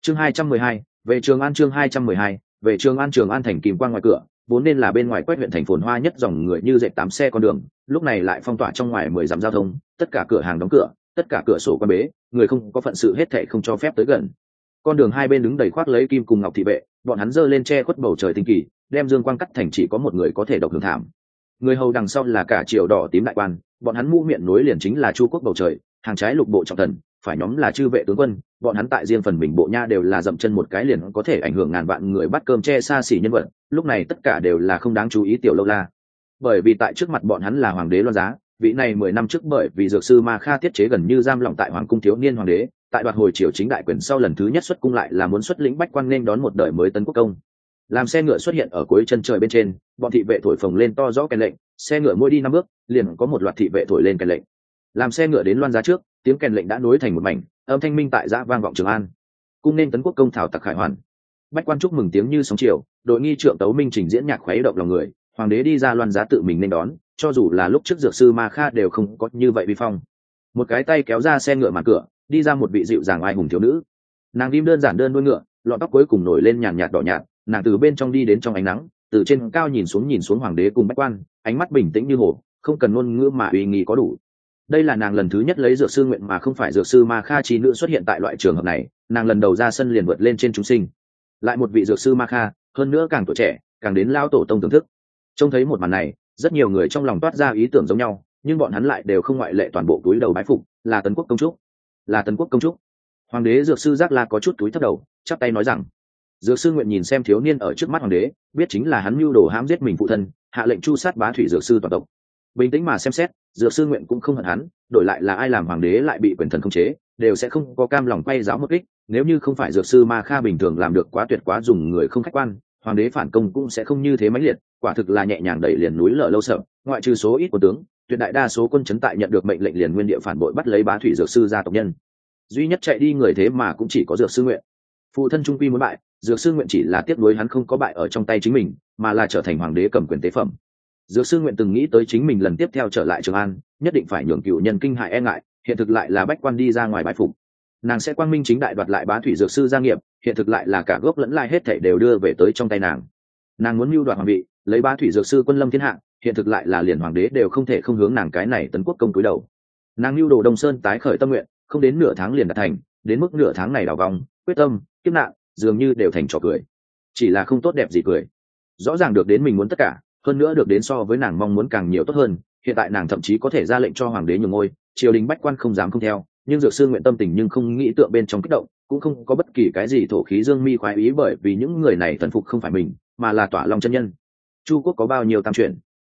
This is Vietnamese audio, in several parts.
Chương 212, về Trường An. Chương 212, về Trường An. Trường An thành kim quang ngoài cửa, vốn nên là bên ngoài quét huyện thành phồn hoa nhất dòng người như dệt 8 xe con đường, lúc này lại phong tỏa trong ngoài 10 dặm giao thông, tất cả cửa hàng đóng cửa, tất cả cửa sổ quan bế, người không có phận sự hết thảy không cho phép tới gần. Con đường hai bên đứng đầy khoác lấy kim cùng ngọc thị vệ, bọn hắn giơ lên che khuất bầu trời tinh kỳ, đem dương quang cắt thành chỉ có một người có thể độc hưởng thảm. Người hầu đằng sau là cả triều đỏ tím đại quan, bọn hắn mũ miệng nối liền chính là Chu quốc bầu trời, hàng trái lục bộ trọng thần, phải nhóm là chư vệ tướng quân, bọn hắn tại riêng phần mình bộ nha đều là dậm chân một cái liền có thể ảnh hưởng ngàn vạn người bắt cơm che xa xỉ nhân vật, lúc này tất cả đều là không đáng chú ý tiểu lâu la. Bởi vì tại trước mặt bọn hắn là hoàng đế Loan Giá, vị này 10 năm trước bởi vì dược sư Ma Kha tiết chế gần như giam lỏng tại hoàng cung thiếu niên hoàng đế, tại đoạt hồi triều chính đại quyền sau lần thứ nhất xuất cung lại là muốn xuất lĩnh bách quan nên đón một đời mới tấn quốc công. Làm xe ngựa xuất hiện ở cuối chân trời bên trên, bọn thị vệ thổi phồng lên to rõ kèn lệnh, xe ngựa mỗi đi 5 bước, liền có một loạt thị vệ thổi lên kèn lệnh. Làm xe ngựa đến Loan Giá trước, tiếng kèn lệnh đã nối thành một mảnh, âm thanh minh tại dã vang vọng Trường An. Cung nên tấn quốc công thảo tặc khải hoàn. Bách quan chúc mừng tiếng như sóng chiều, đội nghi trượng tấu minh trình diễn nhạc khuấy động lòng người, hoàng đế đi ra Loan Giá tự mình nên đón, cho dù là lúc trước dược sư Ma Kha đều không có như vậy vi phong. Một cái tay kéo ra xe ngựa màn cửa, đi ra một vị dịu dàng ai hùng thiếu nữ. Nàng ghim đơn giản đơn đuôi ngựa, lọn tóc cuối cùng nổi lên nhàn nhạt đỏ nhạt, nàng từ bên trong đi đến trong ánh nắng, từ trên cao nhìn xuống hoàng đế cùng bách quan, ánh mắt bình tĩnh như hồ, không cần ngôn ngữ mà uy nghi có đủ. Đây là nàng lần thứ nhất lấy dược sư nguyện mà không phải dược sư Ma Kha trí nữ xuất hiện tại loại trường hợp này, nàng lần đầu ra sân liền vượt lên trên chúng sinh. Lại một vị dược sư Ma Kha, hơn nữa càng tuổi trẻ, càng đến lao tổ tông thưởng thức. Trông thấy một màn này, rất nhiều người trong lòng toát ra ý tưởng giống nhau, nhưng bọn hắn lại đều không ngoại lệ toàn bộ túi đầu bái phục, là tấn quốc công trúc, là tấn quốc công trúc. Hoàng đế dược sư Giác La có chút túi thấp đầu, chắp tay nói rằng, dược sư nguyện nhìn xem thiếu niên ở trước mắt hoàng đế, biết chính là hắn mưu đồ hãm giết mình phụ thân, hạ lệnh chu sát bá thủy dược sư toàn tộc. Bình tĩnh mà xem xét, dược sư nguyện cũng không hận hắn, đổi lại là ai làm hoàng đế lại bị quyền thần khống chế, đều sẽ không có cam lòng quay giáo một kích. Nếu như không phải dược sư Ma Kha bình thường làm được quá tuyệt quá dùng người không khách quan, hoàng đế phản công cũng sẽ không như thế mãnh liệt, quả thực là nhẹ nhàng đẩy liền núi lở lâu sợ. Ngoại trừ số ít của tướng, tuyệt đại đa số quân chấn tại nhận được mệnh lệnh liền nguyên địa phản bội bắt lấy bá thủy dược sư gia tộc nhân. Duy nhất chạy đi người thế mà cũng chỉ có dược sư nguyện. Phụ thân trung quy muốn bại, dược sư nguyện chỉ là tiếc nuối hắn không có bại ở trong tay chính mình, mà là trở thành hoàng đế cầm quyền tế phẩm. Dược sư nguyện từng nghĩ tới chính mình lần tiếp theo trở lại Trường An, nhất định phải nhường cựu nhân kinh hại e ngại, hiện thực lại là bách quan đi ra ngoài bái phục. Nàng sẽ quang minh chính đại đoạt lại bá thủy dược sư gia nghiệp, hiện thực lại là cả gốc lẫn lai hết thảy đều đưa về tới trong tay nàng. Nàng muốn mưu đoạt hoàng vị, lấy bá thủy dược sư quân lâm thiên hạ, hiện thực lại là liền hoàng đế đều không thể không hướng nàng cái này tấn quốc công cúi đầu. Nàng mưu đồ Đông Sơn tái khởi tâm nguyện, không đến nửa tháng liền đạt thành, đến mức nửa tháng này đảo vòng, quyết tâm, kiếp nạn, dường như đều thành trò cười. Chỉ là không tốt đẹp gì cười. Rõ ràng được đến mình muốn tất cả, hơn nữa được đến so với nàng mong muốn càng nhiều tốt hơn, hiện tại nàng thậm chí có thể ra lệnh cho hoàng đế nhường ngôi, triều đình bách quan không dám không theo, nhưng dược sư nguyện tâm tình nhưng không nghĩ tượng bên trong kích động, cũng không có bất kỳ cái gì thổ khí dương mi khoái ý, bởi vì những người này thần phục không phải mình, mà là Tỏa Long chân nhân. Chu quốc có bao nhiêu tam chuyển?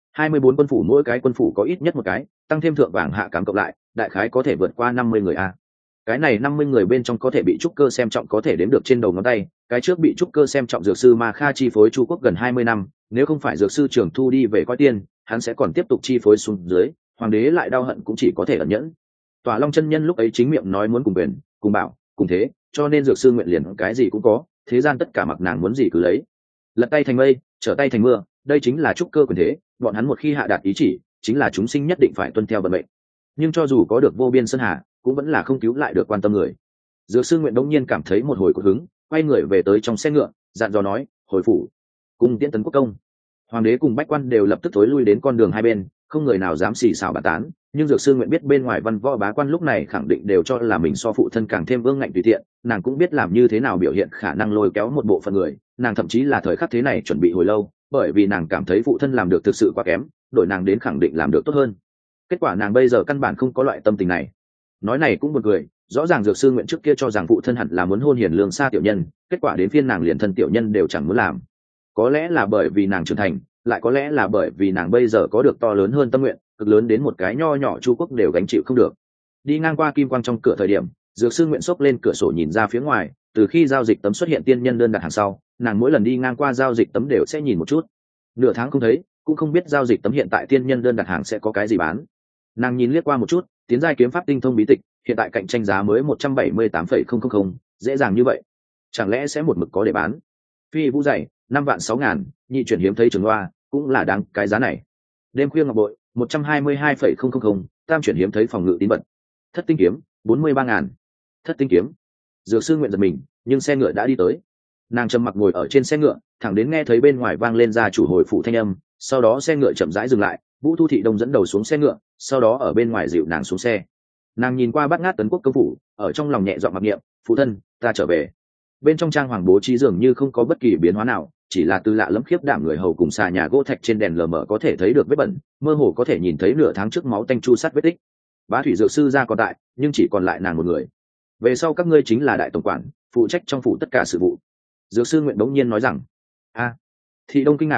24 quân phủ, mỗi cái quân phủ có ít nhất một cái, tăng thêm thượng vàng hạ cám cộng lại, đại khái có thể vượt qua 50 người a. Cái này 50 người bên trong có thể bị trúc cơ xem trọng có thể đếm được trên đầu ngón tay, cái trước bị trúc cơ xem trọng dược sư Ma Kha chi phối Chu quốc gần 20 năm, nếu không phải dược sư Trường Thu đi về coi tiên, hắn sẽ còn tiếp tục chi phối xuống dưới, hoàng đế lại đau hận cũng chỉ có thể ẩn nhẫn. Tỏa Long chân nhân lúc ấy chính miệng nói muốn cùng quyền, cùng bảo, cùng thế, cho nên dược sư nguyện liền cái gì cũng có, thế gian tất cả mặc nàng muốn gì cứ lấy. Lật tay thành mây, trở tay thành mưa, đây chính là trúc cơ quyền thế, bọn hắn một khi hạ đạt ý chỉ, chính là chúng sinh nhất định phải tuân theo vận mệnh. Nhưng cho dù có được vô biên sơn hà, cũng vẫn là không cứu lại được quan tâm người. Dược sư nguyện đống nhiên cảm thấy một hồi cột hứng, quay người về tới trong xe ngựa, dặn dò nói, hồi phủ, cùng tiễn tấn quốc công. Hoàng đế cùng bách quan đều lập tức thối lui đến con đường hai bên, không người nào dám xì xào bàn tán, nhưng dược sư nguyện biết bên ngoài văn võ bá quan lúc này khẳng định đều cho là mình so phụ thân càng thêm vương ngạnh tùy tiện, nàng cũng biết làm như thế nào biểu hiện khả năng lôi kéo một bộ phận người, nàng thậm chí là thời khắc thế này chuẩn bị hồi lâu, bởi vì nàng cảm thấy phụ thân làm được thực sự quá kém, đổi nàng đến khẳng định làm được tốt hơn. Kết quả nàng bây giờ căn bản không có loại tâm tình này. Nói này cũng buồn cười, rõ ràng dược sư nguyện trước kia cho rằng phụ thân hẳn là muốn hôn hiền lương xa tiểu nhân, kết quả đến phiên nàng liền thân tiểu nhân đều chẳng muốn làm. Có lẽ là bởi vì nàng trưởng thành, lại có lẽ là bởi vì nàng bây giờ có được to lớn hơn tâm nguyện, cực lớn đến một cái nho nhỏ Chu quốc đều gánh chịu không được. Đi ngang qua kim quang trong cửa thời điểm, dược sư nguyện xốc lên cửa sổ nhìn ra phía ngoài, từ khi giao dịch tấm xuất hiện tiên nhân đơn đặt hàng sau, nàng mỗi lần đi ngang qua giao dịch tấm đều sẽ nhìn một chút. Nửa tháng không thấy, cũng không biết giao dịch tấm hiện tại tiên nhân đơn đặt hàng sẽ có cái gì bán. Nàng nhìn liếc qua một chút, tiến giai kiếm pháp tinh thông bí tịch, hiện tại cạnh tranh giá mới 178,000, dễ dàng như vậy, chẳng lẽ sẽ một mực có để bán? Phi vũ dày 5.600.000, nhị chuyển hiếm thấy trường loa, cũng là đáng cái giá này. Đêm khuya ngọc bội 122,000, tam chuyển hiếm thấy phòng ngự tín vật. Thất tinh kiếm 43.000, thất tinh kiếm. Dược sư nguyện giật mình, nhưng xe ngựa đã đi tới. Nàng trầm mặc ngồi ở trên xe ngựa, thẳng đến nghe thấy bên ngoài vang lên gia chủ hồi phụ thanh âm, sau đó xe ngựa chậm rãi dừng lại. Vũ Thu Thị Đông dẫn đầu xuống xe ngựa, sau đó ở bên ngoài dịu nàng xuống xe. Nàng nhìn qua Bát Ngát Tấn Quốc công phủ, ở trong lòng nhẹ giọng mặc niệm, phụ thân, ta trở về. Bên trong trang hoàng bố trí dường như không có bất kỳ biến hóa nào, chỉ là từ lạ lẫm khiếp đảm người hầu cùng xà nhà gỗ thạch trên đèn lờ mờ có thể thấy được vết bẩn, mơ hồ có thể nhìn thấy nửa tháng trước máu tanh chu sát vết tích. Bá thủy dược sư ra còn tại, nhưng chỉ còn lại nàng một người. Về sau các ngươi chính là đại tổng quản, phụ trách trong phủ tất cả sự vụ. Dược sư nguyện đống nhiên nói rằng, Thị Đông kinh ngạc,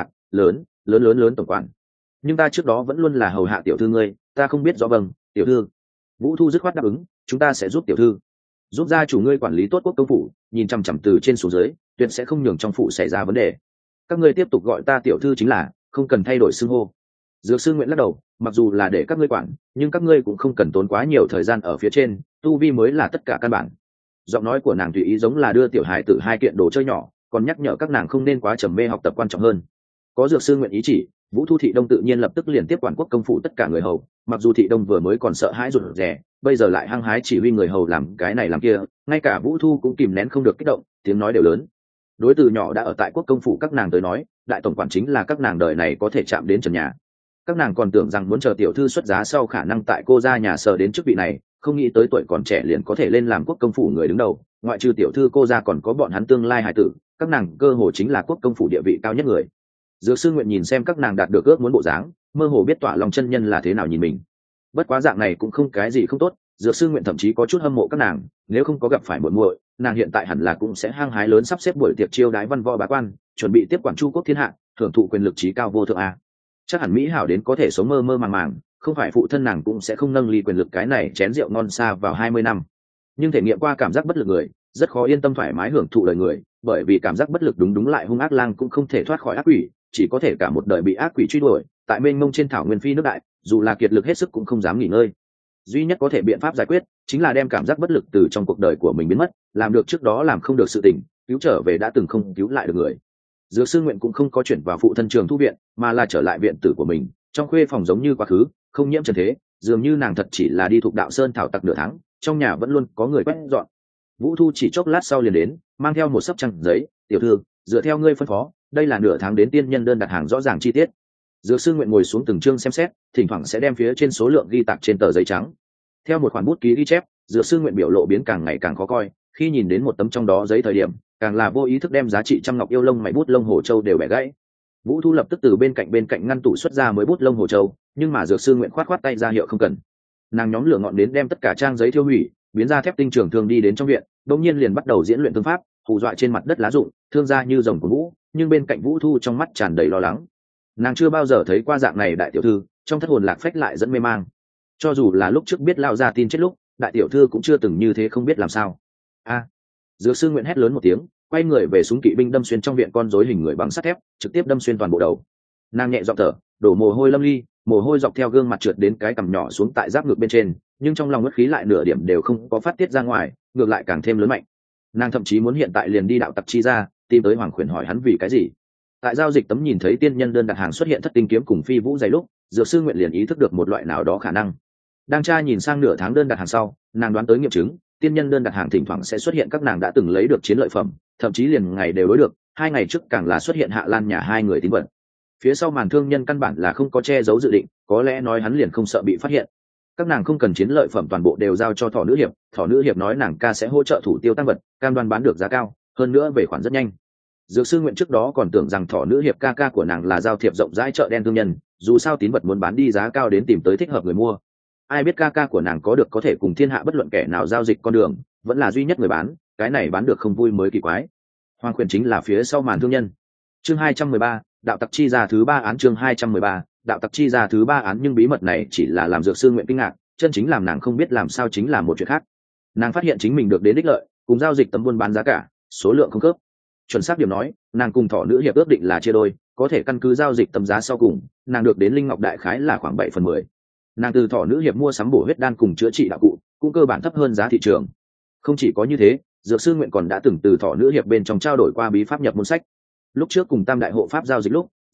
lớn tổng quản. Nhưng ta trước đó vẫn luôn là hầu hạ tiểu thư ngươi, ta không biết rõ. Vâng, tiểu thư. Vũ Thu dứt khoát đáp ứng, chúng ta sẽ giúp tiểu thư, giúp gia chủ ngươi quản lý tốt quốc công phủ, nhìn chằm chằm từ trên xuống dưới, tuyệt sẽ không nhường trong phủ xảy ra vấn đề. Các ngươi tiếp tục gọi ta tiểu thư chính là, không cần thay đổi xưng hô. Dược sư nguyện lắc đầu, mặc dù là để các ngươi quản, nhưng các ngươi cũng không cần tốn quá nhiều thời gian ở phía trên, tu vi mới là tất cả căn bản. Giọng nói của nàng tùy ý giống là đưa tiểu hài tử hai kiện đồ chơi nhỏ, còn nhắc nhở các nàng không nên quá trầm mê học tập, quan trọng hơn. Có dược sư nguyện ý chỉ, Vũ Thu Thị Đông tự nhiên lập tức liền tiếp quản quốc công phủ tất cả người hầu. Mặc dù Thị Đông vừa mới còn sợ hãi rụt rè, bây giờ lại hăng hái chỉ huy người hầu làm cái này làm kia, ngay cả Vũ Thu cũng kìm nén không được kích động, tiếng nói đều lớn. Đối từ nhỏ đã ở tại quốc công phủ các nàng tới nói, đại tổng quản chính là các nàng đời này có thể chạm đến trần nhà. Các nàng còn tưởng rằng muốn chờ tiểu thư xuất giá sau khả năng tại cô gia nhà sờ đến chức vị này, không nghĩ tới tuổi còn trẻ liền có thể lên làm quốc công phủ người đứng đầu. Ngoại trừ tiểu thư cô gia còn có bọn hắn tương lai hài tử, các nàng cơ hồ chính là quốc công phủ địa vị cao nhất người. Dược sư nguyện nhìn xem các nàng đạt được ước muốn bộ dáng, mơ hồ biết Tỏa Long chân nhân là thế nào nhìn mình. Bất quá dạng này cũng không cái gì không tốt, dược sư nguyện thậm chí có chút hâm mộ các nàng, nếu không có gặp phải muội muội, nàng hiện tại hẳn là cũng sẽ hăng hái lớn sắp xếp buổi tiệc chiêu đái văn võ bá quan, chuẩn bị tiếp quản Chu quốc thiên hạ, thưởng thụ quyền lực trí cao vô thượng a. Chắc hẳn mỹ hảo đến có thể sống mơ mơ màng màng, không phải phụ thân nàng cũng sẽ không nâng ly quyền lực cái này chén rượu ngon xa vào 20 năm. Nhưng thể nghiệm qua cảm giác bất lực người, rất khó yên tâm thoải mái hưởng thụ đời người, bởi vì cảm giác bất lực đúng lại hung ác lang cũng không thể thoát khỏi ác quỷ, chỉ có thể cả một đời bị ác quỷ truy đuổi, tại mênh mông trên thảo nguyên phi nước đại, dù là kiệt lực hết sức cũng không dám nghỉ ngơi. Duy nhất có thể biện pháp giải quyết chính là đem cảm giác bất lực từ trong cuộc đời của mình biến mất, làm được trước đó làm không được sự tình, cứu trở về đã từng không cứu lại được người. Dược sư nguyện cũng không có chuyển vào phụ thân trường thu viện, mà là trở lại viện tử của mình, trong khuê phòng giống như quá khứ, không nhiễm trần thế, dường như nàng thật chỉ là đi thuộc đạo sơn thảo tặc nửa tháng, trong nhà vẫn luôn có người quét dọn. Vũ Thu chỉ chốc lát sau liền đến, mang theo một sấp trang giấy, tiểu thư, dựa theo ngươi phân phó, đây là nửa tháng đến tiên nhân đơn đặt hàng rõ ràng chi tiết. Dược sư nguyện ngồi xuống từng chương xem xét, thỉnh thoảng sẽ đem phía trên số lượng ghi tạc trên tờ giấy trắng. Theo một khoản bút ký ghi chép, dược sư nguyện biểu lộ biến càng ngày càng khó coi, khi nhìn đến một tấm trong đó giấy thời điểm, càng là vô ý thức đem giá trị trăm ngọc yêu lông mày bút lông hồ châu đều bẻ gãy. Vũ Thu lập tức từ bên cạnh ngăn tủ xuất ra mới bút lông hồ châu, nhưng mà dược sư nguyện khoát tay ra hiệu không cần. Nàng nhóm lửa ngọn đến đem tất cả trang giấy thiêu hủy, biến ra thép tinh trường thương đi đến trong viện, đột nhiên liền bắt đầu diễn luyện thương pháp, hù dọa trên mặt đất lá rụng, thương ra như rồng của Vũ, nhưng bên cạnh Vũ Thu trong mắt tràn đầy lo lắng. Nàng chưa bao giờ thấy qua dạng này đại tiểu thư, trong thất hồn lạc phách lại dẫn mê mang. Cho dù là lúc trước biết lao ra tin chết lúc, đại tiểu thư cũng chưa từng như thế không biết làm sao. Dược sư nguyện hét lớn một tiếng, quay người về súng kỵ binh đâm xuyên trong viện con rối hình người bằng sắt thép, trực tiếp đâm xuyên toàn bộ đầu. Nàng nhẹ giọng thở, đổ mồ hôi lâm ly, mồ hôi dọc theo gương mặt trượt đến cái cằm nhỏ xuống tại giáp ngực bên trên, nhưng trong lòng ngất khí lại nửa điểm đều không có phát tiết ra ngoài, ngược lại càng thêm lớn mạnh. Nàng thậm chí muốn hiện tại liền đi đạo tặc chi ra, tìm tới Hoàng Khuyển hỏi hắn vì cái gì. Tại giao dịch tấm nhìn thấy tiên nhân đơn đặt hàng xuất hiện thất tinh kiếm cùng phi vũ dày lúc, dược sư nguyện liền ý thức được một loại nào đó khả năng. Đang tra nhìn sang nửa tháng đơn đặt hàng sau, nàng đoán tới nghiệm chứng, tiên nhân đơn đặt hàng thỉnh thoảng sẽ xuất hiện các nàng đã từng lấy được chiến lợi phẩm, thậm chí liền ngày đều đối được, 2 ngày trước càng là xuất hiện Hạ Lan nhà 2 người tín vật. Phía sau màn thương nhân căn bản là không có che giấu dự định, có lẽ nói hắn liền không sợ bị phát hiện. Các nàng không cần chiến lợi phẩm toàn bộ đều giao cho Thỏ nữ hiệp nói nàng ca sẽ hỗ trợ thủ tiêu tăng vật, cam đoan bán được giá cao, hơn nữa về khoản rất nhanh. Dược sư nguyện trước đó còn tưởng rằng Thỏ nữ hiệp ca của nàng là giao thiệp rộng rãi chợ đen thương nhân, dù sao tín vật muốn bán đi giá cao đến tìm tới thích hợp người mua. Ai biết ca của nàng có thể cùng thiên hạ bất luận kẻ nào giao dịch con đường, vẫn là duy nhất người bán, cái này bán được không vui mới kỳ quái. Hoàng Khuyển chính là phía sau màn thương nhân. Chương 213, đạo tặc chi ra thứ 3 án. Chương 213, đạo tặc chi ra thứ 3 án. Nhưng bí mật này chỉ là làm dược sư nguyện kinh ngạc, chân chính làm nàng không biết làm sao chính là một chuyện khác. Nàng phát hiện chính mình được đến đích lợi, cùng giao dịch tấm buôn bán giá cả, số lượng không khớp. Chuẩn xác điểm nói, nàng cùng Thỏ nữ hiệp ước định là chia đôi, có thể căn cứ giao dịch tấm giá sau cùng, nàng được đến linh ngọc đại khái là khoảng 7/10. Nàng từ Thỏ nữ hiệp mua sắm bổ huyết đan cùng chữa trị đạo cụ, cũng cơ bản thấp hơn giá thị trường. Không chỉ có như thế, dược sư nguyện còn đã từng từ Thỏ nữ hiệp bên trong trao đổi qua bí pháp nhập môn sách. Lúc trước cùng Tam đại hộ pháp giao dịch lúc,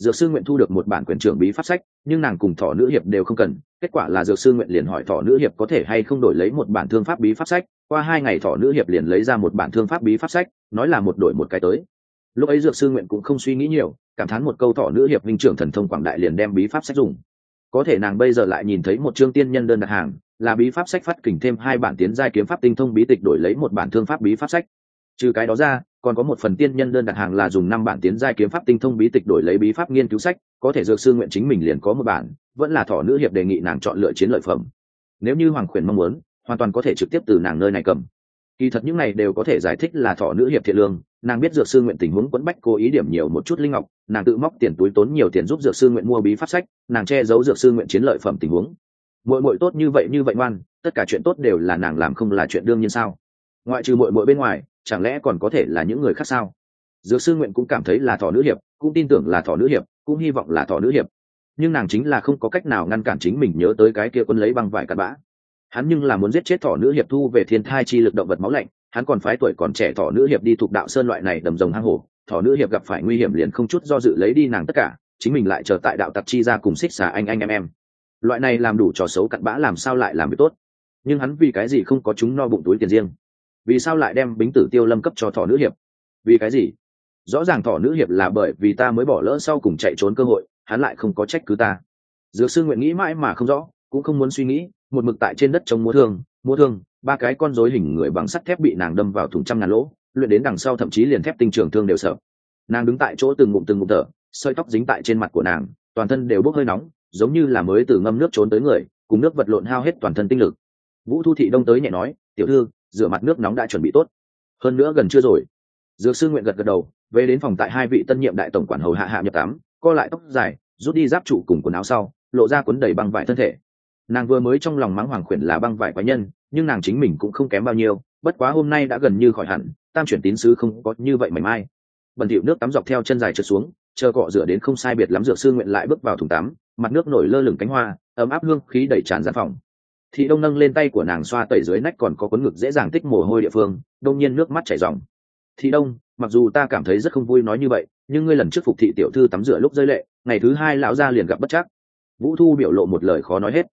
dược sư nguyện thu được một bản quyền trưởng bí pháp sách, nhưng nàng cùng thỏ nữ hiệp đều không cần. Kết quả là dược sư nguyện liền hỏi thỏ nữ hiệp có thể hay không đổi lấy một bản thương pháp bí pháp sách. Qua 2 ngày thỏ nữ hiệp liền lấy ra một bản thương pháp bí pháp sách, nói là một đổi một cái tới. Lúc ấy dược sư nguyện cũng không suy nghĩ nhiều, cảm thán một câu thỏ nữ hiệp minh trưởng thần thông quảng đại liền đem bí pháp sách dùng. Có thể nàng bây giờ lại nhìn thấy một chương tiên nhân đơn đặt hàng, là bí pháp sách phát kình thêm 2 bản tiến giai kiếm pháp tinh thông bí tịch đổi lấy một bản thương pháp bí pháp sách. Trừ cái đó ra, còn có một phần tiên nhân đơn đặt hàng là dùng 5 bản tiến giai kiếm pháp tinh thông bí tịch đổi lấy bí pháp nghiên cứu sách, có thể dược sư nguyện chính mình liền có một bản, vẫn là thỏ nữ hiệp đề nghị nàng chọn lựa chiến lợi phẩm. Nếu như hoàng khuyển mong muốn, hoàn toàn có thể trực tiếp từ nàng nơi này cầm. Kỳ thật những này đều có thể giải thích là thỏ nữ hiệp thiện lương, nàng biết dược sư nguyện tình huống quẫn bách cố ý điểm nhiều một chút linh ngọc, nàng tự móc tiền túi tốn nhiều tiền giúp dược sư nguyện mua bí pháp sách, nàng che giấu dược sư nguyện chiến lợi phẩm tình huống. Muội muội tốt như vậy ngoan, tất cả chuyện tốt đều là nàng làm, không là chuyện đương nhiên sao? Ngoại trừ muội muội bên ngoài, chẳng lẽ còn có thể là những người khác sao? Dược sư nguyện cũng cảm thấy là thỏ nữ hiệp, cũng tin tưởng là thỏ nữ hiệp, cũng hy vọng là thỏ nữ hiệp, nhưng nàng chính là không có cách nào ngăn cản chính mình nhớ tới cái kia quân lấy băng vải cặn bã. Hắn nhưng là muốn giết chết thỏ nữ hiệp thu về thiên thai chi lực động vật máu lạnh, hắn còn phái tuổi còn trẻ thỏ nữ hiệp đi thuộc đạo sơn loại này đầm rồng hang hổ, thỏ nữ hiệp gặp phải nguy hiểm liền không chút do dự lấy đi nàng tất cả, chính mình lại chờ tại đạo tặc chi ra cùng xích xà anh em. Loại này làm đủ trò xấu cặn bã làm sao lại làm việc tốt? Nhưng hắn vì cái gì không có chúng no bụng túi tiền riêng? Vì sao lại đem bính tử tiêu lâm cấp cho thỏ nữ hiệp? Vì cái gì? Rõ ràng thỏ nữ hiệp là bởi vì ta mới bỏ lỡ sau cùng chạy trốn cơ hội, hắn lại không có trách cứ ta. Dược sư nguyện nghĩ mãi mà không rõ, cũng không muốn suy nghĩ, một mực tại trên đất trống múa thương, 3 cái con rối hình người bằng sắt thép bị nàng đâm vào thủng trăm ngàn lỗ, luyện đến đằng sau thậm chí liền thép tinh trường thương đều sợ. Nàng đứng tại chỗ từng ngụm thở, sợi tóc dính tại trên mặt của nàng, toàn thân đều bốc hơi nóng, giống như là mới từ ngâm nước trốn tới người, cùng nước vật lộn hao hết toàn thân tinh lực. Vũ Thu Thị Đông tới nhẹ nói, tiểu thư, rửa mặt nước nóng đã chuẩn bị tốt, hơn nữa gần chưa rồi. Dược sư nguyện gật đầu, về đến phòng tại 2 vị tân nhiệm đại tổng quản hầu hạ nhập tắm, co lại tóc dài, rút đi giáp trụ cùng quần áo sau, lộ ra cuốn đầy băng vải thân thể. Nàng vừa mới trong lòng mắng hoàng khuyển là băng vải quái nhân, nhưng nàng chính mình cũng không kém bao nhiêu, bất quá hôm nay đã gần như khỏi hẳn, tam chuyển tín sứ không có như vậy mảy may. Bẩn thỉu nước tắm dọc theo chân dài trượt xuống, chờ cọ rửa đến không sai biệt lắm, dược sư nguyện lại bước vào thùng tắm, mặt nước nổi lơ lửng cánh hoa, ấm áp hương khí đẩy tràn gian phòng. Thị Đông nâng lên tay của nàng xoa tẩy dưới nách còn có cuốn ngực dễ dàng tích mồ hôi địa phương, đông nhiên nước mắt chảy ròng. Thị Đông, mặc dù ta cảm thấy rất không vui nói như vậy, nhưng ngươi lần trước phục thị tiểu thư tắm rửa lúc rơi lệ, ngày thứ 2 lão gia liền gặp bất trắc. Vũ Thu biểu lộ một lời khó nói hết.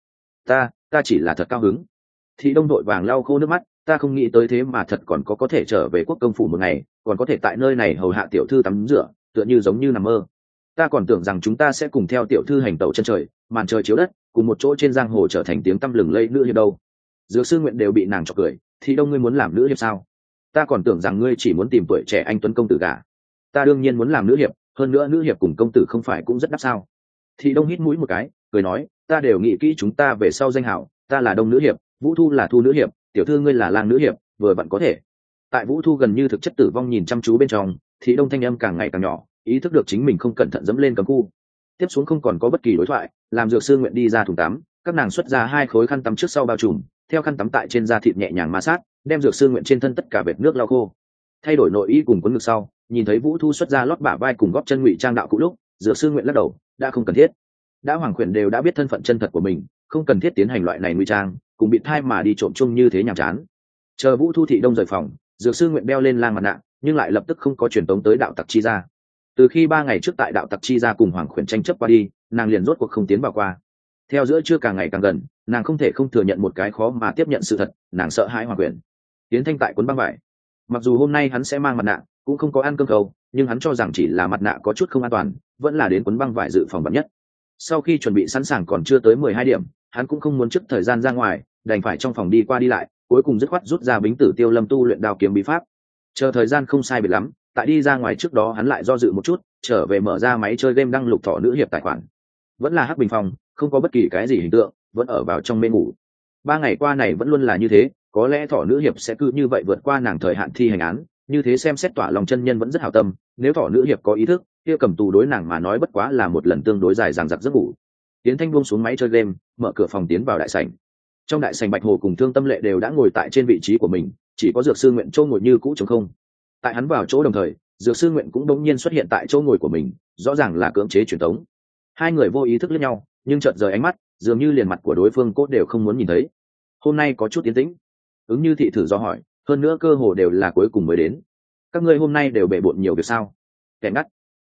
Ta chỉ là thật cao hứng. Thị Đông đội vàng lau khô nước mắt, ta không nghĩ tới thế mà thật còn có thể trở về quốc công phủ một ngày, còn có thể tại nơi này hầu hạ tiểu thư tắm rửa, tựa như giống như nằm mơ. Ta còn tưởng rằng chúng ta sẽ cùng theo tiểu thư hành tẩu chân trời, màn trời chiếu đất, cùng một chỗ trên giang hồ trở thành tiếng tăm lừng lẫy nữ hiệp đâu. Dược sư nguyện đều bị nàng chọc cười. Thị Đông, ngươi muốn làm nữ hiệp sao? Ta còn tưởng rằng ngươi chỉ muốn tìm tuổi trẻ anh tuấn công tử gả. Ta đương nhiên muốn làm nữ hiệp, hơn nữa nữ hiệp cùng công tử không phải cũng rất đắt sao? Thị Đông hít mũi một cái, cười nói, ta đều nghĩ kỹ chúng ta về sau danh hảo, ta là Đông nữ hiệp, Vũ Thu là Thu nữ hiệp, tiểu thư ngươi là Lang nữ hiệp, vừa vặn có thể. Tại Vũ Thu gần như thực chất tử vong nhìn chăm chú bên trong, Thị Đông thanh âm càng ngày càng nhỏ, ý thức được chính mình không cẩn thận dẫm lên cấm khu. Tiếp xuống không còn có bất kỳ đối thoại, làm dược sư nguyện đi ra thùng tắm, các nàng xuất ra 2 khối khăn tắm trước sau bao trùm, theo khăn tắm tại trên da thịt nhẹ nhàng ma sát, đem dược sư nguyện trên thân tất cả vệt nước lau khô. Thay đổi nội y cùng quấn ngực sau, nhìn thấy Vũ Thu xuất ra lót bả vai cùng gót chân ngụy trang đạo cụ lúc, dược sư nguyện lắc đầu, đã không cần thiết. Đã hoàng khuyển đều đã biết thân phận chân thật của mình, không cần thiết tiến hành loại này ngụy trang, cùng bị thai mà đi trộm chung như thế nhàm chán. Chờ Vũ Thu Thị Đông rời phòng, dược sư nguyện đeo lên lang mặt nạ, nhưng lại lập tức không có truyền tống tới đạo tặc chi ra. Từ khi 3 ngày trước tại đạo tặc chi ra cùng hoàng khuyển tranh chấp qua đi, nàng liền rốt cuộc không tiến vào qua. Theo giữa trưa càng ngày càng gần, nàng không thể không thừa nhận một cái khó mà tiếp nhận sự thật, nàng sợ hãi hoàng khuyển. Tiến Thanh tại cuốn băng vải, mặc dù hôm nay hắn sẽ mang mặt nạ, cũng không có ăn cơm cầu, nhưng hắn cho rằng chỉ là mặt nạ có chút không an toàn, vẫn là đến cuốn băng vải dự phòng bận nhất. Sau khi chuẩn bị sẵn sàng còn chưa tới 12 điểm, hắn cũng không muốn trước thời gian ra ngoài, đành phải trong phòng đi qua đi lại, cuối cùng dứt khoát rút ra bính tử tiêu lâm tu luyện đao kiếm bí pháp. Chờ thời gian không sai biệt lắm, tại đi ra ngoài trước đó hắn lại do dự một chút, trở về mở ra máy chơi game đăng lục thỏ nữ hiệp tài khoản. Vẫn là hắc bình phòng, không có bất kỳ cái gì hình tượng, vẫn ở vào trong mê ngủ. 3 ngày qua này vẫn luôn là như thế, có lẽ thỏ nữ hiệp sẽ cứ như vậy vượt qua nàng thời hạn thi hành án, như thế xem xét tỏa lòng chân nhân vẫn rất hảo tâm, nếu thỏ nữ hiệp có ý thức, kia cầm tù đối nàng mà nói bất quá là một lần tương đối dài dằng dặc giấc ngủ. Tiến Thanh buông xuống máy chơi game, mở cửa phòng tiến vào đại sảnh. Trong đại sảnh Bạch Hồ cùng Thương Tâm Lệ đều đã ngồi tại trên vị trí của mình, chỉ có Dược Sư Nguyện chỗ ngồi như cũ trống không. Tại hắn vào chỗ đồng thời, Dược Sư Nguyện cũng đột nhiên xuất hiện tại chỗ ngồi của mình, rõ ràng là cưỡng chế truyền tống. 2 người vô ý thức liếc nhau, nhưng chợt rời ánh mắt, dường như liền mặt của đối phương cốt đều không muốn nhìn thấy. Hôm nay có chút tiến tĩnh. Ứng Như thị thử do hỏi, hơn nữa cơ hồ đều là cuối cùng mới đến. Các ngươi hôm nay đều bể bộn nhiều việc sao? Kẻ ngắt.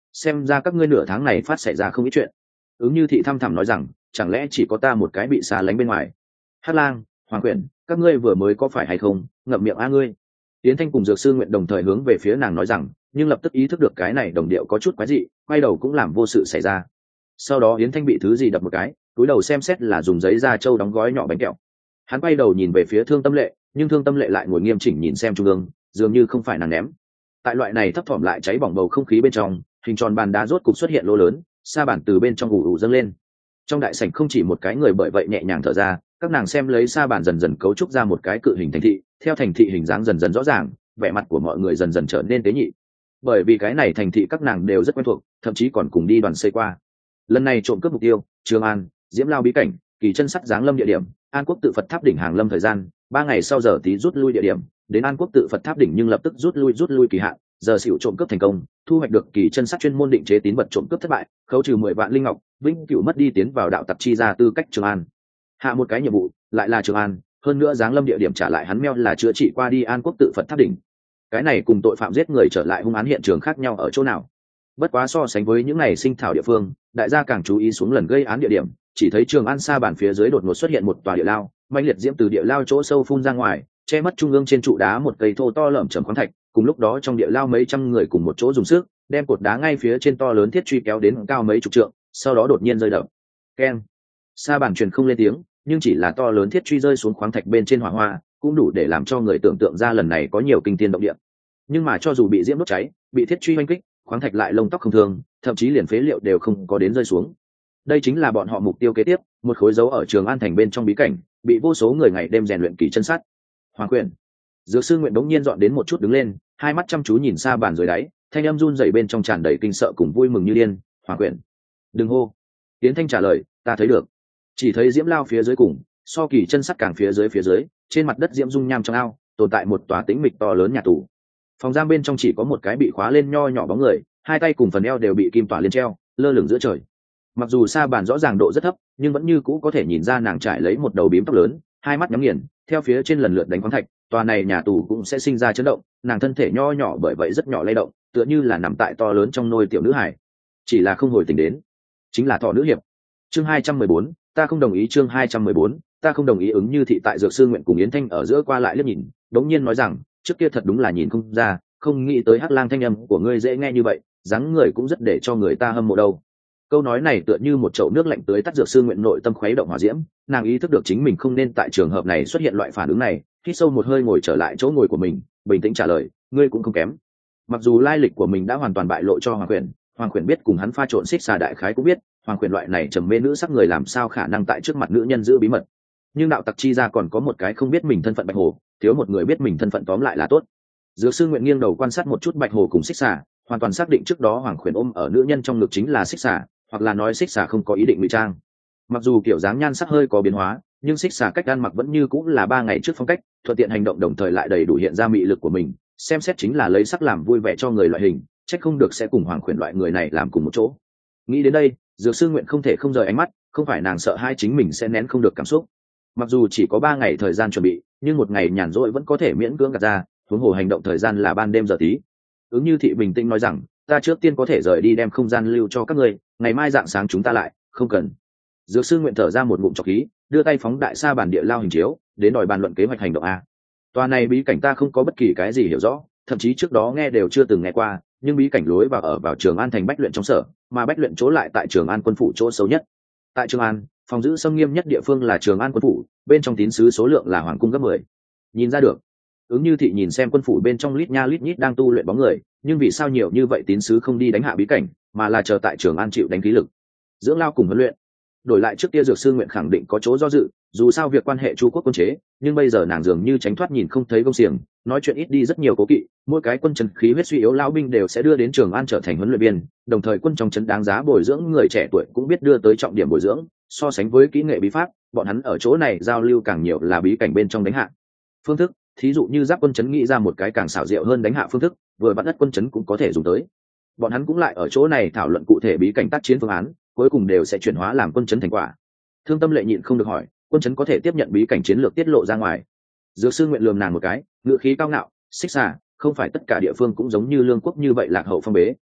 xem ra các ngươi nửa tháng này phát xảy ra không ít chuyện. Ứng Như Thị thăm thẳm nói rằng, chẳng lẽ chỉ có ta một cái bị xa lánh bên ngoài? Hắc Lang, Hoàng Quyển, các ngươi vừa mới có phải hay không? Ngậm miệng a ngươi. Yến Thanh cùng Dược Sư Nguyện đồng thời hướng về phía nàng nói rằng, nhưng lập tức ý thức được cái này đồng điệu có chút quái dị, quay đầu cũng làm vô sự xảy ra. Sau đó Yến Thanh bị thứ gì đập một cái, túi đầu xem xét là dùng giấy da trâu đóng gói nhỏ bánh kẹo. Hắn quay đầu nhìn về phía Thương Tâm Lệ, nhưng Thương Tâm Lệ lại ngồi nghiêm chỉnh nhìn xem trung ương, dường như không phải nàng ném. Tại loại này thấp thỏm lại cháy bỏng bầu không khí bên trong, hình tròn bàn đá rốt cục xuất hiện lỗ lớn, sa bàn từ bên trong ù ù dâng lên. Trong đại sảnh không chỉ một cái người bởi vậy nhẹ nhàng thở ra, các nàng xem lấy sa bàn dần dần cấu trúc ra một cái cự hình thành thị, theo thành thị hình dáng dần dần rõ ràng, vẻ mặt của mọi người dần dần trở nên tế nhị. Bởi vì cái này thành thị các nàng đều rất quen thuộc, thậm chí còn cùng đi đoàn xây qua. Lần này trộm cướp mục tiêu, Trường An, Diễm Lao bí cảnh, Kỳ Chân Sắt giáng lâm địa điểm, An Quốc tự Phật tháp đỉnh hàng lâm thời gian, 3 ngày sau giờ tí rút lui địa điểm, đến An Quốc tự Phật tháp đỉnh nhưng lập tức rút lui kỳ hạn, giờ xỉu trộm cướp thành công, thu hoạch được Kỳ Chân Sắt chuyên môn định chế tín vật trộm cướp thất bại, khấu trừ 10 vạn linh ngọc, vĩnh cửu mất đi tiến vào đạo tặc chi ra tư cách Trường An. Hạ một cái nhiệm vụ, lại là Trường An, hơn nữa giáng lâm địa điểm trả lại hắn meo là chữa trị qua đi An Quốc tự Phật tháp đỉnh. Cái này cùng tội phạm giết người trở lại hung án hiện trường khác nhau ở chỗ nào? Bất quá so sánh với những ngày sinh thảo địa phương, đại gia càng chú ý xuống lần gây án địa điểm, chỉ thấy Trường An sa bàn phía dưới đột ngột xuất hiện một tòa địa lao, mãnh liệt diễm từ địa lao chỗ sâu phun ra ngoài, che mất trung ương trên trụ đá một cây thô to lởm chởm khoáng thạch. Cùng lúc đó trong địa lao mấy trăm người cùng một chỗ dùng sức đem cột đá ngay phía trên to lớn thiết truy kéo đến cao mấy chục trượng, sau đó đột nhiên rơi đập. Keng. Sa bàn truyền không lên tiếng, nhưng chỉ là to lớn thiết truy rơi xuống khoáng thạch bên trên hỏa hoa, cũng đủ để làm cho người tưởng tượng ra lần này có nhiều kinh thiên động địa. Nhưng mà cho dù bị diễm đốt cháy, bị thiết truy oanh kích, khoáng thạch lại lông tóc không thương, thậm chí liền phế liệu đều không có đến rơi xuống. Đây chính là bọn họ mục tiêu kế tiếp, một khối dấu ở Trường An thành bên trong bí cảnh, bị vô số người ngày đêm rèn luyện kỳ chân sắt. Hoàng Quyển, Dược Sư Nguyện đống nhiên dọn đến một chút đứng lên, hai mắt chăm chú nhìn xa bàn dưới đáy, thanh âm run rẩy bên trong tràn đầy kinh sợ cùng vui mừng như điên. Hoàng Quyển, đừng hô. Tiến Thanh trả lời, ta thấy được. Chỉ thấy diễm lao phía dưới cùng, so kỳ chân sắt càng phía dưới, trên mặt đất diễm dung nham trong ao, tồn tại một tòa tĩnh mịch to lớn nhà tù. Phòng giam bên trong chỉ có một cái bị khóa lên nho nhỏ bóng người, hai tay cùng phần eo đều bị kim tỏa liên treo, lơ lửng giữa trời. Mặc dù sa bàn rõ ràng độ rất thấp, nhưng vẫn như cũ có thể nhìn ra nàng trải lấy một đầu bím tóc lớn, hai mắt nhắm nghiền, theo phía trên lần lượt đánh khoáng thạch, tòa này nhà tù cũng sẽ sinh ra chấn động, nàng thân thể nho nhỏ bởi vậy rất nhỏ lay động, tựa như là nằm tại to lớn trong nôi tiểu nữ hải. Chỉ là không hồi tỉnh đến, chính là thọ nữ hiệp. Chương 214, ta không đồng ý. Chương 214, ta không đồng ý. Ứng Như Thị tại Dược Sư Nguyện cùng Yến Thanh ở giữa qua lại liếc nhìn, đống nhiên nói rằng, trước kia thật đúng là nhìn không ra, không nghĩ tới Hắc Lang thanh âm của ngươi dễ nghe như vậy, dáng người cũng rất để cho người ta hâm mộ đâu. Câu nói này tựa như một chậu nước lạnh tưới tắt Dược Sư Nguyện nội tâm khuấy động hỏa diễm, nàng ý thức được chính mình không nên tại trường hợp này xuất hiện loại phản ứng này, hít sâu một hơi ngồi trở lại chỗ ngồi của mình, bình tĩnh trả lời, ngươi cũng không kém. Mặc dù lai lịch của mình đã hoàn toàn bại lộ cho Hoàng Quyển biết cùng hắn pha trộn xích xà đại khái cũng biết, Hoàng Quyển loại này trầm mê nữ sắc người làm sao khả năng tại trước mặt nữ nhân giữ bí mật. Nhưng đạo tặc chi ra còn có một cái không biết mình thân phận Bạch Hồ, thiếu một người biết mình thân phận tóm lại là tốt. Dược Sư Nguyện nghiêng đầu quan sát một chút Bạch Hồ cùng xích xà, hoàn toàn xác định trước đó Hoàng Quyển ôm ở nữ nhân trong ngực chính là xích xà, hoặc là nói xích xà không có ý định ngụy trang. Mặc dù kiểu dáng nhan sắc hơi có biến hóa, nhưng xích xà cách ăn mặc vẫn như cũng là 3 ngày trước phong cách, thuận tiện hành động đồng thời lại đầy đủ hiện ra mị lực của mình, xem xét chính là lấy sắc làm vui vẻ cho người loại hình, trách không được sẽ cùng Hoàng Quyển loại người này làm cùng một chỗ. Nghĩ đến đây, Dược Sư Nguyện không thể không rời ánh mắt, không phải nàng sợ hai chính mình sẽ nén không được cảm xúc. Mặc dù chỉ có 3 ngày thời gian chuẩn bị, nhưng một ngày nhàn rỗi vẫn có thể miễn cưỡng gạt ra, huống hồ hành động thời gian là ban đêm giờ tí. Ứng Như Thị bình tĩnh nói rằng, ta trước tiên có thể rời đi đem không gian lưu cho các ngươi, ngày mai rạng sáng chúng ta lại, không cần. Dược Sư Nguyện thở ra một ngụm trọc khí, đưa tay phóng đại sa bàn địa lao hình chiếu, đến đòi bàn luận kế hoạch hành động a. Tòa này bí cảnh ta không có bất kỳ cái gì hiểu rõ, thậm chí trước đó nghe đều chưa từng nghe qua, nhưng bí cảnh lối vào ở vào Trường An thành bách luyện trong sở, mà bách luyện chỗ lại tại Trường An quân phủ chỗ xấu nhất. Tại Trường An, phòng giữ xâm nghiêm nhất địa phương là Trường An quân phủ, bên trong tín sứ số lượng là hoàng cung gấp 10. Nhìn ra được. Ứng Như Thị nhìn xem quân phủ bên trong lít nha lít nhít đang tu luyện bóng người, nhưng vì sao nhiều như vậy tín sứ không đi đánh hạ bí cảnh, mà là chờ tại Trường An chịu đánh khí lực, dưỡng lao cùng huấn luyện. Đổi lại trước kia Dược Sư Nguyện khẳng định có chỗ do dự, dù sao việc quan hệ Chu quốc quân chế, nhưng bây giờ nàng dường như tránh thoát nhìn không thấy gông xiềng, nói chuyện ít đi rất nhiều cố kỵ, mỗi cái quân trấn khí huyết suy yếu lão binh đều sẽ đưa đến Trường An trở thành huấn luyện viên, đồng thời quân trong trấn đáng giá bồi dưỡng người trẻ tuổi cũng biết đưa tới trọng điểm bồi dưỡng, so sánh với kỹ nghệ bí pháp, bọn hắn ở chỗ này giao lưu càng nhiều là bí cảnh bên trong đánh hạ phương thức, thí dụ như Giáp quân trấn nghĩ ra một cái càng xảo diệu hơn đánh hạ phương thức, vừa bắt đất quân trấn cũng có thể dùng tới. Bọn hắn cũng lại ở chỗ này thảo luận cụ thể bí cảnh tác chiến phương án, cuối cùng đều sẽ chuyển hóa làm quân trấn thành quả. Thương Tâm Lệ nhịn không được hỏi, quân trấn có thể tiếp nhận bí cảnh chiến lược tiết lộ ra ngoài? Dược Sư Nguyện lườm nàng một cái, ngữ khí cao ngạo, xích xà, không phải tất cả địa phương cũng giống như Lương quốc như vậy lạc hậu phong bế.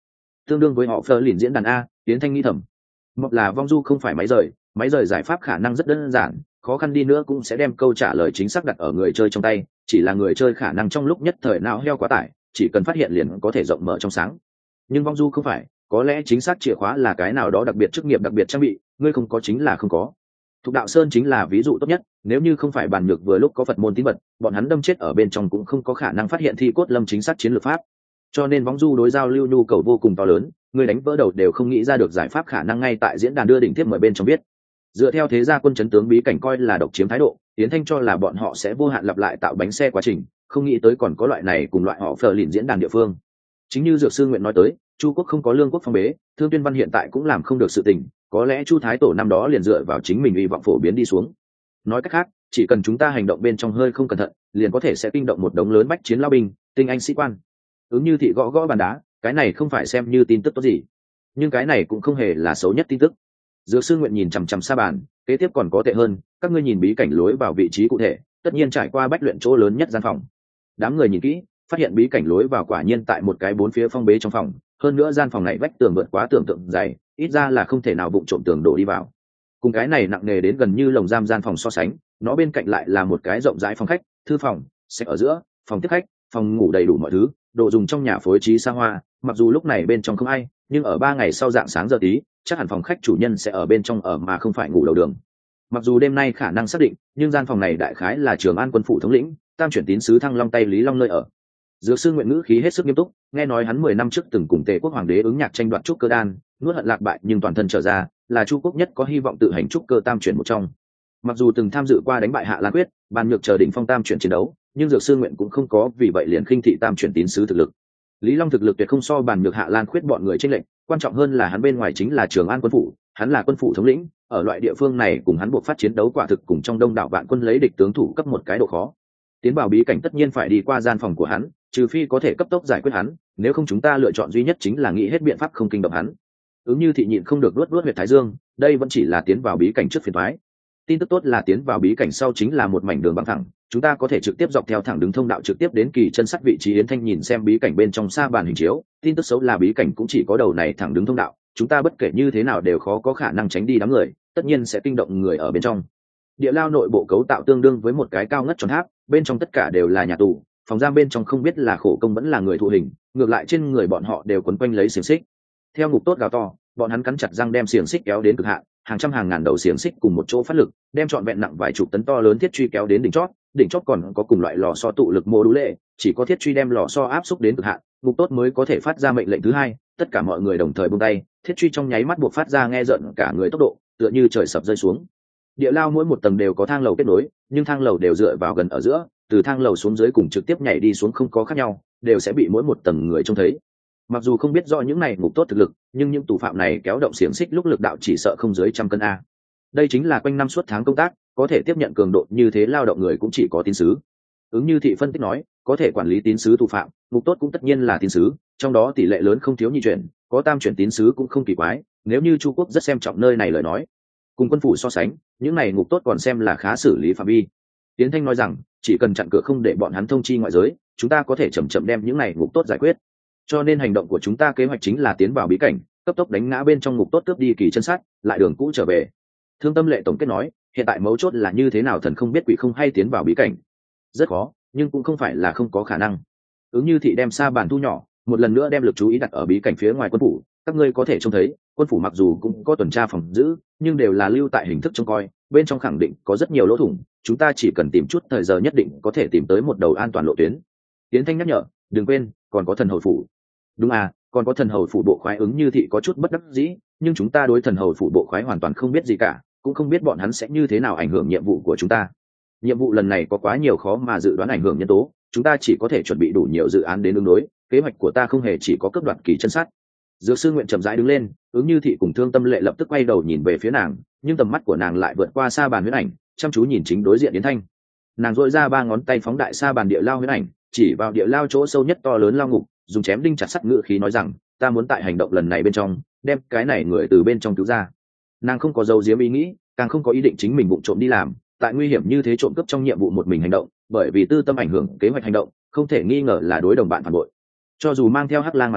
tương đương với họ phơ lìn diễn đàn a. Tiến thanh nghĩ thầm, một là vong du không phải máy rời giải pháp khả năng rất đơn giản, khó khăn đi nữa cũng sẽ đem câu trả lời chính xác đặt ở người chơi trong tay, chỉ là người chơi khả năng trong lúc nhất thời não heo quá tải, chỉ cần phát hiện liền có thể rộng mở trong sáng. Nhưng vong du không phải, có lẽ chính xác chìa khóa là cái nào đó đặc biệt chức nghiệp đặc biệt trang bị, ngươi không có chính là không có. Thục Đạo Sơn chính là ví dụ tốt nhất, nếu như không phải bàn nhược vừa lúc có Phật môn tín vật, bọn hắn đâm chết ở bên trong cũng không có khả năng phát hiện thi cốt lâm chính xác chiến lược pháp. Cho nên vong du đối giao lưu nhu cầu vô cùng to lớn, người đánh vỡ đầu đều không nghĩ ra được giải pháp khả năng ngay tại diễn đàn đưa đỉnh tiếp mời bên trong biết. Dựa theo thế gia quân chấn tướng bí cảnh coi là độc chiếm thái độ, Tiến Thanh cho là bọn họ sẽ vô hạn lặp lại tạo bánh xe quá trình, không nghĩ tới còn có loại này cùng loại họ phờ lìn diễn đàn địa phương. Chính như Dược Sư Nguyện nói tới, Chu quốc không có lương quốc phong bế, Thương Tuyên Văn hiện tại cũng làm không được sự tình, có lẽ Chu Thái Tổ năm đó liền dựa vào chính mình hy vọng phổ biến đi xuống. Nói cách khác, chỉ cần chúng ta hành động bên trong hơi không cẩn thận, liền có thể sẽ kinh động một đống lớn bách chiến lao binh, tinh anh sĩ quan. Ứng Như Thị gõ gõ bàn đá, cái này không phải xem như tin tức tốt gì, nhưng cái này cũng không hề là xấu nhất tin tức. Dược Sư Nguyện nhìn chằm chằm xa bàn, kế tiếp còn có tệ hơn, các ngươi nhìn bí cảnh lối vào vị trí cụ thể, tất nhiên trải qua bách luyện chỗ lớn nhất gian phòng. Đám người nhìn kỹ, phát hiện bí cảnh lối vào quả nhiên tại một cái bốn phía phong bế trong phòng, hơn nữa gian phòng này vách tường vượt quá tưởng tượng dày, ít ra là không thể nào vụng trộm tường đổ đi vào. Cùng cái này nặng nề đến gần như lồng giam gian phòng so sánh, nó bên cạnh lại là một cái rộng rãi phòng khách, thư phòng, sách ở giữa, phòng tiếp khách, phòng ngủ đầy đủ mọi thứ, đồ dùng trong nhà phối trí xa hoa. Mặc dù lúc này bên trong không ai, nhưng ở 3 ngày sau dạng sáng giờ tí, chắc hẳn phòng khách chủ nhân sẽ ở bên trong ở mà không phải ngủ đầu đường. Mặc dù đêm nay khả năng xác định, nhưng gian phòng này đại khái là Trường An quân phủ thống lĩnh tam chuyển tín sứ Thăng Long tay Lý Long nơi ở. Dược Sư Nguyện ngữ khí hết sức nghiêm túc, nghe nói hắn 10 năm trước từng cùng Tề quốc hoàng đế ứng nhạc tranh đoạt trúc cơ đan, nuốt hận lạc bại nhưng toàn thân trở ra, là Chu quốc nhất có hy vọng tự hành trúc cơ tam chuyển một trong. Mặc dù từng tham dự qua đánh bại Hạ Lan Quyết, bàn nhược chờ đỉnh phong tam chuyển chiến đấu, nhưng Dược Sư Nguyện cũng không có vì vậy liền khinh thị tam chuyển tín sứ thực lực. Lý Long thực lực tuyệt không so bàn nhược Hạ Lan Khuyết bọn người chênh lệch, quan trọng hơn là hắn bên ngoài chính là Trường An quân phủ, hắn là quân phủ thống lĩnh, ở loại địa phương này cùng hắn buộc phát chiến đấu quả thực cùng trong đông đảo vạn quân lấy địch tướng thủ cấp một cái độ khó. Tiến vào bí cảnh tất nhiên phải đi qua gian phòng của hắn, trừ phi có thể cấp tốc giải quyết hắn, nếu không chúng ta lựa chọn duy nhất chính là nghĩ hết biện pháp không kinh động hắn. Ứng Như Thị nhịn không được luốt huyệt thái dương, đây vẫn chỉ là tiến vào bí cảnh trước phiền toái. Tin tức tốt là tiến vào bí cảnh sau chính là một mảnh đường bằng thẳng, chúng ta có thể trực tiếp dọc theo thẳng đứng thông đạo trực tiếp đến kỳ chân sắt vị trí. Yến Thanh nhìn xem bí cảnh bên trong xa bàn hình chiếu, tin tức xấu là bí cảnh cũng chỉ có đầu này thẳng đứng thông đạo, chúng ta bất kể như thế nào đều khó có khả năng tránh đi đám người, tất nhiên sẽ kinh động người ở bên trong. Địa lao nội bộ cấu tạo tương đương với một cái cao ngất tròn tháp, bên trong tất cả đều là nhà tù, phòng giam bên trong không biết là khổ công vẫn là người thụ hình, ngược lại trên người bọn họ đều quấn quanh lấy xiềng xích. Theo ngục tốt gào to, bọn hắn cắn chặt răng đem xiềng xích kéo đến cực hạn, hàng trăm hàng ngàn đầu xiềng xích cùng một chỗ phát lực, đem trọn vẹn nặng vài chục tấn to lớn thiết truy kéo đến đỉnh chót còn có cùng loại lò xo tụ lực mô đũ lệ, chỉ có thiết truy đem lò xo áp xúc đến cực hạn, ngục tốt mới có thể phát ra mệnh lệnh thứ hai. Tất cả mọi người đồng thời buông tay, thiết truy trong nháy mắt buộc phát ra nghe rợn cả người tốc độ, tựa như trời sập rơi xuống. Địa lao mỗi một tầng đều có thang lầu kết nối, nhưng thang lầu đều dựa vào gần ở giữa, từ thang lầu xuống dưới cùng trực tiếp nhảy đi xuống không có khác nhau, đều sẽ bị mỗi một tầng người trông thấy. Mặc dù không biết rõ những này ngục tốt thực lực, nhưng những tù phạm này kéo động xiềng xích lúc lực đạo chỉ sợ không dưới 100 cân a. Đây chính là quanh năm suốt tháng công tác, có thể tiếp nhận cường độ như thế lao động người cũng chỉ có tín sứ. Ứng Như Thị phân tích nói, có thể quản lý tín sứ tù phạm, ngục tốt cũng tất nhiên là tín sứ, trong đó tỷ lệ lớn không thiếu nhị chuyển, có tam chuyển tín sứ cũng không kỳ quái, nếu như Chu quốc rất xem trọng nơi này lời nói. Cùng quân phủ so sánh, những này ngục tốt còn xem là khá xử lý phạm vi. Tiến Thanh nói rằng, chỉ cần chặn cửa không để bọn hắn thông chi ngoại giới, chúng ta có thể chậm chậm đem những này ngục tốt giải quyết. Cho nên hành động của chúng ta kế hoạch chính là tiến vào bí cảnh, cấp tốc đánh ngã bên trong ngục tốt cướp đi kỳ chân sắt, lại đường cũ trở về. Thương Tâm Lệ tổng kết nói, hiện tại mấu chốt là như thế nào thần không biết quỷ không hay tiến vào bí cảnh. Rất khó, nhưng cũng không phải là không có khả năng. Ứng Như Thị đem xa bàn thu nhỏ, một lần nữa đem lực chú ý đặt ở bí cảnh phía ngoài quân phủ. Các ngươi có thể trông thấy, quân phủ mặc dù cũng có tuần tra phòng giữ, nhưng đều là lưu tại hình thức trông coi, bên trong khẳng định có rất nhiều lỗ thủng, chúng ta chỉ cần tìm chút thời giờ nhất định có thể tìm tới một đầu an toàn lộ tuyến. Tiến Thanh nhắc nhở, đừng quên, còn có thần hầu phủ. Đúng à, còn có thần hầu phủ bộ khoái. Ứng Như Thị có chút bất đắc dĩ, nhưng chúng ta đối thần hầu phủ bộ khoái hoàn toàn không biết gì cả, cũng không biết bọn hắn sẽ như thế nào ảnh hưởng nhiệm vụ của chúng ta. Nhiệm vụ lần này có quá nhiều khó mà dự đoán ảnh hưởng nhân tố, chúng ta chỉ có thể chuẩn bị đủ nhiều dự án đến ứng đối. Kế hoạch của ta không hề chỉ có cướp đoạt kỳ chân sắt. Dược Sư Nguyện chậm rãi đứng lên, Ứng Như Thị cùng Thương Tâm Lệ lập tức quay đầu nhìn về phía nàng, nhưng tầm mắt của nàng lại vượt qua xa bàn huyễn ảnh, chăm chú nhìn chính đối diện Yến Thanh. Nàng dội ra 3 ngón tay phóng đại xa bàn địa lao huyễn ảnh, chỉ vào địa lao chỗ sâu nhất to lớn lao ngục, dùng chém đinh chặt sắt ngữ khí nói rằng, ta muốn tại hành động lần này bên trong đem cái này người từ bên trong cứu ra. Nàng không có dấu diếm ý nghĩ, càng không có ý định chính mình vụng trộm đi làm, tại nguy hiểm như thế trộm cướp trong nhiệm vụ một mình hành động, bởi vì tư tâm ảnh hưởng kế hoạch hành động, không thể nghi ngờ là đối đồng bạn phản bội. Cho dù mang theo hắc lang mặt nạ,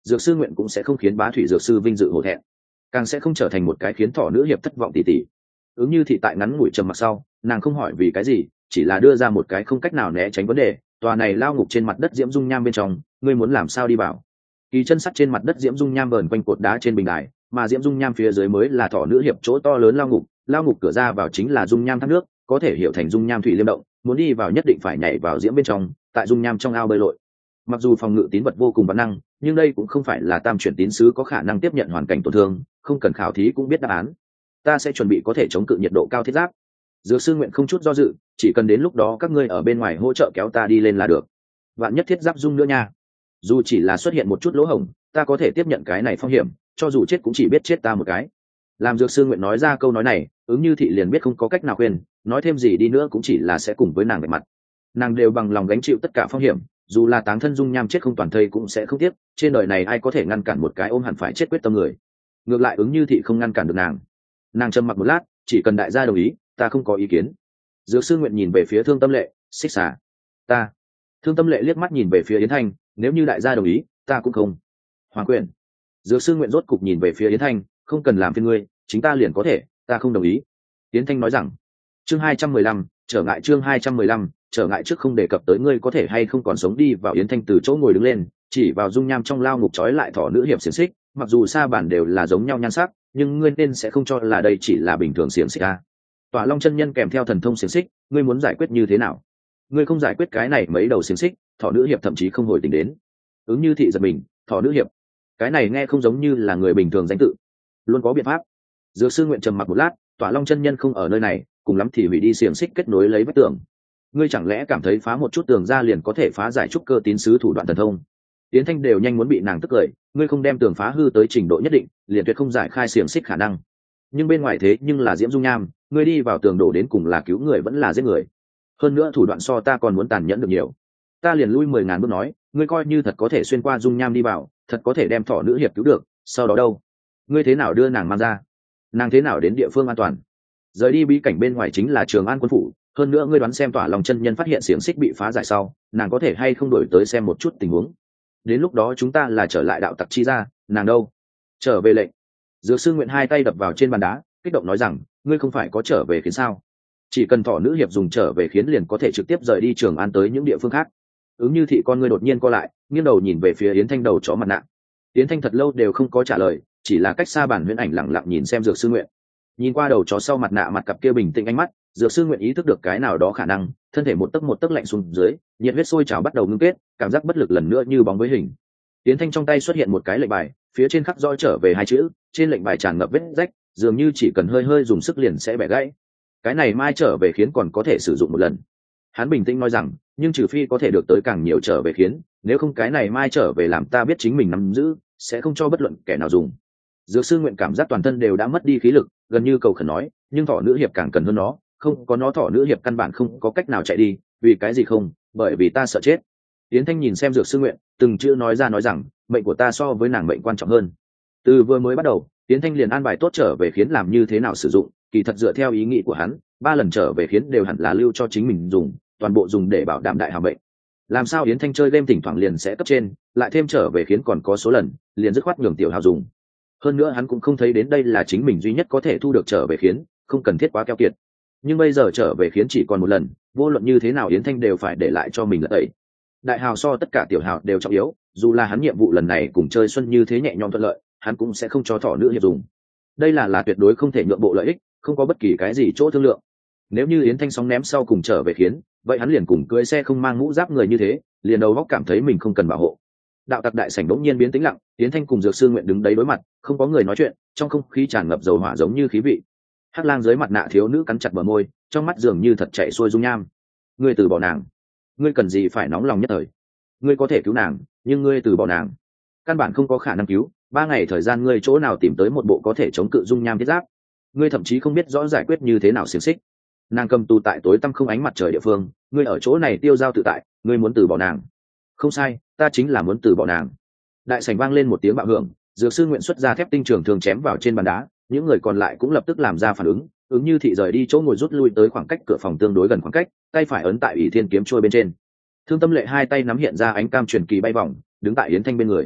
dược sư nguyện cũng sẽ không khiến bá thủy dược sư vinh dự hổ thẹn, càng sẽ không trở thành một cái khiến thỏ nữ hiệp thất vọng tỉ tỉ. Ứng Như thị tại ngắn ngủi trầm mặc sau, nàng không hỏi vì cái gì, chỉ là đưa ra một cái không cách nào né tránh vấn đề. Tòa này lao ngục trên mặt đất diễm dung nham bên trong, ngươi muốn làm sao đi vào? Kỳ chân sắt trên mặt đất diễm dung nham vờn quanh cột đá trên bình đài, mà diễm dung nham phía dưới mới là thỏ nữ hiệp chỗ to lớn lao ngục. Lao ngục cửa ra vào chính là dung nham thác nước, có thể hiểu thành dung nham thủy liêm động, muốn đi vào nhất định phải nhảy vào diễm bên trong, tại dung nham trong ao bơi lội. Mặc dù phòng ngự tín vật vô cùng bản năng, nhưng đây cũng không phải là tam chuyển tín sứ có khả năng tiếp nhận hoàn cảnh tổn thương, không cần khảo thí cũng biết đáp án. Ta sẽ chuẩn bị có thể chống cự nhiệt độ cao thiết giáp. Dược sư nguyện không chút do dự, chỉ cần đến lúc đó các ngươi ở bên ngoài hỗ trợ kéo ta đi lên là được. Vạn nhất thiết giáp dung nữa nha, dù chỉ là xuất hiện một chút lỗ hổng, ta có thể tiếp nhận cái này phong hiểm, cho dù chết cũng chỉ biết chết ta một cái. Làm dược sư nguyện nói ra câu nói này, Ứng Như thị liền biết không có cách nào khuyên, nói thêm gì đi nữa cũng chỉ là sẽ cùng với nàng về mặt. Nàng đều bằng lòng gánh chịu tất cả phong hiểm, dù là táng thân dung nham chết không toàn thây cũng sẽ không tiếc. Trên đời này ai có thể ngăn cản một cái ôm hẳn phải chết quyết tâm người? Ngược lại Ứng Như thị không ngăn cản được nàng. Nàng trầm mặc một lát, chỉ cần đại gia đồng ý, ta không có ý kiến. Dược sư nguyện nhìn về phía Thương Tâm Lệ, xích xả. Ta. Thương Tâm Lệ liếc mắt nhìn về phía Yến Thanh, nếu như đại gia đồng ý, ta cũng không. Hoàng quyền. Dược sư nguyện rốt cục nhìn về phía Yến Thanh, không cần làm phiền ngươi, chính ta liền có thể, ta không đồng ý. Yến Thanh nói rằng, chương 215, trở ngại chương 215, trở ngại trước không đề cập tới ngươi có thể hay không còn sống đi vào. Yến Thanh từ chỗ ngồi đứng lên, chỉ vào dung nham trong lao ngục trói lại thỏ nữ hiệp xiềng xích, mặc dù sa bản đều là giống nhau nhan sắc, nhưng ngươi nên sẽ không cho là đây chỉ là bình thường xiềng xích a. Tỏa Long chân nhân kèm theo thần thông xiềng xích, ngươi muốn giải quyết như thế nào? Ngươi không giải quyết cái này mấy đầu xiềng xích, thỏ nữ hiệp thậm chí không hồi tỉnh đến. Ứng Như thị giật mình, thỏ nữ hiệp, cái này nghe không giống như là người bình thường danh tự, luôn có biện pháp. Dược sư nguyện trầm mặc một lát, Tỏa Long chân nhân không ở nơi này, cùng lắm thì hủy đi xiềng xích kết nối lấy vách tường. Ngươi chẳng lẽ cảm thấy phá một chút tường ra liền có thể phá giải trúc cơ tín sứ thủ đoạn thần thông? Tiến Thanh đều nhanh muốn bị nàng tức cười, ngươi không đem tường phá hư tới trình độ nhất định, liền tuyệt không giải khai xiềng xích khả năng. Nhưng bên ngoài thế nhưng là diễm dung nham, ngươi đi vào tường đổ đến cùng là cứu người vẫn là giết người. Hơn nữa thủ đoạn so ta còn muốn tàn nhẫn được nhiều. Ta liền lui 10.000 bước nói, ngươi coi như thật có thể xuyên qua dung nham đi vào, thật có thể đem thỏ nữ hiệp cứu được, sau đó đâu? Ngươi thế nào đưa nàng mang ra? Nàng thế nào đến địa phương an toàn? Rời đi bí cảnh bên ngoài chính là Trường An quân phủ, hơn nữa ngươi đoán xem Tỏa Long chân nhân phát hiện xiềng xích bị phá giải sau, nàng có thể hay không đổi tới xem một chút tình huống. Đến lúc đó chúng ta là trở lại đạo tặc chi ra, nàng đâu? Trở về lệnh. Dược sư nguyện hai tay đập vào trên bàn đá, kích động nói rằng, ngươi không phải có trở về khiến sao? Chỉ cần thỏ nữ hiệp dùng trở về khiến liền có thể trực tiếp rời đi Trường An tới những địa phương khác. Ứng Như thị con ngươi đột nhiên co lại, nghiêng đầu nhìn về phía Yến Thanh đầu chó mặt nạ. Yến Thanh thật lâu đều không có trả lời, chỉ là cách xa bản huyễn ảnh lặng lặng nhìn xem Dược sư nguyện. Nhìn qua đầu chó sau mặt nạ mặt cặp kia bình tĩnh ánh mắt, Dược sư nguyện ý thức được cái nào đó khả năng, thân thể một tấc lạnh xuống dưới, nhiệt huyết sôi trào bắt đầu ngưng kết, cảm giác bất lực lần nữa như bóng với hình. Yến Thanh trong tay xuất hiện một cái lệnh bài, phía trên khắc rõ trở về hai chữ, trên lệnh bài tràn ngập vết rách, dường như chỉ cần hơi hơi dùng sức liền sẽ bẻ gãy. Cái này mai trở về khiến còn có thể sử dụng một lần. Hắn bình tĩnh nói rằng, nhưng trừ phi có thể được tới càng nhiều trở về khiến, nếu không cái này mai trở về làm ta biết chính mình nắm giữ, sẽ không cho bất luận kẻ nào dùng. Dược sư nguyện cảm giác toàn thân đều đã mất đi khí lực, gần như cầu khẩn nói, nhưng thỏ nữ hiệp càng cần hơn nó, không có nó thỏ nữ hiệp căn bản không có cách nào chạy đi. Vì cái gì không? Bởi vì ta sợ chết. Yến Thanh nhìn xem Dược sư nguyện, từng chữ nói ra nói rằng, mệnh của ta so với nàng mệnh quan trọng hơn. Từ vừa mới bắt đầu, Yến Thanh liền an bài tốt trở về khiến làm như thế nào sử dụng, kỳ thật dựa theo ý nghĩ của hắn, 3 lần trở về khiến đều hẳn là lưu cho chính mình dùng, toàn bộ dùng để bảo đảm đại hào mệnh. Làm sao Yến Thanh chơi game thỉnh thoảng liền sẽ cấp trên, lại thêm trở về khiến còn có số lần, liền dứt khoát nhường tiểu hào dùng. Hơn nữa hắn cũng không thấy đến đây là chính mình duy nhất có thể thu được trở về khiến, không cần thiết quá keo kiệt. Nhưng bây giờ trở về khiến chỉ còn một lần, vô luận như thế nào Yến Thanh đều phải để lại cho mình là tẩy. Đại hào so tất cả tiểu hào đều trọng yếu, dù là hắn nhiệm vụ lần này cùng chơi xuân như thế nhẹ nhõm thuận lợi, hắn cũng sẽ không cho thỏ nữ hiệp dùng. Đây là tuyệt đối không thể nhượng bộ lợi ích, không có bất kỳ cái gì chỗ thương lượng. Nếu như Yến Thanh sóng ném sau cùng trở về khiến, vậy hắn liền cùng cưỡi xe không mang mũ giáp người như thế, liền đầu góc cảm thấy mình không cần bảo hộ. Đạo tặc đại sảnh bỗng nhiên biến tĩnh lặng, Yến Thanh cùng Dược sư nguyện đứng đấy đối mặt, không có người nói chuyện, trong không khí tràn ngập dầu hỏa giống như khí vị. Hắc lang dưới mặt nạ thiếu nữ cắn chặt bờ môi, trong mắt dường như thật chạy xuôi dung nham. Ngươi từ bỏ nàng, ngươi cần gì phải nóng lòng nhất thời? Ngươi có thể cứu nàng, nhưng ngươi từ bỏ nàng, căn bản không có khả năng cứu. 3 ngày thời gian ngươi chỗ nào tìm tới một bộ có thể chống cự dung nham thiết giáp? Ngươi thậm chí không biết rõ giải quyết như thế nào xiềng xích. Nàng cầm tù tại tối tăm không ánh mặt trời địa phương, ngươi ở chỗ này tiêu dao tự tại, ngươi muốn từ bỏ nàng. Không sai, ta chính là muốn từ bỏ nàng. Đại sảnh vang lên một tiếng bạo hưởng, Dược sư nguyện xuất ra thép tinh trường thường chém vào trên bàn đá, những người còn lại cũng lập tức làm ra phản ứng. Ứng Như thị rời đi chỗ ngồi rút lui tới khoảng cách cửa phòng tương đối gần khoảng cách, tay phải ấn tại ỷ thiên kiếm trôi bên trên. Thương Tâm Lệ hai tay nắm hiện ra ánh cam truyền kỳ bay vòng, đứng tại Yến Thanh bên người.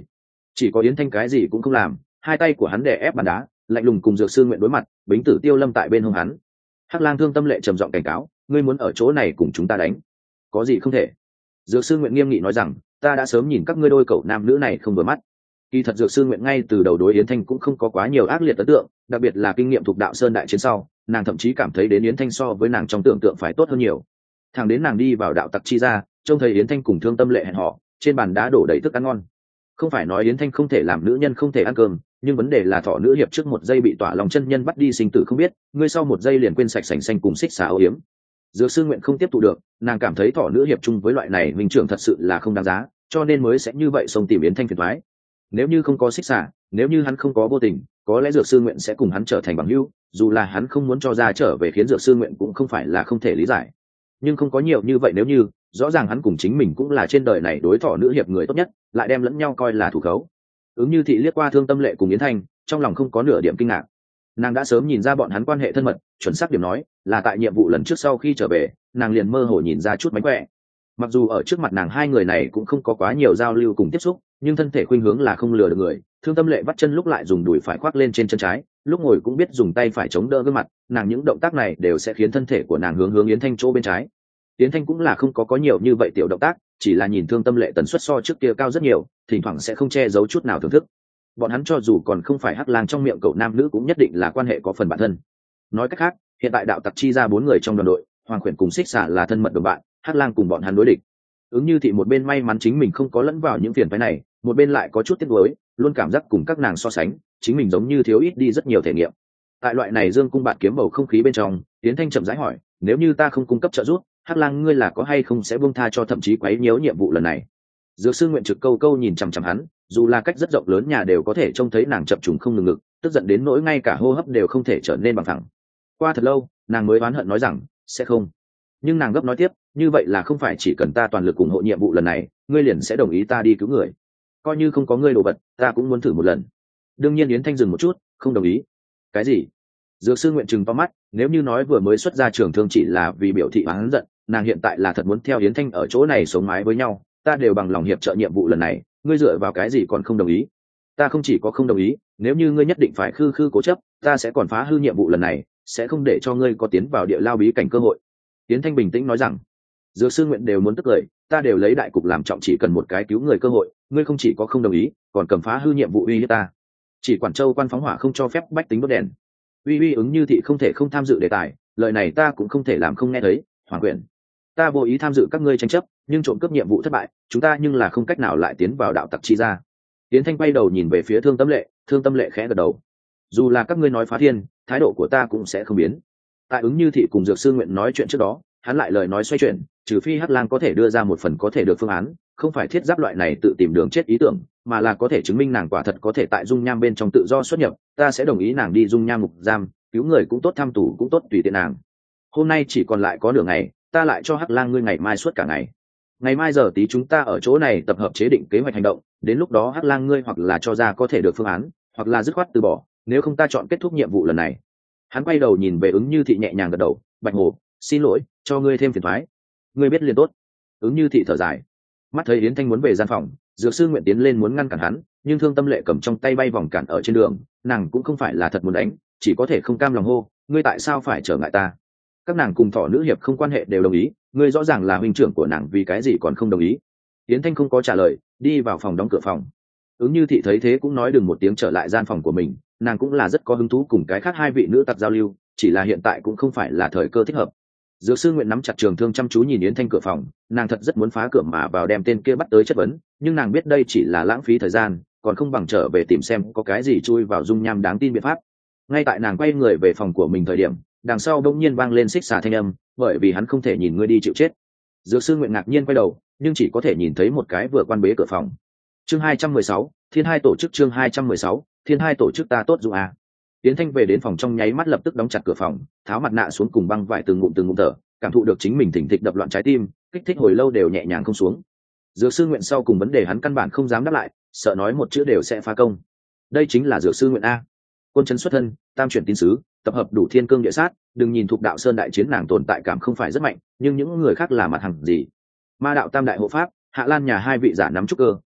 chỉ có yến thanh cái gì cũng không làm, hai tay của hắn đè ép bàn đá, lạnh lùng cùng dược sư nguyện đối mặt. Bính Tử Tiêu Lâm tại bên hông hắn. Hắc Lang Thương Tâm Lệ trầm giọng cảnh cáo, ngươi muốn ở chỗ này cùng chúng ta đánh, có gì không thể. Dược sư nguyện nghiêm nghị nói rằng, ta đã sớm nhìn các ngươi đôi cậu nam nữ này không vừa mắt. Kỳ thật dược sư nguyện ngay từ đầu đối yến thanh cũng không có quá nhiều ác liệt ấn tượng, đặc biệt là kinh nghiệm thuộc đạo sơn đại chiến sau, nàng thậm chí cảm thấy đến yến thanh so với nàng trong tưởng tượng phải tốt hơn nhiều. Thằng đến nàng đi vào đạo tặc chi ra, trông thấy yến thanh cùng Thương Tâm Lệ hẹn họ trên bàn đá đổ đầy thức ăn ngon. Không phải nói yến thanh không thể làm nữ nhân không thể ăn cơm, nhưng vấn đề là thọ nữ hiệp trước một giây bị tỏa lòng chân nhân bắt đi sinh tử không biết, ngươi sau một giây liền quên sạch sành xanh cùng xích xà âu yếm. Dược sư nguyện không tiếp thụ được, nàng cảm thấy thọ nữ hiệp chung với loại này huynh trưởng thật sự là không đáng giá, cho nên mới sẽ như vậy xông tìm yến thanh phiền toái. Nếu như không có xích xà, nếu như hắn không có vô tình, có lẽ dược sư nguyện sẽ cùng hắn trở thành bằng hữu, dù là hắn không muốn cho ra trở về khiến dược sư nguyện cũng không phải là không thể lý giải. Nhưng không có nhiều như vậy, nếu như rõ ràng hắn cùng chính mình cũng là trên đời này đối thọ nữ hiệp người tốt nhất, lại đem lẫn nhau coi là thủ khấu. Ứng Như Thị liếc qua Thương Tâm Lệ cùng Yến Thanh, trong lòng không có nửa điểm kinh ngạc. Nàng đã sớm nhìn ra bọn hắn quan hệ thân mật, chuẩn xác điểm nói là tại nhiệm vụ lần trước sau khi trở về, nàng liền mơ hồ nhìn ra chút mánh khỏe. Mặc dù ở trước mặt nàng hai người này cũng không có quá nhiều giao lưu cùng tiếp xúc, nhưng thân thể khuynh hướng là không lừa được người. Thương Tâm Lệ vắt chân lúc lại dùng đùi phải khoác lên trên chân trái, lúc ngồi cũng biết dùng tay phải chống đỡ gương mặt, nàng những động tác này đều sẽ khiến thân thể của nàng hướng Yến Thanh chỗ bên trái. Yến Thanh cũng là không có nhiều như vậy tiểu động tác, chỉ là nhìn Thương Tâm Lệ tần suất so trước kia cao rất nhiều, thỉnh thoảng sẽ không che giấu chút nào thưởng thức. Bọn hắn cho dù còn không phải Hắc Lang trong miệng cậu nam nữ cũng nhất định là quan hệ có phần bản thân. Nói cách khác, hiện tại đạo tặc chi ra 4 người trong đoàn đội, Hoàng Khuyển cùng Xích Xà là thân mật đồng bạn, Hắc Lang cùng bọn hắn đối địch. Ứng Như Thị một bên may mắn chính mình không có lẫn vào những phiền phức này, một bên lại có chút tiếc nuối, luôn cảm giác cùng các nàng so sánh, chính mình giống như thiếu ít đi rất nhiều thể nghiệm. Tại loại này dương cung bạt kiếm bầu không khí bên trong, Yến Thanh chậm rãi hỏi, nếu như ta không cung cấp trợ giúp, Hắc Lang ngươi là có hay không sẽ buông tha cho thậm chí quấy nhiễu nhiệm vụ lần này. Dược sư nguyện trực câu câu nhìn chằm chằm hắn, dù là cách rất rộng lớn nhà đều có thể trông thấy nàng chập trùng không ngừng ngực, tức giận đến nỗi ngay cả hô hấp đều không thể trở nên bằng thẳng. Qua thật lâu, nàng mới oán hận nói rằng sẽ không. Nhưng nàng gấp nói tiếp, như vậy là không phải chỉ cần ta toàn lực ủng hộ nhiệm vụ lần này, ngươi liền sẽ đồng ý ta đi cứu người. Coi như không có ngươi đồ vật, ta cũng muốn thử một lần. Đương nhiên Yến Thanh dừng một chút, không đồng ý. Cái gì? Dược sư nguyện trừng to mắt, nếu như nói vừa mới xuất ra trường thương chỉ là vì biểu thị oán giận, nàng hiện tại là thật muốn theo Yến Thanh ở chỗ này sống mái với nhau, ta đều bằng lòng hiệp trợ nhiệm vụ lần này, ngươi dựa vào cái gì còn không đồng ý? Ta không chỉ có không đồng ý, nếu như ngươi nhất định phải khư khư cố chấp, ta sẽ còn phá hư nhiệm vụ lần này, sẽ không để cho ngươi có tiến vào địa lao bí cảnh cơ hội. Yến Thanh bình tĩnh nói rằng, dược sư nguyện đều muốn tức cười, ta đều lấy đại cục làm trọng, chỉ cần một cái cứu người cơ hội, ngươi không chỉ có không đồng ý, còn cầm phá hư nhiệm vụ uy hiếp ta. Chỉ Quản Châu quan phóng hỏa không cho phép bách tính đốt đèn. Uy Ứng Như Thị không thể không tham dự đề tài, lời này ta cũng không thể làm không nghe thấy. Hoàng Quyền, ta vô ý tham dự các ngươi tranh chấp, nhưng trộm cướp nhiệm vụ thất bại, chúng ta nhưng là không cách nào lại tiến vào đạo tặc chi ra. Yến Thanh quay đầu nhìn về phía Thương Tâm Lệ, Thương Tâm Lệ khẽ gật đầu. Dù là các ngươi nói phá thiên, thái độ của ta cũng sẽ không biến. Tại Ứng Như Thị cùng dược sư nguyện nói chuyện trước đó, hắn lại lời nói xoay chuyển, trừ phi Hắc Lang có thể đưa ra một phần có thể được phương án, không phải thiết giáp loại này tự tìm đường chết ý tưởng, mà là có thể chứng minh nàng quả thật có thể tại dung nham bên trong tự do xuất nhập, ta sẽ đồng ý nàng đi dung nham ngục giam, cứu người cũng tốt, thăm tù cũng tốt, tùy tiện nàng. Hôm nay chỉ còn lại có nửa ngày, ta lại cho Hắc Lang ngươi ngày mai suốt cả ngày. Ngày mai giờ tí chúng ta ở chỗ này tập hợp chế định kế hoạch hành động, đến lúc đó Hắc Lang ngươi hoặc là cho ra có thể được phương án, hoặc là dứt khoát từ bỏ, nếu không ta chọn kết thúc nhiệm vụ lần này. Hắn quay đầu nhìn về Ứng Như Thị nhẹ nhàng gật đầu, Bạch Hồ, xin lỗi, cho ngươi thêm phiền toái. Ngươi biết liền tốt. Ứng Như Thị thở dài. Mắt thấy Yến Thanh muốn về gian phòng, dược sư nguyện tiến lên muốn ngăn cản hắn, nhưng Thương Tâm Lệ cầm trong tay bay vòng cản ở trên đường, nàng cũng không phải là thật muốn đánh, chỉ có thể không cam lòng hô, ngươi tại sao phải trở ngại ta? Các nàng cùng Thỏ nữ hiệp không quan hệ đều đồng ý, ngươi rõ ràng là huynh trưởng của nàng, vì cái gì còn không đồng ý? Yến Thanh không có trả lời, đi vào phòng đóng cửa phòng. Ứng Như Thị thấy thế cũng nói đừng một tiếng trở lại gian phòng của mình, nàng cũng là rất có hứng thú cùng cái khác hai vị nữ tặc giao lưu, chỉ là hiện tại cũng không phải là thời cơ thích hợp. Dược sư nguyện nắm chặt trường thương chăm chú nhìn Yến Thanh cửa phòng, nàng thật rất muốn phá cửa mà vào đem tên kia bắt tới chất vấn, nhưng nàng biết đây chỉ là lãng phí thời gian, còn không bằng trở về tìm xem có cái gì chui vào dung nham đáng tin biện pháp. Ngay tại nàng quay người về phòng của mình thời điểm, đằng sau bỗng nhiên vang lên xích xà thanh âm, bởi vì hắn không thể nhìn ngươi đi chịu chết. Dược sư nguyện ngạc nhiên quay đầu, nhưng chỉ có thể nhìn thấy một cái vừa quan bế cửa phòng. Chương 216, Thiên Hai tổ chức. Chương 216, Thiên Hai tổ chức. Ta tốt dụng à? Yến Thanh về đến phòng trong nháy mắt lập tức đóng chặt cửa phòng, tháo mặt nạ xuống cùng băng vải từng ngụm thở, cảm thụ được chính mình thỉnh thịch đập loạn trái tim, kích thích hồi lâu đều nhẹ nhàng không xuống. Dược sư nguyện sau cùng vấn đề hắn căn bản không dám đáp lại, sợ nói một chữ đều sẽ phá công. Đây chính là dược sư nguyện a. Quân trấn xuất thân, tam chuyển tín sứ, tập hợp đủ thiên cương địa sát, đừng nhìn thuộc đạo sơn đại chiến nàng tồn tại cảm không phải rất mạnh, nhưng những người khác là mặt hàng gì? Ma đạo tam đại hộ pháp, Hạ Lan nhà hai vị giả nắm trúc cơ,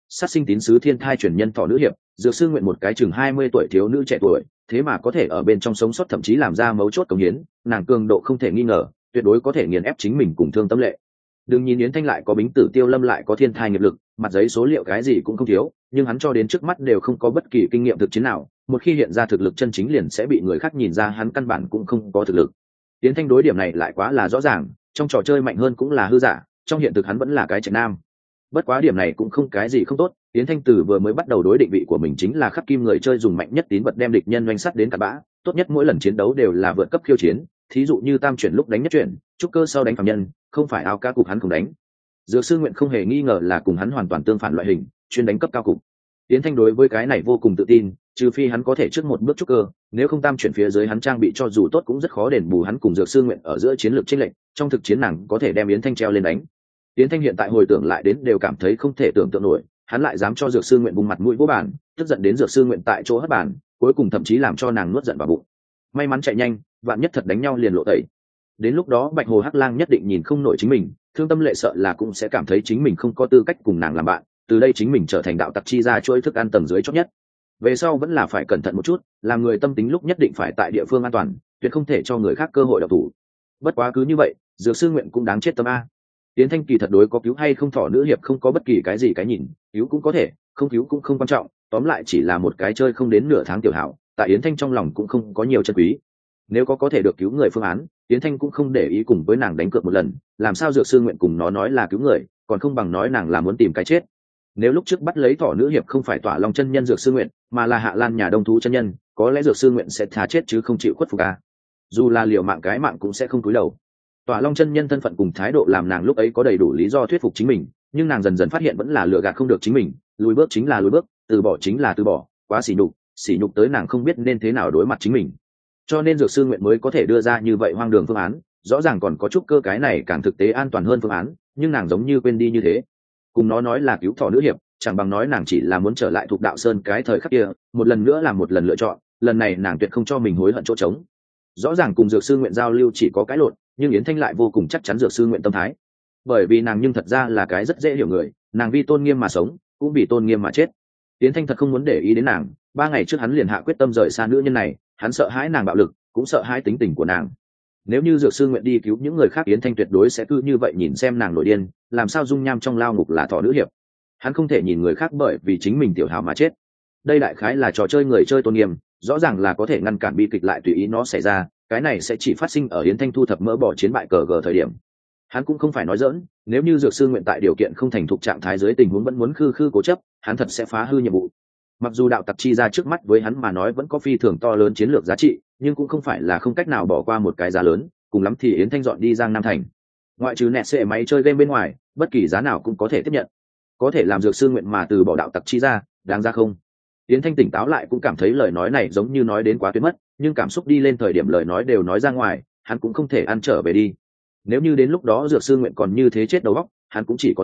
sát sinh tín sứ thiên thai truyền nhân thọ nữ hiệp, dược sư nguyện một cái chừng 20 tuổi thiếu nữ trẻ tuổi, thế mà có thể ở bên trong sống sót, thậm chí làm ra mấu chốt cống hiến, nàng cường độ không thể nghi ngờ, tuyệt đối có thể nghiền ép chính mình cùng Thương Tâm Lệ. Đừng nhìn Yến Thanh lại có Bính Tử Tiêu Lâm lại có thiên thai nghiệp lực, mặt giấy số liệu cái gì cũng không thiếu, nhưng hắn cho đến trước mắt đều không có bất kỳ kinh nghiệm thực chiến nào, một khi hiện ra thực lực chân chính liền sẽ bị người khác nhìn ra hắn căn bản cũng không có thực lực. Yến Thanh đối điểm này lại quá là rõ ràng, trong trò chơi mạnh hơn cũng là hư giả, trong hiện thực hắn vẫn là cái trạch nam. Bất quá điểm này cũng không cái gì không tốt, Yến Thanh từ vừa mới bắt đầu đối định vị của mình chính là khắc kim người chơi dùng mạnh nhất tín vật đem địch nhân doanh sắt đến cặn bã, tốt nhất mỗi lần chiến đấu đều là vượt cấp khiêu chiến, thí dụ như tam chuyển lúc đánh nhất chuyển, trúc cơ sau đánh phàm nhân, không phải áo cá cục hắn không đánh. Dược sư nguyện không hề nghi ngờ là cùng hắn hoàn toàn tương phản loại hình, chuyên đánh cấp cao cục. Yến Thanh đối với cái này vô cùng tự tin, trừ phi hắn có thể trước một bước trúc cơ, nếu không tam chuyển phía dưới hắn trang bị cho dù tốt cũng rất khó đền bù hắn cùng Dược sư nguyện ở giữa chiến lược chênh lệch, trong thực chiến nàng có thể đem Yến Thanh treo lên đánh. Yến Thanh hiện tại hồi tưởng lại đến đều cảm thấy không thể tưởng tượng nổi, hắn lại dám cho Dược sư nguyện bùng mặt mũi vỗ bàn, tức giận đến Dược sư nguyện tại chỗ hất bàn, cuối cùng thậm chí làm cho nàng nuốt giận vào bụng. May mắn chạy nhanh, vạn nhất thật đánh nhau liền lộ tẩy. Đến lúc đó Bạch Hồ Hắc Lang nhất định nhìn không nổi chính mình, Thương Tâm Lệ sợ là cũng sẽ cảm thấy chính mình không có tư cách cùng nàng làm bạn, từ đây chính mình trở thành đạo tặc chi ra chuỗi thức ăn tầng dưới chót nhất. Về sau vẫn là phải cẩn thận một chút, làm người tâm tính lúc nhất định phải tại địa phương an toàn, tuyệt không thể cho người khác cơ hội độc thủ. Bất quá cứ như vậy, Dược sư nguyện cũng đáng chết tâm a. Tiến Thanh kỳ thật đối có cứu hay không thỏ nữ hiệp không có bất kỳ cái gì cái nhìn, cứu cũng có thể, không cứu cũng không quan trọng, tóm lại chỉ là một cái chơi không đến nửa tháng tiểu hảo, tại Yến Thanh trong lòng cũng không có nhiều chân quý. Nếu có thể được cứu người phương án, Yến Thanh cũng không để ý cùng với nàng đánh cược một lần, làm sao Dược sư nguyện cùng nó nói là cứu người, còn không bằng nói nàng là muốn tìm cái chết. Nếu lúc trước bắt lấy thỏ nữ hiệp không phải Tỏa Long chân nhân Dược sư nguyện, mà là Hạ Lan nhà Đông thú chân nhân, có lẽ Dược sư nguyện sẽ thà chết chứ không chịu khuất phục a. Dù là liều mạng cái mạng cũng sẽ không cúi đầu. Tỏa Long chân nhân thân phận cùng thái độ làm nàng lúc ấy có đầy đủ lý do thuyết phục chính mình, nhưng nàng dần dần phát hiện vẫn là lừa gạt không được chính mình, lùi bước chính là lùi bước, từ bỏ chính là từ bỏ, quá sỉ nhục tới nàng không biết nên thế nào đối mặt chính mình. Cho nên Dược sư nguyện mới có thể đưa ra như vậy hoang đường phương án, rõ ràng còn có chút cơ cái này càng thực tế an toàn hơn phương án, nhưng nàng giống như quên đi như thế. Cùng nó nói là cứu thỏ nữ hiệp, chẳng bằng nói nàng chỉ là muốn trở lại Thục Đạo Sơn cái thời khắc kia, một lần nữa làm một lần lựa chọn, lần này nàng tuyệt không cho mình hối hận chỗ trống. Rõ ràng cùng Dược sư nguyện giao lưu chỉ có cái lộn, nhưng Yến Thanh lại vô cùng chắc chắn Dược sư nguyện tâm thái, bởi vì nàng nhưng thật ra là cái rất dễ hiểu người, nàng vì tôn nghiêm mà sống, cũng vì tôn nghiêm mà chết. Yến Thanh thật không muốn để ý đến nàng, 3 ngày trước hắn liền hạ quyết tâm rời xa nữ nhân này, hắn sợ hãi nàng bạo lực, cũng sợ hãi tính tình của nàng. Nếu như Dược sư nguyện đi cứu những người khác, Yến Thanh tuyệt đối sẽ cứ như vậy nhìn xem nàng nổi điên, làm sao dung nham trong lao ngục là thỏ nữ hiệp. Hắn không thể nhìn người khác bởi vì chính mình tiểu hào mà chết. Đây đại khái là trò chơi người chơi tôn nghiêm, rõ ràng là có thể ngăn cản bi kịch lại tùy ý nó xảy ra, cái này sẽ chỉ phát sinh ở Yến Thanh thu thập mỡ bỏ chiến bại cờ gờ thời điểm. Hắn cũng không phải nói giỡn, nếu như Dược sư nguyện tại điều kiện không thành thục trạng thái dưới tình huống vẫn muốn khư khư cố chấp, hắn thật sẽ phá hư nhiệm vụ. Mặc dù đạo tặc chi ra trước mắt với hắn mà nói vẫn có phi thường to lớn chiến lược giá trị, nhưng cũng không phải là không cách nào bỏ qua một cái giá lớn, cùng lắm thì Yến Thanh dọn đi Giang Nam thành. Ngoại trừ nẹt xệ máy chơi game bên ngoài, bất kỳ giá nào cũng có thể tiếp nhận. Có thể làm Dược sư nguyện mà từ bỏ đạo tặc chi ra, đáng ra không? Yến Thanh tỉnh táo lại cũng cảm thấy lời nói này giống như nói đến quá tuyệt mất, nhưng cảm xúc đi lên thời điểm lời nói đều nói ra ngoài, hắn cũng không thể ăn trở về đi. Nếu như đến lúc đó Dược sư nguyện còn như thế chết đầu óc, hắn cũng chỉ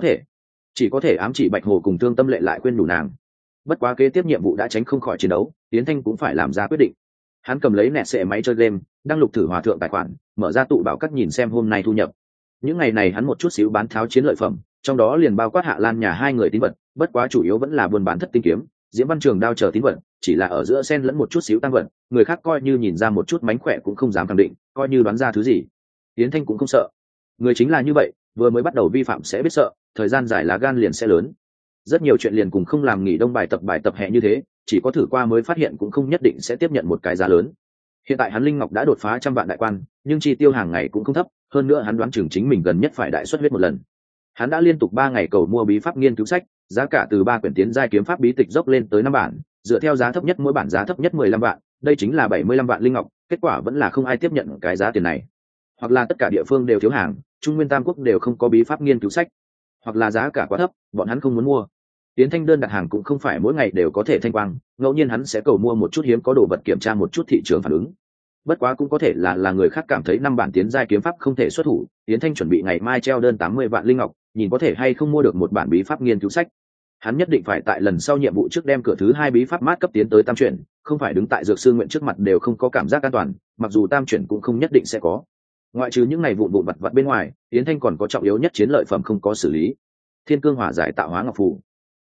có thể ám chỉ Bạch Hồ cùng Thương Tâm Lệ lại quên đủ nàng. Bất quá kế tiếp nhiệm vụ đã tránh không khỏi chiến đấu, Yến Thanh cũng phải làm ra quyết định. Hắn cầm lấy nẹt xệ máy chơi game, đăng lục thử hòa thượng tài khoản, mở ra tụ bảo các nhìn xem hôm nay thu nhập. Những ngày này hắn một chút xíu bán tháo chiến lợi phẩm, trong đó liền bao quát Hạ Lan nhà 2 người tín vật, bất quá chủ yếu vẫn là buôn bán thất tinh kiếm, Diễm Văn Trường đao chờ tín vật, chỉ là ở giữa xen lẫn một chút xíu tăng vật, người khác coi như nhìn ra một chút mánh khỏe cũng không dám khẳng định, coi như đoán ra thứ gì. Yến Thanh cũng không sợ. Người chính là như vậy, vừa mới bắt đầu vi phạm sẽ biết sợ, thời gian dài lá gan liền sẽ lớn. Rất nhiều chuyện liền cùng không làm nghỉ đông bài tập hè như thế, chỉ có thử qua mới phát hiện cũng không nhất định sẽ tiếp nhận một cái giá lớn. Hiện tại hắn linh ngọc đã đột phá 100 vạn đại quan, nhưng chi tiêu hàng ngày cũng không thấp, hơn nữa hắn đoán chừng chính mình gần nhất phải đại xuất huyết một lần. Hắn đã liên tục 3 ngày cầu mua bí pháp nghiên cứu sách, giá cả từ 3 quyển tiến giai kiếm pháp bí tịch dốc lên tới 5 bản, dựa theo giá thấp nhất mỗi bản giá thấp nhất 15 vạn, đây chính là 75 vạn linh ngọc, kết quả vẫn là không ai tiếp nhận cái giá tiền này. Hoặc là tất cả địa phương đều thiếu hàng, Trung Nguyên Tam Quốc đều không có bí pháp nghiên cứu sách, hoặc là giá cả quá thấp, bọn hắn không muốn mua. Tiến Thanh đơn đặt hàng cũng không phải mỗi ngày đều có thể thanh quang, ngẫu nhiên hắn sẽ cầu mua một chút hiếm có đồ vật kiểm tra một chút thị trường phản ứng. Bất quá cũng có thể là người khác cảm thấy 5 bản tiến giai kiếm pháp không thể xuất thủ, Tiến Thanh chuẩn bị ngày mai treo đơn 80 vạn linh ngọc, nhìn có thể hay không mua được một bản bí pháp nghiên cứu sách. Hắn nhất định phải tại lần sau nhiệm vụ trước đem cửa thứ 2 bí pháp mát cấp tiến tới tam chuyển, không phải đứng tại Dược sư nguyện trước mặt đều không có cảm giác an toàn, mặc dù tam chuyển cũng không nhất định sẽ có. Ngoại trừ những ngày vụn vặt vặt bên ngoài, Tiến Thanh còn có trọng yếu nhất chiến lợi phẩm không có xử lý. Thiên cương hỏa giải tạo hóa ngọc phù.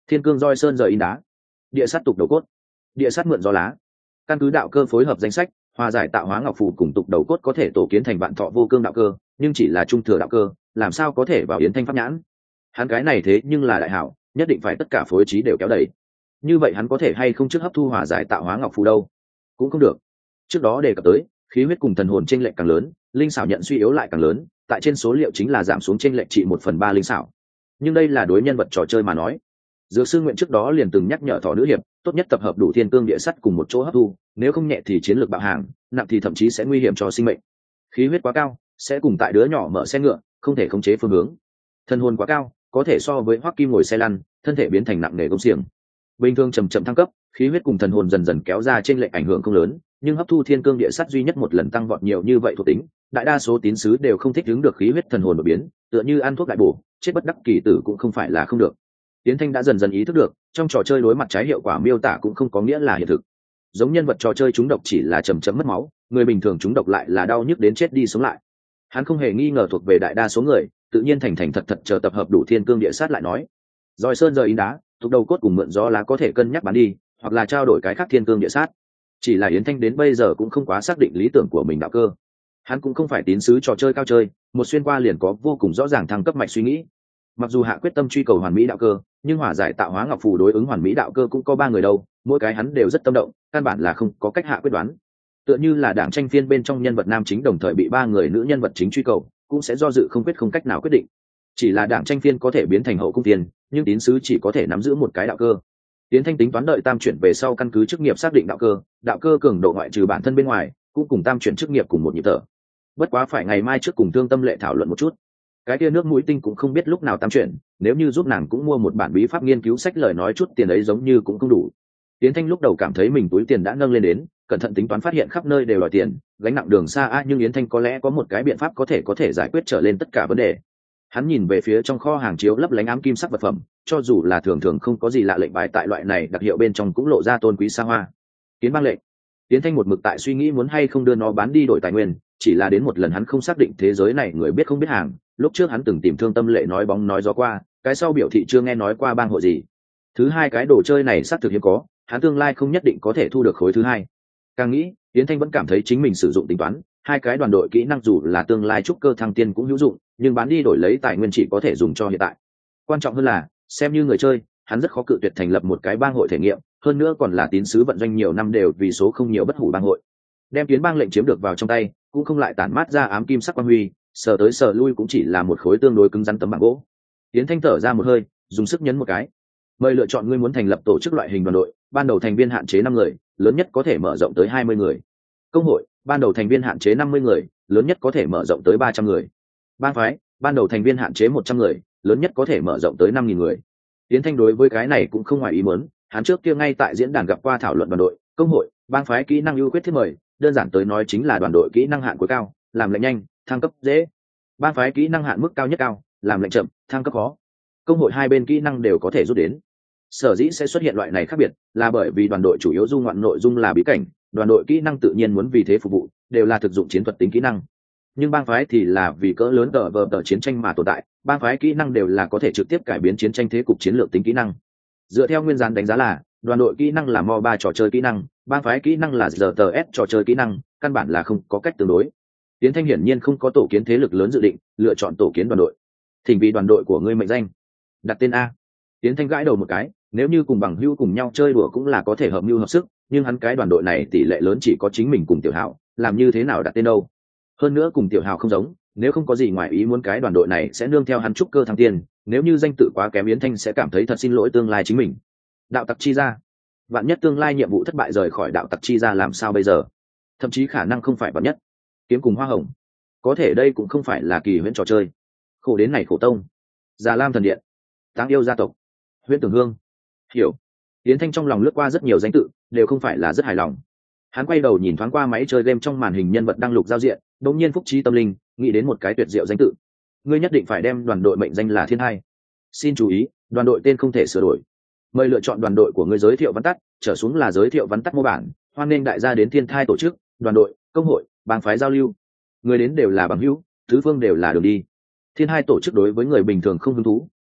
Thiên cương roi sơn rời in đá, địa sát tục đầu cốt, địa sát mượn gió lá. Căn cứ đạo cơ phối hợp danh sách, hòa giải tạo hóa ngọc phù cùng tục đầu cốt có thể tổ kiến thành vạn thọ vô cương đạo cơ, nhưng chỉ là trung thừa đạo cơ, làm sao có thể vào yến thanh pháp nhãn. Hắn cái này thế nhưng là đại hảo, nhất định phải tất cả phối trí đều kéo đầy. Như vậy hắn có thể hay không trước hấp thu hòa giải tạo hóa ngọc phù đâu? Cũng không được. Trước đó đề cập tới, khí huyết cùng thần hồn chênh lệch càng lớn, linh xảo nhận suy yếu lại càng lớn, tại trên số liệu chính là giảm xuống chênh lệch trị 1/3 linh xảo. Nhưng đây là đối nhân vật trò chơi mà nói. Dược sư nguyện trước đó liền từng nhắc nhở thỏ nữ hiệp, tốt nhất tập hợp đủ thiên cương địa sắt cùng một chỗ hấp thu, nếu không nhẹ thì chiến lược bạo hàng, nặng thì thậm chí sẽ nguy hiểm cho sinh mệnh. Khí huyết quá cao, sẽ cùng tại đứa nhỏ mở xe ngựa, không thể khống chế phương hướng. Thần hồn quá cao, có thể so với Hoắc Kim ngồi xe lăn, thân thể biến thành nặng nề công xiềng. Bình thường chậm chậm thăng cấp, khí huyết cùng thần hồn dần dần kéo ra trên lệch ảnh hưởng không lớn, nhưng hấp thu thiên cương địa sắt duy nhất một lần tăng vọt nhiều như vậy thuộc tính, đại đa số tín sứ đều không thích ứng được khí huyết thần hồn đột biến, tựa như ăn thuốc đại bổ, chết bất đắc kỳ tử cũng không phải là không được. Tiến Thanh đã dần dần ý thức được, trong trò chơi đối mặt trái hiệu quả miêu tả cũng không có nghĩa là hiện thực. Giống nhân vật trò chơi trúng độc chỉ là chầm chậm mất máu, người bình thường trúng độc lại là đau nhức đến chết đi sống lại. Hắn không hề nghi ngờ thuộc về đại đa số người, tự nhiên thành thật chờ tập hợp đủ thiên cương địa sát lại nói. Rồi sơn rời in đá, thuộc đầu cốt cùng mượn gió lá có thể cân nhắc bán đi, hoặc là trao đổi cái khác thiên cương địa sát. Chỉ là Yến Thanh đến bây giờ cũng không quá xác định lý tưởng của mình đạo cơ. Hắn cũng không phải tín sứ trò chơi cao chơi, một xuyên qua liền có vô cùng rõ ràng thăng cấp mạch suy nghĩ. Mặc dù hạ quyết tâm truy cầu hoàn mỹ đạo cơ, nhưng hòa giải tạo hóa ngọc phù đối ứng hoàn mỹ đạo cơ cũng có 3 người đâu, mỗi cái hắn đều rất tâm động, căn bản là không có cách hạ quyết đoán. Tựa như là đảng tranh phiên bên trong nhân vật nam chính đồng thời bị 3 người nữ nhân vật chính truy cầu, cũng sẽ do dự không quyết không cách nào quyết định. Chỉ là đảng tranh phiên có thể biến thành hậu cung tiền, nhưng tín sứ chỉ có thể nắm giữ một cái đạo cơ. Tiến Thanh tính toán đợi tam chuyển về sau căn cứ chức nghiệp xác định đạo cơ cường độ ngoại trừ bản thân bên ngoài, cũng cùng tam chuyển chức nghiệp cùng một nhịp thở. Bất quá phải ngày mai trước cùng Thương Tâm Lệ thảo luận một chút. Cái kia nước mũi tinh cũng không biết lúc nào tam chuyển, nếu như giúp nàng cũng mua một bản bí pháp nghiên cứu sách lời nói chút tiền ấy giống như cũng không đủ. Tiến Thanh lúc đầu cảm thấy mình túi tiền đã nâng lên đến, cẩn thận tính toán phát hiện khắp nơi đều đòi tiền, gánh nặng đường xa nhưng Yến Thanh có lẽ có một cái biện pháp có thể giải quyết trở lên tất cả vấn đề. Hắn nhìn về phía trong kho hàng chiếu lấp lánh ám kim sắc vật phẩm, cho dù là thường thường không có gì lạ lệnh bài tại loại này đặc hiệu bên trong cũng lộ ra tôn quý xa hoa. Kiến bang lệnh. Tiến Thanh một mực tại suy nghĩ muốn hay không đưa nó bán đi đổi tài nguyên, chỉ là đến một lần hắn không xác định thế giới này người biết không biết hàng. Lúc trước hắn từng tìm Thương Tâm Lệ nói bóng nói gió qua, cái sau biểu thị chưa nghe nói qua bang hội gì. Thứ hai cái đồ chơi này xác thực hiếm có, hắn tương lai không nhất định có thể thu được khối thứ hai. Càng nghĩ, Tiến Thanh vẫn cảm thấy chính mình sử dụng tính toán, hai cái đoàn đội kỹ năng dù là tương lai trúc cơ thăng tiên cũng hữu dụng, nhưng bán đi đổi lấy tài nguyên chỉ có thể dùng cho hiện tại. Quan trọng hơn là, xem như người chơi, hắn rất khó cự tuyệt thành lập một cái bang hội thể nghiệm, hơn nữa còn là tín sứ vận doanh nhiều năm đều vì số không nhiều bất hủ bang hội. Đem Kiến bang lệnh chiếm được vào trong tay, cũng không lại tản mát ra ám kim sắc quang huy, sờ tới sờ lui cũng chỉ là một khối tương đối cứng rắn tấm bảng gỗ. Tiến Thanh thở ra một hơi, dùng sức nhấn một cái. Mời lựa chọn ngươi muốn thành lập tổ chức loại hình đoàn đội, ban đầu thành viên hạn chế 5 người, lớn nhất có thể mở rộng tới 20 người. Công hội, ban đầu thành viên hạn chế 50 người, lớn nhất có thể mở rộng tới 300 người. Bang phái, ban đầu thành viên hạn chế 100 người, lớn nhất có thể mở rộng tới 5.000 người. Tiến Thanh đối với cái này cũng không ngoài ý muốn, hắn trước kia ngay tại diễn đàn gặp qua thảo luận đoàn đội, công hội, bang phái kỹ năng ưu khuyết thiết mời, đơn giản tới nói chính là đoàn đội kỹ năng hạn cuối cao, làm lệnh nhanh, thăng cấp dễ. Bang phái kỹ năng hạn mức cao nhất cao, làm lệnh chậm, thăng cấp khó. Công hội hai bên kỹ năng đều có thể rút đến. Sở dĩ sẽ xuất hiện loại này khác biệt, là bởi vì đoàn đội chủ yếu du ngoạn nội dung là bí cảnh, đoàn đội kỹ năng tự nhiên muốn vì thế phục vụ, đều là thực dụng chiến thuật tính kỹ năng. Nhưng bang phái thì là vì cỡ lớn tờ chiến tranh mà tồn tại, bang phái kỹ năng đều là có thể trực tiếp cải biến chiến tranh thế cục chiến lược tính kỹ năng. Dựa theo nguyên gián đánh giá là, đoàn đội kỹ năng là MOBA trò chơi kỹ năng, bang phái kỹ năng là RTS trò chơi kỹ năng, căn bản là không có cách tương đối. Tiến Thanh hiển nhiên không có tổ kiến thế lực lớn dự định, lựa chọn tổ kiến đoàn đội. Thỉnh vì đoàn đội của ngươi mệnh danh, đặt tên A. Tiến Thanh gãi đầu một cái, nếu như cùng bằng hữu cùng nhau chơi đùa cũng là có thể hợp mưu hợp sức, nhưng hắn cái đoàn đội này tỷ lệ lớn chỉ có chính mình cùng Tiểu Hạo, làm như thế nào đặt tên đâu? Hơn nữa cùng Tiểu Hạo không giống, nếu không có gì ngoài ý muốn cái đoàn đội này sẽ nương theo hắn trúc cơ thăng tiên, nếu như danh tự quá kém Yến Thanh sẽ cảm thấy thật xin lỗi tương lai chính mình. Đạo tặc chi ra, vạn nhất tương lai nhiệm vụ thất bại rời khỏi đạo tặc chi ra làm sao bây giờ? Thậm chí khả năng không phải vạn nhất. Kiếm cùng hoa hồng, có thể đây cũng không phải là kỳ huyễn trò chơi. Khổ đến này khổ tông, Già Lam thần điện, Táng yêu gia tộc, Huyễn Tưởng Hương. Hiểu. Yến Thanh trong lòng lướt qua rất nhiều danh tự, đều không phải là rất hài lòng. Hắn quay đầu nhìn thoáng qua máy chơi game trong màn hình nhân vật đăng lục giao diện, đột nhiên phúc trí tâm linh, nghĩ đến một cái tuyệt diệu danh tự. Ngươi nhất định phải đem đoàn đội mệnh danh là Thiên Hai. Xin chú ý, đoàn đội tên không thể sửa đổi. Mời lựa chọn đoàn đội của ngươi giới thiệu vắn tắt, trở xuống là giới thiệu vắn tắt mô bản, hoan nghênh đại gia đến Thiên Thai tổ chức, đoàn đội, công hội, bang phái giao lưu. Người đến đều là bằng hữu, tứ phương đều là đường đi. Thiên Hai tổ chức đối với người bình thường không hứng thú,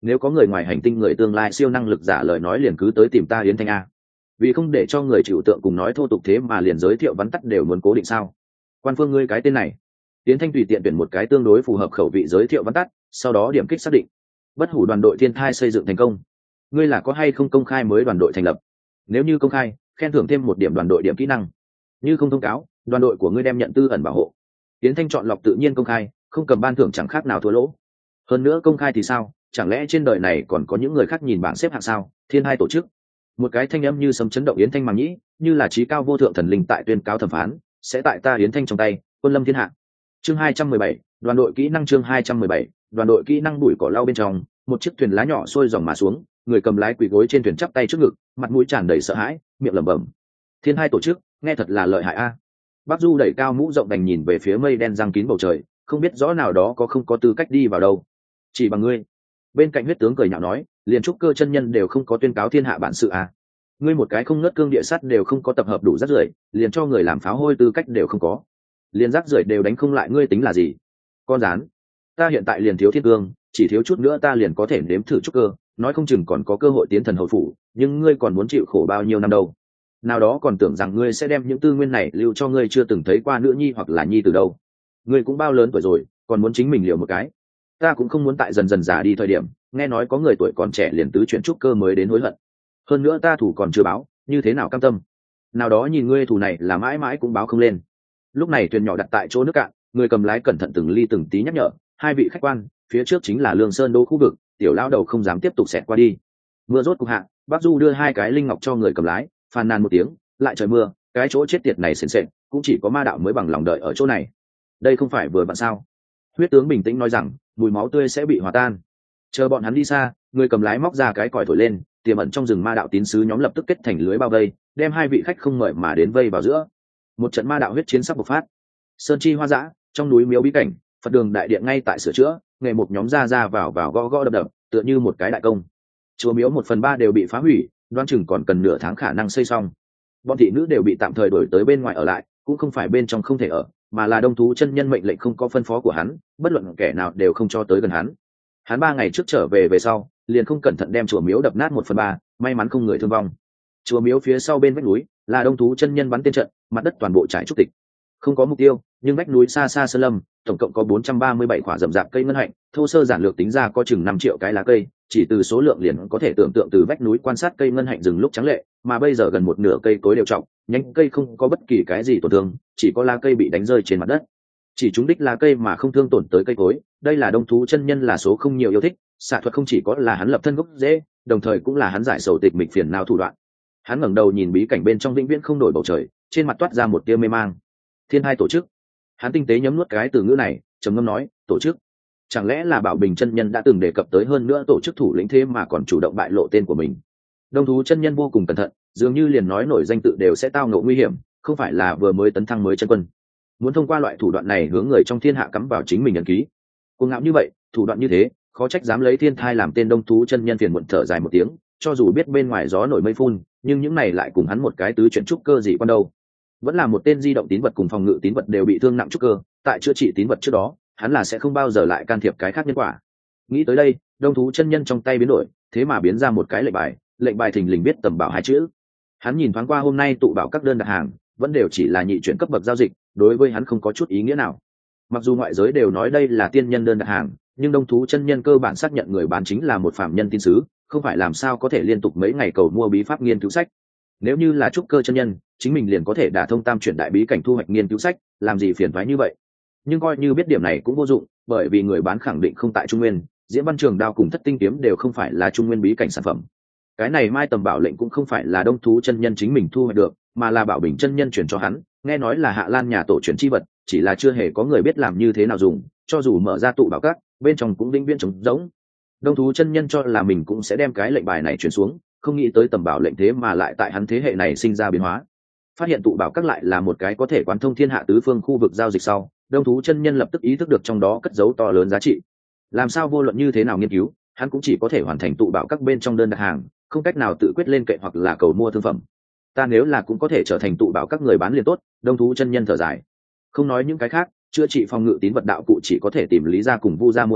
nếu có người ngoài hành tinh người tương lai siêu năng lực giả lời nói liền cứ tới tìm ta Yến Thanh a. Vì không để cho người chịu tượng cùng nói thô tục thế mà liền giới thiệu vắn tắt đều muốn cố định sao? Quan Phương ngươi cái tên này. Yến Thanh tùy tiện tuyển một cái tương đối phù hợp khẩu vị giới thiệu vắn tắt, sau đó điểm kích xác định. Bất hủ đoàn đội thiên thai xây dựng thành công. Ngươi là có hay không công khai mới đoàn đội thành lập? Nếu như công khai, khen thưởng thêm 1 điểm đoàn đội điểm kỹ năng. Như không thông cáo, đoàn đội của ngươi đem nhận tư ẩn bảo hộ. Yến Thanh chọn lọc tự nhiên công khai, không cầm ban thưởng chẳng khác nào thua lỗ. Hơn nữa công khai thì sao, chẳng lẽ trên đời này còn có những người khác nhìn bảng xếp hạng sao? Thiên hai tổ chức. Một cái thanh âm như sấm chấn động Yến Thanh màng nhĩ, như là trí cao vô thượng thần linh tại tuyên cáo thẩm phán, sẽ tại ta Yến Thanh trong tay, quân lâm thiên hạ. Chương 217, đoàn đội kỹ năng chương 217, đoàn đội kỹ năng bụi cỏ lau bên trong, một chiếc thuyền lá nhỏ xuôi dòng mà xuống, người cầm lái quỳ gối trên thuyền chắp tay trước ngực, mặt mũi tràn đầy sợ hãi, miệng lẩm bẩm. Thiên hai tổ chức, nghe thật là lợi hại a. Bắc Du đẩy cao mũ rộng đành nhìn về phía mây đen giăng kín bầu trời, không biết rõ nào đó có không có tư cách đi vào đâu. Chỉ bằng ngươi. Bên cạnh huyết tướng cười nhạo nói, liền trúc cơ chân nhân đều không có tuyên cáo thiên hạ bản sự a. Ngươi một cái không ngớt cương địa sắt đều không có tập hợp đủ rác rưởi, liền cho người làm pháo hôi tư cách đều không có. Liền rác rưởi đều đánh không lại ngươi tính là gì? Con rán. Ta hiện tại liền thiếu thiên cương, chỉ thiếu chút nữa ta liền có thể nếm thử trúc cơ, nói không chừng còn có cơ hội tiến thần hậu phủ, nhưng ngươi còn muốn chịu khổ bao nhiêu năm đâu? Nào đó còn tưởng rằng ngươi sẽ đem những tư nguyên này lưu cho ngươi chưa từng thấy qua nữ nhi hoặc là nhi từ đâu. Ngươi cũng bao lớn tuổi rồi, còn muốn chính mình liều một cái. Ta cũng không muốn tại dần dần già đi thời điểm, nghe nói có người tuổi còn trẻ liền tứ chuyển trúc cơ mới đến hối hận. Hơn nữa ta thủ còn chưa báo, như thế nào cam tâm? Nào đó nhìn ngươi thủ này là mãi mãi cũng báo không lên. Lúc này thuyền nhỏ đặt tại chỗ nước cạn, người cầm lái cẩn thận từng ly từng tí nhắc nhở, hai vị khách quan, phía trước chính là Lương Sơn Đô khu vực, tiểu lão đầu không dám tiếp tục xẹt qua đi. Mưa rốt cục hạ, Bắc Du đưa 2 cái linh ngọc cho người cầm lái, phàn nàn một tiếng, lại trời mưa, cái chỗ chết tiệt này sền sệt, cũng chỉ có ma đạo mới bằng lòng đợi ở chỗ này. Đây không phải vừa bạn sao? Huyết tướng bình tĩnh nói rằng, mùi máu tươi sẽ bị hòa tan. Chờ bọn hắn đi xa, người cầm lái móc ra cái còi thổi lên, tiềm ẩn trong rừng ma đạo tín sứ nhóm lập tức kết thành lưới bao vây, đem 2 vị khách không mời mà đến vây vào giữa. Một trận ma đạo huyết chiến sắp bộc phát. Sơn chi hoa dã, trong núi miếu bí cảnh, Phật đường đại điện ngay tại sửa chữa, nghề một nhóm ra vào gõ gõ đập đập, tựa như một cái đại công. Chùa miếu 1/3 đều bị phá hủy, đoán chừng còn cần nửa tháng khả năng xây xong. Bọn thị nữ đều bị tạm thời đổi tới bên ngoài ở lại, cũng không phải bên trong không thể ở, mà là Đông Thú chân nhân mệnh lệnh không có phân phó của hắn, bất luận kẻ nào đều không cho tới gần hắn. Hắn 3 ngày trước trở về sau, liền không cẩn thận đem chùa miếu đập nát 1/3, may mắn không người thương vong. Chùa miếu phía sau bên vách núi là Đông Thú chân nhân bắn tên trận, mặt đất toàn bộ trải trúc tịch. Không có mục tiêu, nhưng vách núi xa xa sơn lâm, tổng cộng có 437 quả rậm rạp cây ngân hạnh, thô sơ giản lược tính ra có chừng 5 triệu cái lá cây, chỉ từ số lượng liền có thể tưởng tượng từ vách núi quan sát cây ngân hạnh rừng lúc trắng lệ, mà bây giờ gần một nửa cây cối đều trọng, nhánh cây không có bất kỳ cái gì tổn thương, chỉ có lá cây bị đánh rơi trên mặt đất. Chỉ trúng đích lá cây mà không thương tổn tới cây cối, đây là Đông Thú chân nhân là số không nhiều yêu thích, xạ thuật không chỉ có là hắn lập thân gốc dễ, đồng thời cũng là hắn giải sầu tịch mịch phiền não thủ đoạn. Hắn ngẩng đầu nhìn bí cảnh bên trong vĩnh viễn không đổi bầu trời, trên mặt toát ra một tia mê mang. Thiên hai tổ chức. Hắn tinh tế nhấm nuốt cái từ ngữ này, trầm ngâm nói, tổ chức. Chẳng lẽ là Bảo Bình chân nhân đã từng đề cập tới hơn nữa tổ chức thủ lĩnh thế mà còn chủ động bại lộ tên của mình? Đông Thú chân nhân vô cùng cẩn thận, dường như liền nói nổi danh tự đều sẽ tao ngộ nguy hiểm, không phải là vừa mới tấn thăng mới chân quân. Muốn thông qua loại thủ đoạn này hướng người trong thiên hạ cắm vào chính mình ấn ký. Cuồng ngạo như vậy, thủ đoạn như thế, khó trách dám lấy thiên thai làm tên Đông Thú chân nhân phiền muộn thở dài một tiếng, cho dù biết bên ngoài gió nổi mây phun, nhưng những này lại cùng hắn một cái tứ chuyển trúc cơ gì quan đâu. Vẫn là một tên di động tín vật cùng phòng ngự tín vật đều bị thương nặng trúc cơ, tại chữa trị tín vật trước đó, hắn là sẽ không bao giờ lại can thiệp cái khác nhân quả. Nghĩ tới đây, Đông Thú chân nhân trong tay biến đổi, thế mà biến ra một cái lệnh bài thình lình viết tầm bảo 2 chữ. Hắn nhìn thoáng qua hôm nay tụ bảo các đơn đặt hàng, vẫn đều chỉ là nhị chuyển cấp bậc giao dịch, đối với hắn không có chút ý nghĩa nào. Mặc dù ngoại giới đều nói đây là tiên nhân đơn đặt hàng, nhưng Đông Thú chân nhân cơ bản xác nhận người bán chính là một phàm nhân tín sứ, không phải làm sao có thể liên tục mấy ngày cầu mua bí pháp nghiên cứu sách. Nếu như là trúc cơ chân nhân, chính mình liền có thể đả thông tam chuyển đại bí cảnh thu hoạch nghiên cứu sách, làm gì phiền toái như vậy. Nhưng coi như biết điểm này cũng vô dụng, bởi vì người bán khẳng định không tại Trung Nguyên, Diễm Văn Trường đao cùng Thất Tinh kiếm đều không phải là Trung Nguyên bí cảnh sản phẩm. Cái này Mai Tầm Bảo lệnh cũng không phải là Đông Thú chân nhân chính mình thu hoạch được, mà là Bảo Bình chân nhân chuyển cho hắn, nghe nói là Hạ Lan nhà tổ truyền chi vật, chỉ là chưa hề có người biết làm như thế nào dùng, cho dù mở ra tụ bảo các, bên trong cũng vĩnh viễn trống rỗng. Đông Thú chân nhân cho là mình cũng sẽ đem cái lệnh bài này chuyển xuống, không nghĩ tới Tầm Bảo lệnh thế mà lại tại hắn thế hệ này sinh ra biến hóa. Phát hiện tụ bảo các lại là một cái có thể quán thông thiên hạ tứ phương khu vực giao dịch sau, Đông Thú chân nhân lập tức ý thức được trong đó cất giấu to lớn giá trị. Làm sao vô luận như thế nào nghiên cứu, hắn cũng chỉ có thể hoàn thành tụ bảo các bên trong đơn đặt hàng, không cách nào tự quyết lên kệ hoặc là cầu mua thương phẩm. Ta nếu là cũng có thể trở thành tụ bảo các người bán liền tốt. Đông Thú chân nhân thở dài. Không nói những cái khác, chữa trị phòng ngự tín vật đạo cụ chỉ có thể tìm Lý gia cùng Vu gia mua sắm,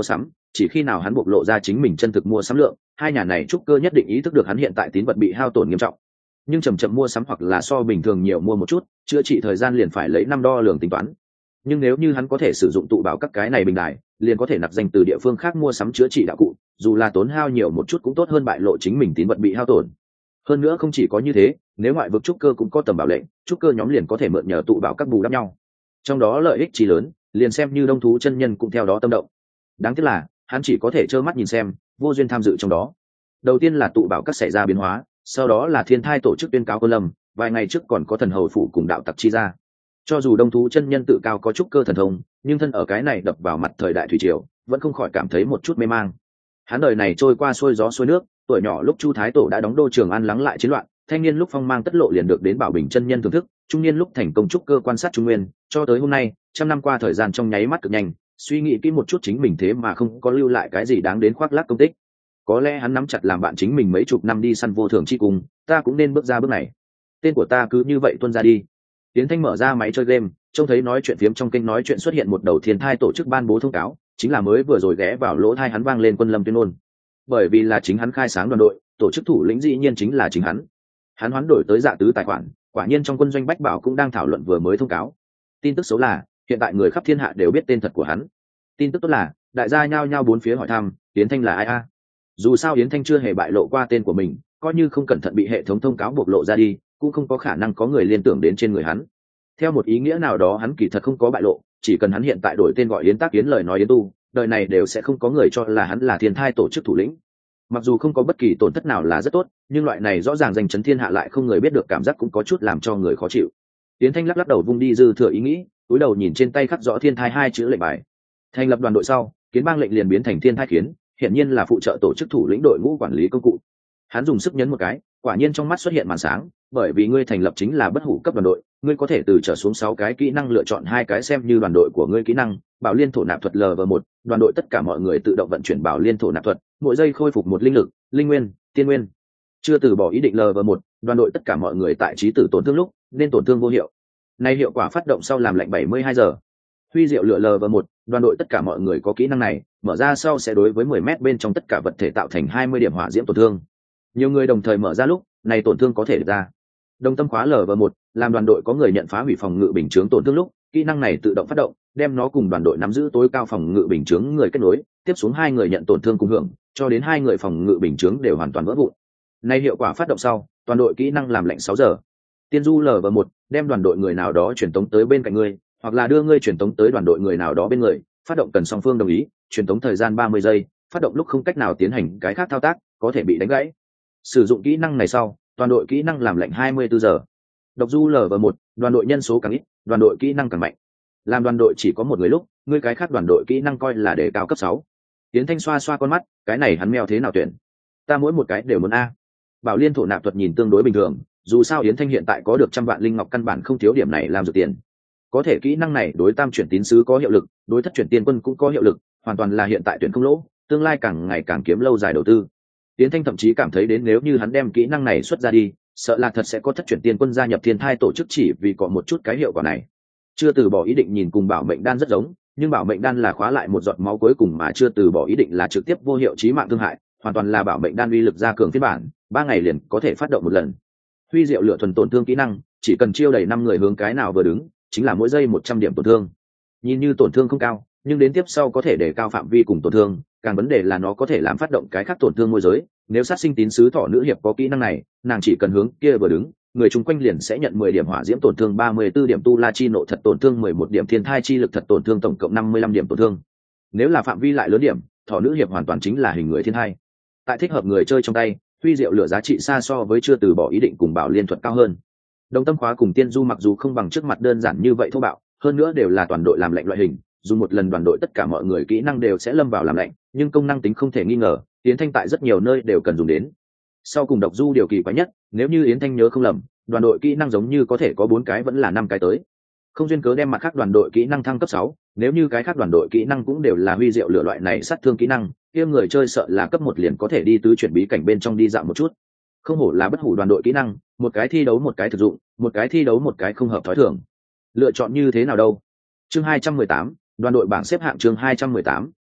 chỉ khi nào hắn bộc lộ ra chính mình chân thực mua sắm lượng, hai nhà này trúc cơ nhất định ý thức được hắn hiện tại tín vật bị hao tổn nghiêm trọng. Nhưng chậm chậm mua sắm hoặc là so bình thường nhiều mua một chút, chữa trị thời gian liền phải lấy năm đo lường tính toán. Nhưng nếu như hắn có thể sử dụng tụ bảo các cái này bình đài, liền có thể nạp danh từ địa phương khác mua sắm chữa trị đạo cụ, dù là tốn hao nhiều một chút cũng tốt hơn bại lộ chính mình tín vật bị hao tổn. Hơn nữa không chỉ có như thế, nếu ngoại vực trúc cơ cũng có tầm bảo lệnh, trúc cơ nhóm liền có thể mượn nhờ tụ bảo các bù đắp nhau. Trong đó lợi ích chí lớn, liền xem như đông thú chân nhân cũng theo đó tâm động. Đáng tiếc là hắn chỉ có thể trơ mắt nhìn xem, vô duyên tham dự trong đó. Đầu tiên là tụ bảo các xảy ra biến hóa, sau đó là thiên thai tổ chức tuyên cáo quân lâm, vài ngày trước còn có thần hầu phủ cùng đạo tặc chi ra. Cho dù đông thú chân nhân tự cao có trúc cơ thần thông, nhưng thân ở cái này đập vào mặt thời đại thủy triều, vẫn không khỏi cảm thấy một chút mê mang. Hắn đời này trôi qua xuôi gió xuôi nước, tuổi nhỏ lúc Chu Thái Tổ đã đóng đô Trường An lắng lại chiến loạn, thanh niên lúc phong mang tất lộ liền được đến Bảo Bình chân nhân thưởng thức, trung niên lúc thành công trúc cơ quan sát trung nguyên, cho tới hôm nay, trăm năm qua thời gian trong nháy mắt cực nhanh, suy nghĩ kỹ một chút chính mình thế mà không có lưu lại cái gì đáng đến khoác lác công tích. Có lẽ hắn nắm chặt làm bạn chính mình mấy chục năm đi săn vô thường chi cùng, ta cũng nên bước ra bước này. Tên của ta cứ như vậy tuôn ra đi. Tiến Thanh mở ra máy chơi game, trông thấy nói chuyện phiếm trong kênh nói chuyện xuất hiện một đầu thiên thai tổ chức ban bố thông cáo, chính là mới vừa rồi ghé vào lỗ thai hắn vang lên quân lâm tuyên ngôn. Bởi vì là chính hắn khai sáng đoàn đội, tổ chức thủ lĩnh dĩ nhiên chính là chính hắn. Hắn hoán đổi tới dạ tứ tài khoản, quả nhiên trong quân doanh Bách Bảo cũng đang thảo luận vừa mới thông cáo. Tin tức xấu là hiện tại người khắp thiên hạ đều biết tên thật của hắn. Tin tức tốt là đại gia nhao nhao bốn phía hỏi thăm Yến Thanh là ai a. Dù sao Yến Thanh chưa hề bại lộ qua tên của mình, coi như không cẩn thận bị hệ thống thông cáo bộc lộ ra đi, cũng không có khả năng có người liên tưởng đến trên người hắn. Theo một ý nghĩa nào đó hắn kỳ thật không có bại lộ, chỉ cần hắn hiện tại đổi tên gọi Yến Tác Yến lời nói Yến Tu, đời này đều sẽ không có người cho là hắn là thiên thai tổ chức thủ lĩnh. Mặc dù không có bất kỳ tổn thất nào là rất tốt, nhưng loại này rõ ràng danh chấn thiên hạ lại không người biết được cảm giác cũng có chút làm cho người khó chịu. Yến Thanh lắc đầu vung đi dư thừa ý nghĩ, cúi đầu nhìn trên tay khắc rõ thiên thai hai chữ lệnh bài. Thành lập đoàn đội sau, Kiến Bang lệnh liền biến thành thiên thai kiến, hiện nhiên là phụ trợ tổ chức thủ lĩnh đội ngũ quản lý công cụ. Hắn dùng sức nhấn một cái, quả nhiên trong mắt xuất hiện màn sáng, bởi vì ngươi thành lập chính là bất hủ cấp đoàn đội, ngươi có thể từ trở xuống 6 cái kỹ năng lựa chọn 2 cái xem như đoàn đội của ngươi kỹ năng, Bảo Liên thổ nạp thuật LV1, đoàn đội tất cả mọi người tự động vận chuyển Bảo Liên thổ nạp thuật, mỗi giây khôi phục 1 linh lực, linh nguyên, tiên nguyên. Chưa từ bỏ ý định LV1, đoàn đội tất cả mọi người tại trí tử tổn thương lúc, nên tổn thương vô hiệu. Nay hiệu quả phát động sau làm lệnh 72 giờ. Huy diệu lửa LV1, đoàn đội tất cả mọi người có kỹ năng này, mở ra sau sẽ đối với 10 mét bên trong tất cả vật thể tạo thành 20 điểm hỏa diễm tổn thương. Nhiều người đồng thời mở ra lúc, này tổn thương có thể ra. Đồng tâm khóa LV1, làm đoàn đội có người nhận phá hủy phòng ngự bình chướng tổn thương lúc, kỹ năng này tự động phát động, đem nó cùng đoàn đội nắm giữ tối cao phòng ngự bình chướng người kết nối, tiếp xuống 2 người nhận tổn thương cùng hưởng, cho đến 2 người phòng ngự bình chướng đều hoàn toàn vỡ vụn. Này hiệu quả phát động sau, toàn đội kỹ năng làm lệnh 6 giờ. Tiên du LV1, đem đoàn đội người nào đó truyền tống tới bên cạnh ngươi, hoặc là đưa ngươi truyền tống tới đoàn đội người nào đó bên người, phát động cần song phương đồng ý, truyền tống thời gian 30 giây, phát động lúc không cách nào tiến hành cái khác thao tác, có thể bị đánh gãy. Sử dụng kỹ năng này sau, toàn đội kỹ năng làm lệnh 24 giờ. Độc du LV1, đoàn đội nhân số càng ít, đoàn đội kỹ năng càng mạnh. Làm đoàn đội chỉ có một người lúc, ngươi cái khác đoàn đội kỹ năng coi là đề cao cấp 6. Tiến Thanh xoa xoa con mắt, cái này hắn mèo thế nào tuyển? Ta mỗi một cái đều muốn a. Bảo Liên thổ nạp thuật nhìn tương đối bình thường, dù sao Yến Thanh hiện tại có được 100 vạn linh ngọc căn bản không thiếu điểm này làm dược tiền. Có thể kỹ năng này đối tam chuyển tín sứ có hiệu lực, đối thất chuyển tiên quân cũng có hiệu lực, hoàn toàn là hiện tại tuyển không lỗ, tương lai càng ngày càng kiếm lâu dài đầu tư. Yến Thanh thậm chí cảm thấy đến nếu như hắn đem kỹ năng này xuất ra đi, sợ là thật sẽ có thất chuyển tiên quân gia nhập thiên thai tổ chức chỉ vì có một chút cái hiệu quả này. Chưa từ bỏ ý định nhìn cùng bảo mệnh đan rất giống, nhưng bảo mệnh đan là khóa lại một giọt máu cuối cùng mà chưa từ bỏ ý định là trực tiếp vô hiệu chí mạng thương hại, hoàn toàn là bảo mệnh đan uy lực gia cường phiên bản, 3 ngày liền có thể phát động một lần. Huy diệu lựa thuần tổn thương kỹ năng, chỉ cần chiêu đầy 5 người hướng cái nào vừa đứng, chính là mỗi giây 100 điểm tổn thương. Nhìn như tổn thương không cao, nhưng đến tiếp sau có thể để cao phạm vi cùng tổn thương, càng vấn đề là nó có thể làm phát động cái khác tổn thương môi giới. Nếu sát sinh tín sứ thỏ nữ hiệp có kỹ năng này, nàng chỉ cần hướng kia vừa đứng, người chung quanh liền sẽ nhận 10 điểm hỏa diễm tổn thương, 34 điểm tu la chi nộ thật tổn thương, 11 điểm thiên thai chi lực thật tổn thương, tổng cộng 55 điểm tổn thương. Nếu là phạm vi lại lớn điểm, thỏ nữ hiệp hoàn toàn chính là hình người thiên thai. Tại thích hợp người chơi trong tay, huy diệu lửa giá trị xa so với chưa từ bỏ ý định cùng bảo liên thuật cao hơn. Đồng tâm khóa cùng tiên du mặc dù không bằng trước mặt đơn giản như vậy thô bạo, hơn nữa đều là toàn đội làm lệnh loại hình, dùng một lần đoàn đội tất cả mọi người kỹ năng đều sẽ lâm vào làm lệnh, nhưng công năng tính không thể nghi ngờ, Yến Thanh tại rất nhiều nơi đều cần dùng đến. Sau cùng độc du điều kỳ quái nhất, nếu như Yến Thanh nhớ không lầm, đoàn đội kỹ năng giống như có thể có 4 cái vẫn là 5 cái tới. Không duyên cớ đem mặt khác đoàn đội kỹ năng thăng cấp 6, nếu như cái khác đoàn đội kỹ năng cũng đều là huy diệu lửa loại này sát thương kỹ năng, kia người chơi sợ là cấp 1 liền có thể đi tứ chuyển bí cảnh bên trong đi dạo một chút. Không hổ là bất hủ đoàn đội kỹ năng, một cái thi đấu một cái thực dụng, một cái thi đấu một cái không hợp thói thường. Lựa chọn như thế nào đâu? Chương 218, đoàn đội bảng xếp hạng chương 218,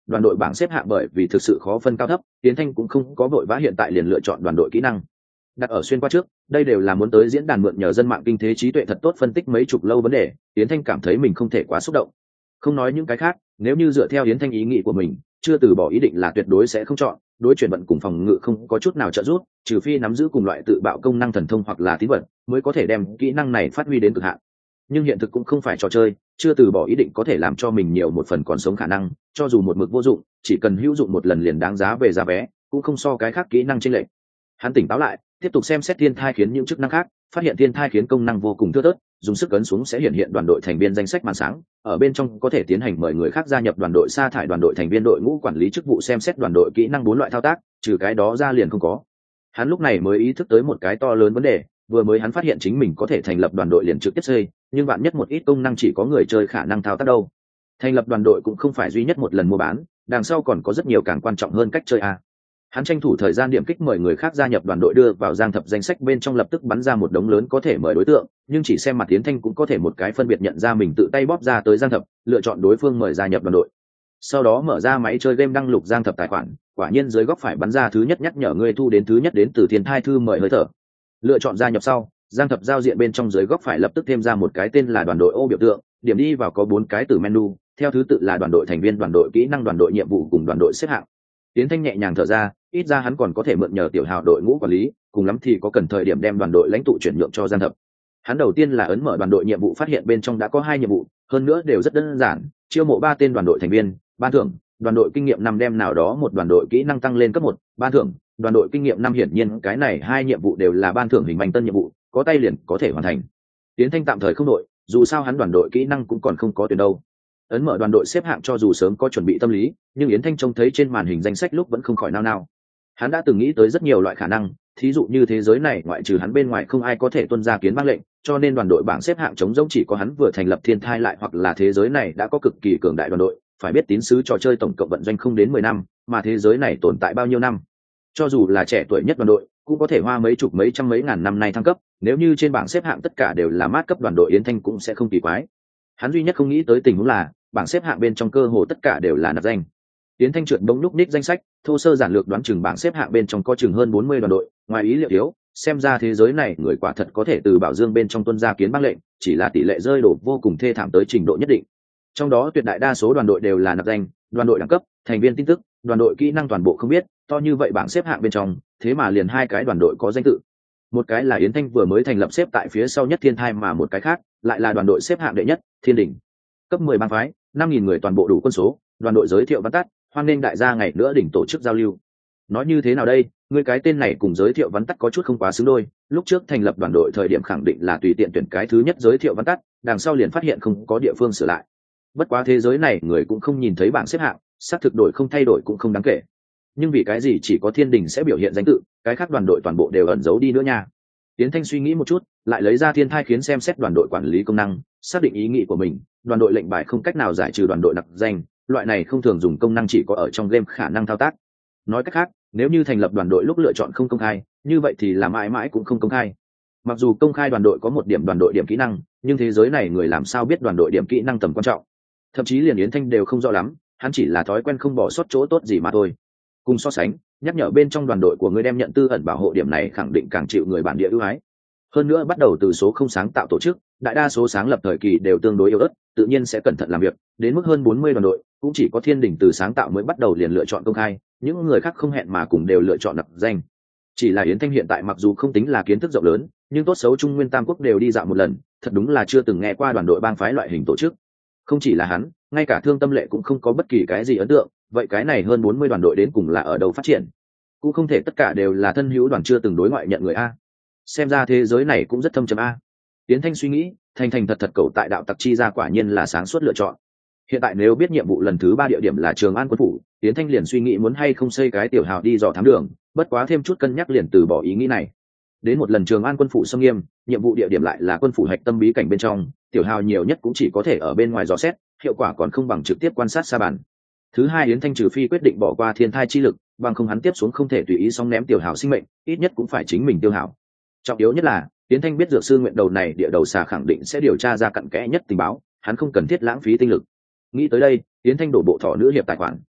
đoàn đội bảng xếp hạng bởi vì thực sự khó phân cao thấp, Yến Thanh cũng không có vội vã hiện tại liền lựa chọn đoàn đội kỹ năng. Đặt ở xuyên qua trước, đây đều là muốn tới diễn đàn mượn nhờ dân mạng kinh thế trí tuệ thật tốt phân tích mấy chục lâu vấn đề, Yến Thanh cảm thấy mình không thể quá xúc động. Không nói những cái khác, nếu như dựa theo Yến Thanh ý nghĩ của mình, chưa từ bỏ ý định là tuyệt đối sẽ không chọn, đối chuyển vận cùng phòng ngự không có chút nào trợ giúp, trừ phi nắm giữ cùng loại tự bạo công năng thần thông hoặc là tín vật, mới có thể đem kỹ năng này phát huy đến cực hạn. Nhưng hiện thực cũng không phải trò chơi, chưa từ bỏ ý định có thể làm cho mình nhiều một phần còn sống khả năng, cho dù một mực vô dụng, chỉ cần hữu dụng một lần liền đáng giá về giá vé, cũng không so cái khác kỹ năng chênh lệch. Hắn tỉnh táo lại, tiếp tục xem xét thiên thai khiến những chức năng khác, phát hiện thiên thai khiến công năng vô cùng thưa thớt, dùng sức ấn xuống sẽ hiện hiện đoàn đội thành viên danh sách màn sáng, ở bên trong có thể tiến hành mời người khác gia nhập đoàn đội, sa thải đoàn đội thành viên, đội ngũ quản lý chức vụ, xem xét đoàn đội kỹ năng 4 loại thao tác, trừ cái đó ra liền không có. Hắn lúc này mới ý thức tới một cái to lớn vấn đề, vừa mới hắn phát hiện chính mình có thể thành lập đoàn đội liền trực tiếp xây, nhưng bạn nhất một ít công năng chỉ có người chơi khả năng thao tác đâu. Thành lập đoàn đội cũng không phải duy nhất một lần mua bán, đằng sau còn có rất nhiều càng quan trọng hơn cách chơi a. Hắn tranh thủ thời gian điểm kích mời người khác gia nhập đoàn đội, đưa vào Giang Thập danh sách bên trong, lập tức bắn ra một đống lớn có thể mời đối tượng, nhưng chỉ xem mặt Tiến Thanh cũng có thể một cái phân biệt nhận ra mình tự tay bóp ra tới Giang Thập, lựa chọn đối phương mời gia nhập đoàn đội. Sau đó mở ra máy chơi game đăng lục Giang Thập tài khoản, quả nhiên dưới góc phải bắn ra thứ nhất nhắc nhở người thu đến thứ nhất đến từ thiên thai thư mời hơi thở. Lựa chọn gia nhập sau, Giang Thập giao diện bên trong dưới góc phải lập tức thêm ra một cái tên là đoàn đội ô biểu tượng, điểm đi vào có 4 cái từ menu, theo thứ tự là đoàn đội thành viên, đoàn đội kỹ năng, đoàn đội nhiệm vụ cùng đoàn đội xếp hạng. Tiến Thanh nhẹ nhàng thở ra, ít ra hắn còn có thể mượn nhờ tiểu hào đội ngũ quản lý, cùng lắm thì có cần thời điểm đem đoàn đội lãnh tụ chuyển nhượng cho Giang Thập. Hắn đầu tiên là ấn mở đoàn đội nhiệm vụ, phát hiện bên trong đã có 2 nhiệm vụ, hơn nữa đều rất đơn giản, chiêu mộ 3 tên đoàn đội thành viên, ban thưởng, đoàn đội kinh nghiệm 5 đem nào đó một đoàn đội kỹ năng tăng lên cấp 1, ban thưởng, đoàn đội kinh nghiệm 5. Hiển nhiên cái này 2 nhiệm vụ đều là ban thưởng hình manh tân nhiệm vụ, có tay liền có thể hoàn thành. Tiến Thanh tạm thời không đội, dù sao hắn đoàn đội kỹ năng cũng còn không có tuyển đâu. Ấn mở đoàn đội xếp hạng, cho dù sớm có chuẩn bị tâm lý, nhưng Yến Thanh trông thấy trên màn hình danh sách lúc vẫn không khỏi nao nao. Hắn đã từng nghĩ tới rất nhiều loại khả năng, thí dụ như thế giới này ngoại trừ hắn bên ngoài không ai có thể tuân ra kiến bang lệnh, cho nên đoàn đội bảng xếp hạng trống rỗng chỉ có hắn vừa thành lập thiên thai lại, hoặc là thế giới này đã có cực kỳ cường đại đoàn đội. Phải biết tín sứ trò chơi tổng cộng vận doanh không đến 10 năm, mà thế giới này tồn tại bao nhiêu năm. Cho dù là trẻ tuổi nhất đoàn đội, cũng có thể hoa mấy chục mấy trăm mấy ngàn năm nay thăng cấp, nếu như trên bảng xếp hạng tất cả đều là mát cấp đoàn đội, Yến Thanh cũng sẽ không kỳ quái. Hắn duy nhất không nghĩ tới tình huống là bảng xếp hạng bên trong cơ hồ tất cả đều là nạp danh. Yến Thanh trượt bỗng nhúc ních danh sách, thô sơ giản lược đoán chừng bảng xếp hạng bên trong có chừng hơn 40 đoàn đội, ngoài ý liệu yếu, xem ra thế giới này người quả thật có thể từ bảo dương bên trong tuân ra kiến bang lệnh, chỉ là tỷ lệ rơi đổ vô cùng thê thảm tới trình độ nhất định. Trong đó tuyệt đại đa số đoàn đội đều là nạp danh, đoàn đội đẳng cấp, thành viên tin tức, đoàn đội kỹ năng toàn bộ không biết, to như vậy bảng xếp hạng bên trong, thế mà liền 2 cái đoàn đội có danh tự. Một cái là Yến Thanh vừa mới thành lập xếp tại phía sau nhất thiên thai, mà một cái khác lại là đoàn đội xếp hạng đệ nhất, Thiên Đình. Cấp 10 bang phái, 5000 người toàn bộ đủ quân số, đoàn đội giới thiệu văn tắt, hoan nghênh đại gia ngày nữa đỉnh tổ chức giao lưu. Nói như thế nào đây, người cái tên này cùng giới thiệu văn tắt có chút không quá xứng đôi, lúc trước thành lập đoàn đội thời điểm khẳng định là tùy tiện tuyển cái thứ nhất giới thiệu văn tắt, đằng sau liền phát hiện không có địa phương sửa lại. Bất quá thế giới này người cũng không nhìn thấy bảng xếp hạng, xác thực đổi không thay đổi cũng không đáng kể. Nhưng vì cái gì chỉ có Thiên Đình sẽ biểu hiện danh tự, cái khác đoàn đội toàn bộ đều ẩn giấu đi nữa nha. Tiến Thanh suy nghĩ một chút, lại lấy ra thiên thai khiến xem xét đoàn đội quản lý công năng, xác định ý nghĩ của mình, đoàn đội lệnh bài không cách nào giải trừ đoàn đội đặc danh, loại này không thường dùng công năng chỉ có ở trong game khả năng thao tác. Nói cách khác, nếu như thành lập đoàn đội lúc lựa chọn không công khai, như vậy thì là mãi mãi cũng không công khai. Mặc dù công khai đoàn đội có một điểm đoàn đội điểm kỹ năng, nhưng thế giới này người làm sao biết đoàn đội điểm kỹ năng tầm quan trọng? Thậm chí liền Yến Thanh đều không rõ lắm, hắn chỉ là thói quen không bỏ sót chỗ tốt gì mà thôi. Cùng so sánh, nhắc nhở bên trong đoàn đội của người đem nhận tư ẩn bảo hộ điểm này khẳng định càng chịu người bản địa ưu ái. Hơn nữa bắt đầu từ số không sáng tạo tổ chức, đại đa số sáng lập thời kỳ đều tương đối yếu ớt, tự nhiên sẽ cẩn thận làm việc, đến mức hơn 40 đoàn đội, cũng chỉ có Thiên Đình từ sáng tạo mới bắt đầu liền lựa chọn công khai, những người khác không hẹn mà cùng đều lựa chọn đặc danh. Chỉ là Yến Thanh hiện tại mặc dù không tính là kiến thức rộng lớn, nhưng tốt xấu Trung Nguyên Tam Quốc đều đi dạo một lần, thật đúng là chưa từng nghe qua đoàn đội bang phái loại hình tổ chức. Không chỉ là hắn, ngay cả Thương Tâm Lệ cũng không có bất kỳ cái gì ấn tượng, vậy cái này hơn 40 đoàn đội đến cùng là ở đâu phát triển? Cũng không thể tất cả đều là thân hữu đoàn chưa từng đối ngoại nhận người a. Xem ra thế giới này cũng rất thâm trầm a. Tiến Thanh suy nghĩ, thành thật cậu tại đạo tặc chi ra quả nhiên là sáng suốt lựa chọn. Hiện tại nếu biết nhiệm vụ lần thứ 3 địa điểm là Trường An quân phủ, Tiến Thanh liền suy nghĩ muốn hay không xây cái tiểu hào đi dò thám đường, bất quá thêm chút cân nhắc liền từ bỏ ý nghĩ này. Đến một lần Trường An quân phủ xâm nghiêm, nhiệm vụ địa điểm lại là quân phủ hạch tâm bí cảnh bên trong, tiểu hào nhiều nhất cũng chỉ có thể ở bên ngoài dò xét, hiệu quả còn không bằng trực tiếp quan sát xa bản. Thứ hai, Yến Thanh trừ phi quyết định bỏ qua thiên thai chi lực, bằng không hắn tiếp xuống không thể tùy ý sóng ném tiểu hào sinh mệnh, ít nhất cũng phải chính mình tiêu hào. Trọng yếu nhất là Yến Thanh biết dược sư nguyện đầu này địa đầu xà khẳng định sẽ điều tra ra cặn kẽ nhất tình báo, hắn không cần thiết lãng phí tinh lực. Nghĩ tới đây, Yến Thanh đổ bộ thỏ nữ hiệp tài khoản.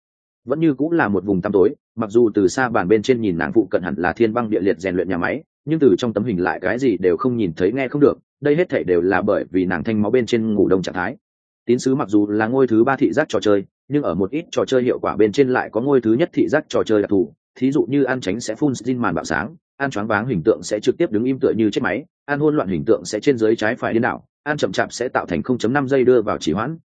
vẫn như cũng là một vùng tăm tối, mặc dù từ xa bàn bên trên nhìn nàng phụ cận hẳn là thiên băng địa liệt rèn luyện nhà máy, nhưng từ trong tấm hình lại cái gì đều không nhìn thấy nghe không được, đây hết thảy đều là bởi vì nàng thanh máu bên trên ngủ đông trạng thái. Tín sứ mặc dù là ngôi thứ 3 thị giác trò chơi, nhưng ở một ít trò chơi hiệu quả bên trên lại có ngôi thứ nhất thị giác trò chơi đặc thù, thí dụ như ăn tránh sẽ phun screen màn bạo sáng, ăn choáng váng hình tượng sẽ trực tiếp đứng im tựa như chết máy, ăn hỗn loạn hình tượng sẽ trên dưới trái phải điên đảo, ăn chậm chạp sẽ tạo thành 0.5 giây đưa vào trì hoãn.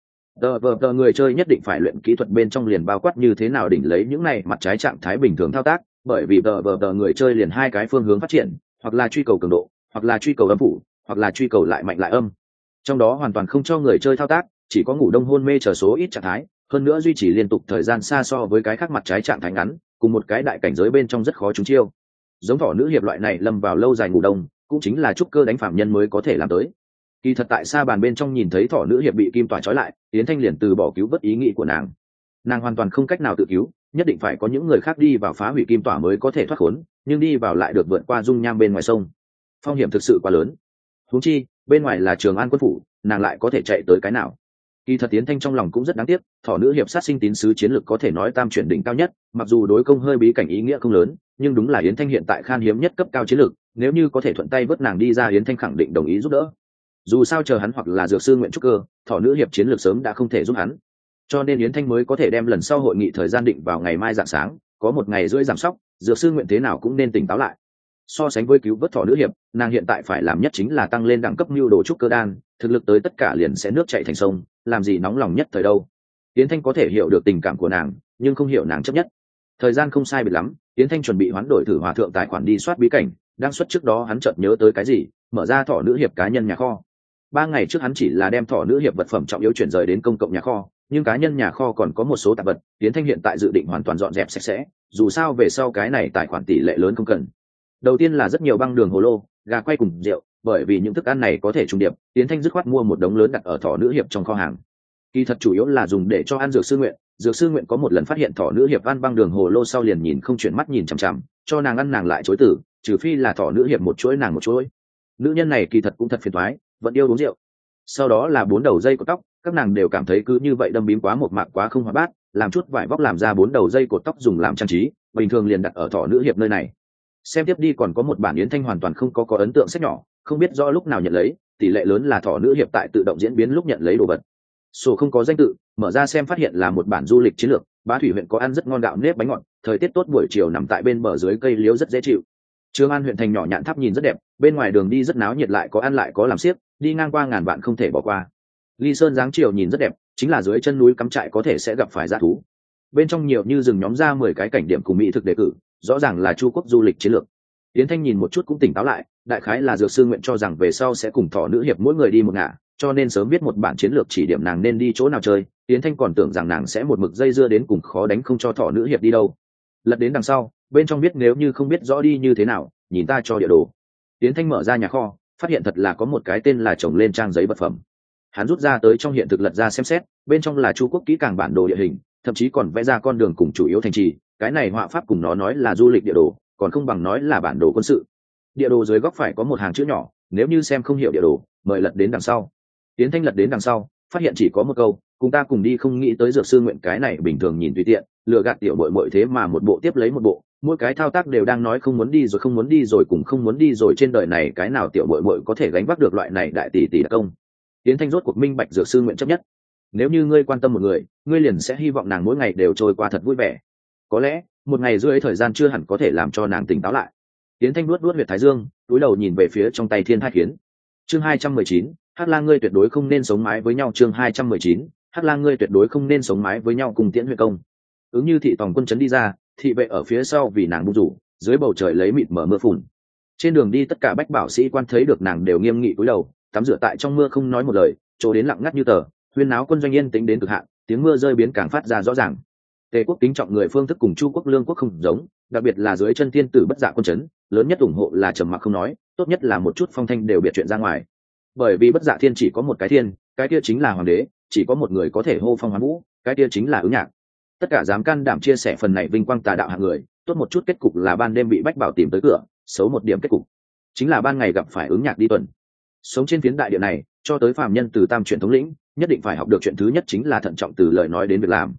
Tờ người chơi nhất định phải luyện kỹ thuật bên trong liền bao quát như thế nào đỉnh lấy những này mặt trái trạng thái bình thường thao tác, bởi vì tờ người chơi liền hai cái phương hướng phát triển, hoặc là truy cầu cường độ, hoặc là truy cầu âm phủ, hoặc là truy cầu lại mạnh lại âm. Trong đó hoàn toàn không cho người chơi thao tác, chỉ có ngủ đông hôn mê chờ số ít trạng thái, hơn nữa duy trì liên tục thời gian xa so với cái khác mặt trái trạng thái ngắn, cùng một cái đại cảnh giới bên trong rất khó trúng chiêu. Giống thỏ nữ hiệp loại này lâm vào lâu dài ngủ đông, cũng chính là trúc cơ đánh phạm nhân mới có thể làm tới. Kỳ thật tại xa bàn bên trong nhìn thấy thỏ nữ hiệp bị kim tỏa trói lại, Yến Thanh liền từ bỏ cứu vớt ý nghĩ của nàng. Nàng hoàn toàn không cách nào tự cứu, nhất định phải có những người khác đi vào phá hủy kim tỏa mới có thể thoát khốn, nhưng đi vào lại được vượt qua dung nham bên ngoài sông, phong hiểm thực sự quá lớn. Huống chi bên ngoài là Trường An quân phủ, nàng lại có thể chạy tới cái nào? Kỳ thật Yến Thanh trong lòng cũng rất đáng tiếc, thỏ nữ hiệp sát sinh tín sứ chiến lược có thể nói tam chuyển đỉnh cao nhất, mặc dù đối công hơi bí cảnh ý nghĩa không lớn, nhưng đúng là Yến Thanh hiện tại khan hiếm nhất cấp cao chiến lược, nếu như có thể thuận tay vớt nàng đi ra, Yến Thanh khẳng định đồng ý giúp đỡ. Dù sao chờ hắn hoặc là dược sư nguyện trúc cơ, thỏ nữ hiệp chiến lược sớm đã không thể giúp hắn, cho nên Yến Thanh mới có thể đem lần sau hội nghị thời gian định vào ngày mai rạng sáng, có một ngày rưỡi giảm sóc, dược sư nguyện thế nào cũng nên tỉnh táo lại. So sánh với cứu vớt thỏ nữ hiệp, nàng hiện tại phải làm nhất chính là tăng lên đẳng cấp mưu đồ trúc cơ đan, thực lực tới tất cả liền sẽ nước chảy thành sông, làm gì nóng lòng nhất thời đâu. Yến Thanh có thể hiểu được tình cảm của nàng, nhưng không hiểu nàng chấp nhất. Thời gian không sai biệt lắm, Yến Thanh chuẩn bị hoán đổi thử hòa thượng tài khoản đi soát bí cảnh, đang xuất trước đó hắn chợt nhớ tới cái gì, mở ra thỏ nữ hiệp cá nhân nhà kho. 3 ngày trước hắn chỉ là đem thỏ nữ hiệp vật phẩm trọng yếu chuyển rời đến công cộng nhà kho, nhưng cá nhân nhà kho còn có một số tạp vật, Yến Thanh hiện tại dự định hoàn toàn dọn dẹp sạch sẽ, dù sao về sau cái này tài khoản tỷ lệ lớn không cần. Đầu tiên là rất nhiều băng đường hồ lô, gà quay cùng rượu, bởi vì những thức ăn này có thể trùng điệp, Yến Thanh dứt khoát mua một đống lớn đặt ở thỏ nữ hiệp trong kho hàng. Kỳ thật chủ yếu là dùng để cho ăn dược sư nguyện, dược sư nguyện có một lần phát hiện thỏ nữ hiệp ăn băng đường hồ lô sau liền nhìn không chuyển mắt nhìn chằm chằm, cho nàng ăn nàng lại chối từ, trừ phi là thỏ nữ hiệp một chuỗi nàng một chuỗi. Nữ nhân này kỳ thật cũng thật phiền toái, vẫn yêu uống rượu. Sau đó là 4 đầu dây cột tóc, các nàng đều cảm thấy cứ như vậy đâm bím quá một mạc quá không hoạt bát, làm chút vải vóc làm ra 4 đầu dây cột tóc dùng làm trang trí, bình thường liền đặt ở thỏ nữ hiệp nơi này. Xem tiếp đi còn có một bản Yến Thanh hoàn toàn không có ấn tượng sách nhỏ, không biết rõ lúc nào nhận lấy, tỷ lệ lớn là thỏ nữ hiệp tại tự động diễn biến lúc nhận lấy đồ vật. Sổ không có danh tự, mở ra xem phát hiện là một bản du lịch chiến lược, Bá Thủy huyện có ăn rất ngon gạo nếp bánh ngọt, thời tiết tốt buổi chiều nằm tại bên bờ dưới cây liễu rất dễ chịu. Trường An huyện thành nhỏ nhạn tháp nhìn rất đẹp, bên ngoài đường đi rất náo nhiệt, lại có ăn lại có làm xiếc, đi ngang qua ngàn vạn không thể bỏ qua. Ly Sơn dáng chiều nhìn rất đẹp, chính là dưới chân núi cắm trại có thể sẽ gặp phải dã thú. Bên trong nhiều như rừng nhóm ra 10 cái cảnh điểm cùng mỹ thực đề cử, rõ ràng là Chu quốc du lịch chiến lược. Yến Thanh nhìn một chút cũng tỉnh táo lại, đại khái là dược sư nguyện cho rằng về sau sẽ cùng thỏ nữ hiệp mỗi người đi một ngả, cho nên sớm viết một bản chiến lược chỉ điểm nàng nên đi chỗ nào chơi. Yến Thanh còn tưởng rằng nàng sẽ một mực dây dưa đến cùng khó đánh không cho thỏ nữ hiệp đi đâu. Lật đến đằng sau, bên trong biết nếu như không biết rõ đi như thế nào, nhìn ta cho địa đồ. Yến Thanh mở ra nhà kho, phát hiện thật là có một cái tên là chồng lên trang giấy vật phẩm. Hắn rút ra tới trong hiện thực lật ra xem xét, bên trong là Chu quốc kỹ càng bản đồ địa hình, thậm chí còn vẽ ra con đường cùng chủ yếu thành trì. Cái này họa pháp cùng nó nói là du lịch địa đồ, còn không bằng nói là bản đồ quân sự. Địa đồ dưới góc phải có một hàng chữ nhỏ, nếu như xem không hiểu địa đồ, mời lật đến đằng sau. Yến Thanh lật đến đằng sau, phát hiện chỉ có một câu, cùng ta cùng đi, không nghĩ tới dược sư nguyện cái này bình thường nhìn tùy tiện, lừa gạt tiểu bội bội thế mà một bộ tiếp lấy một bộ, mỗi cái thao tác đều đang nói không muốn đi rồi, không muốn đi rồi, cùng không muốn đi rồi, trên đời này cái nào tiểu bội bội có thể gánh vác được loại này đại tỷ đặc công. Yến Thanh rốt cuộc minh bạch dược sư nguyện chấp nhất. Nếu như ngươi quan tâm một người, ngươi liền sẽ hy vọng nàng mỗi ngày đều trôi qua thật vui vẻ. Có lẽ một ngày rưỡi thời gian chưa hẳn có thể làm cho nàng tỉnh táo lại. Yến Thanh nuốt huyệt thái dương, cúi đầu nhìn về phía trong tay thiên thai khiến. Chương 219, Hắc Lang ngươi tuyệt đối không nên sống mái với nhau. Chương 219, Hắc Lang ngươi tuyệt đối không nên sống mái với nhau. Cùng Tiễn huyện công, ứng như thị tòng quân trấn đi ra, thị vệ ở phía sau vì nàng bung rủ, dưới bầu trời lấy mịt mở mưa phùn. Trên đường đi tất cả bách bảo sĩ quan thấy được nàng đều nghiêm nghị cúi đầu, tắm rửa tại trong mưa không nói một lời, chỗ đến lặng ngắt như tờ. Huyên náo quân doanh yên tĩnh đến cực hạn, tiếng mưa rơi biến càng phát ra rõ ràng. Tề quốc kính trọng người phương thức cùng Chu quốc lương quốc không giống, đặc biệt là dưới chân thiên tử bất dạ quân trấn, lớn nhất ủng hộ là trầm mặc không nói, tốt nhất là một chút phong thanh đều biệt chuyện ra ngoài. Bởi vì bất dạ thiên chỉ có một cái thiên, cái kia chính là hoàng đế, chỉ có một người có thể hô phong hoán vũ, cái kia chính là Ứng Nhạc. Tất cả dám can đảm chia sẻ phần này vinh quang tà đạo hạng người, tốt một chút kết cục là ban đêm bị bách bảo tìm tới cửa, xấu một điểm kết cục chính là ban ngày gặp phải Ứng Nhạc đi tuần. Sống trên phiến đại địa này, cho tới phàm nhân từ tam truyền thống lĩnh, nhất định phải học được chuyện thứ nhất chính là thận trọng từ lời nói đến việc làm.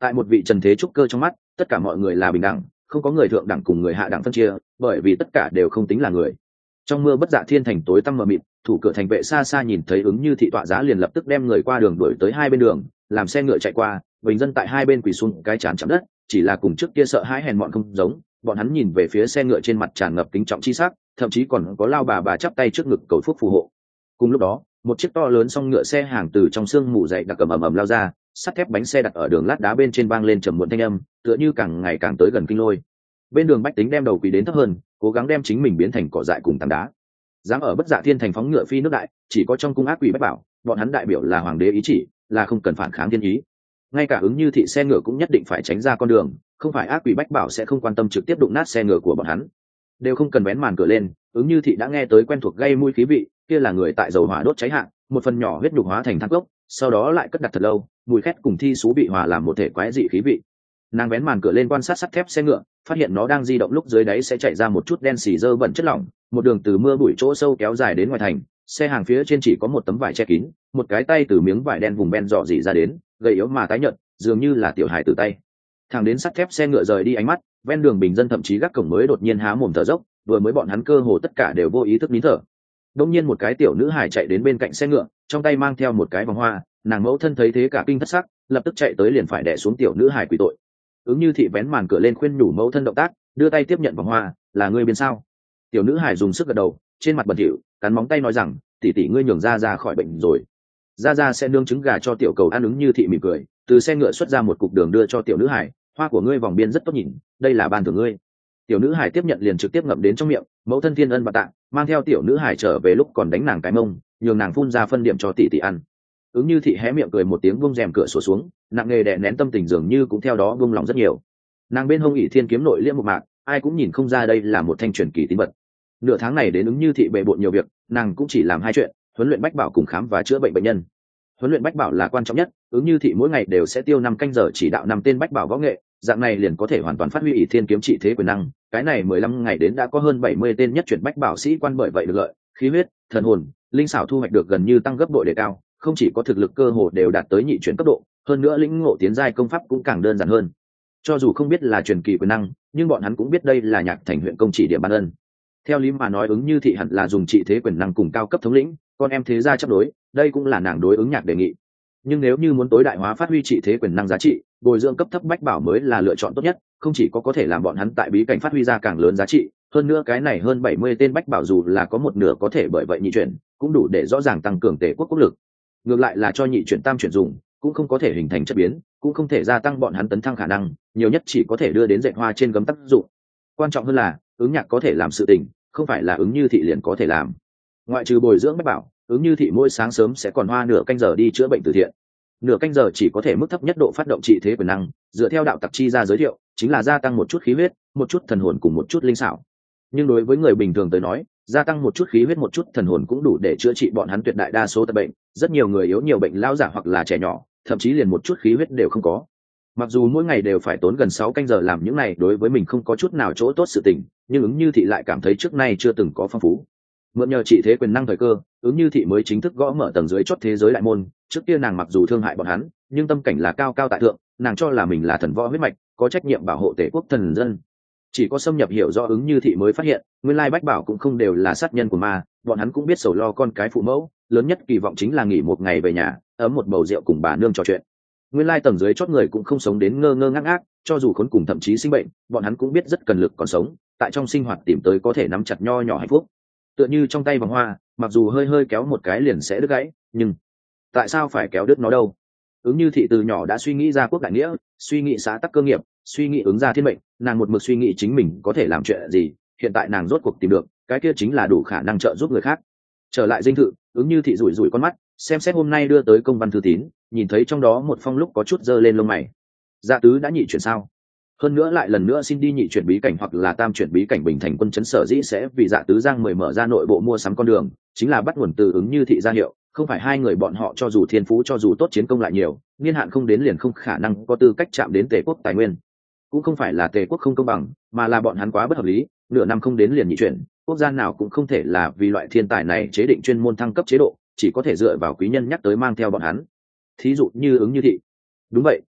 Tại một vị trần thế trúc cơ trong mắt, tất cả mọi người là bình đẳng, không có người thượng đẳng cùng người hạ đẳng phân chia, bởi vì tất cả đều không tính là người. Trong mưa bất dạ thiên thành tối tăm mờ mịt, thủ cửa thành vệ xa xa nhìn thấy Ứng Như Thị tọa giá liền lập tức đem người qua đường đuổi tới hai bên đường, làm xe ngựa chạy qua, bình dân tại hai bên quỳ xuống cái trán chạm đất, chỉ là cùng trước kia sợ hãi hèn mọn không giống, bọn hắn nhìn về phía xe ngựa trên mặt tràn ngập kính trọng chi sắc, thậm chí còn có lao bà chắp tay trước ngực cầu phúc phù hộ. Cùng lúc đó, một chiếc to lớn song ngựa xe hàng từ trong sương mù dậy đặc ầm lao ra, sắt thép bánh xe đặt ở đường lát đá bên trên vang lên trầm muộn thanh âm, tựa như càng ngày càng tới gần kinh lôi. Bên đường bách tính đem đầu quỳ đến thấp hơn, cố gắng đem chính mình biến thành cỏ dại cùng tảng đá. Dám ở bất dạ thiên thành phóng ngựa phi nước đại, chỉ có trong cung ác quỷ bách bảo, bọn hắn đại biểu là hoàng đế ý chỉ, là không cần phản kháng thiên ý. Ngay cả Ứng Như Thị xe ngựa cũng nhất định phải tránh ra con đường, không phải ác quỷ bách bảo sẽ không quan tâm trực tiếp đụng nát xe ngựa của bọn hắn. Đều không cần vén màn cửa lên, Ứng Như Thị đã nghe tới quen thuộc gây mũi khí vị, kia là người tại dầu hỏa đốt cháy hạn, một phần nhỏ huyết nhục hóa thành than cốc, sau đó lại cất đặt thật lâu, mùi khét cùng thi sú bị hòa làm một thể quái dị khí vị. Nàng vén màn cửa lên quan sát sắt thép xe ngựa, phát hiện nó đang di động lúc dưới đáy sẽ chạy ra một chút đen xì dơ bẩn chất lỏng, một đường từ mưa bụi chỗ sâu kéo dài đến ngoài thành. Xe hàng phía trên chỉ có một tấm vải che kín, một cái tay từ miếng vải đen vùng ben dò dỉ ra đến, gầy yếu mà tái nhợt, dường như là tiểu hài từ tay. Thẳng đến sắt thép xe ngựa rời đi ánh mắt, ven đường bình dân thậm chí gác cổng mới đột nhiên há mồm thở dốc, vừa mới bọn hắn cơ hồ tất cả đều vô ý thức nín thở. Đông nhiên một cái tiểu nữ hài chạy đến bên cạnh xe ngựa, trong tay mang theo một cái vòng hoa, nàng mẫu thân thấy thế cả kinh thất sắc, lập tức chạy tới liền phải đè xuống tiểu nữ hài quỳ tội. Ứng Như Thị vén màn cửa lên khuyên nhủ mẫu thân động tác, đưa tay tiếp nhận vòng hoa, là ngươi biến sao? Tiểu nữ hài dùng sức gật đầu, trên mặt bẩn thỉu, cắn móng tay nói rằng, tỷ tỷ ngươi nhường ra khỏi bệnh rồi. Ra sẽ nướng trứng gà cho tiểu cầu ăn. Ứng Như Thị mỉm cười, từ xe ngựa xuất ra một cục đường đưa cho tiểu nữ hài, hoa của ngươi vòng biên rất tốt nhìn, đây là ban thưởng ngươi. Tiểu nữ hài tiếp nhận liền trực tiếp ngậm đến trong miệng, mẫu thân thiên ân và tạ, mang theo tiểu nữ hài trở về lúc còn đánh nàng cái mông, nhường nàng phun ra phân điểm cho tỷ tỷ ăn. Ứng Như Thị hé miệng cười một tiếng, buông rèm cửa sổ xuống, nặng nề đè nén tâm tình dường như cũng theo đó buông lòng rất nhiều. Nàng bên hông ỷ thiên kiếm nội liễm một mạc, ai cũng nhìn không ra đây là một thanh truyền kỳ tín vật. Nửa tháng này đến Ứng Như Thị bề bộn nhiều việc, nàng cũng chỉ làm hai chuyện: huấn luyện bách bảo cùng khám và chữa bệnh bệnh nhân. Huấn luyện bách bảo là quan trọng nhất, Ứng Như Thị mỗi ngày đều sẽ tiêu 5 canh giờ chỉ đạo 5 tên bách bảo võ nghệ, dạng này liền có thể hoàn toàn phát huy ỷ thiên kiếm trị thế quyền năng. Cái này 15 ngày đến đã có hơn 70 tên nhất chuyển bách bảo sĩ quan bởi vậy được lợi, khí huyết, thần hồn, linh xảo thu hoạch được gần như tăng gấp bội đề cao, không chỉ có thực lực cơ hồ đều đạt tới nhị chuyển cấp độ, hơn nữa lĩnh ngộ tiến giai công pháp cũng càng đơn giản hơn. Cho dù không biết là truyền kỳ quyền năng, nhưng bọn hắn cũng biết đây là Nhạc Thành huyện công chỉ điểm ban ân. Theo lý mà nói, Ứng Như Thị hẳn là dùng trị thế quyền năng cùng cao cấp thống lĩnh, con em thế gia chấp đối, đây cũng là nàng đối ứng Nhạc đề nghị. Nhưng nếu như muốn tối đại hóa phát huy trị thế quyền năng giá trị, bồi dưỡng cấp thấp bách bảo mới là lựa chọn tốt nhất, không chỉ có thể làm bọn hắn tại bí cảnh phát huy ra càng lớn giá trị, hơn nữa cái này hơn 70 tên bách bảo dù là có một nửa có thể bởi vậy nhị chuyển, cũng đủ để rõ ràng tăng cường Tề quốc quốc lực. Ngược lại là cho nhị chuyển tam chuyển dùng, cũng không có thể hình thành chất biến, cũng không thể gia tăng bọn hắn tấn thăng khả năng, nhiều nhất chỉ có thể đưa đến dệt hoa trên gấm tác dụng. Quan trọng hơn là, ứng Nhạc có thể làm sự tình, không phải là Ứng Như Thị liền có thể làm. Ngoại trừ bồi dưỡng bách bảo, Ứng Như Thị mỗi sáng sớm sẽ còn hoa nửa canh giờ đi chữa bệnh từ thiện. Nửa canh giờ chỉ có thể mức thấp nhất độ phát động trị thế quyền năng, dựa theo đạo tặc chi ra giới thiệu, chính là gia tăng một chút khí huyết, một chút thần hồn cùng một chút linh xảo. Nhưng đối với người bình thường tới nói, gia tăng một chút khí huyết một chút thần hồn cũng đủ để chữa trị bọn hắn tuyệt đại đa số tật bệnh. Rất nhiều người yếu nhiều bệnh lao giả hoặc là trẻ nhỏ, thậm chí liền một chút khí huyết đều không có. Mặc dù mỗi ngày đều phải tốn gần 6 canh giờ làm những này đối với mình không có chút nào chỗ tốt sự tình, nhưng Ứng Như Thị lại cảm thấy trước nay chưa từng có phong phú. Mượn nhờ trị thế quyền năng thời cơ, Ứng Như Thị mới chính thức gõ mở tầng dưới chót thế giới đại môn. Trước kia nàng mặc dù thương hại bọn hắn, nhưng tâm cảnh là cao cao tại thượng, nàng cho là mình là thần võ huyết mạch, có trách nhiệm bảo hộ Tề quốc thần dân. Chỉ có xâm nhập hiểu rõ Ứng Như Thị mới phát hiện, nguyên lai bách bảo cũng không đều là sát nhân của ma, bọn hắn cũng biết sầu lo con cái phụ mẫu, lớn nhất kỳ vọng chính là nghỉ một ngày về nhà, ấm một bầu rượu cùng bà nương trò chuyện. Nguyên lai tầng dưới chót người cũng không sống đến ngơ ngơ ngác ngác, cho dù khốn cùng thậm chí sinh bệnh, bọn hắn cũng biết rất cần lực còn sống, tại trong sinh hoạt tìm tới có thể nắm chặt nho nhỏ hạnh phúc. Tựa như trong tay vòng hoa, mặc dù hơi hơi kéo một cái liền sẽ đứt gãy, nhưng tại sao phải kéo đứt nó đâu? Ứng Như Thị từ nhỏ đã suy nghĩ ra quốc đại nghĩa, suy nghĩ xã tắc cơ nghiệp, suy nghĩ ứng ra thiên mệnh, nàng một mực suy nghĩ chính mình có thể làm chuyện gì, hiện tại nàng rốt cuộc tìm được, cái kia chính là đủ khả năng trợ giúp người khác. Trở lại dinh thự, Ứng Như Thị rủi rủi con mắt, xem xét hôm nay đưa tới công văn thư tín, nhìn thấy trong đó một phong lúc có chút dơ lên lông mày. Dạ tứ đã nhị chuyển sao? Hơn nữa lại lần nữa xin đi nhị chuyển bí cảnh hoặc là tam chuyển bí cảnh Bình Thành quân chấn sở dĩ sẽ vì Dạ tứ giang mời mở ra nội bộ mua sắm con đường, chính là bắt nguồn từ Ứng Như Thị gia hiệu, không phải hai người bọn họ cho dù thiên phú cho dù tốt chiến công lại nhiều, niên hạn không đến liền không khả năng có tư cách chạm đến Tề quốc tài nguyên. Cũng không phải là Tề quốc không công bằng, mà là bọn hắn quá bất hợp lý, nửa năm không đến liền nhị chuyển, quốc gia nào cũng không thể là vì loại thiên tài này chế định chuyên môn thăng cấp chế độ, chỉ có thể dựa vào quý nhân nhắc tới mang theo bọn hắn. Thí dụ như Ứng Như Thị. Đúng vậy,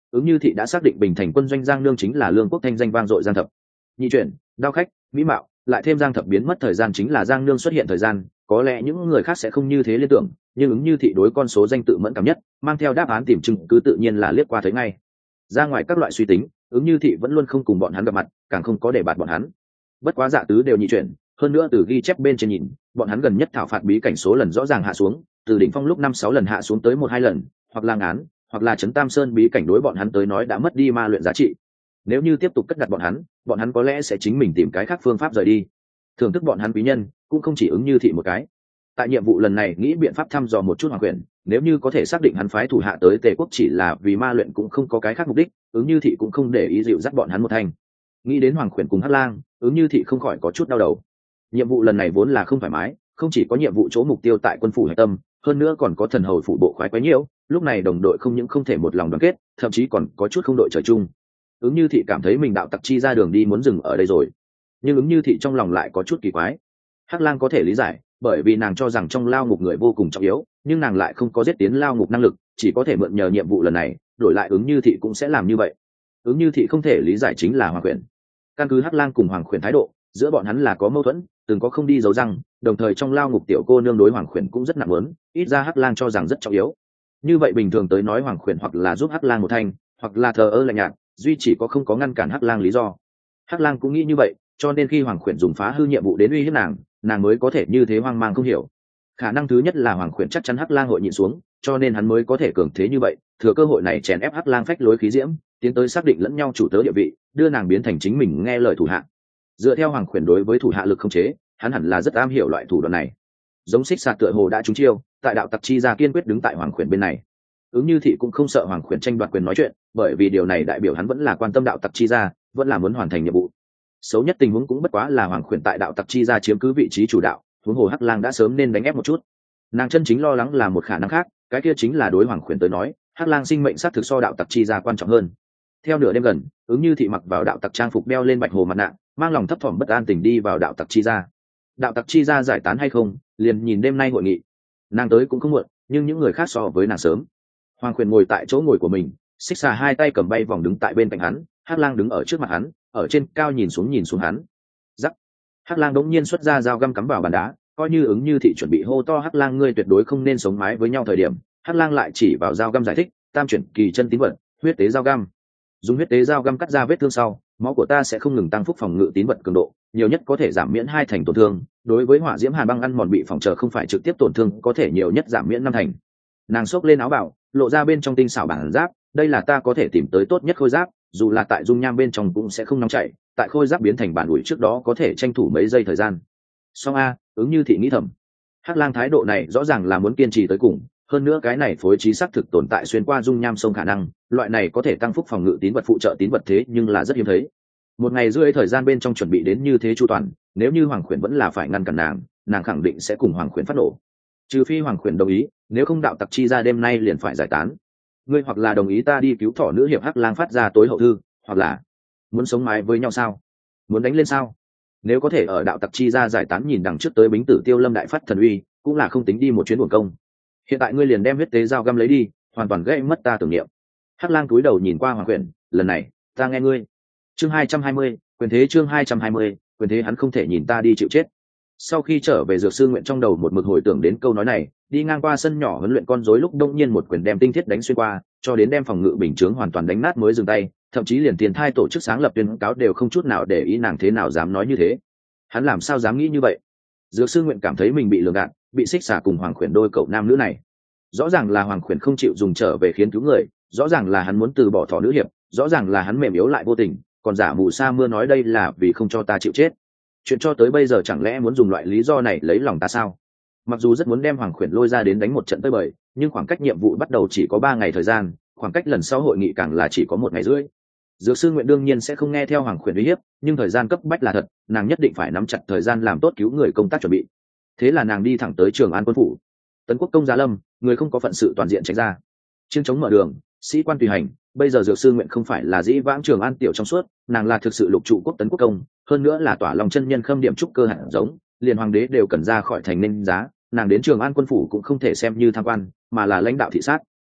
Ứng Như Thị đã xác định Bình Thành quân doanh Giang Nương chính là Lương Quốc thanh danh vang dội Giang Thập. Nhị chuyển, đao khách, mỹ mạo, lại thêm Giang Thập biến mất thời gian chính là Giang Nương xuất hiện thời gian, có lẽ những người khác sẽ không như thế liên tưởng, nhưng Ứng Như Thị đối con số danh tự mẫn cảm nhất, mang theo đáp án tìm chứng cứ tự nhiên là liếc qua thấy ngay. Ra ngoài các loại suy tính, Ứng Như Thị vẫn luôn không cùng bọn hắn gặp mặt, càng không có để bạt bọn hắn. Bất quá Dạ Tứ đều nhị chuyển, hơn nữa từ ghi chép bên trên nhìn, bọn hắn gần nhất thảo phạt bí cảnh số lần rõ ràng hạ xuống, từ đỉnh phong lúc 5-6 lần hạ xuống tới 1-2 lần, hoặc là ngán, hoặc là trấn Tam Sơn bí cảnh đối bọn hắn tới nói đã mất đi ma luyện giá trị. Nếu như tiếp tục cất đặt bọn hắn có lẽ sẽ chính mình tìm cái khác phương pháp rời đi. Thưởng thức bọn hắn quý nhân cũng không chỉ Ứng Như Thị một cái. Tại nhiệm vụ lần này nghĩ biện pháp thăm dò một chút Hoàng Quyền, nếu như có thể xác định hắn phái thủ hạ tới Tề quốc chỉ là vì ma luyện cũng không có cái khác mục đích, Ứng Như Thị cũng không để ý dịu dắt bọn hắn một thành. Nghĩ đến Hoàng Quyền cùng Hắc Lang, Ứng Như Thị không khỏi có chút đau đầu. Nhiệm vụ lần này vốn là không thoải mái, không chỉ có nhiệm vụ chỗ mục tiêu tại quân phủ hải tâm, hơn nữa còn có thần hầu phủ bộ khoái quấy nhiễu, lúc này đồng đội không những không thể một lòng đoàn kết, thậm chí còn có chút không đội trời chung. Ứng Như Thị cảm thấy mình đạo tặc chi ra đường đi muốn dừng ở đây rồi, nhưng Ứng Như Thị trong lòng lại có chút kỳ quái. Hắc Lang có thể lý giải, bởi vì nàng cho rằng trong lao ngục người vô cùng trọng yếu, nhưng nàng lại không có giết tiến lao ngục năng lực, chỉ có thể mượn nhờ nhiệm vụ lần này, đổi lại Ứng Như Thị cũng sẽ làm như vậy. Ứng Như Thị không thể lý giải chính là Hoàng Quyền. Căn cứ Hắc Lang cùng Hoàng Quyền thái độ, giữa bọn hắn là có mâu thuẫn, từng có không đi giấu răng, đồng thời trong lao ngục tiểu cô nương đối Hoàng Quyền cũng rất nặng lớn, ít ra Hắc Lang cho rằng rất trọng yếu. Như vậy bình thường tới nói Hoàng Quyền hoặc là giúp Hắc Lang một thanh, hoặc là thờ ơ lạnh nhạt, duy chỉ có không có ngăn cản Hắc Lang lý do. Hắc Lang cũng nghĩ như vậy, cho nên khi Hoàng Quyền dùng phá hư nhiệm vụ đến uy hiếp nàng mới có thể như thế hoang mang không hiểu. Khả năng thứ nhất là Hoàng Quyền chắc chắn Hắc Lang hội nhịn xuống, cho nên hắn mới có thể cường thế như vậy, thừa cơ hội này chèn ép Hắc Lang phách lối khí diễm, tiến tới xác định lẫn nhau chủ tớ địa vị, đưa nàng biến thành chính mình nghe lời thủ hạ. Dựa theo Hoàng Quyền đối với thủ hạ lực không chế, hắn hẳn là rất am hiểu loại thủ đoạn này. Giống Xích Sạt tựa hồ đã trúng chiêu, tại đạo tặc chi ra kiên quyết đứng tại Hoàng Quyền bên này. Ứng Như Thị cũng không sợ Hoàng Quyền tranh đoạt quyền nói chuyện, bởi vì điều này đại biểu hắn vẫn là quan tâm đạo tặc chi ra, vẫn là muốn hoàn thành nhiệm vụ. Xấu nhất tình huống cũng bất quá là Hoàng Quyền tại đạo tặc chi ra chiếm cứ vị trí chủ đạo, huống hồ Hắc Lang đã sớm nên đánh ép một chút. Nàng chân chính lo lắng là một khả năng khác, cái kia chính là đối Hoàng Quyền tới nói, Hắc Lang sinh mệnh xác thực so đạo tặc chi ra quan trọng hơn. Theo nửa đêm gần, Ứng Như Thị mặc vào đạo tặc trang phục, đeo lên bạch hồ mặt nạ, mang lòng thấp thỏm bất an tình đi vào đạo tặc chi ra. Đạo tặc chi ra giải tán hay không, liền nhìn đêm nay hội nghị. Nàng tới cũng không muộn, nhưng những người khác so với nàng sớm. Hoàng Quyền ngồi tại chỗ ngồi của mình, Xích Xà hai tay cầm bay vòng đứng tại bên cạnh hắn, Hắc Lang đứng ở trước mặt hắn, ở trên cao nhìn xuống hắn. Rắc. Hắc Lang đống nhiên xuất ra dao găm cắm vào bàn đá, coi như Ứng Như Thị chuẩn bị hô to Hắc Lang ngươi tuyệt đối không nên sống mái với nhau thời điểm, Hắc Lang lại chỉ vào dao găm giải thích, tam chuyển kỳ chân tín vật, huyết tế dao găm. Dùng huyết tế dao găm cắt ra vết thương sau, máu của ta sẽ không ngừng tăng phúc phòng ngự tín vật cường độ, nhiều nhất có thể giảm miễn 2 thành tổn thương, đối với hỏa diễm hàn băng ăn mòn bị phòng chờ không phải trực tiếp tổn thương, có thể nhiều nhất giảm miễn 5 thành. Nàng xốc lên áo bào, lộ ra bên trong tinh xảo bản giáp, đây là ta có thể tìm tới tốt nhất khôi giáp, dù là tại dung nham bên trong cũng sẽ không nóng chảy, tại khôi giáp biến thành bản ủi trước đó có thể tranh thủ mấy giây thời gian. Song a, Ứng Như Thị nghĩ thầm. Hắc Lang thái độ này rõ ràng là muốn kiên trì tới cùng, hơn nữa cái này phối trí xác thực tồn tại xuyên qua dung nham sông khả năng, loại này có thể tăng phúc phòng ngự tín vật phụ trợ tín vật thế nhưng là rất hiếm thấy. Một ngày rưỡi thời gian bên trong chuẩn bị đến như thế chu toàn, nếu như Hoàng Quyền vẫn là phải ngăn cản nàng khẳng định sẽ cùng Hoàng Quyền phát nổ. Trừ phi Hoàng Quyền đồng ý, nếu không đạo tặc chi ra đêm nay liền phải giải tán. Ngươi hoặc là đồng ý ta đi cứu thỏ nữ hiệp Hắc Lang phát ra tối hậu thư, hoặc là muốn sống mái với nhau sao? Muốn đánh lên sao? Nếu có thể ở đạo tặc chi ra giải tán nhìn đằng trước tới Bính Tử Tiêu Lâm đại phát thần uy, cũng là không tính đi một chuyến uổng công. Hiện tại ngươi liền đem huyết tế dao găm lấy đi, hoàn toàn gây mất ta tưởng niệm. Hắc Lang cúi đầu nhìn qua Hoàng Quyền, lần này ta nghe ngươi. Chương 220, quyền thế. Chương 220, quyền thế. Hắn không thể nhìn ta đi chịu chết. Sau khi trở về Dược Sư Nguyện trong đầu một mực hồi tưởng đến câu nói này, đi ngang qua sân nhỏ huấn luyện con rối lúc đông nhiên một quyền đem tinh thiết đánh xuyên qua, cho đến đem phòng ngự bình chướng hoàn toàn đánh nát mới dừng tay, thậm chí liền tiền thai tổ chức sáng lập tuyên cáo đều không chút nào để ý, nàng thế nào dám nói như thế. Hắn làm sao dám nghĩ như vậy? Dược Sư Nguyện cảm thấy mình bị lừa gạt, bị Xích Xà cùng Hoàng Quyền đôi cậu nam nữ này. Rõ ràng là Hoàng Quyền không chịu dùng trở về khiến cứu người, rõ ràng là hắn muốn từ bỏ thỏ nữ hiệp, rõ ràng là hắn mềm yếu lại vô tình, còn giả mù sa mưa nói đây là vì không cho ta chịu chết. Chuyện cho tới bây giờ chẳng lẽ muốn dùng loại lý do này lấy lòng ta sao? Mặc dù rất muốn đem Hoàng Quyền lôi ra đến đánh một trận tới bời, nhưng khoảng cách nhiệm vụ bắt đầu chỉ có 3 ngày thời gian, khoảng cách lần sau hội nghị càng là chỉ có 1 ngày rưỡi. Dược Sư Nguyện đương nhiên sẽ không nghe theo Hoàng Quyền uy hiếp, nhưng thời gian cấp bách là thật, nàng nhất định phải nắm chặt thời gian làm tốt cứu người công tác chuẩn bị. Thế là nàng đi thẳng tới Trường An quân phủ. Tấn Quốc công giá lâm, người không có phận sự toàn diện tránh ra. Chiêng chống mở đường, sĩ quan tùy hành. Bây giờ Dược Sư Nguyện không phải là dĩ vãng Trường An tiểu trong suốt, nàng là thực sự lục trụ quốc tấn quốc công, hơn nữa là tỏa lòng chân nhân khâm điểm trúc cơ hạt giống, liền hoàng đế đều cần ra khỏi thành nên giá. Nàng đến Trường An quân phủ cũng không thể xem như tham quan, mà là lãnh đạo thị sát.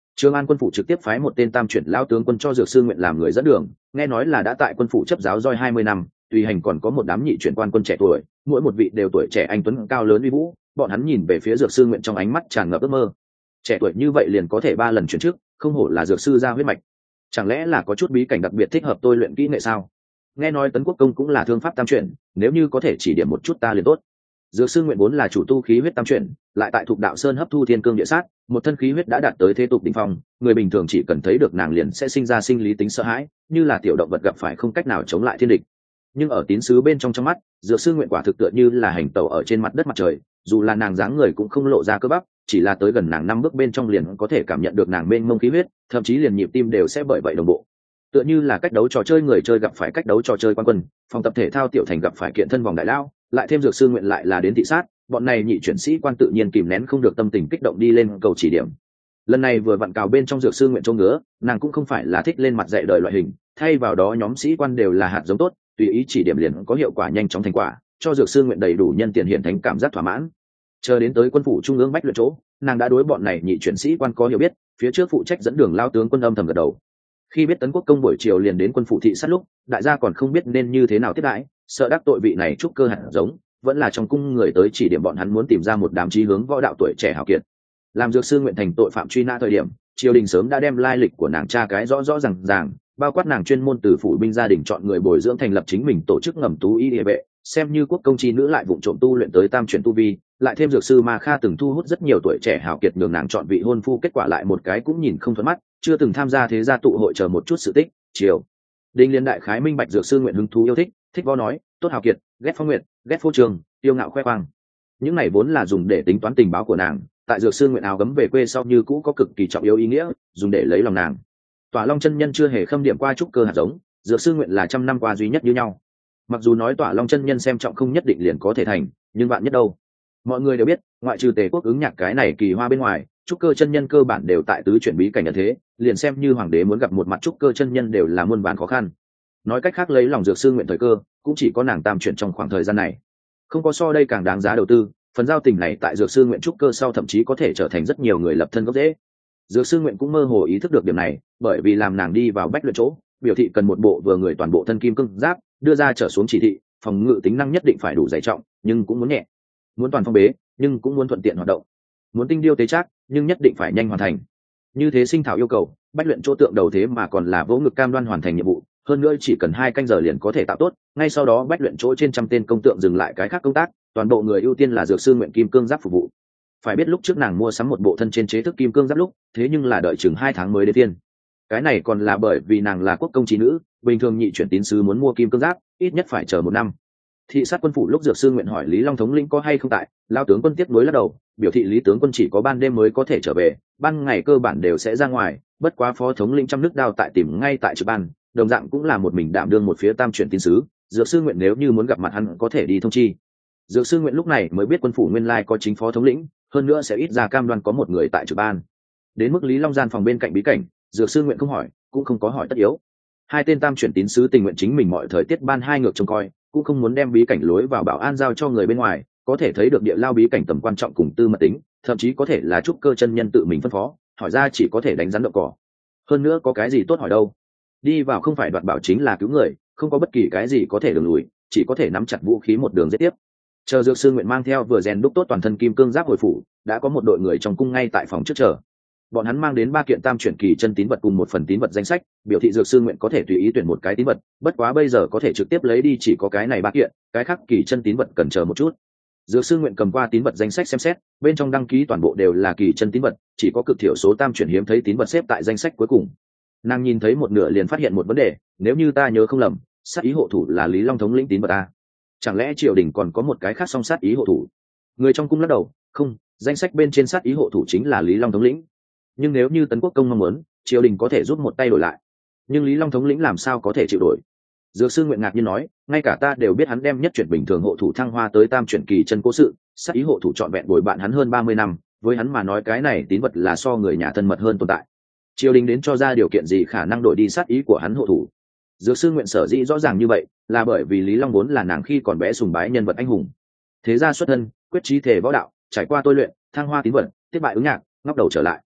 Trường An quân phủ trực tiếp phái một tên tam chuyển lão tướng quân cho Dược Sư Nguyện làm người dẫn đường, nghe nói là đã tại quân phủ chấp giáo roi 20 năm, tùy hành còn có một đám nhị chuyển quan quân trẻ tuổi, mỗi một vị đều tuổi trẻ anh tuấn cao lớn uy vũ, bọn hắn nhìn về phía Dược Sư Nguyện trong ánh mắt tràn ngập ước mơ. Trẻ tuổi như vậy liền có thể 3 lần chuyển chức, không hổ là dược sư gia huyết mạch. Chẳng lẽ là có chút bí cảnh đặc biệt thích hợp tôi luyện kỹ nghệ sao? Nghe nói Tấn Quốc công cũng là thương pháp tam chuyển, nếu như có thể chỉ điểm một chút ta liền tốt. Dược Sư Nguyện vốn là chủ tu khí huyết tam chuyển, lại tại Thục Đạo Sơn hấp thu thiên cương địa sát, một thân khí huyết đã đạt tới thế tục đỉnh phong, người bình thường chỉ cần thấy được nàng liền sẽ sinh ra sinh lý tính sợ hãi, như là tiểu động vật gặp phải không cách nào chống lại thiên địch. Nhưng ở tín sứ bên trong mắt, Dược Sư Nguyện quả thực tựa như là hành tẩu ở trên mặt đất mặt trời, dù là nàng dáng người cũng không lộ ra cơ bắp, chỉ là tới gần nàng 5 bước bên trong liền có thể cảm nhận được nàng mênh mông khí huyết, thậm chí liền nhịp tim đều sẽ bởi vậy đồng bộ. Tựa như là cách đấu trò chơi người chơi gặp phải cách đấu trò chơi quan quân, phòng tập thể thao tiểu thành gặp phải kiện thân vòng đại lao, lại thêm Dược Sư Nguyện lại là đến thị sát, bọn này nhị chuyển sĩ quan tự nhiên kìm nén không được tâm tình kích động đi lên cầu chỉ điểm. Lần này vừa vặn cào bên trong Dược Sư Nguyện trông ngứa, nàng cũng không phải là thích lên mặt dạy đời loại hình, thay vào đó nhóm sĩ quan đều là hạt giống tốt, tùy ý chỉ điểm liền có hiệu quả nhanh chóng thành quả, cho Dược Sư Nguyện đầy đủ nhân tiền hiện thánh cảm giác thỏa mãn. Chờ đến tới quân phủ trung ương bách luyện chỗ, nàng đã đối bọn này nhị chuyển sĩ quan có hiểu biết, phía trước phụ trách dẫn đường lao tướng quân âm thầm gật đầu. Khi biết Tấn Quốc công buổi chiều liền đến quân phủ thị sát lúc, đại gia còn không biết nên như thế nào tiếp đãi, sợ đắc tội vị này trúc cơ hạt giống, vẫn là trong cung người tới chỉ điểm bọn hắn muốn tìm ra một đám chí hướng võ đạo tuổi trẻ hảo kiệt. Làm Dược Sư Nguyện thành tội phạm truy nã thời điểm, triều đình sớm đã đem lai lịch của nàng tra cái rõ rõ ràng, bao quát nàng chuyên môn từ phủ binh gia đình chọn người bồi dưỡng thành lập chính mình tổ chức ngầm tú y địa vệ, xem như quốc công chi nữ lại vụng trộm tu luyện tới tam chuyển tu vi, lại thêm dược sư Ma Kha từng thu hút rất nhiều tuổi trẻ hảo kiệt nhường nàng chọn vị hôn phu, kết quả lại một cái cũng nhìn không thuận mắt, chưa từng tham gia thế gia tụ hội chờ một chút sự tích. Triều đình liên đại khái minh bạch Dược Sư Nguyện hứng thú yêu thích, thích võ nói, tốt hảo kiệt, ghét phong nguyện, ghét phô trường, tiêu ngạo khoe khoang. Những này vốn là dùng để tính toán tình báo của nàng, tại Dược Sư Nguyện áo gấm về quê sau như cũ có cực kỳ trọng yếu ý nghĩa, dùng để lấy lòng nàng. Tỏa Long chân nhân chưa hề khâm điểm qua trúc cơ hạt giống, Dược Sư Nguyện là trăm năm qua duy nhất như nhau. Mặc dù nói Tỏa Long chân nhân xem trọng không nhất định liền có thể thành, nhưng bạn nhất đâu. Mọi người đều biết, ngoại trừ Tề Quốc ứng nhạc cái này kỳ hoa bên ngoài, trúc cơ chân nhân cơ bản đều tại tứ chuyển bí cảnh như thế, liền xem như hoàng đế muốn gặp một mặt trúc cơ chân nhân đều là muôn vàn khó khăn. Nói cách khác lấy lòng Dược Sư Nguyện thời cơ, cũng chỉ có nàng tam chuyển trong khoảng thời gian này. Không có so đây càng đáng giá đầu tư, phần giao tình này tại Dược Sư Nguyện trúc cơ sau thậm chí có thể trở thành rất nhiều người lập thân gốc rễ. Dược Sư Nguyện cũng mơ hồ ý thức được điểm này, bởi vì làm nàng đi vào bách luyện chỗ, biểu thị cần một bộ vừa người toàn bộ thân kim cương giáp, đưa ra trở xuống chỉ thị, phòng ngự tính năng nhất định phải đủ dày trọng, nhưng cũng muốn nhẹ, muốn toàn phong bế, nhưng cũng muốn thuận tiện hoạt động, muốn tinh điêu tế trác, nhưng nhất định phải nhanh hoàn thành. Như thế sinh thảo yêu cầu, bách luyện chỗ tượng đầu thế mà còn là vỗ ngực cam đoan hoàn thành nhiệm vụ, hơn nữa chỉ cần 2 canh giờ liền có thể tạo tốt. Ngay sau đó bách luyện chỗ trên trăm tên công tượng dừng lại cái khác công tác, toàn bộ người ưu tiên là Dược Sư Nguyện kim cương giáp phục vụ. Phải biết lúc trước nàng mua sắm một bộ thân trên chế thức kim cương giáp lúc, thế nhưng là đợi chừng 2 tháng mới đến tiên. Cái này còn là bởi vì nàng là quốc công trí nữ, bình thường nhị chuyển tín sứ muốn mua kim cương giáp, ít nhất phải chờ 1 năm. Thị sát quân phủ lúc Dược Sư Nguyện hỏi Lý Long thống lĩnh có hay không tại, lao tướng quân tiếc nuối lắc đầu, biểu thị Lý tướng quân chỉ có ban đêm mới có thể trở về, ban ngày cơ bản đều sẽ ra ngoài, bất quá phó thống lĩnh trăm nước đao tại tìm ngay tại trực ban, đồng dạng cũng là một mình đảm đương một phía tam chuyển tín sứ. Dược Sư Nguyện nếu như muốn gặp mặt hắn có thể đi thông chi. Dược Sư Nguyện lúc này mới biết quân phủ nguyên lai có chính phó thống lĩnh, hơn nữa sẽ ít ra cam đoan có một người tại trực ban. Đến mức Lý Long gian phòng bên cạnh bí cảnh, Dược Sư Nguyện không hỏi, cũng không có hỏi tất yếu. 2 tên tam chuyển tín sứ tình nguyện chính mình mọi thời tiết ban 2 ngược trông coi, cũng không muốn đem bí cảnh lối vào bảo an giao cho người bên ngoài, có thể thấy được địa lao bí cảnh tầm quan trọng cùng tư mật tính, thậm chí có thể là trúc cơ chân nhân tự mình phân phó, hỏi ra chỉ có thể đánh rắn đậu cỏ. Hơn nữa có cái gì tốt hỏi đâu, đi vào không phải đoạt bảo chính là cứu người, không có bất kỳ cái gì có thể đường lùi, chỉ có thể nắm chặt vũ khí một đường giết tiếp. Chờ Dược Sư Nguyện mang theo vừa rèn đúc tốt toàn thân kim cương giáp hồi phủ, đã có một đội người trong cung ngay tại phòng trước chờ. Bọn hắn mang đến 3 kiện tam chuyển kỳ chân tín vật cùng một phần tín vật danh sách, biểu thị Dược Sư Nguyện có thể tùy ý tuyển một cái tín vật, bất quá bây giờ có thể trực tiếp lấy đi chỉ có cái này 3 kiện, cái khác kỳ chân tín vật cần chờ một chút. Dược Sư Nguyện cầm qua tín vật danh sách xem xét, bên trong đăng ký toàn bộ đều là kỳ chân tín vật, chỉ có cực thiểu số tam chuyển hiếm thấy tín vật xếp tại danh sách cuối cùng. Nàng nhìn thấy một nửa liền phát hiện một vấn đề, nếu như ta nhớ không lầm, sát ý hộ thủ là Lý Long thống lĩnh tín vật a. Chẳng lẽ triều đình còn có một cái khác song sát ý hộ thủ? Người trong cung lắc đầu, không, danh sách bên trên sát ý hộ thủ chính là Lý Long thống lĩnh. Nhưng nếu như Tấn Quốc công mong muốn, triều đình có thể giúp một tay đổi lại. Nhưng Lý Long thống lĩnh làm sao có thể chịu đổi? Dược Sư Nguyện ngạc nhiên nói, ngay cả ta đều biết hắn đem nhất chuyển bình thường hộ thủ thăng hoa tới tam chuyển kỳ chân cố sự, sát ý hộ thủ trọn vẹn bồi bạn hắn hơn 30 năm, với hắn mà nói cái này tín vật là so người nhà thân mật hơn tồn tại. Triều đình đến cho ra điều kiện gì khả năng đổi đi sát ý của hắn hộ thủ? Dược Sư Nguyện sở dĩ rõ ràng như vậy, là bởi vì Lý Long vốn là nàng khi còn bé sùng bái nhân vật anh hùng. Thế gia xuất thân, quyết chí thể võ đạo, trải qua tôi luyện, thăng hoa tín vật, tiếp bại ứng nhạc, ngóc đầu trở lại.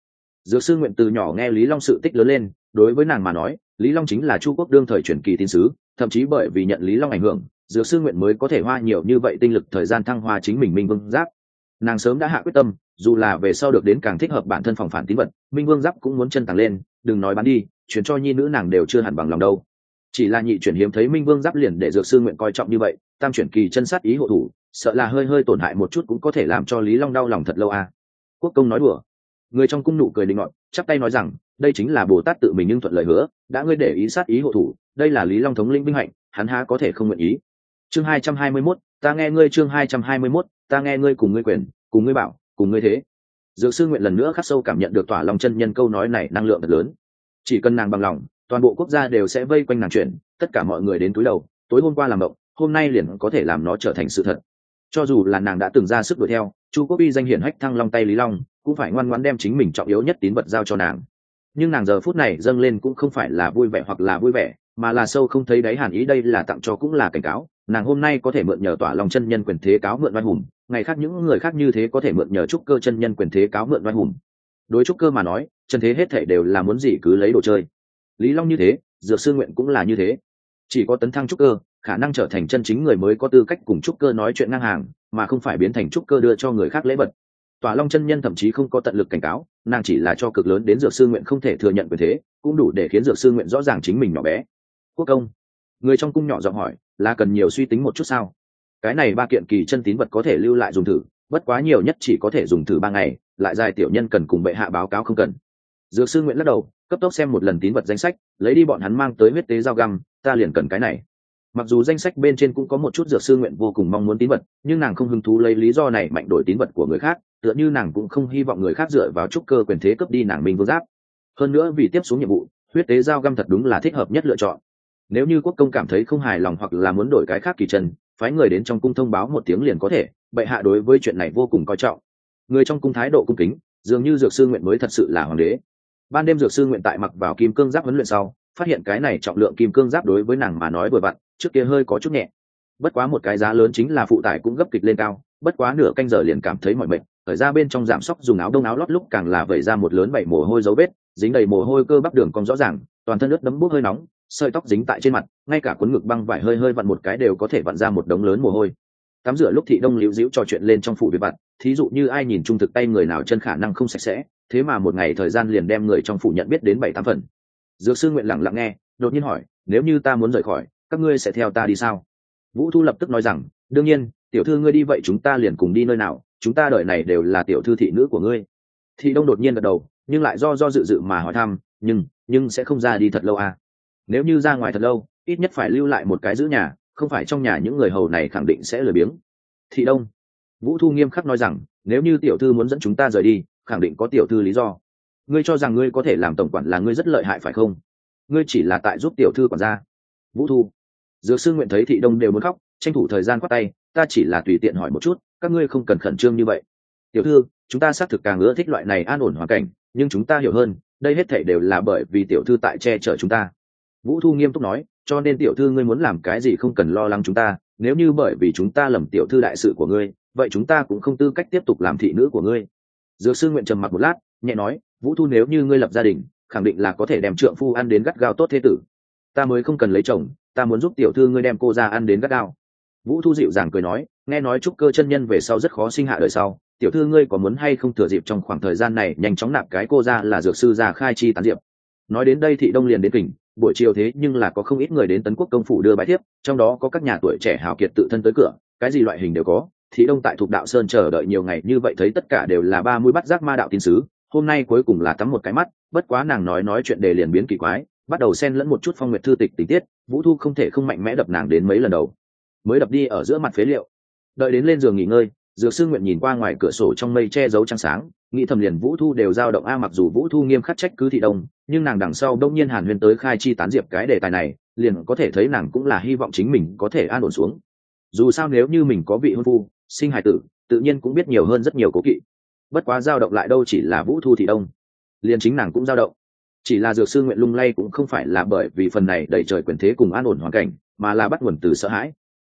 Dược sư nguyện từ nhỏ nghe Lý Long sự tích lớn lên, đối với nàng mà nói, Lý Long chính là Chu quốc đương thời truyền kỳ tín sứ, thậm chí bởi vì nhận Lý Long ảnh hưởng, Dược sư nguyện mới có thể hoa nhiều như vậy tinh lực thời gian thăng hoa chính mình Minh Vương Giáp. Nàng sớm đã hạ quyết tâm, dù là về sau được đến càng thích hợp bản thân phòng phản tín vật, Minh Vương Giáp cũng muốn chân tàng lên, đừng nói bán đi, chuyển cho nhi nữ nàng đều chưa hẳn bằng lòng đâu. Chỉ là nhị chuyển hiếm thấy Minh Vương Giáp liền để Dược sư nguyện coi trọng như vậy, tam chuyển kỳ chân sát ý hộ thủ, sợ là hơi hơi tổn hại một chút cũng có thể làm cho Lý Long đau lòng thật lâu à. Quốc công nói đùa. Người trong cung nụ cười định ngọn, chắp tay nói rằng, đây chính là Bồ Tát tự mình nhưng thuận lời hứa, đã ngươi để ý sát ý hộ thủ, đây là Lý Long thống lĩnh binh hạnh, hắn há có thể không nguyện ý. Chương 221, ta nghe ngươi. Chương 221, ta nghe ngươi, cùng ngươi quyền, cùng ngươi bảo, cùng ngươi thế. Dược sư nguyện lần nữa khắc sâu cảm nhận được Tỏa Long chân nhân câu nói này năng lượng thật lớn. Chỉ cần nàng bằng lòng, toàn bộ quốc gia đều sẽ vây quanh nàng chuyển, tất cả mọi người đến túi đầu, tối hôm qua làm động, hôm nay liền có thể làm nó trở thành sự thật. Cho dù là nàng đã từng ra sức đuổi theo, Chu Quốc uy danh hiển hách thăng long tay Lý Long, cũng phải ngoan ngoãn đem chính mình trọng yếu nhất tín vật giao cho nàng. Nhưng nàng giờ phút này dâng lên cũng không phải là vui vẻ hoặc là vui vẻ, mà là sâu không thấy đáy hàn ý, đây là tặng cho cũng là cảnh cáo. Nàng hôm nay có thể mượn nhờ Tỏa Long chân nhân quyền thế cáo mượn oai hùng, ngày khác những người khác như thế có thể mượn nhờ Trúc Cơ chân nhân quyền thế cáo mượn oai hùng. Đối Trúc Cơ mà nói, chân thế hết thảy đều là muốn gì cứ lấy đồ chơi. Lý Long như thế, Dược sư nguyện cũng là như thế. Chỉ có tấn thăng Trúc Cơ, khả năng trở thành chân chính người mới có tư cách cùng Trúc Cơ nói chuyện ngang hàng, mà không phải biến thành Trúc Cơ đưa cho người khác lễ vật. Tỏa Long chân nhân thậm chí không có tận lực cảnh cáo, nàng chỉ là cho cực lớn đến Dược sư nguyện không thể thừa nhận quyền thế, cũng đủ để khiến Dược sư nguyện rõ ràng chính mình nhỏ bé. Quốc công, người trong cung nhỏ giọng hỏi, là cần nhiều suy tính một chút sao? Cái này 3 kiện kỳ chân tín vật có thể lưu lại dùng thử, bất quá nhiều nhất chỉ có thể dùng thử 3 ngày, lại dài tiểu nhân cần cùng bệ hạ báo cáo không cần. Dược sư nguyện lắc đầu, cấp tốc xem một lần tín vật danh sách, lấy đi bọn hắn mang tới huyết tế dao găm, ta liền cần cái này. Mặc dù danh sách bên trên cũng có một chút Dược sư nguyện vô cùng mong muốn tín vật, nhưng nàng không hứng thú lấy lý do này mạnh đổi tín vật của người khác, tựa như nàng cũng không hy vọng người khác dựa vào Trúc Cơ quyền thế cướp đi nàng Minh Vương Giáp. Hơn nữa vì tiếp xuống nhiệm vụ, huyết tế dao găm thật đúng là thích hợp nhất lựa chọn. Nếu như quốc công cảm thấy không hài lòng hoặc là muốn đổi cái khác kỳ chân, phái người đến trong cung thông báo một tiếng liền có thể, bệ hạ đối với chuyện này vô cùng coi trọng. Người trong cung thái độ cung kính, dường như Dược sư nguyện mới thật sự là hoàng đế. Ban đêm Dược sư nguyện tại mặc vào kim cương giáp huấn luyện sau, phát hiện cái này trọng lượng kim cương giáp đối với nàng mà nói vừa vặn, trước kia hơi có chút nhẹ. Bất quá một cái giá lớn chính là phụ tải cũng gấp kịch lên cao, bất quá nửa canh giờ liền cảm thấy mỏi mệt, thời ra bên trong giảm sóc dùng áo đông áo lót lúc càng là vẩy ra một lớn bảy mồ hôi dấu vết, dính đầy mồ hôi cơ bắp đường cong rõ ràng, toàn thân ướt đẫm bốc hơi nóng, sợi tóc dính tại trên mặt, ngay cả cuốn ngực băng vải hơi hơi vặn một cái đều có thể vặn ra một đống lớn mồ hôi. Tắm rửa lúc Thị Đông liễu díu trò chuyện lên trong phủ việc vặt, thí dụ như ai nhìn trung thực tay người nào chân khả năng không sạch sẽ, thế mà một ngày thời gian liền đem người trong phủ nhận biết đến 7-8 phần. Dược sư nguyện lặng lặng nghe, đột nhiên hỏi, nếu như ta muốn rời khỏi, các ngươi sẽ theo ta đi sao? Vũ Thu lập tức nói rằng, đương nhiên, tiểu thư ngươi đi vậy chúng ta liền cùng đi nơi nào, chúng ta đời này đều là tiểu thư thị nữ của ngươi. Thị Đông đột nhiên gật đầu, nhưng lại do dự mà hỏi thăm, nhưng sẽ không ra đi thật lâu à? Nếu như ra ngoài thật lâu, ít nhất phải lưu lại một cái giữ nhà, không phải trong nhà những người hầu này khẳng định sẽ lười biếng. Thị Đông. Vũ Thu nghiêm khắc nói rằng, nếu như tiểu thư muốn dẫn chúng ta rời đi, khẳng định có tiểu thư lý do. Ngươi cho rằng ngươi có thể làm tổng quản là ngươi rất lợi hại phải không? Ngươi chỉ là tại giúp tiểu thư quản gia. Vũ Thu. Dược sư nguyện thấy Thị Đông đều muốn khóc, tranh thủ thời gian quát tay, ta chỉ là tùy tiện hỏi một chút, các ngươi không cần khẩn trương như vậy. Tiểu thư, chúng ta xác thực càng ưa thích loại này an ổn hoàn cảnh, nhưng chúng ta hiểu hơn, đây hết thảy đều là bởi vì tiểu thư tại che chở chúng ta. Vũ Thu nghiêm túc nói, cho nên tiểu thư ngươi muốn làm cái gì không cần lo lắng chúng ta, nếu như bởi vì chúng ta lầm tiểu thư đại sự của ngươi, vậy chúng ta cũng không tư cách tiếp tục làm thị nữ của ngươi. Dược sư nguyện trầm mặc một lát, nhẹ nói, Vũ Thu, nếu như ngươi lập gia đình, khẳng định là có thể đem trượng phu ăn đến gắt gao tốt thế tử. Ta mới không cần lấy chồng, ta muốn giúp tiểu thư ngươi đem cô ra ăn đến gắt gao. Vũ Thu dịu dàng cười nói, nghe nói Trúc Cơ chân nhân về sau rất khó sinh hạ đời sau, tiểu thư ngươi có muốn hay không thừa dịp trong khoảng thời gian này nhanh chóng nạp cái cô ra là dược sư già khai chi tán diệp. Nói đến đây Thị Đông liền đến kỉnh, buổi chiều thế nhưng là có không ít người đến Tấn Quốc công phủ đưa bái thiếp, trong đó có các nhà tuổi trẻ hào kiệt tự thân tới cửa, cái gì loại hình đều có. Thị Đông tại Thục Đạo Sơn chờ đợi nhiều ngày như vậy thấy tất cả đều là 30 bát giác ma đạo tín sứ, hôm nay cuối cùng là tắm một cái mắt, bất quá nàng nói chuyện đề liền biến kỳ quái, bắt đầu xen lẫn một chút Phong Nguyệt thư tịch tình tiết, Vũ Thu không thể không mạnh mẽ đập nàng đến mấy lần đầu, mới đập đi ở giữa mặt phế liệu. Đợi đến lên giường nghỉ ngơi, Dược sư nguyện nhìn qua ngoài cửa sổ trong mây che giấu trăng sáng, nghĩ thầm liền Vũ Thu đều dao động a, mặc dù Vũ Thu nghiêm khắc trách cứ Thị Đông, nhưng nàng đằng sau đông nhiên hàn huyên tới khai chi tán diệp cái đề tài này, liền có thể thấy nàng cũng là hy vọng chính mình có thể an ổn xuống. Dù sao nếu như mình có vị hôn phu, sinh hài tử, tự nhiên cũng biết nhiều hơn rất nhiều cố kỵ. Bất quá dao động lại đâu chỉ là Vũ Thu Thị Đông, liền chính nàng cũng dao động. Chỉ là Dược sư nguyện lung lay cũng không phải là bởi vì phần này đẩy trời quyền thế cùng an ổn hoàn cảnh, mà là bắt nguồn từ sợ hãi.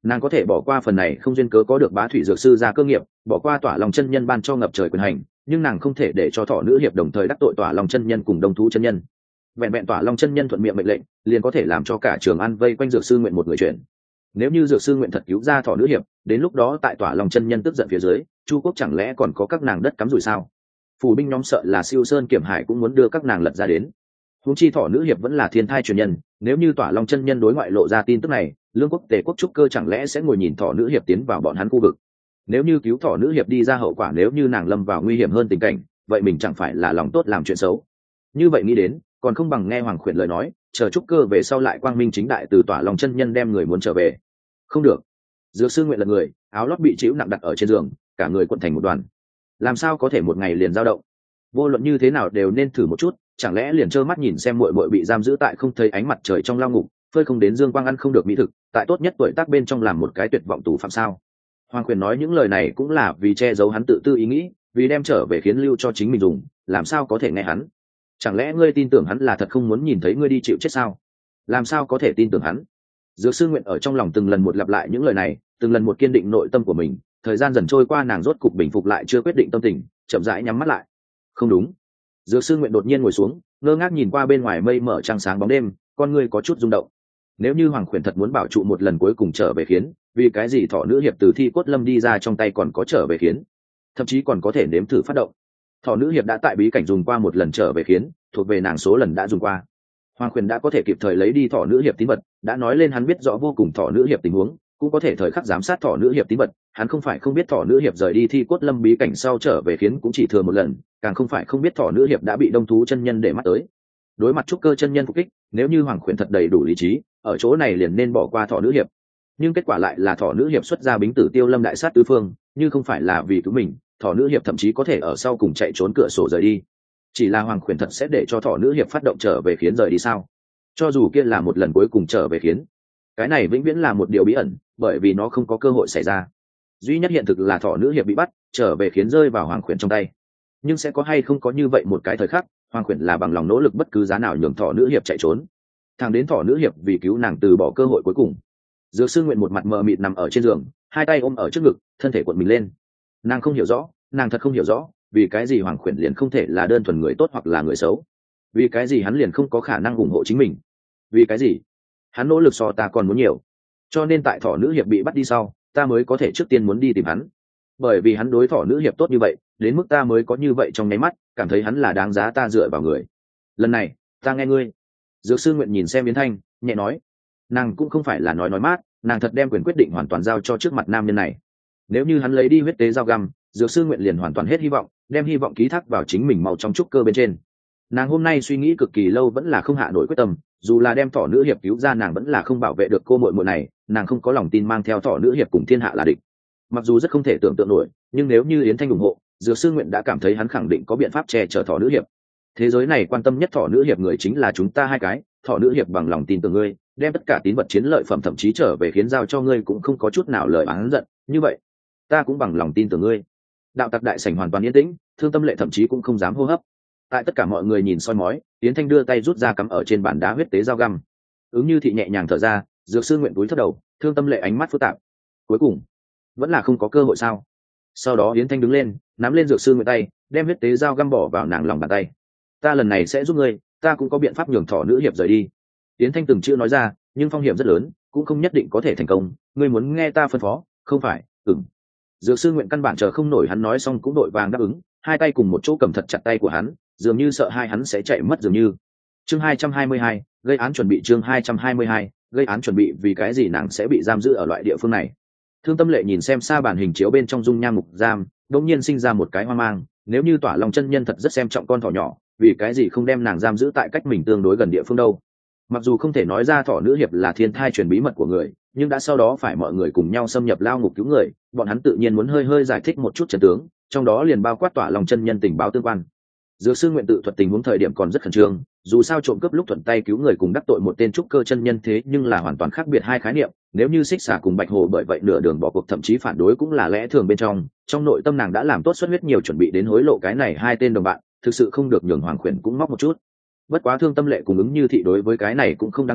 Nàng có thể bỏ qua phần này không duyên cớ có được bá thủy dược sư ra cơ nghiệp, bỏ qua Tỏa Long chân nhân ban cho ngập trời quyền hành, nhưng nàng không thể để cho Thỏ nữ hiệp đồng thời đắc tội Tỏa Long chân nhân cùng Đông thú chân nhân. Vẹn vẹn Tỏa Long chân nhân thuận miệng mệnh lệnh, liền có thể làm cho cả Trường An vây quanh dược sư nguyện một người chuyển. Nếu như dược sư nguyện thật cứu ra Thỏ nữ hiệp, đến lúc đó tại Tỏa Long chân nhân tức giận phía dưới, Chu quốc chẳng lẽ còn có các nàng đất cắm rủi sao? Phủ binh nhóm sợ là Siêu Sơn Kiểm Hải cũng muốn đưa các nàng lật ra đến. Huống chi Thỏ nữ hiệp vẫn là thiên thai truyền nhân, nếu như Tỏa Long chân nhân đối ngoại lộ ra tin tức này, Lương quốc Tề quốc trúc cơ chẳng lẽ sẽ ngồi nhìn Thỏ nữ hiệp tiến vào bọn hắn khu vực? Nếu như cứu Thỏ nữ hiệp đi ra, hậu quả nếu như nàng lâm vào nguy hiểm hơn tình cảnh, vậy mình chẳng phải là lòng tốt làm chuyện xấu? Như vậy nghĩ đến, còn không bằng nghe Hoàng Khuyển lời nói, chờ trúc cơ về sau lại quang minh chính đại từ Tỏa Long chân nhân đem người muốn trở về. Không được. Dược sư nguyện lật người, áo lót bị trĩu nặng đặt ở trên giường, cả người cuộn thành một đoàn. Làm sao có thể một ngày liền dao động? Vô luận như thế nào đều nên thử một chút, chẳng lẽ liền trơ mắt nhìn xem muội muội bị giam giữ tại không thấy ánh mặt trời trong lao ngục, phơi không đến dương quang, ăn không được mỹ thực, tại tốt nhất tuổi tác bên trong làm một cái tuyệt vọng tù phạm sao? Hoàng Quyền nói những lời này cũng là vì che giấu hắn tự tư ý nghĩ, vì đem trở về khiến lưu cho chính mình dùng, làm sao có thể nghe hắn? Chẳng lẽ ngươi tin tưởng hắn là thật không muốn nhìn thấy ngươi đi chịu chết sao? Làm sao có thể tin tưởng hắn? Dược sư nguyện ở trong lòng từng lần một lặp lại những lời này, từng lần một kiên định nội tâm của mình. Thời gian dần trôi qua, nàng rốt cục bình phục lại chưa quyết định tâm tình, chậm rãi nhắm mắt lại. Không đúng. Dược sư nguyện đột nhiên ngồi xuống, ngơ ngác nhìn qua bên ngoài mây mở trăng sáng bóng đêm, con ngươi có chút rung động. Nếu như Hoàng Khuyển thật muốn bảo trụ một lần cuối cùng trở về khiến, vì cái gì Thỏ nữ hiệp từ thi cốt lâm đi ra trong tay còn có trở về khiến, thậm chí còn có thể nếm thử phát động. Thỏ nữ hiệp đã tại bí cảnh dùng qua một lần trở về khiến, thuộc về nàng số lần đã dùng qua. Hoàng Khuyển đã có thể kịp thời lấy đi Thỏ nữ hiệp tín vật, đã nói lên hắn biết rõ vô cùng Thỏ nữ hiệp tình huống, cũng có thể thời khắc giám sát Thỏ nữ hiệp tín vật. Hắn không phải không biết Thỏ nữ hiệp rời đi thi cốt lâm bí cảnh sau trở về khiến cũng chỉ thừa một lần, càng không phải không biết Thỏ nữ hiệp đã bị Đông thú chân nhân để mắt tới. Đối mặt trúc cơ chân nhân phục kích, nếu như Hoàng Khuyển thật đầy đủ lý trí, ở chỗ này liền nên bỏ qua Thỏ nữ hiệp. Nhưng kết quả lại là Thỏ nữ hiệp xuất ra bính tử tiêu lâm đại sát tứ phương, như không phải là vì cứu mình, Thỏ nữ hiệp thậm chí có thể ở sau cùng chạy trốn cửa sổ rời đi. Chỉ là Hoàng Khuyển thật sẽ để cho Thỏ nữ hiệp phát động trở về khiến rời đi sao? Cho dù kia là một lần cuối cùng trở về khiến, cái này vĩnh viễn là một điều bí ẩn, bởi vì nó không có cơ hội xảy ra. Duy nhất hiện thực là Thỏ nữ hiệp bị bắt, trở về khiến rơi vào Hoàng Khuyển trong tay. Nhưng sẽ có hay không có như vậy một cái thời khắc, Hoàng Khuyển là bằng lòng nỗ lực bất cứ giá nào nhường Thỏ nữ hiệp chạy trốn, thẳng đến Thỏ nữ hiệp vì cứu nàng từ bỏ cơ hội cuối cùng. Dược sư nguyện một mặt mờ mịt nằm ở trên giường, hai tay ôm ở trước ngực, thân thể cuộn mình lên. Nàng không hiểu rõ, nàng thật không hiểu rõ, vì cái gì Hoàng Khuyển liền không thể là đơn thuần người tốt hoặc là người xấu? Vì cái gì hắn liền không có khả năng ủng hộ chính mình? Vì cái gì hắn nỗ lực so ta còn muốn nhiều? Cho nên tại Thỏ nữ hiệp bị bắt đi sau, ta mới có thể trước tiên muốn đi tìm hắn, bởi vì hắn đối Thỏ nữ hiệp tốt như vậy, đến mức ta mới có như vậy trong nháy mắt cảm thấy hắn là đáng giá ta dựa vào người. Lần này ta nghe ngươi. Dược sư nguyện nhìn xem Yến Thanh, nhẹ nói. Nàng cũng không phải là nói mát, nàng thật đem quyền quyết định hoàn toàn giao cho trước mặt nam nhân này. Nếu như hắn lấy đi huyết tế dao găm, dược sư nguyện liền hoàn toàn hết hy vọng, đem hy vọng ký thác vào chính mình mau trong trúc cơ bên trên. Nàng hôm nay suy nghĩ cực kỳ lâu vẫn là không hạ nổi quyết tâm, dù là đem Thỏ nữ hiệp cứu ra, nàng vẫn là không bảo vệ được cô muội muội này, nàng không có lòng tin mang theo Thỏ nữ hiệp cùng thiên hạ là địch. Mặc dù rất không thể tưởng tượng nổi, nhưng nếu như Yến Thanh ủng hộ, dược sư nguyện đã cảm thấy hắn khẳng định có biện pháp che chở Thỏ nữ hiệp. Thế giới này quan tâm nhất Thỏ nữ hiệp người chính là chúng ta hai cái, Thỏ nữ hiệp bằng lòng tin tưởng ngươi, đem tất cả tín vật chiến lợi phẩm thậm chí trở về khiến giao cho ngươi cũng không có chút nào lời oán giận, như vậy ta cũng bằng lòng tin tưởng ngươi. Đạo tặc đại sảnh hoàn toàn yên tĩnh, Thương Tâm Lệ thậm chí cũng không dám hô hấp. Tại tất cả mọi người nhìn soi mói, Yến Thanh đưa tay rút ra cắm ở trên bàn đá huyết tế dao găm. Ứng Như Thị nhẹ nhàng thở ra, dược sư nguyện túi thấp đầu, Thương Tâm Lệ ánh mắt phức tạp. Cuối cùng vẫn là không có cơ hội sao? Sau đó Yến Thanh đứng lên, nắm lên dược sư nguyện tay, đem huyết tế dao găm bỏ vào nàng lòng bàn tay. Ta lần này sẽ giúp ngươi, ta cũng có biện pháp nhường Thỏ nữ hiệp rời đi. Yến Thanh từng chữ nói ra, nhưng phong hiểm rất lớn, cũng không nhất định có thể thành công, ngươi muốn nghe ta phân phó, không phải? Dược sư nguyện căn bản chờ không nổi hắn nói xong cũng đội vàng đáp ứng, hai tay cùng một chỗ cầm thật chặt tay của hắn, dường như sợ hai hắn sẽ chạy mất dường như. Chương 222, gây án chuẩn bị. Chương 222, gây án chuẩn bị. Vì cái gì nàng sẽ bị giam giữ ở loại địa phương này? Thương Tâm Lệ nhìn xem xa bản hình chiếu bên trong dung nham ngục giam, đột nhiên sinh ra một cái hoang mang, nếu như Tỏa Long chân nhân thật rất xem trọng con thỏ nhỏ, vì cái gì không đem nàng giam giữ tại cách mình tương đối gần địa phương đâu? Mặc dù không thể nói ra Thỏ nữ hiệp là thiên thai truyền bí mật của người, nhưng đã sau đó phải mọi người cùng nhau xâm nhập lao ngục cứu người, bọn hắn tự nhiên muốn hơi giải thích một chút trận tướng, trong đó liền bao quát Tỏa Long chân nhân tình báo tương quan. Dược sư nguyện tự thuật tình huống thời điểm còn rất khẩn trương, dù sao trộm cướp lúc thuận tay cứu người cùng đắc tội một tên trúc cơ chân nhân thế nhưng là hoàn toàn khác biệt hai khái niệm. Nếu như Xích Xà cùng Bạch Hồ bởi vậy nửa đường bỏ cuộc thậm chí phản đối cũng là lẽ thường bên trong nội tâm nàng đã làm tốt xuất huyết nhiều chuẩn bị đến hối lộ cái này hai tên đồng bạn, thực sự không được nhường Hoàng Khuyển cũng móc một chút. Bất quá Thương Tâm Lệ cùng Ứng Như Thị đối với cái này cũng không đáng kể,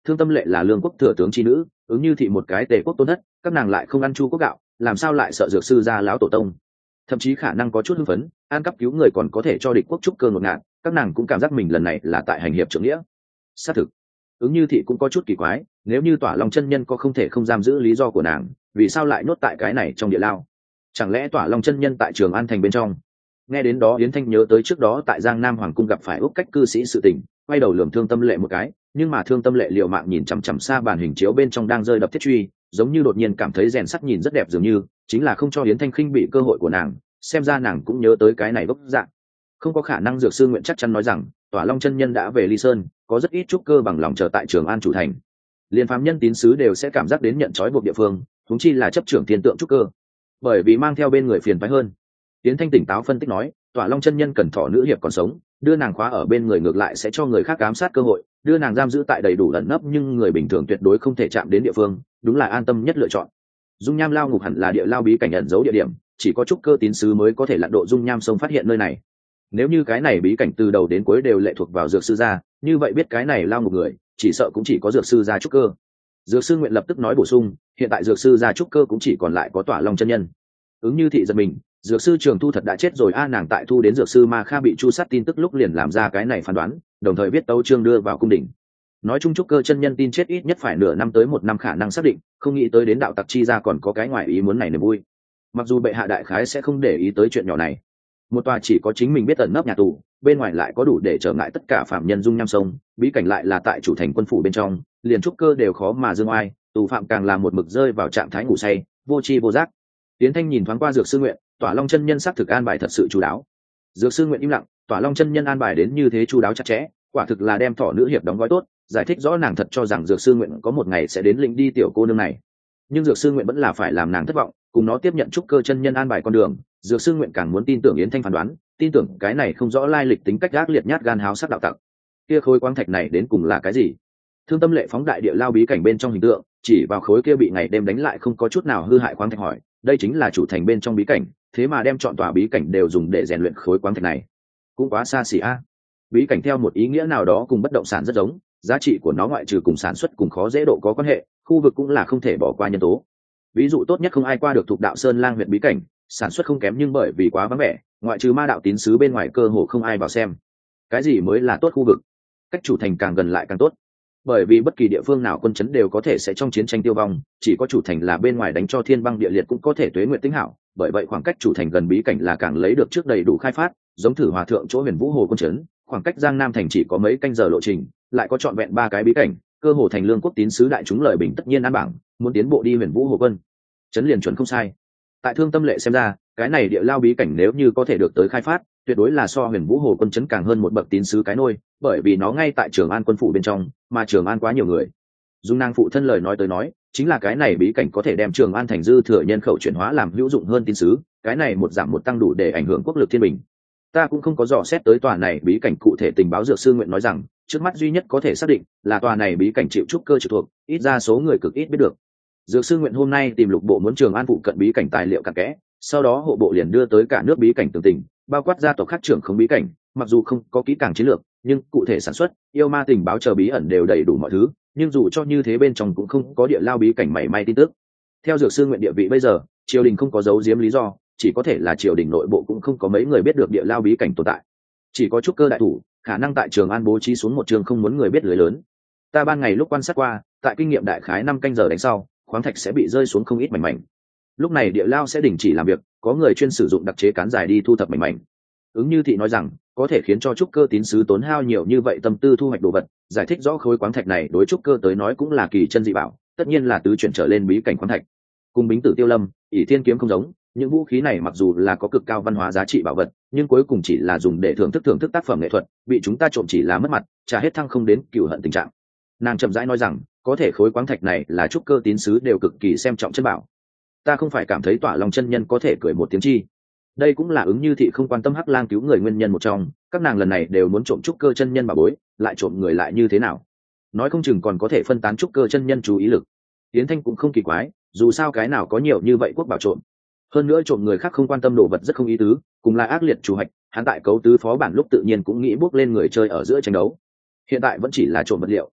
Thương Tâm Lệ là Lương quốc thừa tướng chi nữ, Ứng Như Thị một cái Tề quốc tôn thất, các nàng lại không ăn chu quốc gạo, làm sao lại sợ dược sư gia lão tổ tông? Thậm chí khả năng có chút hưng phấn, an cắp cứu người còn có thể cho địch quốc trúc cơ ngột ngạt, các nàng cũng cảm giác mình lần này là tại hành hiệp trưởng nghĩa. Xác thực, Ứng Như Thị cũng có chút kỳ quái, nếu như Tỏa Long chân nhân có không thể không giam giữ lý do của nàng, vì sao lại nhốt tại cái này trong địa lao? Chẳng lẽ Tỏa Long chân nhân tại Trường An thành bên trong? Nghe đến đó Yến Thanh nhớ tới trước đó tại Giang Nam hoàng cung gặp phải úc cách cư sĩ sự tình, quay đầu lườm Thương Tâm Lệ một cái, nhưng mà Thương Tâm Lệ liều mạng nhìn chằm chằm xa bàn hình chiếu bên trong đang rơi đập thiết truy, giống như đột nhiên cảm thấy rèn sắt nhìn rất đẹp dường như, chính là không cho Yến Thanh khinh bị cơ hội của nàng, xem ra nàng cũng nhớ tới cái này gốc dạng. Không có khả năng dược sư nguyện chắc chắn nói rằng Tỏa Long chân nhân đã về Ly Sơn, có rất ít trúc cơ bằng lòng chờ tại Trường An chủ thành. Liên phàm nhân tín sứ đều sẽ cảm giác đến nhận trói buộc địa phương, huống chi là chấp trưởng thiên tượng trúc cơ, bởi vì mang theo bên người phiền phái hơn. Yến Thanh tỉnh táo phân tích nói, Tỏa Long chân nhân cần thọ nữ hiệp còn sống, đưa nàng khóa ở bên người ngược lại sẽ cho người khác ám sát cơ hội, đưa nàng giam giữ tại đầy đủ ẩn nấp nhưng người bình thường tuyệt đối không thể chạm đến địa phương, đúng là an tâm nhất lựa chọn. Dung nham lao ngục hẳn là địa lao bí cảnh ẩn giấu địa điểm, chỉ có trúc cơ tín sứ mới có thể lặn độ dung nham sông phát hiện nơi này. Nếu như cái này bí cảnh từ đầu đến cuối đều lệ thuộc vào dược sư gia, như vậy biết cái này lao ngục người, chỉ sợ cũng chỉ có dược sư gia trúc cơ. Dược sư nguyện lập tức nói bổ sung, hiện tại dược sư gia trúc cơ cũng chỉ còn lại có Tỏa Long chân nhân. Ứng Như Thị giật mình, dược sư Trường Thu thật đã chết rồi a, nàng tại thu đến dược sư Ma Kha bị chu sát tin tức lúc liền làm ra cái này phán đoán, đồng thời viết tấu chương đưa vào cung đình. Nói chung trúc cơ chân nhân tin chết ít nhất phải nửa năm tới 1 năm khả năng xác định, không nghĩ tới đến đạo tặc chi ra còn có cái ngoài ý muốn này niềm vui. Mặc dù bệ hạ đại khái sẽ không để ý tới chuyện nhỏ này, một tòa chỉ có chính mình biết tận nấp nhà tù, bên ngoài lại có đủ để trở ngại tất cả phạm nhân dung nham sông, bí cảnh lại là tại chủ thành quân phủ bên trong, liền trúc cơ đều khó mà dương oai, tù phạm càng là một mực rơi vào trạng thái ngủ say, vô tri vô giác. Tiến Thanh nhìn thoáng qua dược sư nguyện, Tỏa Long chân nhân xác thực an bài thật sự chu đáo. Dược sư nguyện im lặng, Tỏa Long chân nhân an bài đến như thế chu đáo chặt chẽ, quả thực là đem thọ nữ hiệp đóng gói tốt, giải thích rõ nàng thật cho rằng dược sư nguyện có một ngày sẽ đến lĩnh đi tiểu cô nương này. Nhưng dược sư nguyện vẫn là phải làm nàng thất vọng, cùng nó tiếp nhận trúc cơ chân nhân an bài con đường, dược sư nguyện càng muốn tin tưởng Yến Thanh phán đoán, tin tưởng cái này không rõ lai lịch tính cách ác liệt nhát gan háo sắc đạo tặc. Kia khối quang thạch này đến cùng là cái gì? Thương Tâm Lệ phóng đại địa lao bí cảnh bên trong hình tượng, chỉ vào khối kia bị ngày đêm đánh lại không có chút nào hư hại khoáng thạch hỏi, đây chính là chủ thành bên trong bí cảnh, thế mà đem chọn tòa bí cảnh đều dùng để rèn luyện khối quáng thạch này, cũng quá xa xỉ a. Bí cảnh theo một ý nghĩa nào đó cùng bất động sản rất giống, giá trị của nó ngoại trừ cùng sản xuất cùng khó dễ độ có quan hệ, khu vực cũng là không thể bỏ qua nhân tố. Ví dụ tốt nhất không ai qua được Thục Đạo Sơn Lang huyện bí cảnh, sản xuất không kém nhưng bởi vì quá vắng vẻ, ngoại trừ ma đạo tín sứ bên ngoài cơ hồ không ai vào xem. Cái gì mới là tốt khu vực? Cách chủ thành càng gần lại càng tốt, bởi vì bất kỳ địa phương nào quân chấn đều có thể sẽ trong chiến tranh tiêu vong, chỉ có chủ thành là bên ngoài đánh cho thiên băng địa liệt cũng có thể tuế nguyện tính hảo, bởi vậy khoảng cách chủ thành gần bí cảnh là càng lấy được trước đầy đủ khai phát, giống Thử Hòa thượng chỗ Huyền Vũ Hồ quân chấn, khoảng cách Giang Nam thành chỉ có mấy canh giờ lộ trình, lại có trọn vẹn 3 cái bí cảnh, cơ hồ thành Lương quốc tín sứ đại chúng lời bình tất nhiên an bảng, muốn tiến bộ đi Huyền Vũ Hồ quân chấn liền chuẩn không sai. Tại Thương Tâm Lệ xem ra, cái này địa lao bí cảnh nếu như có thể được tới khai phát, tuyệt đối là so Huyền Vũ Hồ quân chấn càng hơn một bậc tín sứ cái nôi, bởi vì nó ngay tại Trường An quân phủ bên trong, mà Trường An quá nhiều người. Dung nàng phụ thân lời nói tới nói, chính là cái này bí cảnh có thể đem Trường An thành dư thừa nhân khẩu chuyển hóa làm hữu dụng hơn tín sứ, cái này một giảm một tăng đủ để ảnh hưởng quốc lực thiên bình. Ta cũng không có dò xét tới tòa này bí cảnh cụ thể, tình báo dược sư nguyện nói rằng, trước mắt duy nhất có thể xác định là tòa này bí cảnh chịu trúc cơ trực thuộc, ít ra số người cực ít biết được. Dược sư nguyện hôm nay tìm lục bộ muốn Trường An phụ cận bí cảnh tài liệu cặn kẽ, sau đó hộ bộ liền đưa tới cả nước bí cảnh tường tình, bao quát gia tộc khác trưởng không bí cảnh, mặc dù không có kỹ càng chiến lược, nhưng cụ thể sản xuất, yêu ma tình báo chờ bí ẩn đều đầy đủ mọi thứ, nhưng dù cho như thế bên trong cũng không có địa lao bí cảnh mảy may tin tức. Theo dược sư nguyện địa vị bây giờ, triều đình không có giấu giếm lý do, chỉ có thể là triều đình nội bộ cũng không có mấy người biết được địa lao bí cảnh tồn tại. Chỉ có trúc cơ đại thủ, khả năng tại Trường An bố trí xuống một trường không muốn người biết lưới lớn. Ta ban ngày lúc quan sát qua, tại kinh nghiệm đại khái 5 canh giờ đánh sau, khoáng thạch sẽ bị rơi xuống không ít mảnh mảnh. Lúc này địa lao sẽ đình chỉ làm việc, có người chuyên sử dụng đặc chế cán dài đi thu thập mảnh mảnh. Ứng Như Thị nói rằng, có thể khiến cho trúc cơ tín sứ tốn hao nhiều như vậy tâm tư thu hoạch đồ vật, giải thích rõ khối khoáng thạch này đối trúc cơ tới nói cũng là kỳ chân dị bảo, tất nhiên là tứ chuyển trở lên bí cảnh khoáng thạch. Cùng Bính Tử Tiêu Lâm, ỷ Thiên kiếm không giống, những vũ khí này mặc dù là có cực cao văn hóa giá trị bảo vật, nhưng cuối cùng chỉ là dùng để thưởng thức tác phẩm nghệ thuật, bị chúng ta trộm chỉ là mất mặt, trả hết thăng không đến cửu hận tình trạng. Nàng chậm rãi nói rằng, có thể khối khoáng thạch này là trúc cơ tín sứ đều cực kỳ xem trọng chân bảo. Ta không phải cảm thấy Tỏa Long chân nhân có thể cười một tiếng chi. Đây cũng là Ứng Như Thị không quan tâm Hắc Lang cứu người nguyên nhân một trong, các nàng lần này đều muốn trộm trúc cơ chân nhân bảo bối, lại trộm người lại như thế nào? Nói không chừng còn có thể phân tán trúc cơ chân nhân chú ý lực. Yến Thanh cũng không kỳ quái, dù sao cái nào có nhiều như vậy quốc bảo trộm. Hơn nữa trộm người khác không quan tâm đồ vật rất không ý tứ, cùng là ác liệt chủ hạch, hắn tại cấu tứ phó bản lúc tự nhiên cũng nghĩ bước lên người chơi ở giữa tranh đấu. Hiện tại vẫn chỉ là trộm vật liệu,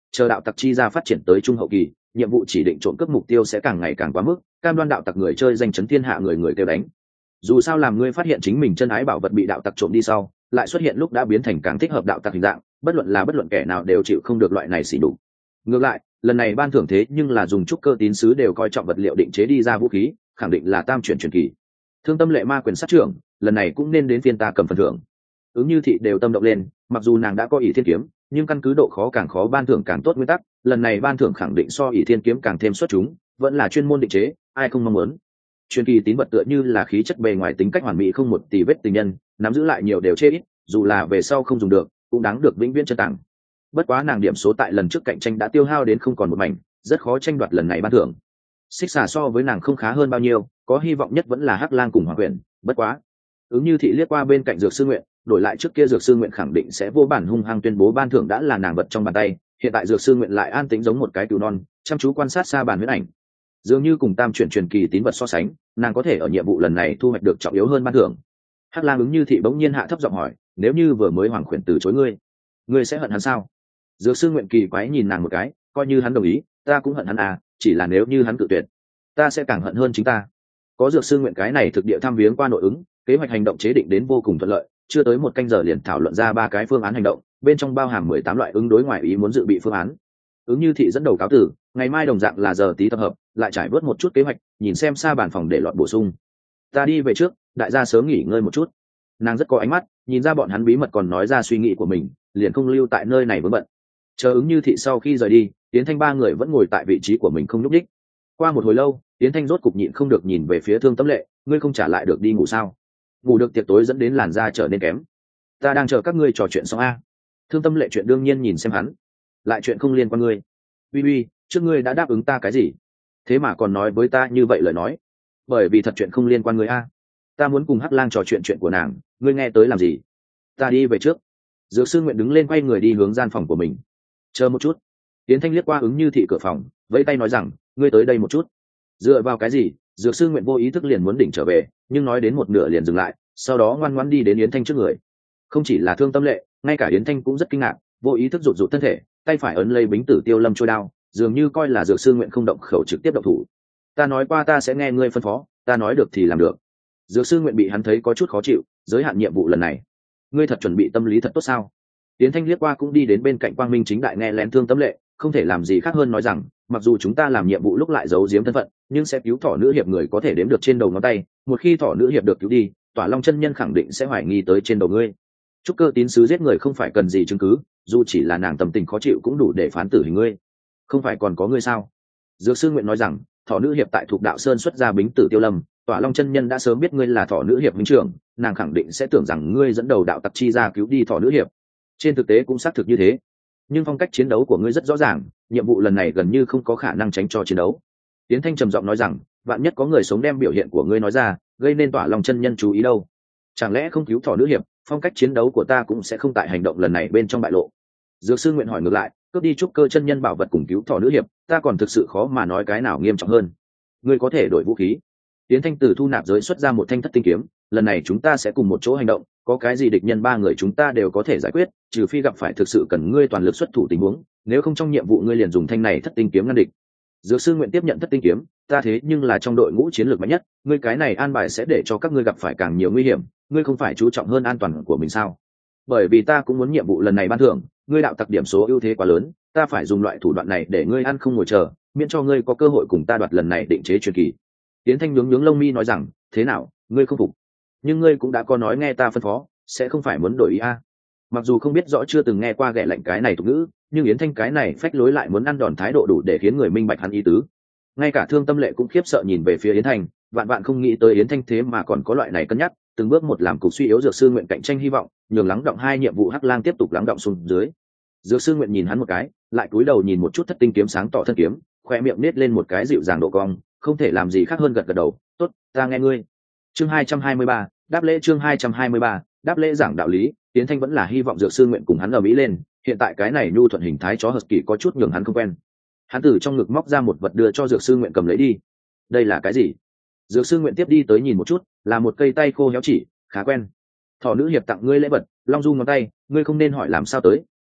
chờ đạo tặc chi ra phát triển tới trung hậu kỳ, nhiệm vụ chỉ định trộm cướp mục tiêu sẽ càng ngày càng quá mức, cam đoan đạo tặc người chơi danh chấn thiên hạ, người người kêu đánh. Dù sao làm ngươi phát hiện chính mình chân ái bảo vật bị đạo tặc trộm đi sau, lại xuất hiện lúc đã biến thành càng thích hợp đạo tặc hình dạng, bất luận kẻ nào đều chịu không được loại này xỉ đục. Ngược lại, lần này ban thưởng thế nhưng là dùng trúc cơ tín sứ đều coi trọng vật liệu định chế đi ra vũ khí, khẳng định là tam chuyển truyền kỳ. Thương Tâm Lệ ma quyền sát trưởng, lần này cũng nên đến phiên ta cầm phần thưởng. Ứng Như Thị đều tâm động lên, mặc dù nàng đã có ỷ thiên kiếm, nhưng căn cứ độ khó càng khó ban thưởng càng tốt nguyên tắc, lần này ban thưởng khẳng định so ỷ thiên kiếm càng thêm xuất chúng, vẫn là chuyên môn định chế, ai không mong muốn. Truyền kỳ tín vật tựa như là khí chất bề ngoài tính cách hoàn mỹ không một tì vết tình nhân, nắm giữ lại nhiều đều chê ít, dù là về sau không dùng được, cũng đáng được vĩnh viễn chân tặng. Bất quá nàng điểm số tại lần trước cạnh tranh đã tiêu hao đến không còn một mảnh, rất khó tranh đoạt lần này ban thưởng. Xích Xà so với nàng không khá hơn bao nhiêu, có hy vọng nhất vẫn là Hắc Lang cùng Hoàng Quyền, bất quá. Ứng Như Thị liếc qua bên cạnh Dược Sư Nguyện, đổi lại trước kia Dược Sư Nguyện khẳng định sẽ vô bản hung hăng tuyên bố ban thưởng đã là nàng vật trong bàn tay, hiện tại Dược Sư Nguyện lại an tĩnh giống một cái cừu non, chăm chú quan sát xa bàn huyễn ảnh. Dường như cùng tam chuyển truyền kỳ tín vật so sánh, nàng có thể ở nhiệm vụ lần này thu hoạch được trọng yếu hơn ban thưởng. Hắc Lang Ứng Như Thị bỗng nhiên hạ thấp giọng hỏi, nếu như vừa mới Hoàng Quyền từ chối ngươi sẽ hận hắn sao? Dược Sư Nguyện kỳ quái nhìn nàng một cái, coi như hắn đồng ý, ta cũng hận hắn à, chỉ là nếu như hắn cự tuyệt, ta sẽ càng hận hơn chính ta. Có Dược Sư Nguyện cái này thực địa thăm viếng qua nội ứng, kế hoạch hành động chế định đến vô cùng thuận lợi, chưa tới một canh giờ liền thảo luận ra 3 cái phương án hành động, bên trong bao hàm 18 loại ứng đối ngoài ý muốn dự bị phương án. Ứng Như Thị dẫn đầu cáo tử, ngày mai đồng dạng là giờ tí tập hợp, lại trải vớt một chút kế hoạch, nhìn xem xa bàn phòng để lọt bổ sung. Ta đi về trước, đại gia sớm nghỉ ngơi một chút. Nàng rất có ánh mắt, nhìn ra bọn hắn bí mật còn nói ra suy nghĩ của mình, liền không lưu tại nơi này vướng bận. Chờ Ứng Như Thị sau khi rời đi, Tiến Thanh 3 người vẫn ngồi tại vị trí của mình không nhúc nhích. Qua một hồi lâu, Tiến Thanh rốt cục nhịn không được nhìn về phía Thương Tâm Lệ, ngươi không trả lại được đi ngủ sao? Ngủ được tiệc tối dẫn đến làn da trở nên kém. Ta đang chờ các ngươi trò chuyện xong a. Thương Tâm Lệ chuyện đương nhiên nhìn xem hắn, lại chuyện không liên quan ngươi. Uy uy, trước ngươi đã đáp ứng ta cái gì? Thế mà còn nói với ta như vậy lời nói? Bởi vì thật chuyện không liên quan ngươi a. Ta muốn cùng Hắc Lang trò chuyện của nàng, ngươi nghe tới làm gì? Ta đi về trước. Dược Sư Nguyện đứng lên quay người đi hướng gian phòng của mình. Chờ một chút. Tiến Thanh liếc qua Ứng Như Thị cửa phòng, vẫy tay nói rằng, ngươi tới đây một chút. Dựa vào cái gì? Dược Sư Nguyện vô ý thức liền muốn đỉnh trở về, nhưng nói đến một nửa liền dừng lại, sau đó ngoan ngoãn đi đến Yến Thanh trước người. Không chỉ là Thương Tâm Lệ, ngay cả Yến Thanh cũng rất kinh ngạc, vô ý thức rụt rụt thân thể, tay phải ấn lấy bính tử Tiêu Lâm trôi đao, dường như coi là Dược Sư Nguyện không động khẩu trực tiếp động thủ. Ta nói qua ta sẽ nghe ngươi phân phó, ta nói được thì làm được. Dược Sư Nguyện bị hắn thấy có chút khó chịu, giới hạn nhiệm vụ lần này, ngươi thật chuẩn bị tâm lý thật tốt sao? Yến Thanh liếc qua cũng đi đến bên cạnh Quang Minh chính đại nghe lén Thương Tâm Lệ, không thể làm gì khác hơn nói rằng, mặc dù chúng ta làm nhiệm vụ lúc lại giấu giếm thân phận, nhưng sẽ cứu thỏ nữ hiệp người có thể đếm được trên đầu ngón tay, một khi thỏ nữ hiệp được cứu đi, Tỏa Long chân nhân khẳng định sẽ hoài nghi tới trên đầu ngươi. Trúc cơ tín sứ giết người không phải cần gì chứng cứ, dù chỉ là nàng tâm tình khó chịu cũng đủ để phán tử hình ngươi. Không phải còn có ngươi sao? Dược Sư Nguyện nói rằng, thỏ nữ hiệp tại Thục Đạo Sơn xuất ra bính tử Tiêu Lâm, Tỏa Long chân nhân đã sớm biết ngươi là thỏ nữ hiệp minh trưởng, nàng khẳng định sẽ tưởng rằng ngươi dẫn đầu đạo tặc chi ra cứu đi thỏ nữ hiệp. Trên thực tế cũng xác thực như thế, nhưng phong cách chiến đấu của ngươi rất rõ ràng, nhiệm vụ lần này gần như không có khả năng tránh cho chiến đấu. Tiến Thanh trầm giọng nói rằng, vạn nhất có người sống đem biểu hiện của ngươi nói ra, gây nên Tỏa Long chân nhân chú ý đâu? Chẳng lẽ không cứu thỏ nữ hiệp, phong cách chiến đấu của ta cũng sẽ không tại hành động lần này bên trong bại lộ? Dược Sư Nguyện hỏi ngược lại, cướp đi trúc cơ chân nhân bảo vật cùng cứu thỏ nữ hiệp, ta còn thực sự khó mà nói cái nào nghiêm trọng hơn. Ngươi có thể đổi vũ khí. Tiến Thanh từ thu nạp giới xuất ra một thanh thất tinh kiếm, lần này chúng ta sẽ cùng một chỗ hành động, có cái gì địch nhân 3 người chúng ta đều có thể giải quyết, trừ phi gặp phải thực sự cần ngươi toàn lực xuất thủ tình huống, nếu không trong nhiệm vụ ngươi liền dùng thanh này thất tinh kiếm ngăn địch. Dược Sư Nguyện tiếp nhận thất tinh kiếm, ta thế nhưng là trong đội ngũ chiến lược mạnh nhất, ngươi cái này an bài sẽ để cho các ngươi gặp phải càng nhiều nguy hiểm, ngươi không phải chú trọng hơn an toàn của mình sao? Bởi vì ta cũng muốn nhiệm vụ lần này ban thưởng, ngươi đạo tặc điểm số ưu thế quá lớn, ta phải dùng loại thủ đoạn này để ngươi ăn không ngồi chờ, miễn cho ngươi có cơ hội cùng ta đoạt lần này định chế truyền kỳ. Tiến Thanh nhướng lông mi nói rằng, thế nào, ngươi không phục? Nhưng ngươi cũng đã có nói nghe ta phân phó, sẽ không phải muốn đổi ý a? Mặc dù không biết rõ, chưa từng nghe qua ghẻ lạnh cái này tục ngữ, nhưng Yến Thanh cái này phách lối lại muốn ăn đòn thái độ đủ để khiến người minh bạch hắn ý tứ. Ngay cả Thương Tâm Lệ cũng khiếp sợ nhìn về phía Yến Thanh, vạn vạn không nghĩ tới Yến Thanh thế mà còn có loại này cân nhắc, từng bước một làm cục suy yếu Dược Sư Nguyện cạnh tranh hy vọng, nhường lắng động 2 nhiệm vụ Hắc Lang tiếp tục lắng động xuống dưới. Dược Sư Nguyện nhìn hắn một cái, lại cúi đầu nhìn một chút thất tinh kiếm sáng tỏ thân kiếm, khoe miệng nết lên một cái dịu dàng độ cong, không thể làm gì khác hơn gật gật đầu, tốt, ta nghe ngươi. Chương 223, đáp lễ. Chương 223, đáp lễ giảng đạo lý. Tiến Thanh vẫn là hy vọng Dược Sư Nguyện cùng hắn ở mỹ lên, hiện tại cái này nhu thuận hình thái chó husky có chút nhường hắn không quen. Hắn từ trong ngực móc ra một vật đưa cho Dược Sư Nguyện cầm lấy đi. Đây là cái gì? Dược Sư Nguyện tiếp đi tới nhìn một chút, là một cây tay khô héo chỉ, khá quen. Thỏ nữ hiệp tặng ngươi lễ vật, long du ngón tay, ngươi không nên hỏi làm sao tới,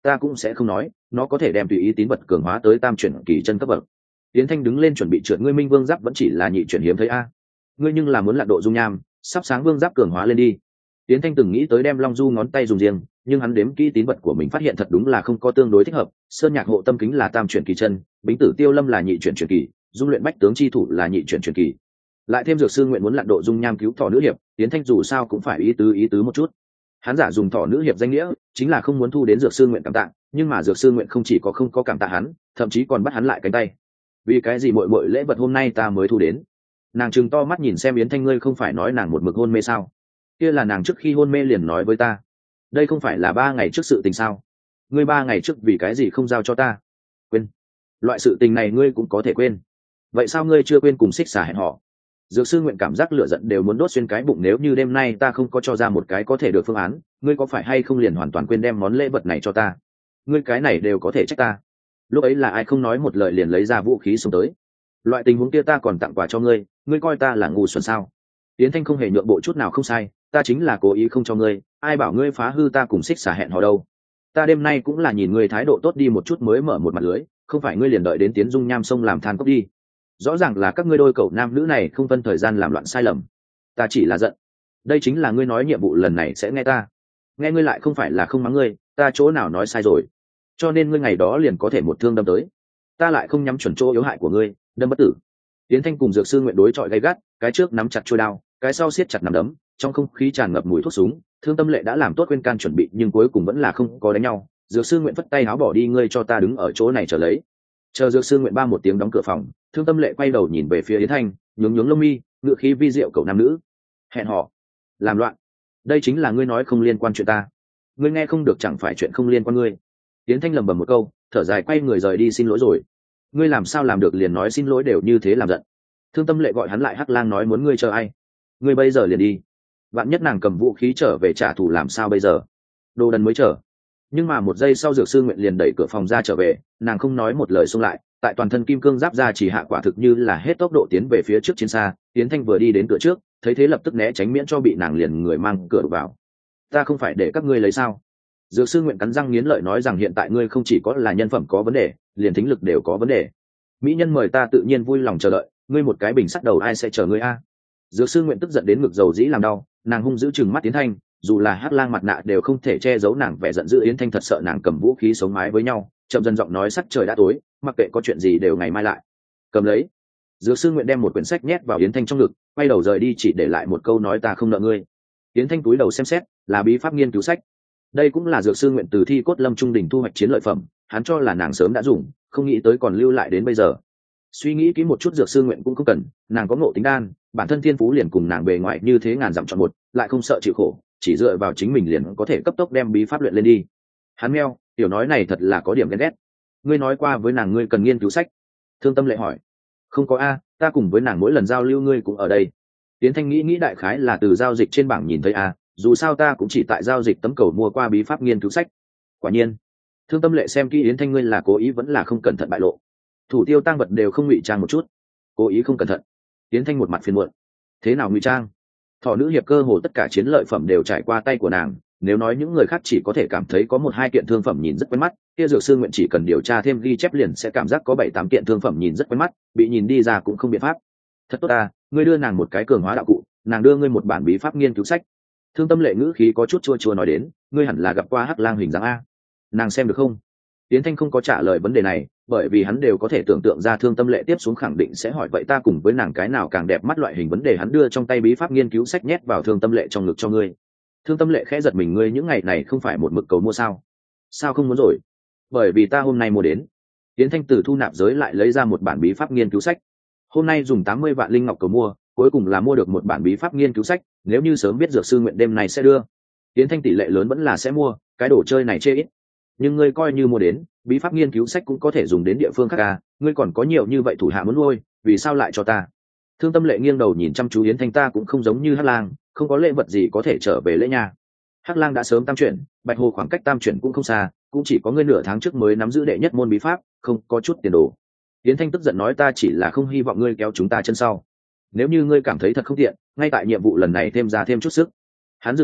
ta cũng sẽ không nói, nó có thể đem tùy ý tín vật cường hóa tới tam chuyển kỳ chân cấp bậc. Tiến Thanh đứng lên chuẩn bị trượt, ngươi minh vương giáp vẫn chỉ là nhị chuyển hiếm thấy a, ngươi nhưng là muốn lặn độ dung nham, sắp sáng vương giáp cường hóa lên đi. Tiến Thanh từng nghĩ tới đem long du ngón tay dùng riêng, nhưng hắn đếm kỹ tín vật của mình phát hiện thật đúng là không có tương đối thích hợp. Sơn nhạc hộ tâm kính là tam chuyển kỳ chân, bính tử tiêu lâm là nhị chuyển truyền kỳ, dung luyện bách tướng chi thủ là nhị chuyển truyền kỳ, lại thêm dược sư nguyện muốn lặn độ dung nham cứu thỏ nữ hiệp. Tiến Thanh dù sao cũng phải ý tứ một chút. Hắn giả dùng thỏ nữ hiệp danh nghĩa chính là không muốn thu đến dược sư nguyện cảm tạ, nhưng mà dược sư nguyện không chỉ có không có cảm tạ hắn, thậm chí còn bắt hắn lại cánh tay. Vì cái gì muội muội lễ vật hôm nay ta mới thu đến? Nàng trừng to mắt nhìn xem Yến Thanh, ngươi không phải nói nàng một mực hôn mê sao? Kia là nàng trước khi hôn mê liền nói với ta, đây không phải là 3 ngày trước sự tình sao? Ngươi 3 ngày trước vì cái gì không giao cho ta? Quên? Loại sự tình này ngươi cũng có thể quên? Vậy sao ngươi chưa quên cùng xích xả hẹn họ? Dược sư nguyện cảm giác lửa giận đều muốn đốt xuyên cái bụng, nếu như đêm nay ta không có cho ra một cái có thể được phương án, ngươi có phải hay không liền hoàn toàn quên đem món lễ vật này cho ta? Ngươi cái này đều có thể trách ta. Lúc ấy là ai không nói một lời liền lấy ra vũ khí xông tới? Loại tình huống kia ta còn tặng quà cho ngươi, ngươi coi ta là ngu xuẩn sao? Tiến Thanh không hề nhượng bộ chút nào, không sai, ta chính là cố ý không cho ngươi, ai bảo ngươi phá hư ta cùng xích xả hẹn hò đâu. Ta đêm nay cũng là nhìn ngươi thái độ tốt đi một chút mới mở một mặt lưới, không phải ngươi liền đợi đến tiến dung nham sông làm than cốc đi. Rõ ràng là các ngươi đôi cậu nam nữ này không phân thời gian làm loạn sai lầm. Ta chỉ là giận. Đây chính là ngươi nói nhiệm vụ lần này sẽ nghe ta. Nghe ngươi lại không phải là không mắng ngươi, ta chỗ nào nói sai rồi. Cho nên ngươi ngày đó liền có thể một thương đâm tới. Ta lại không nhắm chuẩn chỗ yếu hại của ngươi, đâm bất tử. Tiến Thanh cùng dược sư nguyện đối chọi gay gắt, cái trước nắm chặt chuôi đao, cái sau siết chặt nắm đấm, trong không khí tràn ngập mùi thuốc súng. Thương Tâm Lệ đã làm tốt khuyên can chuẩn bị, nhưng cuối cùng vẫn là không có đánh nhau. Dược sư nguyện phất tay áo bỏ đi, ngươi cho ta đứng ở chỗ này chờ lấy. Chờ dược sư nguyện ba một tiếng đóng cửa phòng, Thương Tâm Lệ quay đầu nhìn về phía Yến Thanh, nhướng nhướng lông mi, ngựa khí vi diệu cậu nam nữ. Hẹn hò, làm loạn, đây chính là ngươi nói không liên quan chuyện ta. Ngươi nghe không được chẳng phải chuyện không liên quan ngươi. Yến Thanh lẩm bẩm một câu, thở dài quay người rời đi, xin lỗi rồi. Ngươi làm sao làm được liền nói xin lỗi đều như thế làm giận. Thương Tâm Lệ gọi hắn lại, Hắc Lang nói muốn ngươi chờ ai? Ngươi bây giờ liền đi. Vạn nhất nàng cầm vũ khí trở về trả thù làm sao bây giờ? Đồ đần mới chờ. Nhưng mà một giây sau dược sư nguyện liền đẩy cửa phòng ra trở về, nàng không nói một lời xông lại, tại toàn thân kim cương giáp ra chỉ hạ quả thực như là hết tốc độ tiến về phía trước chiến xa. Tiến Thanh vừa đi đến cửa trước, thấy thế lập tức né tránh miễn cho bị nàng liền người mang cửa vào. Ta không phải để các ngươi lấy sao? Dược sư nguyện cắn răng nghiến lợi nói rằng hiện tại ngươi không chỉ có là nhân phẩm có vấn đề, liền thính lực đều có vấn đề. Mỹ nhân mời ta tự nhiên vui lòng chờ đợi, ngươi một cái bình sắt đầu ai sẽ chờ ngươi a? Dược sư nguyện tức giận đến ngực dầu dĩ làm đau, nàng hung dữ chừng mắt Tiến Thanh, dù là Hắc Lang mặt nạ đều không thể che giấu nàng vẻ giận dữ. Yến Thanh thật sợ nàng cầm vũ khí sống mái với nhau, chậm dần giọng nói sắc trời đã tối, mặc kệ có chuyện gì đều ngày mai lại. Cầm lấy. Dược sư nguyện đem một quyển sách nhét vào Yến Thanh trong ngực, quay đầu rời đi chỉ để lại một câu nói ta không nợ ngươi. Yến Thanh cúi đầu xem xét, là bí pháp nghiên cứu sách. Đây cũng là dược sư nguyện từ Thi Cốt Lâm trung đỉnh thu hoạch chiến lợi phẩm, hắn cho là nàng sớm đã dùng, không nghĩ tới còn lưu lại đến bây giờ. Suy nghĩ kỹ một chút dược sư nguyện cũng không cần, nàng có ngộ tính đan, bản thân thiên phú liền cùng nàng bề ngoài như thế ngàn dặm chọn một, lại không sợ chịu khổ, chỉ dựa vào chính mình liền có thể cấp tốc đem bí pháp luyện lên đi. Hắn meo, tiểu nói này thật là có điểm ghen ghét. Ngươi nói qua với nàng ngươi cần nghiên cứu sách. Thương Tâm Lệ hỏi. Không có a, ta cùng với nàng mỗi lần giao lưu ngươi cũng ở đây. Tiến Thanh nghĩ đại khái là từ giao dịch trên bảng nhìn thấy a, dù sao ta cũng chỉ tại giao dịch tấm cầu mua qua bí pháp nghiên cứu sách. Quả nhiên. Thương Tâm Lệ xem kỹ Yến Thanh, ngươi là cố ý vẫn là không cẩn thận bại lộ. Thủ tiêu tăng vật đều không ngụy trang một chút. Cố ý không cẩn thận. Yến Thanh một mặt phiền muộn. Thế nào ngụy trang? Thỏ nữ hiệp cơ hồ tất cả chiến lợi phẩm đều trải qua tay của nàng, nếu nói những người khác chỉ có thể cảm thấy có 1-2 kiện thương phẩm nhìn rất quen mắt, kia dược sư nguyện chỉ cần điều tra thêm ghi chép liền sẽ cảm giác có 7-8 kiện thương phẩm nhìn rất quen mắt, bị nhìn đi ra cũng không biện pháp. Thật tốt ta, ngươi đưa nàng một cái cường hóa đạo cụ, nàng đưa ngươi một bản bí pháp nghiên cứu sách. Thương Tâm Lệ ngữ khí có chút chua chua nói đến, ngươi hẳn là gặp qua Hắc Lang hình dáng a. Nàng xem được không? Tiến Thanh không có trả lời vấn đề này, bởi vì hắn đều có thể tưởng tượng ra Thương Tâm Lệ tiếp xuống khẳng định sẽ hỏi vậy ta cùng với nàng cái nào càng đẹp mắt loại hình vấn đề. Hắn đưa trong tay bí pháp nghiên cứu sách nhét vào Thương Tâm Lệ trong ngực cho ngươi. Thương Tâm Lệ khẽ giật mình, ngươi những ngày này không phải một mực cầu mua sao? Sao không muốn rồi? Bởi vì ta hôm nay mua đến. Tiến Thanh từ thu nạp giới lại lấy ra một bản bí pháp nghiên cứu sách. Hôm nay dùng 80 vạn linh ngọc cầu mua, cuối cùng là mua được một bản bí pháp nghiên cứu sách, nếu như sớm biết dược sư nguyện đêm này sẽ đưa. Tiến Thanh tỷ lệ lớn vẫn là sẽ mua, cái đồ chơi này chê ít. Nhưng ngươi coi như mua đến, bí pháp nghiên cứu sách cũng có thể dùng đến địa phương khác à, ngươi còn có nhiều như vậy thủ hạ muốn nuôi, vì sao lại cho ta? Thương Tâm Lệ nghiêng đầu nhìn chăm chú Yến Thanh, ta cũng không giống như Hắc Lang, không có lễ vật gì có thể trở về lễ nha. Hắc Lang đã sớm tam chuyển, Bạch Hồ khoảng cách tam chuyển cũng không xa, cũng chỉ có ngươi nửa tháng trước mới nắm giữ đệ nhất môn bí pháp, không có chút tiền đồ. Yến Thanh tức giận nói, ta chỉ là không hy vọng ngươi kéo chúng ta chân sau. Nếu như ngươi cảm thấy thật không tiện, ngay tại nhiệm vụ lần này thêm chút sức. Hắn dừng một chút,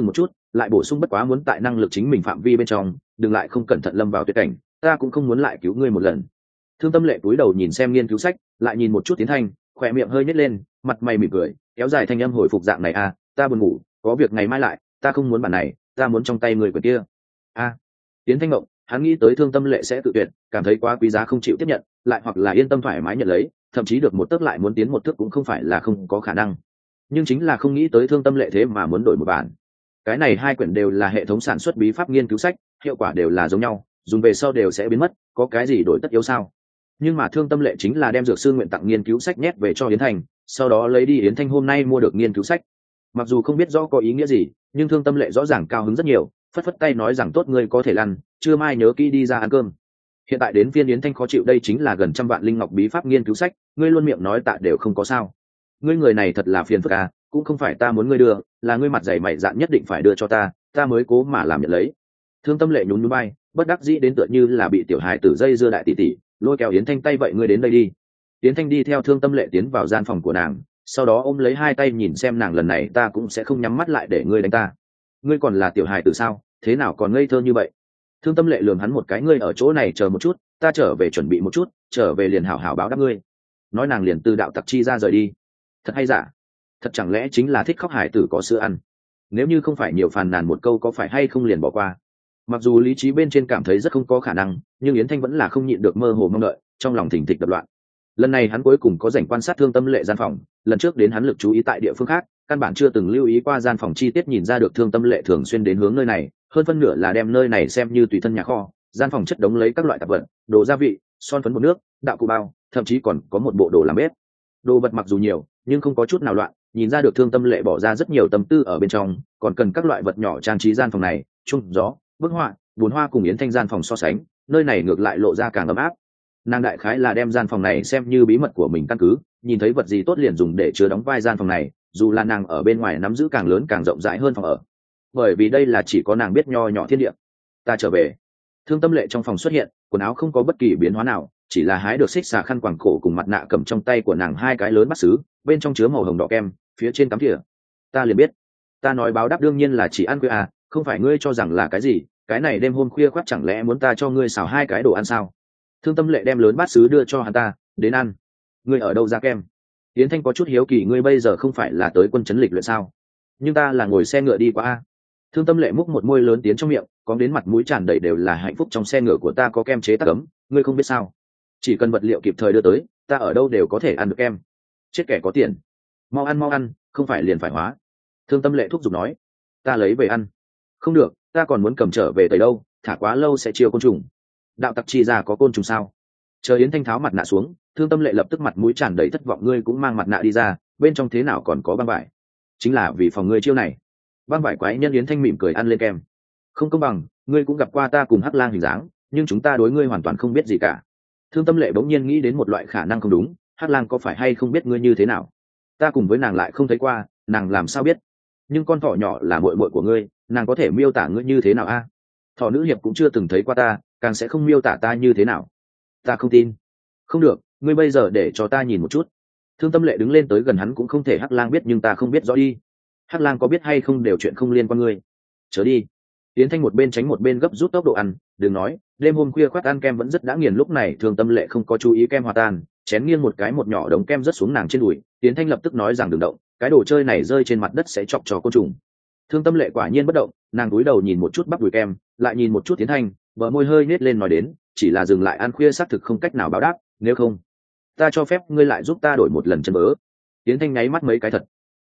lại bổ sung bất quá muốn tại năng lực chính mình phạm vi bên trong, đừng lại không cẩn thận lâm vào tuyệt cảnh, ta cũng không muốn lại cứu ngươi một lần. Thương Tâm Lệ cúi đầu nhìn xem nghiên cứu sách, lại nhìn một chút Tiến Thanh, khỏe miệng hơi nhếch lên, mặt mày mỉm cười, kéo dài thanh âm hồi phục dạng này à, ta buồn ngủ, có việc ngày mai lại, ta không muốn bản này, ta muốn trong tay người quyển kia. A. Tiến Thanh ngộng, hắn nghĩ tới Thương Tâm Lệ sẽ tự tuyệt, cảm thấy quá quý giá không chịu tiếp nhận, lại hoặc là yên tâm thoải mái nhận lấy, thậm chí được một tấc lại muốn tiến một thước cũng không phải là không có khả năng. Nhưng chính là không nghĩ tới Thương Tâm Lệ thế mà muốn đổi một bản. Cái này hai quyển đều là hệ thống sản xuất bí pháp nghiên cứu sách, hiệu quả đều là giống nhau, dùng về sau đều sẽ biến mất, có cái gì đổi tất yếu sao? Nhưng mà Thương Tâm Lệ chính là đem dược sư nguyện tặng nghiên cứu sách nhét về cho Yến Thanh, sau đó lấy đi Yến Thanh hôm nay mua được nghiên cứu sách. Mặc dù không biết rõ có ý nghĩa gì, nhưng Thương Tâm Lệ rõ ràng cao hứng rất nhiều, phất phất tay nói rằng tốt, ngươi có thể lăn, trưa mai nhớ kỹ đi ra ăn cơm. Hiện tại đến phiên Yến Thanh khó chịu, đây chính là gần 100 vạn linh ngọc bí pháp nghiên cứu sách, ngươi luôn miệng nói tạ đều không có sao. Ngươi người này thật là phiền phức à, cũng không phải ta muốn ngươi đưa, là ngươi mặt dày mày dạn nhất định phải đưa cho ta mới cố mà làm nhận lấy. Thương Tâm Lệ nhún nhún vai, bất đắc dĩ đến tựa như là bị tiểu hài tử dây dưa đại tỷ tỷ, lôi kéo Yến Thanh tay, vậy ngươi đến đây đi. Yến Thanh đi theo Thương Tâm Lệ tiến vào gian phòng của nàng, sau đó ôm lấy hai tay nhìn xem nàng, lần này ta cũng sẽ không nhắm mắt lại để ngươi đánh ta. Ngươi còn là tiểu hài tử sao, thế nào còn ngây thơ như vậy? Thương Tâm Lệ lườm hắn một cái, ngươi ở chỗ này chờ một chút, ta trở về chuẩn bị một chút, trở về liền hảo hảo báo đáp ngươi. Nói nàng liền từ đạo tặc chi ra rời đi. Thật hay giả? Thật chẳng lẽ chính là thích khóc hài tử có sữa ăn? Nếu như không phải nhiều phàn nàn một câu có phải hay không liền bỏ qua. Mặc dù lý trí bên trên cảm thấy rất không có khả năng, nhưng Yến Thanh vẫn là không nhịn được mơ hồ mong đợi, trong lòng thình thịch đập loạn. Lần này hắn cuối cùng có rảnh quan sát Thương Tâm Lệ gian phòng, lần trước đến hắn lực chú ý tại địa phương khác, căn bản chưa từng lưu ý qua gian phòng chi tiết, nhìn ra được Thương Tâm Lệ thường xuyên đến hướng nơi này, hơn phân nửa là đem nơi này xem như tùy thân nhà kho. Gian phòng chất đống lấy các loại tạp vật, đồ gia vị, son phấn bột nước, đạo cụ bao, thậm chí còn có một bộ đồ làm bếp. Đồ vật mặc dù nhiều, nhưng không có chút nào loạn, nhìn ra được Thương Tâm Lệ bỏ ra rất nhiều tâm tư ở bên trong, còn cần các loại vật nhỏ trang trí gian phòng này, chung gió, bức họa, bùn hoa cùng Yến Thanh gian phòng so sánh, nơi này ngược lại lộ ra càng ấm áp. Nàng đại khái là đem gian phòng này xem như bí mật của mình căn cứ, nhìn thấy vật gì tốt liền dùng để chứa đóng vai gian phòng này, dù là nàng ở bên ngoài nắm giữ càng lớn càng rộng rãi hơn phòng ở, bởi vì đây là chỉ có nàng biết nho nhỏ thiên địa. Ta trở về. Thương Tâm Lệ trong phòng xuất hiện, quần áo không có bất kỳ biến hóa nào, chỉ là hái được xích xà khăn quàng cổ cùng mặt nạ cầm trong tay của nàng hai cái lớn bát sứ, bên trong chứa màu hồng đỏ kem, phía trên cắm thìa. Ta liền biết, ta nói báo đáp đương nhiên là chỉ ăn khuya à, không phải ngươi cho rằng là cái gì, cái này đêm hôm khuya khoác chẳng lẽ muốn ta cho ngươi xào hai cái đồ ăn sao? Thương Tâm Lệ đem lớn bát sứ đưa cho hắn ta, đến ăn. Ngươi ở đâu ra kem? Yến Thanh có chút hiếu kỳ, ngươi bây giờ không phải là tới quân trấn lịch luyện sao? Nhưng ta là ngồi xe ngựa đi qua a. Thương Tâm Lệ múc một môi lớn tiến trong miệng, có đến mặt mũi tràn đầy đều là hạnh phúc, trong xe ngựa của ta có kem chế tác cấm, ngươi không biết sao? Chỉ cần vật liệu kịp thời đưa tới, ta ở đâu đều có thể ăn được kem. Chết kẻ có tiền, mau ăn, không phải liền phải hóa. Thương Tâm Lệ thúc giục nói, ta lấy về ăn. Không được, ta còn muốn cầm trở về tẩy đâu, thả quá lâu sẽ chiêu côn trùng. Đạo tặc chi ra có côn trùng sao? Chờ Yến Thanh tháo mặt nạ xuống, Thương Tâm Lệ lập tức mặt mũi tràn đầy thất vọng, ngươi cũng mang mặt nạ đi ra, bên trong thế nào còn có băng vải? Chính là vì phòng ngươi chiêu này. Băng vải quái nhân. Yến Thanh mỉm cười ăn lên kem. Không công bằng, ngươi cũng gặp qua ta cùng Hắc Lang hình dáng, nhưng chúng ta đối ngươi hoàn toàn không biết gì cả. Thương Tâm Lệ bỗng nhiên nghĩ đến một loại khả năng không đúng, Hắc Lang có phải hay không biết ngươi như thế nào? Ta cùng với nàng lại không thấy qua, nàng làm sao biết? Nhưng con thỏ nhỏ là muội muội của ngươi, nàng có thể miêu tả ngươi như thế nào a? Thỏ nữ hiệp cũng chưa từng thấy qua ta, càng sẽ không miêu tả ta như thế nào. Ta không tin. Không được, ngươi bây giờ để cho ta nhìn một chút. Thương Tâm Lệ đứng lên tới gần hắn, cũng không thể Hắc Lang biết nhưng ta không biết rõ đi. Hắc Lang có biết hay không đều chuyện không liên quan ngươi. Chớ đi. Yến Thanh một bên tránh một bên gấp rút tốc độ ăn, đừng nói, đêm hôm khuya khoác ăn kem vẫn rất đã nghiền. Lúc này Thương Tâm Lệ không có chú ý kem hòa tan, chén nghiêng một cái, một nhỏ đống kem rớt xuống nàng trên đùi. Yến Thanh lập tức nói rằng đừng động, cái đồ chơi này rơi trên mặt đất sẽ chọc cho côn trùng. Thương Tâm Lệ quả nhiên bất động, nàng cúi đầu nhìn một chút bắp đùi kem, lại nhìn một chút Yến Thanh, bờ môi hơi nhếch lên nói đến, chỉ là dừng lại ăn khuya xác thực không cách nào báo đáp, nếu không, ta cho phép ngươi lại giúp ta đổi một lần chân bớ. Yến Thanh nháy mắt mấy cái, thật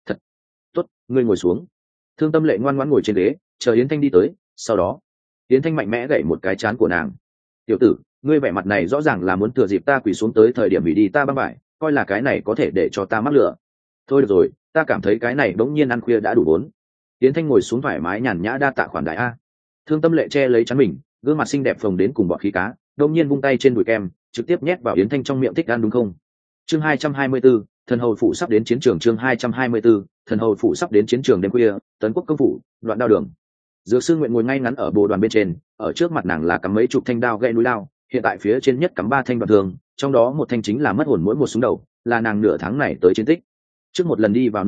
tốt, ngươi ngồi xuống. Thương Tâm Lệ ngoan ngoãn ngồi trên ghế, chờ Yến Thanh đi tới, sau đó Yến Thanh mạnh mẽ gậy một cái trán của nàng. Tiểu tử, ngươi vẻ mặt này rõ ràng là muốn thừa dịp ta quỳ xuống tới thời điểm hủy đi ta băng vải, coi là cái này có thể để cho ta mắc lửa. Thôi được rồi, ta cảm thấy cái này bỗng nhiên ăn khuya đã đủ vốn. Yến Thanh ngồi xuống thoải mái nhàn nhã, đa tạ khoản đại a. Thương Tâm Lệ che lấy chắn mình, gương mặt xinh đẹp phồng đến cùng bọt khí cá, đột nhiên vung tay trên đùi kem, trực tiếp nhét vào Yến Thanh trong miệng, thích ăn đúng không? Chương 224, thần hầu phụ sắp đến chiến trường. Chương 224, thần hầu phụ sắp đến chiến trường. Đêm khuya, Tấn Quốc công phủ, đoạn đao đường. Dược sư Nguyện ngồi ngay ngắn ở bồ đoàn bên trên, ở trước mặt nàng là cắm mấy chục thanh đao gãy núi lao, hiện tại phía trên nhất cắm 3 thanh đoạn thường, trong đó một thanh chính là mất hồn mỗi một súng đầu, là nàng nửa tháng này tới chiến tích. Trước một lần đi vào nơi này,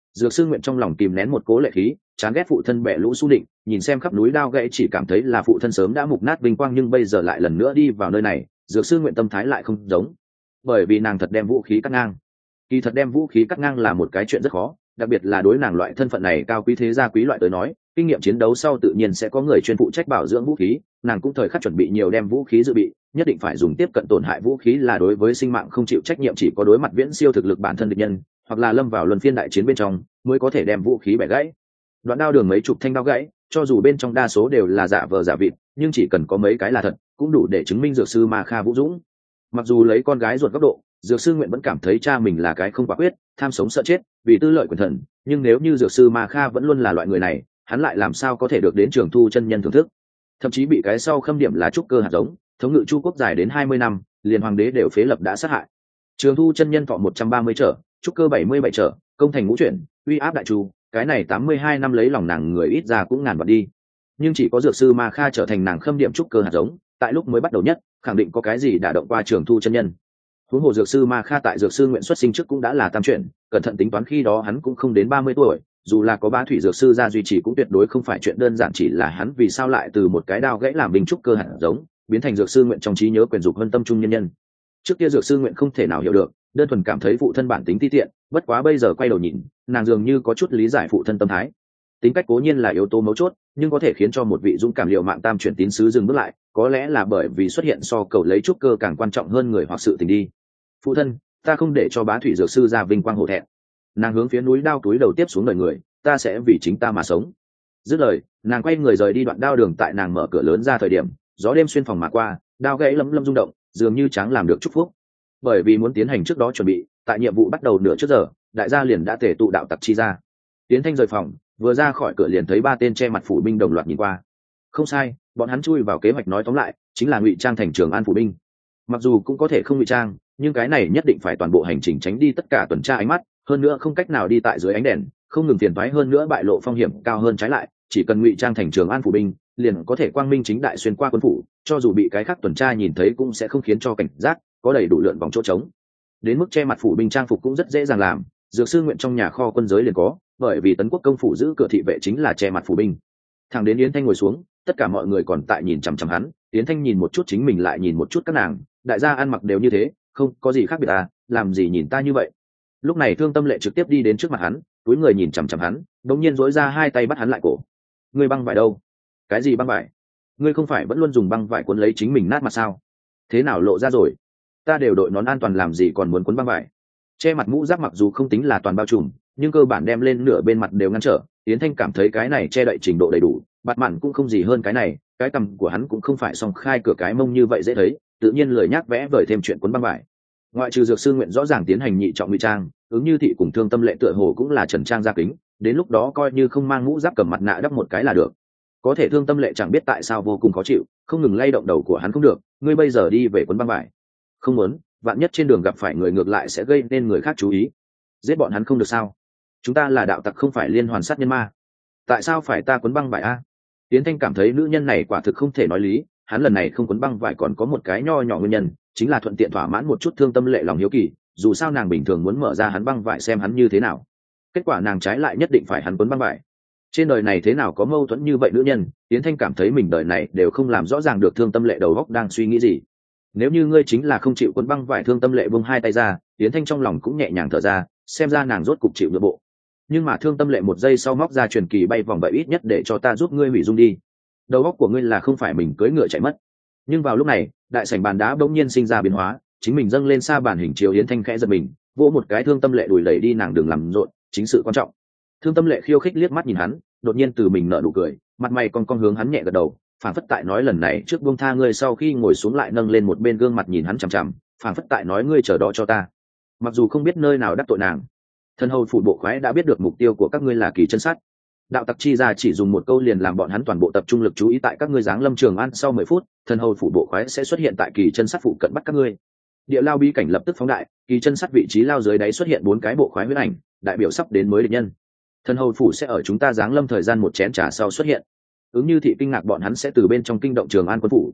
Dược Sư Nguyện trong lòng kìm nén một cố lệ khí, chán ghét phụ thân bẻ lũ su định, nhìn xem khắp núi đao gãy chỉ cảm thấy là phụ thân sớm đã mục nát vinh quang, nhưng bây giờ lại lần nữa đi vào nơi này, Dược Sư Nguyện tâm thái lại không giống. Bởi vì nàng thật đem vũ khí cắt ngang. Kỳ thật đem vũ khí cắt ngang là một cái chuyện rất khó, đặc biệt là đối nàng loại thân phận này cao quý thế gia quý loại tới nói, kinh nghiệm chiến đấu sau tự nhiên sẽ có người chuyên phụ trách bảo dưỡng vũ khí, nàng cũng thời khắc chuẩn bị nhiều đem vũ khí dự bị, nhất định phải dùng tiếp cận tổn hại vũ khí là đối với sinh mạng không chịu trách nhiệm, chỉ có đối mặt viễn siêu thực lực bản thân địch nhân, hoặc là lâm vào luân phiên đại chiến bên trong, mới có thể đem vũ khí bẻ gãy. Đoạn đao đường mấy chục thanh đao gãy, cho dù bên trong đa số đều là giả vờ giả vịt, nhưng chỉ cần có mấy cái là thật, cũng đủ để chứng minh Dược Sư Ma Kha vũ dũng. Mặc dù lấy con gái ruột góc độ, Dược Sư Nguyện vẫn cảm thấy cha mình là cái không quả quyết, tham sống sợ chết, vì tư lợi quyền thần, nhưng nếu như Dược Sư Ma Kha vẫn luôn là loại người này, hắn lại làm sao có thể được đến Trường Thu chân nhân thưởng thức. Thậm chí bị cái sau khâm điểm là trúc cơ hạt giống, thống ngự Chu quốc dài đến 20 năm, liền hoàng đế đều phế lập đã sát hại. Trường Thu chân nhân thọ 130 trở, trúc cơ 77 trở, công thành ngũ chuyển, uy áp đại chu, cái này 82 năm lấy lòng nàng người ít ra cũng ngàn vạn đi. Nhưng chỉ có Dược Sư Ma Kha trở thành nàng khâm điểm trúc cơ hạt giống, tại lúc mới bắt đầu nhất, khẳng định có cái gì đả động qua Trường Thu chân nhân. Huống hồ Dược Sư Ma Kha tại Dược Sư Nguyện xuất sinh trước cũng đã là tam chuyển, cẩn thận tính toán khi đó hắn cũng không đến 30 tuổi, dù là có Bá Thủy Dược Sư ra duy trì cũng tuyệt đối không phải chuyện đơn giản, chỉ là hắn vì sao lại từ một cái đao gãy làm binh trúc cơ hạt giống, biến thành Dược Sư Nguyện trong trí nhớ quyền dục hơn tâm trung nhân nhân. Trước kia Dược Sư Nguyện không thể nào hiểu được, đơn thuần cảm thấy phụ thân bản tính ti tiện, bất quá bây giờ quay đầu nhìn, nàng dường như có chút lý giải phụ thân tâm thái. Tính cách cố nhiên là yếu tố mấu chốt, nhưng có thể khiến cho một vị dũng cảm liều mạng tam chuyển tín sứ dừng bước lại, có lẽ là bởi vì xuất hiện so cầu lấy trúc cơ càng quan trọng hơn người hoặc sự tình đi. Phụ thân, ta không để cho Bá Thủy Dược Sư ra vinh quang hổ thẹn. Nàng hướng phía núi đao túi đầu tiếp xuống đời người, ta sẽ vì chính ta mà sống. Dứt lời, nàng quay người rời đi. Đoạn đao đường tại nàng mở cửa lớn ra thời điểm, gió đêm xuyên phòng mà qua, đao gãy lấm lấm rung động, dường như tráng làm được chúc phúc. Bởi vì muốn tiến hành trước đó chuẩn bị, tại nhiệm vụ bắt đầu nửa trước giờ, đại gia liền đã tề tụ đạo tặc chi ra. Tiến Thanh rời phòng, vừa ra khỏi cửa liền thấy ba tên che mặt phủ binh đồng loạt nhìn qua. Không sai, bọn hắn chui vào kế hoạch, nói tóm lại chính là ngụy trang thành Trường An phủ binh. Mặc dù cũng có thể không ngụy trang, nhưng cái này nhất định phải toàn bộ hành trình tránh đi tất cả tuần tra ánh mắt, hơn nữa không cách nào đi tại dưới ánh đèn, không ngừng phiền toái, hơn nữa bại lộ phong hiểm cao hơn. Trái lại, chỉ cần ngụy trang thành Trường An phủ binh, liền có thể quang minh chính đại xuyên qua quân phủ, cho dù bị cái khác tuần tra nhìn thấy cũng sẽ không khiến cho cảnh giác, có đầy đủ lượn vòng chỗ trống. Đến mức che mặt phủ binh trang phục cũng rất dễ dàng làm, Dược Sư Nguyện trong nhà kho quân giới liền có, bởi vì Tấn Quốc công phủ giữ cửa thị vệ chính là che mặt phủ binh. Thằng đến Yến Thanh ngồi xuống, tất cả mọi người còn tại nhìn chằm chằm hắn, Yến Thanh nhìn một chút chính mình lại nhìn một chút các nàng, đại gia ăn mặc đều như thế, không có gì khác biệt à, làm gì nhìn ta như vậy. Lúc này Thương Tâm Lệ trực tiếp đi đến trước mặt hắn, túi người nhìn chằm chằm hắn, đống nhiên dỗi ra hai tay bắt hắn lại cổ. Ngươi băng vải đâu? Cái gì băng vải? Ngươi không phải vẫn luôn dùng băng vải cuốn lấy chính mình nát mặt sao? Thế nào lộ ra rồi? Ta đều đội nón an toàn làm gì còn muốn cuốn băng vải? Che mặt mũ giáp mặc dù không tính là toàn bao trùm, nhưng cơ bản đem lên nửa bên mặt đều ngăn trở. Yến Thanh cảm thấy cái này che đậy trình độ đầy đủ, mặt mặn cũng không gì hơn cái này, cái cằm của hắn cũng không phải song khai cửa cái mông như vậy dễ thấy, tự nhiên lời nhắc vẽ vời thêm chuyện cuốn băng vải. Ngoại trừ Dược Sư Nguyện rõ ràng tiến hành nhị trọng ngụy trang, ứng Như Thị cùng Thương Tâm Lệ tựa hồ cũng là trần trang gia kính, đến lúc đó coi như không mang mũ giáp cầm mặt nạ đắp một cái là được. Có thể Thương Tâm Lệ chẳng biết tại sao vô cùng khó chịu, không ngừng lay động đầu của hắn. Không được, ngươi bây giờ đi về cuốn băng vải. Không muốn, vạn nhất trên đường gặp phải người ngược lại sẽ gây nên người khác chú ý. Giết bọn hắn không được sao? Chúng ta là đạo tặc không phải liên hoàn sát nhân ma. Tại sao phải ta cuốn băng vải a? Tiến Thanh cảm thấy nữ nhân này quả thực không thể nói lý, hắn lần này không cuốn băng vải còn có một cái nho nhỏ nguyên nhân, chính là thuận tiện thỏa mãn một chút Thương Tâm Lệ lòng hiếu kỳ, dù sao nàng bình thường muốn mở ra hắn băng vải xem hắn như thế nào. Kết quả nàng trái lại nhất định phải hắn cuốn băng vải. Trên đời này thế nào có mâu thuẫn như vậy nữ nhân, Tiến Thanh cảm thấy mình đời này đều không làm rõ ràng được Thương Tâm Lệ đầu óc đang suy nghĩ gì. Nếu như ngươi chính là không chịu cuốn băng vải. Thương Tâm Lệ buông hai tay ra, Tiến Thanh trong lòng cũng nhẹ nhàng thở ra, xem ra nàng rốt cục chịu nhượng bộ. Nhưng mà Thương Tâm Lệ một giây sau móc ra truyền kỳ bay vòng vậy, ít nhất để cho ta giúp ngươi hủy dung đi. Đầu óc của ngươi là không phải mình cưỡi ngựa chạy mất. Nhưng vào lúc này, đại sảnh bàn đá bỗng nhiên sinh ra biến hóa, chính mình dâng lên xa bản hình chiếu. Yến Thanh khẽ giật mình, vỗ một cái Thương Tâm Lệ đùi đẩy đi, nàng đừng làm rộn, chính sự quan trọng. Thương Tâm Lệ khiêu khích liếc mắt nhìn hắn, đột nhiên từ mình nở nụ cười, mặt mày con hướng hắn nhẹ gật đầu, phảng phất tại nói lần này trước buông tha ngươi. Sau khi ngồi xuống lại nâng lên một bên gương mặt nhìn hắn chằm chằm, phảng phất tại nói ngươi chờ đó cho ta. Mặc dù không biết nơi nào đắc tội nàng, thân hầu phủ bộ khoái đã biết được mục tiêu của các ngươi là Kỳ Chân Sắt. Đạo tặc chi ra chỉ dùng một câu liền làm bọn hắn toàn bộ tập trung lực chú ý tại các ngươi giáng lâm Trường An. Sau 10 phút, thân hầu phủ bộ khoái sẽ xuất hiện tại Kỳ Chân Sắt phụ cận bắt các ngươi. Địa lao bí cảnh lập tức phóng đại, Kỳ Chân Sắt vị trí lao dưới đáy xuất hiện 4 cái bộ khoái huyết ảnh, đại biểu sắp đến mới địch nhân. Thân hầu phủ sẽ ở chúng ta giáng lâm thời gian một chén trà sau xuất hiện. Ứng Như Thị kinh ngạc, bọn hắn sẽ từ bên trong kinh động Trường An quân phủ.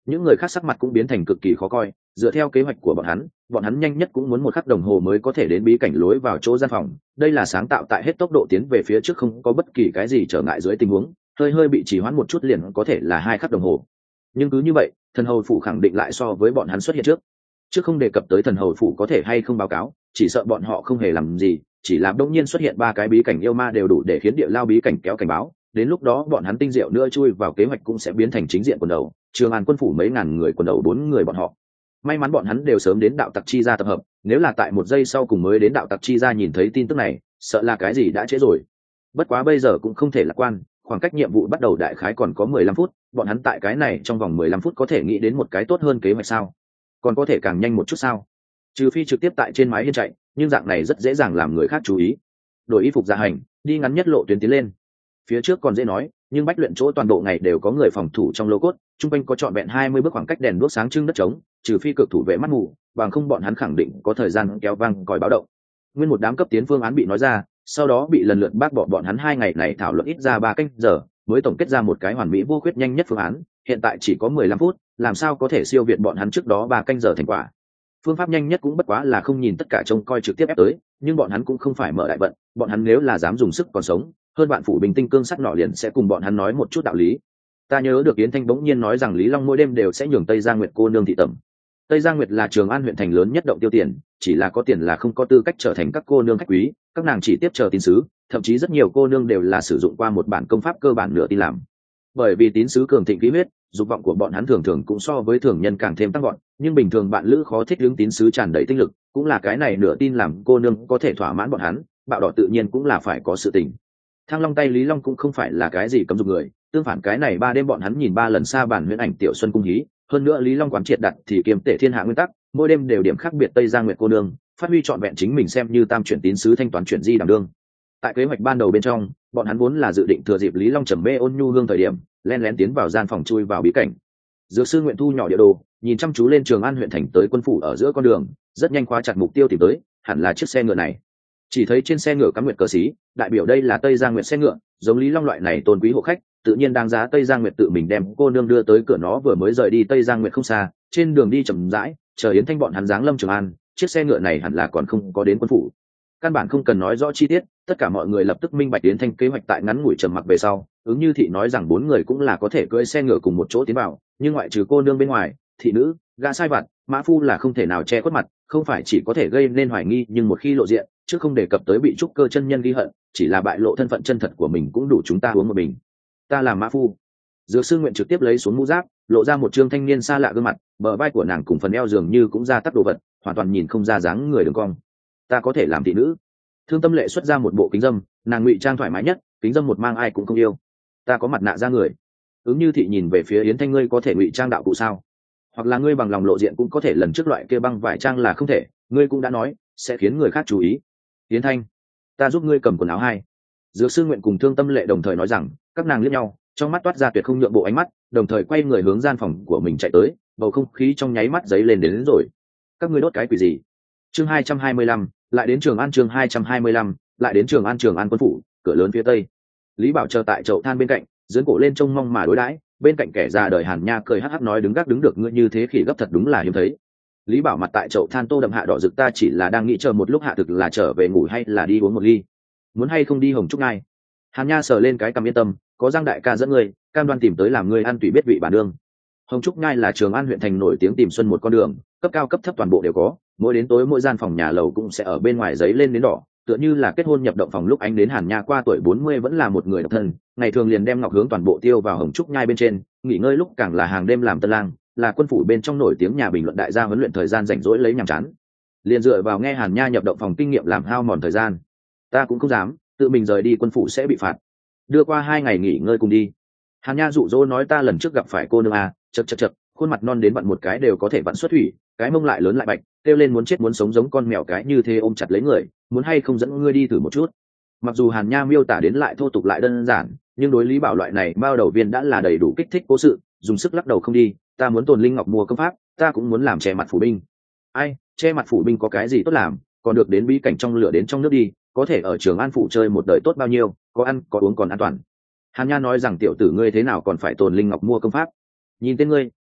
những người khác sắc mặt cũng biến thành cực kỳ khó coi. Dựa theo kế hoạch của bọn hắn nhanh nhất cũng muốn 1 khắc đồng hồ mới có thể đến bí cảnh lối vào chỗ gian phòng. Đây là sáng tạo tại hết tốc độ tiến về phía trước không có bất kỳ cái gì trở ngại dưới tình huống, hơi bị trì hoãn một chút liền có thể là 2 khắc đồng hồ. Nhưng cứ như vậy, thần hầu phủ khẳng định lại so với bọn hắn xuất hiện trước không đề cập tới thần hầu phủ có thể hay không báo cáo, chỉ sợ bọn họ không hề làm gì, chỉ là đông nhiên xuất hiện 3 cái bí cảnh yêu ma đều đủ để khiến địa lao bí cảnh kéo cảnh báo. Đến lúc đó bọn hắn tinh diệu nữa chui vào kế hoạch cũng sẽ biến thành chính diện quần đầu. Trường An quân phủ mấy ngàn người quần đầu 4 người bọn họ. May mắn bọn hắn đều sớm đến đạo tặc chi ra tập hợp, nếu là tại 1 giây sau cùng mới đến đạo tặc chi ra nhìn thấy tin tức này, sợ là cái gì đã trễ rồi. Bất quá bây giờ cũng không thể lạc quan, khoảng cách nhiệm vụ bắt đầu đại khái còn có 15 phút, bọn hắn tại cái này trong vòng 15 phút có thể nghĩ đến một cái tốt hơn kế hoạch sao? Còn có thể càng nhanh một chút sao? Trừ phi trực tiếp tại trên mái hiên chạy, nhưng dạng này rất dễ dàng làm người khác chú ý. Đổi y phục dạ hành, đi ngắn nhất lộ tuyến tiến lên. Phía trước còn dễ nói, nhưng bách luyện chỗ toàn bộ ngày đều có người phòng thủ trong lô cốt, trung quanh có trọn vẹn 20 bước khoảng cách đèn đuốc sáng trưng đất trống, trừ phi cực thủ vệ mắt mù, bằng không bọn hắn khẳng định có thời gian kéo vang còi báo động. Nguyên một đám cấp tiến phương án bị nói ra, sau đó bị lần lượt bác bỏ bọn hắn 2 ngày này thảo luận ít ra 3 canh giờ, mới tổng kết ra một cái hoàn mỹ vô khuyết nhanh nhất phương án, hiện tại chỉ có 15 phút, làm sao có thể siêu việt bọn hắn trước đó 3 canh giờ thành quả. Phương pháp nhanh nhất cũng bất quá là không nhìn tất cả trông coi trực tiếp ép tới, nhưng bọn hắn cũng không phải mở đại vận, bọn hắn nếu là dám dùng sức còn sống, hơn bạn phủ bình tinh cương sắt nọ liền sẽ cùng bọn hắn nói một chút đạo lý. Ta nhớ được Yến Thanh bỗng nhiên nói rằng Lý Long mỗi đêm đều sẽ nhường Tây Giang Nguyệt cô nương thị tẩm. Tây Giang Nguyệt là Trường An huyện thành lớn nhất động tiêu tiền, chỉ là có tiền là không có tư cách trở thành các cô nương khách quý, các nàng chỉ tiếp chờ tín sứ, thậm chí rất nhiều cô nương đều là sử dụng qua một bản công pháp cơ bản nửa tin làm. Bởi vì tín sứ cường thịnh khí huyết, dục vọng của bọn hắn thường thường cũng so với thường nhân càng thêm tăng gọn, nhưng bình thường bạn lữ khó thích hướng tín sứ tràn đầy tinh lực, cũng là cái này nửa tin làm cô nương có thể thỏa mãn bọn hắn, bạo đỏ tự nhiên cũng là phải có sự tình. Thăng Long tay Lý Long cũng không phải là cái gì cấm dục người, tương phản cái này 3 đêm bọn hắn nhìn 3 lần xa bản huyễn ảnh tiểu xuân cung hí, hơn nữa Lý Long quán triệt đặt thì kiềm tể thiên hạ nguyên tắc, mỗi đêm đều điểm khác biệt Tây Giang Nguyệt cô nương, phát huy trọn vẹn chính mình xem như tam chuyển tín sứ thanh toán chuyển di đảm đương. Tại kế hoạch ban đầu bên trong, bọn hắn vốn là dự định thừa dịp Lý Long trầm mê ôn nhu hương thời điểm, lén lén tiến vào gian phòng chui vào bí cảnh. Dược sư Nguyện Thu nhỏ địa đồ, nhìn chăm chú lên Trường An huyện thành tới quân phủ ở giữa con đường, rất nhanh khóa chặt mục tiêu tìm tới, hẳn là chiếc xe ngựa này. Chỉ thấy trên xe ngựa cắm nguyệt cờ xí, đại biểu đây là Tây Giang Nguyệt xe ngựa, giống Lý Long loại này tôn quý hộ khách, tự nhiên đáng giá Tây Giang Nguyệt tự mình đem cô nương đưa tới cửa. Nó vừa mới rời đi Tây Giang Nguyệt không xa, trên đường đi chậm rãi, chờ Yến Thanh bọn hắn giáng lâm Trường An, chiếc xe ngựa này hẳn là còn không có đến quân phủ. Căn bản không cần nói rõ chi tiết, tất cả mọi người lập tức minh bạch Yến Thanh kế hoạch. Tại ngắn ngủi trầm mặc về sau, ứng Như Thị nói rằng 4 người cũng là có thể cưỡi xe ngựa cùng một chỗ tiến vào, nhưng ngoại trừ cô nương bên ngoài, thị nữ, gã sai vặt, mã phu là không thể nào che khuất mặt, không phải chỉ có thể gây nên hoài nghi, nhưng một khi lộ diện, chứ không đề cập tới bị trúc cơ chân nhân ghi hận, chỉ là bại lộ thân phận chân thật của mình cũng đủ chúng ta uống một bình. Ta làm mã phu. Dược sư Nguyện trực tiếp lấy xuống mũ giáp, lộ ra một trương thanh niên xa lạ gương mặt, bờ vai của nàng cùng phần eo dường như cũng ra tắc đồ vật, hoàn toàn nhìn không ra dáng người đường cong. Ta có thể làm thị nữ. Thương Tâm Lệ xuất ra một bộ kính dâm, nàng ngụy trang thoải mái nhất, kính dâm một mang ai cũng không yêu. Ta có mặt nạ ra người. Ứng Như Thị nhìn về phía Yến Thanh, ngươi có thể ngụy trang đạo cụ sao? Hoặc là ngươi bằng lòng lộ diện cũng có thể, lần trước loại kia băng vải trang là không thể, ngươi cũng đã nói sẽ khiến người khác chú ý. Yến Thanh, ta giúp ngươi cầm quần áo hai. Dược sư Nguyện cùng Thương Tâm Lệ đồng thời nói rằng, các nàng liếc nhau, trong mắt toát ra tuyệt không nhượng bộ ánh mắt, đồng thời quay người hướng gian phòng của mình chạy tới, bầu không khí trong nháy mắt dấy lên đến rồi. Các ngươi đốt cái quỷ gì? Chương 225, lại đến Trường An. Chương 225, lại đến Trường An quân phủ, cửa lớn phía tây. Lý Bảo chờ tại chậu than bên cạnh, dưỡng cổ lên trông mong mà đối đãi, bên cạnh kẻ già đời Hàn Nha cười hắc hắc nói, đứng gác đứng được ngươi như thế khỉ gấp thật đúng là hiếm thấy. Lý Bảo mặt tại chậu than tô đậm hạ đỏ rực, ta chỉ là đang nghĩ chờ một lúc hạ thực là trở về ngủ hay là đi uống một ly, muốn hay không đi Hồng Trúc Ngai. Hàn Nha sờ lên cái cằm, yên tâm, có Giang đại ca dẫn ngươi, cam đoan tìm tới làm ngươi ăn tùy biết vị bản đương. Hồng Trúc Ngai là Trường An huyện thành nổi tiếng tìm xuân một con đường, cấp cao cấp thấp toàn bộ đều có, mỗi đến tối mỗi gian phòng nhà lầu cũng sẽ ở bên ngoài giấy lên đến đỏ, tựa như là kết hôn nhập động phòng. Lúc ánh đến, Hàn Nha qua tuổi 40 vẫn là một người độc thân, ngày thường liền đem ngọc hướng toàn bộ tiêu vào Hồng Trúc Nhai bên trên, nghỉ ngơi lúc càng là hàng đêm làm tân lang, là quân phủ bên trong nổi tiếng nhà bình luận đại gia huấn luyện thời gian rảnh rỗi lấy nhàm chán, liền dựa vào nghe Hàn Nha nhập động phòng kinh nghiệm làm hao mòn thời gian. Ta cũng không dám tự mình rời đi quân phủ sẽ bị phạt, đưa qua 2 ngày nghỉ ngơi cùng đi. Hàn Nha dụ dỗ nói, ta lần trước gặp phải cô nương à, chật, khuôn mặt non đến vặn một cái đều có thể vặn xuất thủy, cái mông lại lớn lại bạch, kêu lên muốn chết muốn sống giống con mèo cái như thế ôm chặt lấy người, muốn hay không dẫn ngươi đi thử một chút. Mặc dù Hàn Nha miêu tả đến lại thô tục lại đơn giản, nhưng đối Lý Bảo loại này bao đầu viên đã là đầy đủ kích thích cố sự, dùng sức lắc đầu không đi. Ta muốn Tồn Linh Ngọc mua công pháp, ta cũng muốn làm che mặt phủ binh. Ai, che mặt phủ binh có cái gì tốt làm, còn được đến bí cảnh trong lửa đến trong nước đi, có thể ở Trường An phủ chơi một đời tốt bao nhiêu, có ăn có uống còn an toàn. Hàn Nha nói rằng, tiểu tử ngươi thế nào còn phải Tồn Linh Ngọc mua công pháp? Nhìn tên ngươi,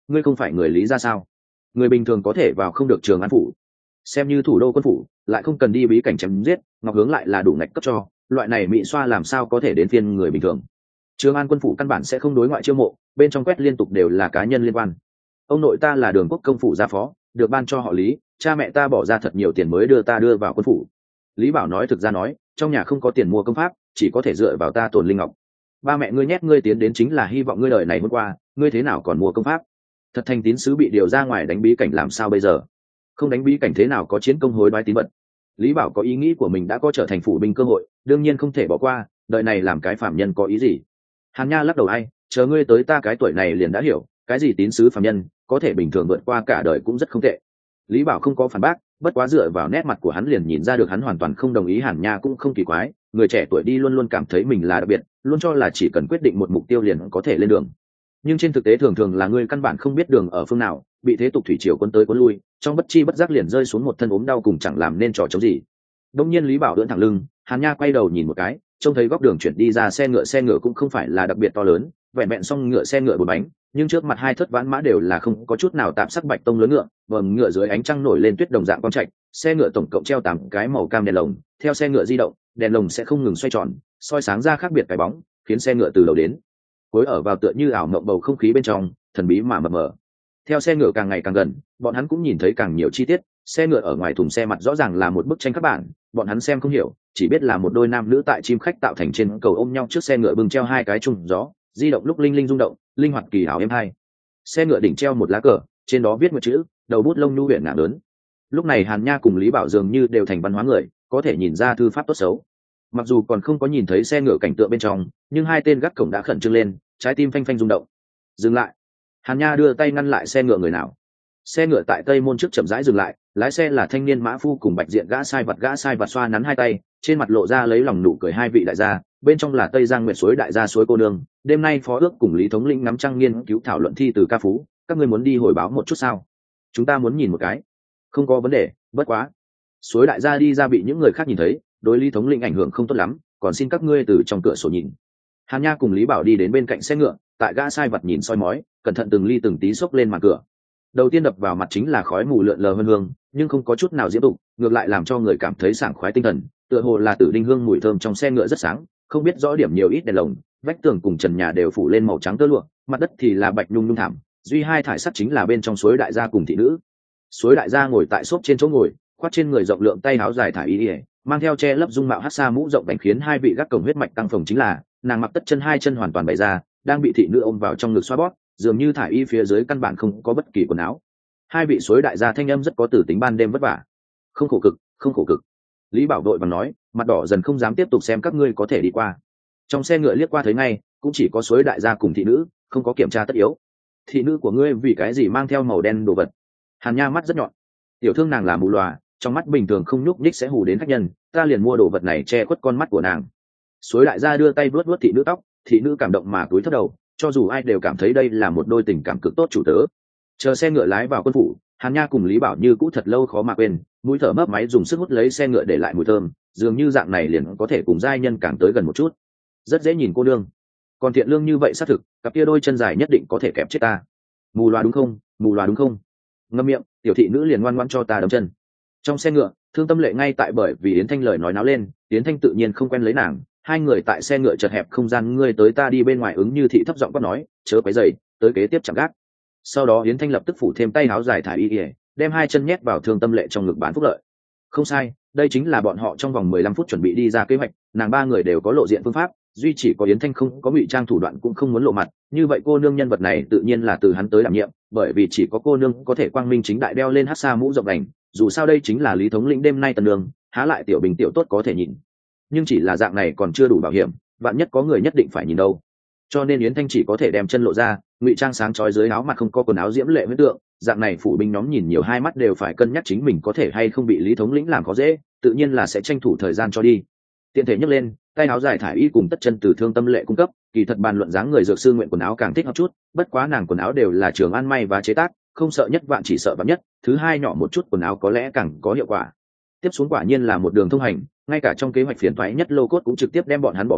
ngươi không phải người lý ra sao? Người bình thường có thể vào không được Trường An phủ, xem như thủ đô quân phủ lại không cần đi bí cảnh chém giết, Ngọc Hướng lại là đủ ngạch cấp cho, loại này mị xoa làm sao có thể đến phiên người bình thường. Trường An quân phủ căn bản sẽ không đối ngoại chiêu mộ, bên trong quét liên tục đều là cá nhân liên quan. Ông nội ta là Đường Quốc công phủ gia phó, được ban cho họ Lý, cha mẹ ta bỏ ra thật nhiều tiền mới đưa vào quân phủ. Lý Bảo nói thực ra nói, trong nhà không có tiền mua công pháp, chỉ có thể dựa vào ta tồn linh ngọc. Ba mẹ ngươi nhét ngươi tiến đến chính là hy vọng ngươi đời này hôm qua, ngươi thế nào còn mua công pháp? Thật thành tín sứ bị điều ra ngoài đánh bí cảnh làm sao bây giờ? Không đánh bí cảnh thế nào có chiến công hối đoái tín vật? Lý Bảo có ý nghĩ của mình đã có trở thành phủ binh cơ hội, đương nhiên không thể bỏ qua, đời này làm cái phạm nhân có ý gì? Hàn Nha lắc đầu ai, chờ ngươi tới ta cái tuổi này liền đã hiểu, cái gì tín sứ phạm nhân, có thể bình thường vượt qua cả đời cũng rất không tệ. Lý Bảo không có phản bác, bất quá dựa vào nét mặt của hắn liền nhìn ra được hắn hoàn toàn không đồng ý. Hàn Nha cũng không kỳ quái, người trẻ tuổi đi luôn luôn cảm thấy mình là đặc biệt, luôn cho là chỉ cần quyết định một mục tiêu liền có thể lên đường. Nhưng trên thực tế thường thường là người căn bản không biết đường ở phương nào, bị thế tục thủy triều cuốn tới cuốn lui, trong bất chi bất giác liền rơi xuống một thân ốm đau cùng chẳng làm nên trò chống gì. Đông nhiên Lý Bảo đỡ thẳng lưng, Hàn Nha quay đầu nhìn một cái, trông thấy góc đường chuyển đi ra xe ngựa cũng không phải là đặc biệt to lớn, vẹn vẹn xong ngựa xe ngựa 4 bánh, nhưng trước mặt hai thất vãn mã đều là không có chút nào tạp sắc bạch tông lớn ngựa, vầng ngựa dưới ánh trăng nổi lên tuyết đồng dạng quang trạch, xe ngựa tổng cộng treo 8 cái màu cam đèn lồng, theo xe ngựa di động, đèn lồng sẽ không ngừng xoay tròn, soi sáng ra khác biệt cái bóng, khiến xe ngựa từ đầu đến cuối ở vào tựa như ảo mộng bầu không khí bên trong, thần bí mà mập mờ. Theo xe ngựa càng ngày càng gần, bọn hắn cũng nhìn thấy càng nhiều chi tiết, xe ngựa ở ngoài thùng xe mặt rõ ràng là một bức tranh các bản, bọn hắn xem không hiểu, chỉ biết là một đôi nam nữ tại chim khách tạo thành trên cầu ôm nhau trước xe ngựa bưng treo hai cái chung gió, di động lúc linh linh rung động, linh hoạt kỳ hảo êm hay. Xe ngựa đỉnh treo một lá cờ, trên đó viết một chữ, đầu bút lông nhu huyền ngạn lớn. Lúc này Hàn Nha cùng Lý Bảo dường như đều thành văn hóa người, có thể nhìn ra thư pháp tốt xấu. Mặc dù còn không có nhìn thấy xe ngựa cảnh tượng bên trong, nhưng hai tên gác cổng đã khẩn trương lên, trái tim phanh phanh rung động. Dừng lại. Hàn Nha đưa tay ngăn lại xe ngựa người nào. Xe ngựa tại tây môn trước chậm rãi dừng lại, lái xe là thanh niên mã phu cùng bạch diện gã sai vặt xoa nắn hai tay, trên mặt lộ ra lấy lòng nụ cười hai vị đại gia, bên trong là Tây Giang Nguyệt suối đại gia suối cô nương. Đêm nay phó ước cùng Lý thống lĩnh ngắm trăng nghiên cứu thảo luận thi từ ca phú, các ngươi muốn đi hồi báo một chút sao? Chúng ta muốn nhìn một cái. Không có vấn đề, bất quá. Suối đại gia đi ra bị những người khác nhìn thấy, đối Lý thống lĩnh ảnh hưởng không tốt lắm, còn xin các ngươi từ trong cửa sổ nhìn. Hàn Nha cùng Lý Bảo đi đến bên cạnh xe ngựa, tại gã sai vật nhìn soi mói, cẩn thận từng ly từng tí xốc lên màn cửa. Đầu tiên đập vào mặt chính là khói mù lượn lờ hơn hương, nhưng không có chút nào diễm tục, ngược lại làm cho người cảm thấy sảng khoái tinh thần, tựa hồ là tử đinh hương mùi thơm trong xe ngựa rất sáng, không biết rõ điểm nhiều ít đèn lồng, vách tường cùng trần nhà đều phủ lên màu trắng tơ lụa, mặt đất thì là bạch nhung nhung thảm, duy hai thải sắt chính là bên trong suối đại gia cùng thị nữ. Suối đại gia ngồi tại xốp trên chỗ ngồi, khoác trên người rộng lượng tay áo dài thải y, mang theo che lấp dung mạo hắc sa mũ rộng đánh khiến hai vị gác cổng huyết mạch tăng phồng chính là nàng mặc tất chân hai chân hoàn toàn bày ra, đang bị thị nữ ôm vào trong ngực xoa bóp, dường như thải y phía dưới căn bản không có bất kỳ quần áo. Hai vị suối đại gia thanh âm rất có tử tính ban đêm vất vả. Không khổ cực, không khổ cực. Lý Bảo đội bằng nói, mặt đỏ dần không dám tiếp tục xem các ngươi có thể đi qua. Trong xe ngựa liếc qua thấy ngay, cũng chỉ có suối đại gia cùng thị nữ, không có kiểm tra tất yếu. Thị nữ của ngươi vì cái gì mang theo màu đen đồ vật? Hàn Nha mắt rất nhọn. Tiểu thương nàng là mù lòa, trong mắt bình thường không nhúc nhích sẽ hù đến khách nhân, ta liền mua đồ vật này che khuất con mắt của nàng. Suối đại gia đưa tay vuốt vuốt thị nữ tóc, thị nữ cảm động mà cúi thấp đầu, cho dù ai đều cảm thấy đây là một đôi tình cảm cực tốt chủ tớ. Chờ xe ngựa lái vào quân phủ, Hàn Nha cùng Lý Bảo như cũ thật lâu khó mà quên, mũi thở mấp máy dùng sức hút lấy xe ngựa để lại mùi thơm, dường như dạng này liền có thể cùng giai nhân càng tới gần một chút. Rất dễ nhìn cô nương, còn thiện lương như vậy xác thực, cặp kia đôi chân dài nhất định có thể kẹp chết ta. Mù loà đúng không, mù loà đúng không? Ngậm miệng, tiểu thị nữ liền ngoan ngoãn cho ta đấm chân. Trong xe ngựa, Thương Tâm Lệ ngay tại bởi vì Yến Thanh lời nói náo lên, Yến Thanh tự nhiên không quen lấy nàng, hai người tại xe ngựa chật hẹp không gian ngươi tới ta đi bên ngoài ứng như thị thấp giọng quát nói, chớ quấy rầy, tới kế tiếp chạm gác. Sau đó Yến Thanh lập tức phủ thêm tay áo dài thải y, đem hai chân nhét vào Thương Tâm Lệ trong ngực bán phúc lợi. Không sai, đây chính là bọn họ trong vòng 15 phút chuẩn bị đi ra kế hoạch, nàng ba người đều có lộ diện phương pháp, duy chỉ có Yến Thanh không có ngụy trang thủ đoạn cũng không muốn lộ mặt, như vậy cô nương nhân vật này tự nhiên là từ hắn tới đảm nhiệm, bởi vì chỉ có cô nương có thể quang minh chính đại đeo lên hắc sa mũ rộng đành, dù sao đây chính là Lý thống lĩnh đêm nay tần đường, há lại tiểu bình tiểu tốt có thể nhìn. Nhưng chỉ là dạng này còn chưa đủ bảo hiểm, vạn nhất có người nhất định phải nhìn đâu. Cho nên Yến Thanh chỉ có thể đem chân lộ ra, ngụy trang sáng chói dưới áo mặt không có quần áo diễm lệ huyết tượng, dạng này phủ binh nhóm nhìn nhiều hai mắt đều phải cân nhắc chính mình có thể hay không bị Lý thống lĩnh làm khó dễ, tự nhiên là sẽ tranh thủ thời gian cho đi. Tiện thể nhấc lên, tay áo dài thải y cùng tất chân từ Thương Tâm Lệ cung cấp, kỳ thật bàn luận dáng người dược sư nguyện quần áo càng thích hợp chút, bất quá nàng quần áo đều là Trường An may và chế tác, không sợ nhất vạn chỉ sợ vạn nhất, thứ hai nhỏ một chút quần áo có lẽ càng có hiệu quả. Tiếp xuống quả nhiên là một đường thông hành, ngay cả trong kế hoạch phiền toái nhất lô cốt cũng trực tiếp đem bọn hắn bỏ vào,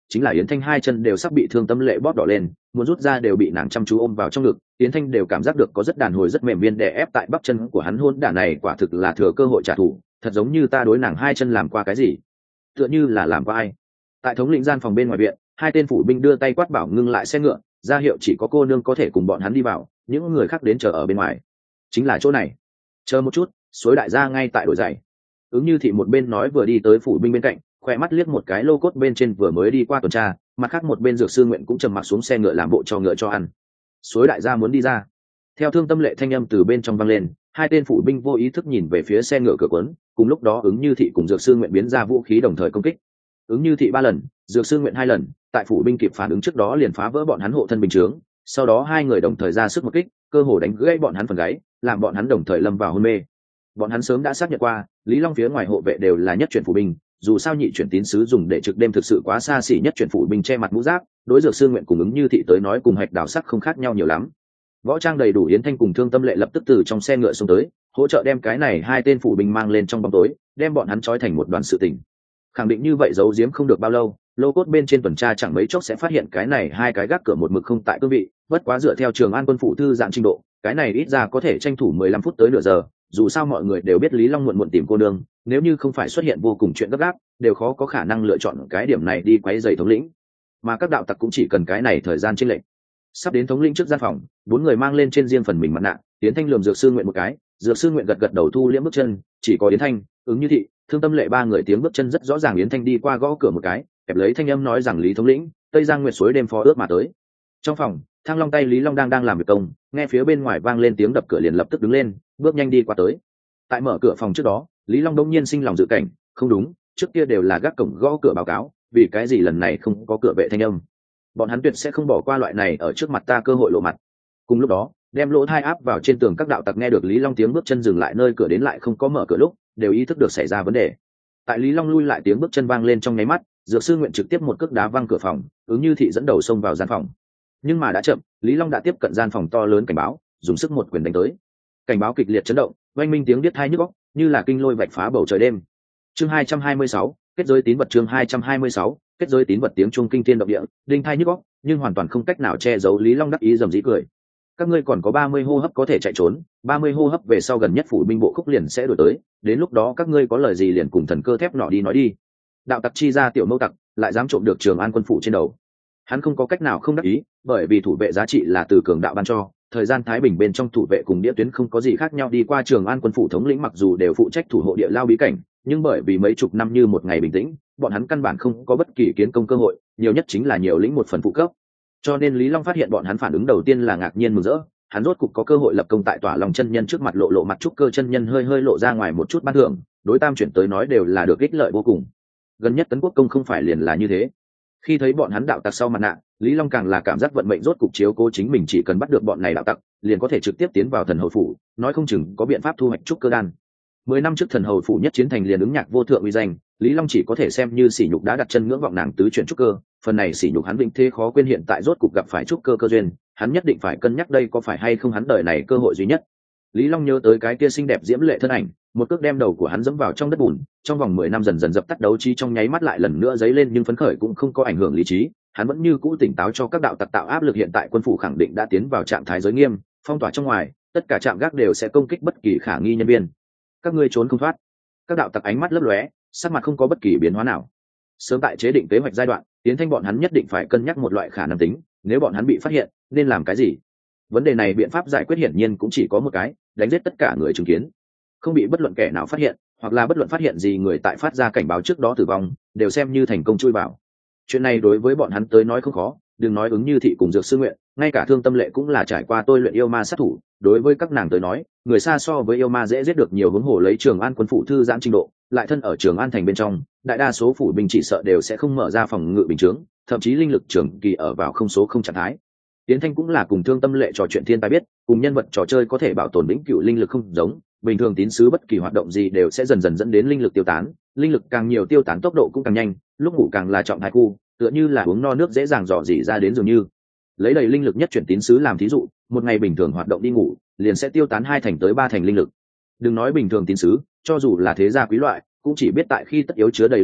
chính là yến thanh hai chân đều sắp bị Thương Tâm Lệ bóp đỏ lên, muốn rút ra đều bị nàng chăm chú ôm vào trong ngực. Yến thanh đều cảm giác được có rất đàn hồi rất mềm viên đè ép tại bắp chân của hắn. Hôn đả này quả thực là thừa cơ hội trả thù, thật giống như ta đối nàng hai chân làm qua cái gì, tựa như là làm qua ai. Tại thống lĩnh gian phòng bên ngoài viện, hai tên phủ binh đưa tay quát bảo ngưng lại xe ngựa, ra hiệu chỉ có cô nương có thể cùng bọn hắn đi vào, những người khác đến chờ ở bên ngoài. Chính là chỗ này. Chờ một chút, Suối đại gia ngay tại đổi giày. Ứng Như Thị một bên nói vừa đi tới phủ binh bên cạnh, khoe mắt liếc một cái lô cốt bên trên vừa mới đi qua tuần tra, mặt khác một bên Dược Sư Nguyện cũng trầm mặc xuống xe ngựa làm bộ cho ngựa cho ăn. Suối đại gia muốn đi ra. Theo Thương Tâm Lệ thanh âm từ bên trong vang lên, hai tên phủ binh vô ý thức nhìn về phía xe ngựa cửa quấn, cùng lúc đó Ứng Như Thị cùng Dược Sư Nguyện biến ra vũ khí đồng thời công kích. Ứng Như Thị 3 lần, Dược Sư Nguyện 2 lần, tại phủ binh kịp phản ứng trước đó liền phá vỡ bọn hắn hộ thân bình chướng, sau đó hai người đồng thời ra sức một kích, cơ hồ đánh gãy bọn hắn phần gáy, làm bọn hắn đồng thời lâm vào hôn mê. Bọn hắn sớm đã xác nhận qua, Lý Long phía ngoài hộ vệ đều là nhất chuyển phủ binh, dù sao nhị chuyển tín sứ dùng để trực đêm thực sự quá xa xỉ, nhất chuyển phủ binh che mặt mũ giáp, đối Dược Sư Nguyện cùng Ứng Như Thị tới nói cùng Hạch Đào sắc không khác nhau nhiều lắm. Võ trang đầy đủ Yến Thanh cùng Thương Tâm Lệ lập tức từ trong xe ngựa xuống tới, hỗ trợ đem cái này hai tên phủ binh mang lên trong bóng tối, đem bọn hắn trói thành một đoàn sự tình. Khẳng định như vậy giấu giếm không được bao lâu, lô cốt bên trên tuần tra chẳng mấy chốc sẽ phát hiện cái này hai cái gác cửa một mực không tại cương vị. Bất quá dựa theo Trường An quân phủ thư dạng trình độ, cái này ít ra có thể tranh thủ 15 phút tới nửa giờ. Dù sao mọi người đều biết Lý Long muộn tìm cô nương, nếu như không phải xuất hiện vô cùng chuyện gấp gáp, đều khó có khả năng lựa chọn cái điểm này đi quấy rầy thống lĩnh. Mà các đạo tặc cũng chỉ cần cái này thời gian chênh lệch. Sắp đến thống lĩnh trước gian phòng, 4 người mang lên trên riêng phần mình mặt nạ, Yến Thanh lườm Dược Sư Nguyện một cái, Dược Sư Nguyện gật đầu thu liễm bước chân, chỉ có Yến Thanh, Ứng Như Thị, Thương Tâm Lệ 3 người tiếng bước chân rất rõ ràng. Yến Thanh đi qua gõ cửa một cái, kẹp lấy thanh âm nói rằng Lý thống lĩnh, Tây Giang Nguyệt suối đêm phó ước mà tới. Trong phòng, Thăng Long tay Lý Long đang làm việc công, nghe phía bên ngoài vang lên tiếng đập cửa liền lập tức đứng lên, bước nhanh đi qua tới. Tại mở cửa phòng trước đó, Lý Long đột nhiên sinh lòng dự cảnh, không đúng, trước kia đều là gác cổng gõ cửa báo cáo, vì cái gì lần này không có cửa vệ thanh âm? Bọn hắn tuyệt sẽ không bỏ qua loại này ở trước mặt ta cơ hội lộ mặt. Cùng lúc đó, đem lỗ thai áp vào trên tường các đạo tặc nghe được Lý Long tiếng bước chân dừng lại nơi cửa đến lại không có mở cửa lúc, đều ý thức được xảy ra vấn đề. Tại Lý Long lui lại tiếng bước chân vang lên trong nháy mắt, Dược Sư Nguyện trực tiếp một cước đá văng cửa phòng, Ứng Như Thị dẫn đầu xông vào gian phòng. Nhưng mà đã chậm, Lý Long đã tiếp cận gian phòng to lớn cảnh báo, dùng sức một quyền đánh tới. Cảnh báo kịch liệt chấn động, oanh minh tiếng điếc tai nhức óc, như là kinh lôi vạch phá bầu trời đêm. Chương 226, kết giới tín vật. Chương 226, kết giới tín vật. Tiếng chuông kinh thiên động địa, đinh tai nhức óc, nhưng hoàn toàn không cách nào che giấu Lý Long đắc ý rầm rĩ cười. Các ngươi còn có 30 hô hấp có thể chạy trốn, 30 hô hấp về sau gần nhất phủ binh bộ khúc liền sẽ đuổi tới, đến lúc đó các ngươi có lời gì liền cùng thần cơ thép nọ đi nói đi. Đạo tặc chi ra tiểu mâu tặc, lại dám trộm được Trường An quân phủ trên đầu. Hắn không có cách nào không đắc ý, bởi vì thủ vệ giá trị là từ cường đạo ban cho, thời gian thái bình bên trong thủ vệ cùng địa tuyến không có gì khác nhau. Đi qua Trường An quân phủ thống lĩnh mặc dù đều phụ trách thủ hộ địa lao bí cảnh, nhưng bởi vì mấy chục năm như một ngày bình tĩnh, bọn hắn căn bản không có bất kỳ kiến công cơ hội, nhiều nhất chính là nhiều lĩnh một phần phụ cấp. Cho nên Lý Long phát hiện bọn hắn phản ứng đầu tiên là ngạc nhiên mừng rỡ, hắn rốt cục có cơ hội lập công tại Tỏa Long chân nhân trước mặt. Lộ mặt trúc cơ chân nhân hơi lộ ra ngoài một chút ban thưởng, đối tam chuyển tới nói đều là được ích lợi vô cùng. Gần nhất Tấn Quốc công không phải liền là như thế. Khi thấy bọn hắn đạo tặc sau mặt nạ, Lý Long càng là cảm giác vận mệnh rốt cục chiếu cố chính mình, chỉ cần bắt được bọn này đạo tặc, liền có thể trực tiếp tiến vào thần hầu phủ, nói không chừng có biện pháp thu hoạch trúc cơ đan. 10 năm trước thần hầu phủ nhất chiến thành liền ứng nhạc vô thượng uy danh, Lý Long chỉ có thể xem như sỉ nhục đã đặt chân ngưỡng vọng nàng tứ chuyển trúc cơ, phần này sỉ nhục hắn vĩnh thế khó quên. Hiện tại rốt cục gặp phải trúc cơ cơ duyên, hắn nhất định phải cân nhắc đây có phải hay không hắn đời này cơ hội duy nhất. Lý Long nhớ tới cái kia xinh đẹp diễm lệ thân ảnh, một cước đem đầu của hắn dẫm vào trong đất bùn. Trong vòng 10 năm dần dần dập tắt đấu trí trong nháy mắt lại lần nữa dấy lên, nhưng phấn khởi cũng không có ảnh hưởng lý trí, hắn vẫn như cũ tỉnh táo cho các đạo tặc tạo áp lực. Hiện tại quân phủ khẳng định đã tiến vào trạng thái giới nghiêm, phong tỏa trong ngoài, tất cả trạm gác đều sẽ công kích bất kỳ khả nghi nhân viên. Các ngươi trốn không thoát. Các đạo tặc ánh mắt lấp lóe, sắc mặt không có bất kỳ biến hóa nào. Sớm tại chế định kế hoạch giai đoạn, Tiến Thanh bọn hắn nhất định phải cân nhắc một loại khả năng tính, nếu bọn hắn bị phát hiện nên làm cái gì. Vấn đề này biện pháp giải quyết hiển nhiên cũng chỉ có một cái, đánh giết tất cả người chứng kiến, không bị bất luận kẻ nào phát hiện, hoặc là bất luận phát hiện gì người tại phát ra cảnh báo trước đó tử vong, đều xem như thành công chui vào. Chuyện này đối với bọn hắn tới nói không khó, đừng nói Ứng Như Thị cùng Dược Sư Nguyện, ngay cả Thương Tâm Lệ cũng là trải qua tôi luyện yêu ma sát thủ, đối với các nàng tới nói, người xa so với yêu ma dễ giết được nhiều. Huống hồ lấy Trường An quân phủ thư giãn trình độ, lại thân ở Trường An thành bên trong, đại đa số phủ binh chỉ sợ đều sẽ không mở ra phòng ngự bình chướng, thậm chí linh lực trường kỳ ở vào không số không trạng thái. Tiến Thanh cũng là cùng Thương Tâm Lệ trò chuyện thiên tài biết, cùng nhân vật trò chơi có thể bảo tồn vĩnh cửu linh lực không giống, bình thường tín sứ bất kỳ hoạt động gì đều sẽ dần dần dẫn đến linh lực tiêu tán, linh lực càng nhiều tiêu tán tốc độ cũng càng nhanh, lúc ngủ càng là trọng thái khu, tựa như là uống no nước dễ dàng dò dỉ ra đến dường như. Lấy đầy linh lực nhất chuyển tín sứ làm thí dụ, một ngày bình thường hoạt động đi ngủ, liền sẽ tiêu tán 2 thành tới 3 thành linh lực. Đừng nói bình thường tín sứ, cho dù là thế gia quý loại, cũng chỉ biết tại khi tất yếu chứa đầy linh lực,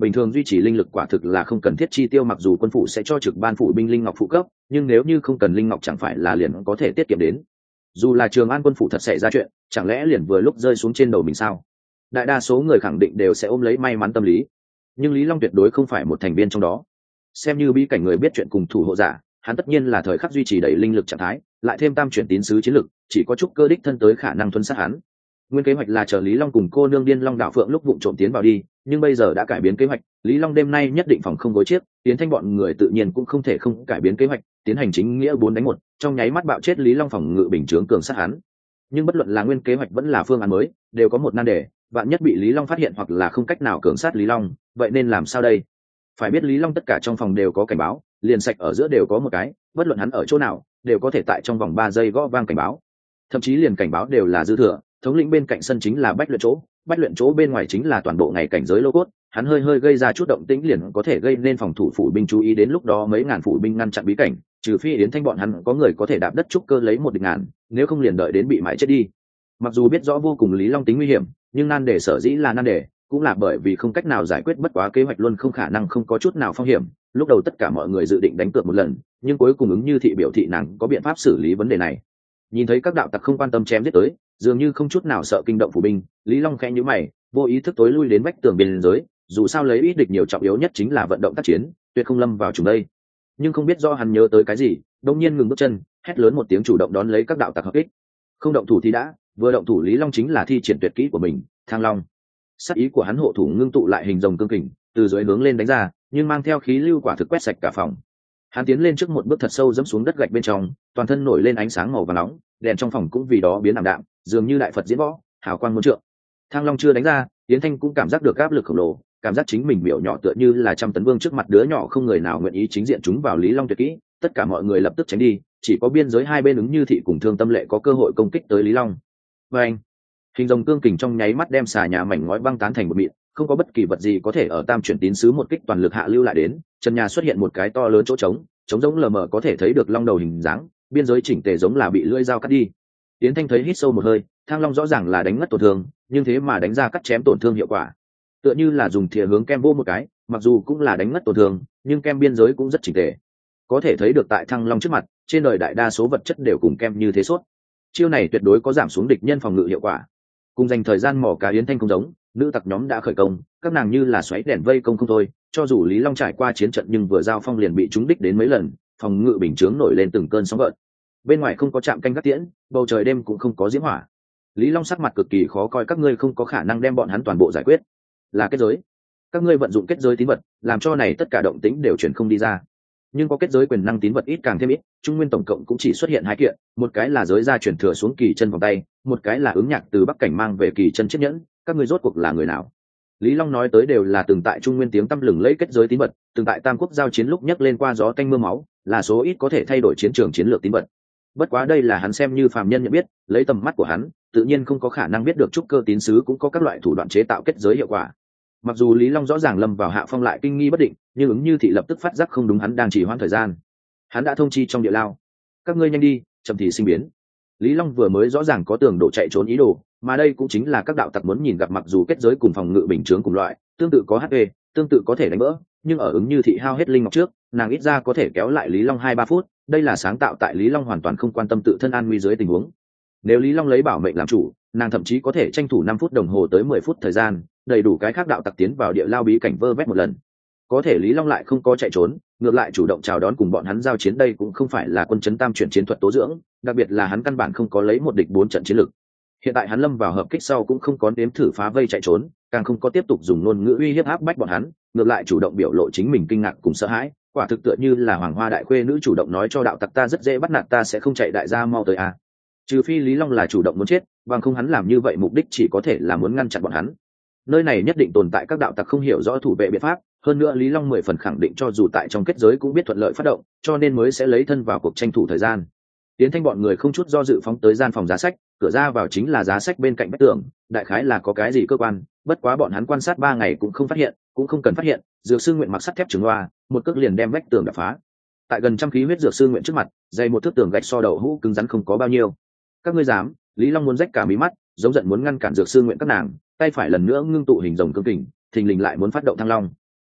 bình thường duy trì linh lực quả thực là không cần thiết chi tiêu, mặc dù quân phủ sẽ cho trực ban phủ binh linh ngọc phụ cấp, nhưng nếu như không cần linh ngọc chẳng phải là liền có thể tiết kiệm đến. Dù là Trường An quân phủ thật xảy ra chuyện, chẳng lẽ liền vừa lúc rơi xuống trên đầu mình sao? Đại đa số người khẳng định đều sẽ ôm lấy may mắn tâm lý, nhưng Lý Long tuyệt đối không phải một thành viên trong đó. Xem như bí cảnh người biết chuyện cùng thủ hộ giả, hắn tất nhiên là thời khắc duy trì đầy linh lực trạng thái, lại thêm tam chuyển tín sứ chiến lực, chỉ có chút cơ đích thân tới khả năng thuần sát hắn. Nguyên kế hoạch là chờ Lý Long cùng cô nương Điên Long đạo phượng lúc vụng trộm tiến vào đi, nhưng bây giờ đã cải biến kế hoạch, Lý Long đêm nay nhất định phòng không gối chiếc, Tiến Thanh bọn người tự nhiên cũng không thể không cải biến kế hoạch, tiến hành chính nghĩa 4-1, trong nháy mắt bạo chết Lý Long phòng ngự bình chướng cường sát hắn. Nhưng bất luận là nguyên kế hoạch vẫn là phương án mới, đều có một nan đề, vạn nhất bị Lý Long phát hiện hoặc là không cách nào cường sát Lý Long, vậy nên làm sao đây? Phải biết Lý Long tất cả trong phòng đều có cảnh báo, liền sạch ở giữa đều có một cái, bất luận hắn ở chỗ nào, đều có thể tại trong vòng 3 giây gõ vang cảnh báo. Thậm chí liền cảnh báo đều là dư thừa, thống lĩnh bên cạnh sân chính là bách luyện chỗ, bách luyện chỗ bên ngoài chính là toàn bộ ngày cảnh giới lô cốt, hắn hơi gây ra chút động tĩnh liền có thể gây nên phòng thủ phủ binh chú ý, đến lúc đó mấy ngàn phủ binh ngăn chặn bí cảnh, trừ phi Yến Thanh bọn hắn có người có thể đạp đất trúc cơ lấy 1 địch ngàn, nếu không liền đợi đến bị mãi chết đi. Mặc dù biết rõ vô cùng Lý Long tính nguy hiểm, nhưng nan đề sở dĩ là nan đề, cũng là bởi vì không cách nào giải quyết, bất quá kế hoạch luôn không khả năng không có chút nào phong hiểm. Lúc đầu tất cả mọi người dự định đánh cược một lần, nhưng cuối cùng ứng như thị biểu thị nàng có biện pháp xử lý vấn đề này. Nhìn thấy các đạo tặc không quan tâm chém giết tới, dường như không chút nào sợ kinh động phủ binh, Lý Long khẽ nhíu mày, vô ý thức tối lui đến vách tường biên giới, dù sao lấy ít địch nhiều, trọng yếu nhất chính là vận động tác chiến, tuyệt không lâm vào chúng đây. Nhưng không biết do hắn nhớ tới cái gì, đột nhiên ngừng bước chân, hét lớn một tiếng chủ động đón lấy các đạo tặc hợp kích. Không động thủ thì đã, vừa động thủ Lý Long chính là thi triển tuyệt kỹ của mình, Thăng Long. Sát ý của hắn hộ thủ ngưng tụ lại hình rồng cương kình, từ dưới hướng lên đánh ra, nhưng mang theo khí lưu quả thực quét sạch cả phòng. Hắn tiến lên trước một bước thật sâu dẫm xuống đất gạch bên trong, toàn thân nổi lên ánh sáng màu vàng nóng, đèn trong phòng cũng vì đó biến ảm đạm, dường như đại Phật diễn võ, hào quang muôn trượng. Thăng Long chưa đánh ra, Tiến Thanh cũng cảm giác được áp lực khổng lồ, cảm giác chính mình miểu nhỏ tựa như là trăm tấn vương trước mặt đứa nhỏ, không người nào nguyện ý chính diện chúng vào Lý Long tuyệt kỹ, tất cả mọi người lập tức tránh đi, chỉ có biên giới hai bên ứng như thị cùng Thương Tâm Lệ có cơ hội công kích tới Lý Long. Và anh, hình rồng cương kình trong nháy mắt đem xà nhà mảnh ngói băng tán thành một mịn, không có bất kỳ vật gì có thể ở tam chuyển tín sứ một kích toàn lực hạ lưu lại đến. Trần nhà xuất hiện một cái to lớn chỗ trống giống lờ mờ có thể thấy được long đầu hình dáng, biên giới chỉnh tề giống là bị lưỡi dao cắt đi. Tiến Thanh thấy hít sâu một hơi, Thang Long rõ ràng là đánh ngất tổn thương, nhưng thế mà đánh ra cắt chém tổn thương hiệu quả, tựa như là dùng thìa hướng kem vô một cái, mặc dù cũng là đánh ngất tổn thương, nhưng kem biên giới cũng rất chỉnh tề. Có thể thấy được tại Thăng Long trước mặt, trên đời đại đa số vật chất đều cùng kem như thế suốt. Chiêu này tuyệt đối có giảm xuống địch nhân phòng ngự hiệu quả. Cùng dành thời gian mò cá Yến Thanh không giống, nữ tặc nhóm đã khởi công, các nàng như là xoáy đèn vây công không thôi, cho dù Lý Long trải qua chiến trận nhưng vừa giao phong liền bị trúng đích đến mấy lần, phòng ngự bình chướng nổi lên từng cơn sóng gợn. Bên ngoài không có chạm canh gác tiễn, bầu trời đêm cũng không có diễm hỏa. Lý Long sắc mặt cực kỳ khó coi, các ngươi không có khả năng đem bọn hắn toàn bộ giải quyết, là kết giới. Các ngươi vận dụng kết giới tín vật, làm cho này tất cả động tĩnh đều chuyển không đi ra. Nhưng có kết giới quyền năng tín vật ít càng thêm ít, Trung Nguyên tổng cộng cũng chỉ xuất hiện 2 kiện, một cái là giới gia chuyển thừa xuống kỳ chân vòng tay, một cái là ứng nhạc từ Bắc cảnh mang về kỳ chân chiếc nhẫn, các ngươi rốt cuộc là người nào? Lý Long nói tới đều là từng tại Trung Nguyên tiếng tăm lừng lẫy kết giới tín vật, từng tại Tam Quốc giao chiến lúc nhấc lên qua gió tanh mưa máu, là số ít có thể thay đổi chiến trường chiến lược tín vật. Bất quá đây là hắn xem như phàm nhân nhận biết, lấy tầm mắt của hắn, tự nhiên không có khả năng biết được trúc cơ tín sứ cũng có các loại thủ đoạn chế tạo kết giới hiệu quả. Mặc dù Lý Long rõ ràng lâm vào hạ phong lại kinh nghi bất định, nhưng ứng như thị lập tức phát giác không đúng, hắn đang chỉ hoãn thời gian. Hắn đã thông chi trong địa lao, các ngươi nhanh đi, chậm thì sinh biến. Lý Long vừa mới rõ ràng có tường đổ chạy trốn ý đồ, mà đây cũng chính là các đạo tặc muốn nhìn gặp, mặc dù kết giới cùng phòng ngự bình chướng cùng loại, tương tự có HP, tương tự có thể đánh vỡ, nhưng ở ứng như thị hao hết linh ngọc trước, nàng ít ra có thể kéo lại Lý Long 2-3 phút, đây là sáng tạo tại Lý Long hoàn toàn không quan tâm tự thân an nguy dưới tình huống. Nếu Lý Long lấy bảo mệnh làm chủ, nàng thậm chí có thể tranh thủ 5 phút đồng hồ tới 10 phút thời gian, đầy đủ cái khác đạo tặc tiến vào địa lao bí cảnh vơ vét một lần. Có thể Lý Long lại không có chạy trốn, ngược lại chủ động chào đón cùng bọn hắn giao chiến, đây cũng không phải là quân chấn tam chuyển chiến thuật tố dưỡng, đặc biệt là hắn căn bản không có lấy 1 địch 4 trận chiến lược. Hiện tại hắn lâm vào hợp kích sau cũng không có nếm thử phá vây chạy trốn, càng không có tiếp tục dùng ngôn ngữ uy hiếp áp bách bọn hắn, ngược lại chủ động biểu lộ chính mình kinh ngạc cùng sợ hãi, quả thực tựa như là hoàng hoa đại khuê nữ chủ động nói cho đạo tặc ta rất dễ bắt nạt, ta sẽ không chạy, đại gia mau tới à. Trừ phi Lý Long là chủ động muốn chết, bằng không hắn làm như vậy mục đích chỉ có thể là muốn ngăn chặn bọn hắn. Nơi này nhất định tồn tại các đạo tặc không hiểu rõ thủ vệ biện pháp, hơn nữa Lý Long 10 phần khẳng định cho dù tại trong kết giới cũng biết thuận lợi phát động, cho nên mới sẽ lấy thân vào cuộc tranh thủ thời gian. Tiến Thanh bọn người không chút do dự phóng tới gian phòng giá sách, cửa ra vào chính là giá sách bên cạnh vách tường, đại khái là có cái gì cơ quan, bất quá bọn hắn quan sát 3 ngày cũng không phát hiện, cũng không cần phát hiện, dược sư nguyện mặc sắt thép trường loa, một cước liền đem vách tường đập phá. Tại gần trăm khí huyết dược sư nguyện trước mặt, dày một thước tường gạch so đầu hũ cứng rắn không có bao nhiêu. Các ngươi dám? Lý Long muốn rách cả mí mắt, giống giận muốn ngăn cản dược sư nguyện các nàng, tay phải lần nữa ngưng tụ hình rồng cương kình, thình lình lại muốn phát động Thăng Long.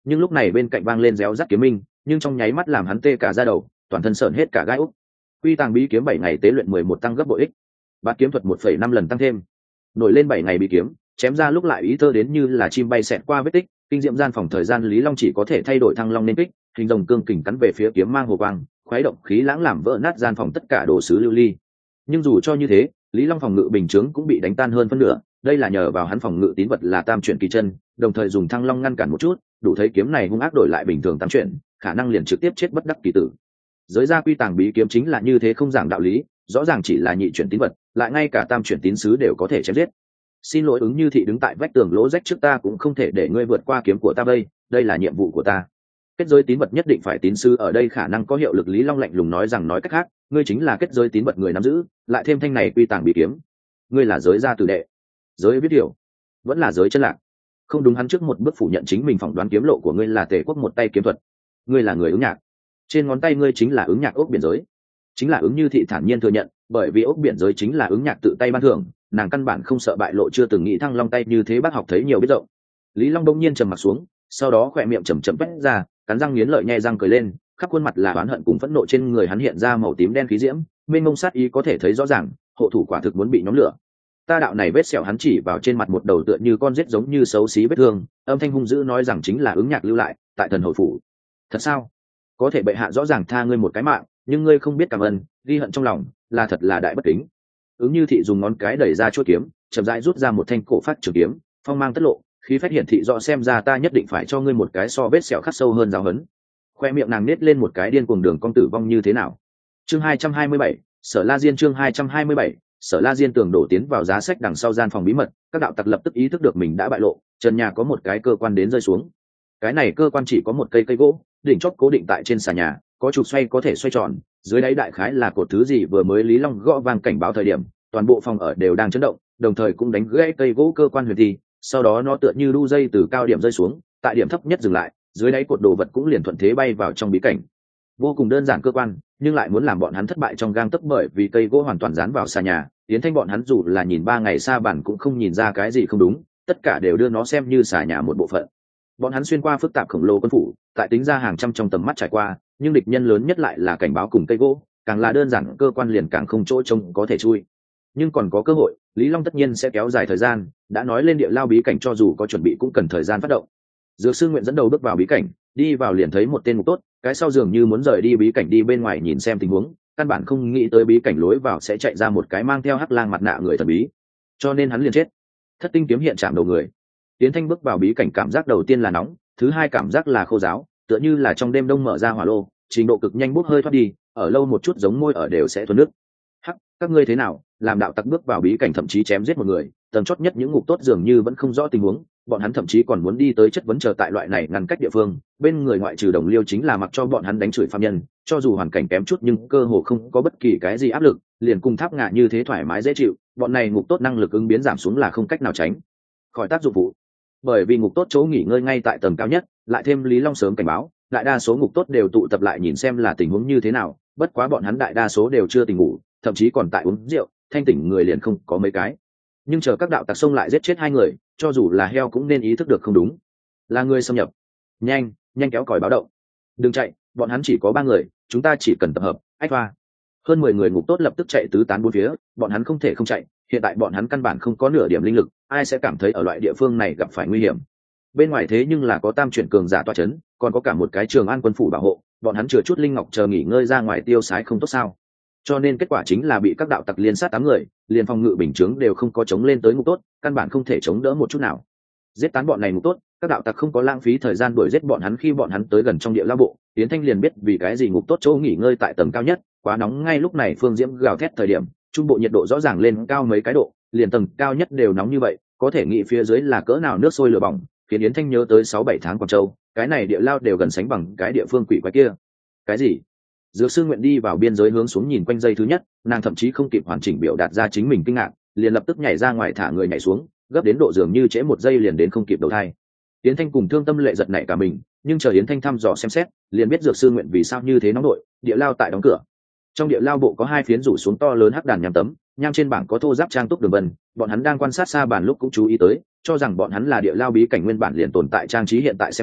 nhưng lúc này bên cạnh vang lên réo rắt kiếm minh, nhưng trong nháy mắt làm hắn tê cả da đầu, toàn thân sởn hết cả gai úc. Quy tàng bí kiếm 7 ngày tế luyện 11 tăng gấp bội ích. Bát kiếm thuật 1,5 lần tăng thêm. Nổi lên 7 ngày bí kiếm, chém ra lúc lại ý thơ đến như là chim bay xẹt qua vết tích, kinh diệm gian phòng thời gian Lý Long chỉ có thể thay đổi thăng long nên kích, hình rồng cương kình cắn về phía kiếm mang hồ quang, khuấy động khí lãng làm vỡ nát gian phòng tất cả đồ sứ lưu ly. Nhưng dù cho như thế, Lý Long phòng ngự bình chướng cũng bị đánh tan hơn phân nửa, đây là nhờ vào hắn phòng ngự tín vật là tam chuyển kỳ chân, đồng thời dùng thăng long ngăn cản một chút, đủ thấy kiếm này hung ác đổi lại bình thường tam chuyển, khả năng liền trực tiếp chết bất đắc kỳ tử. Giới gia quy tàng bí kiếm chính là như thế không giảng đạo lý, rõ ràng chỉ là nhị chuyển tín vật, lại ngay cả tam chuyển tín sứ đều có thể chém giết. Xin lỗi, Ứng Như Thị đứng tại vách tường lỗ rách trước, ta cũng không thể để ngươi vượt qua kiếm của ta đây là nhiệm vụ của ta. Kết giới tín vật nhất định phải tín sứ ở đây khả năng có hiệu lực. Lý Long lạnh lùng nói rằng, nói cách khác, ngươi chính là kết giới tín vật người nắm giữ, lại thêm thanh này quy tàng bí kiếm. Ngươi là giới gia tử đệ, giới biết điều, vẫn là giới chân lạc. Không đúng, hắn trước một bước phủ nhận chính mình phỏng đoán kiếm lộ của ngươi là Tề Quốc một tay kiếm thuật. Ngươi là người Ứng Nhạc, trên ngón tay ngươi chính là Ứng Nhạc ốc biển giới. Chính là Ứng Như Thị thản nhiên thừa nhận, bởi vì ốc biển giới chính là Ứng Nhạc tự tay ban thưởng, nàng căn bản không sợ bại lộ, chưa từng nghĩ thăng long tay như thế, bác học thấy nhiều biết rộng. Lý Long đông nhiên trầm mặt xuống, sau đó khỏe miệng chầm chậm vét ra, cắn răng nghiến lợi, nhe răng cười lên, khắp khuôn mặt là oán hận cùng phẫn nộ, trên người hắn hiện ra màu tím đen khí diễm, mênh mông sát ý có thể thấy rõ ràng, hộ thủ quả thực muốn bị nhóm lửa. Ta đạo này vết sẹo, hắn chỉ vào trên mặt một đầu tựa như con rết giống như xấu xí vết thương, âm thanh hung dữ nói rằng chính là Ứng Nhạc lưu lại tại thần hồi phủ. Thật sao? Có thể bệ hạ rõ ràng tha ngươi một cái mạng, nhưng ngươi không biết cảm ơn, ghi hận trong lòng, là thật là đại bất kính. Ứng Như Thị dùng ngón cái đẩy ra chuôi kiếm, chậm rãi rút ra một thanh cổ phát trường kiếm, phong mang tất lộ, khí phách hiển thị rõ, xem ra ta nhất định phải cho ngươi một cái so vết sẹo khắc sâu hơn giáo hấn. Khoe miệng nàng nết lên một cái điên cuồng đường cong, tử vong như thế nào. Chương 227, Sở La Diên. Chương 227, Sở La Diên. Tường đổ tiến vào giá sách đằng sau gian phòng bí mật, các đạo tặc lập tức ý thức được mình đã bại lộ, trần nhà có một cái cơ quan đến rơi xuống. Cái này cơ quan chỉ có một cây gỗ, đỉnh chót cố định tại trên xà nhà, có trục xoay có thể xoay tròn, dưới đáy đại khái là cột thứ gì. Vừa mới Lý Long gõ vang cảnh báo thời điểm, toàn bộ phòng ở đều đang chấn động, đồng thời cũng đánh gãy cây gỗ cơ quan huyền thi, sau đó nó tựa như đu dây từ cao điểm rơi xuống, tại điểm thấp nhất dừng lại, dưới đáy cột đồ vật cũng liền thuận thế bay vào trong bí cảnh. Vô cùng đơn giản cơ quan, nhưng lại muốn làm bọn hắn thất bại trong gang tấc, bởi vì cây gỗ hoàn toàn dán vào xà nhà. Tiến Thanh bọn hắn dù là nhìn 3 ngày xa bản cũng không nhìn ra cái gì không đúng, tất cả đều đưa nó xem như xà nhà một bộ phận. Bọn hắn xuyên qua phức tạp khổng lồ quân phủ, tại tính ra hàng trăm trong tầm mắt trải qua, nhưng địch nhân lớn nhất lại là cảnh báo cùng cây gỗ, càng là đơn giản cơ quan liền càng không chỗ trông có thể chui. Nhưng còn có cơ hội, Lý Long tất nhiên sẽ kéo dài thời gian, đã nói lên địa lao bí cảnh cho dù có chuẩn bị cũng cần thời gian phát động. Dược sư Nguyện dẫn đầu bước vào bí cảnh, đi vào liền thấy một tên ngục tốt, cái sau dường như muốn rời đi bí cảnh đi bên ngoài nhìn xem tình huống, căn bản không nghĩ tới bí cảnh lối vào sẽ chạy ra một cái mang theo hắc lang mặt nạ người thần bí, cho nên hắn liền chết. Thất tinh kiếm hiện chạm đầu người. Tiến Thanh bước vào bí cảnh, cảm giác đầu tiên là nóng, thứ hai cảm giác là khô ráo, tựa như là trong đêm đông mở ra hỏa lô, trình độ cực nhanh bốc hơi thoát đi, ở lâu một chút giống môi ở đều sẽ thuần nước. Hắc, các ngươi thế nào? Làm đạo tặc bước vào bí cảnh thậm chí chém giết một người, tầng chót nhất những ngục tốt dường như vẫn không rõ tình huống, bọn hắn thậm chí còn muốn đi tới chất vấn chờ tại loại này ngăn cách địa phương, bên người ngoại trừ Đồng Liêu chính là mặc cho bọn hắn đánh chửi phạm nhân, cho dù hoàn cảnh kém chút nhưng cơ hồ không có bất kỳ cái gì áp lực, liền cùng Tháp Ngạ như thế thoải mái dễ chịu, bọn này ngục tốt năng lực ứng biến giảm xuống là không cách nào tránh khỏi tác dụng phụ. Bởi vì ngục tốt chỗ nghỉ ngơi ngay tại tầng cao nhất, lại thêm Lý Long sớm cảnh báo, đại đa số ngục tốt đều tụ tập lại nhìn xem là tình huống như thế nào, bất quá bọn hắn đại đa số đều chưa tỉnh ngủ, thậm chí còn tại uống rượu, thanh tỉnh người liền không có mấy cái. Nhưng chờ các đạo tặc xông lại giết chết 2 người, cho dù là heo cũng nên ý thức được không đúng, là người xâm nhập. Nhanh kéo còi báo động, đừng chạy, bọn hắn chỉ có 3 người, chúng ta chỉ cần tập hợp. Ách hoa. Hơn 10 người ngục tốt lập tức chạy tứ tán bốn phía, bọn hắn không thể không chạy, hiện tại bọn hắn căn bản không có nửa điểm linh lực, ai sẽ cảm thấy ở loại địa phương này gặp phải nguy hiểm. Bên ngoài thế nhưng là có tam chuyển cường giả tọa chấn, còn có cả một cái Trường An quân phủ bảo hộ, bọn hắn chừa chút linh ngọc chờ nghỉ ngơi ra ngoài tiêu sái không tốt sao? Cho nên kết quả chính là bị các đạo tặc liên sát 8 người, liền phòng ngự bình chướng đều không có chống lên tới ngục tốt, căn bản không thể chống đỡ một chút nào. Giết tán bọn này ngục tốt, các đạo tặc không có lãng phí thời gian đuổi giết bọn hắn. Khi bọn hắn tới gần trong địa lao bộ, Tiến Thanh liền biết vì cái gì ngục tốt chỗ nghỉ ngơi tại tầng cao nhất quá nóng. Ngay lúc này phương diễm gào thét thời điểm, trung bộ nhiệt độ rõ ràng lên cao mấy cái độ, liền tầng cao nhất đều nóng như vậy, có thể nghĩ phía dưới là cỡ nào nước sôi lửa bỏng, khiến Yến Thanh nhớ tới 6-7 tháng Quảng Châu, cái này địa lao đều gần sánh bằng cái địa phương quỷ quái kia. Cái gì? Dược sư Nguyện đi vào biên giới hướng xuống nhìn quanh giây thứ nhất, nàng thậm chí không kịp hoàn chỉnh biểu đạt ra chính mình kinh ngạc, liền lập tức nhảy ra ngoài thả người nhảy xuống, gấp đến độ dường như trễ 1 giây liền đến không kịp đầu thai. Yến Thanh cùng Thương Tâm Lệ giật nảy cả mình, nhưng chờ Yến Thanh thăm dò xem xét, liền biết dược sư Nguyện vì sao như thế nóng nội. Địa lao tại đóng cửa. Trong địa lao bộ có 2 phiến rủ xuống to lớn hắc đàn nhằm tấm, nham trên bảng có thô giáp trang túc đường vân, bọn hắn đang quan sát xa bàn lúc cũng chú ý tới, cho rằng bọn hắn là địa lao bí cảnh nguyên bản liền tồn tại trang trí. Hiện tại xem xét,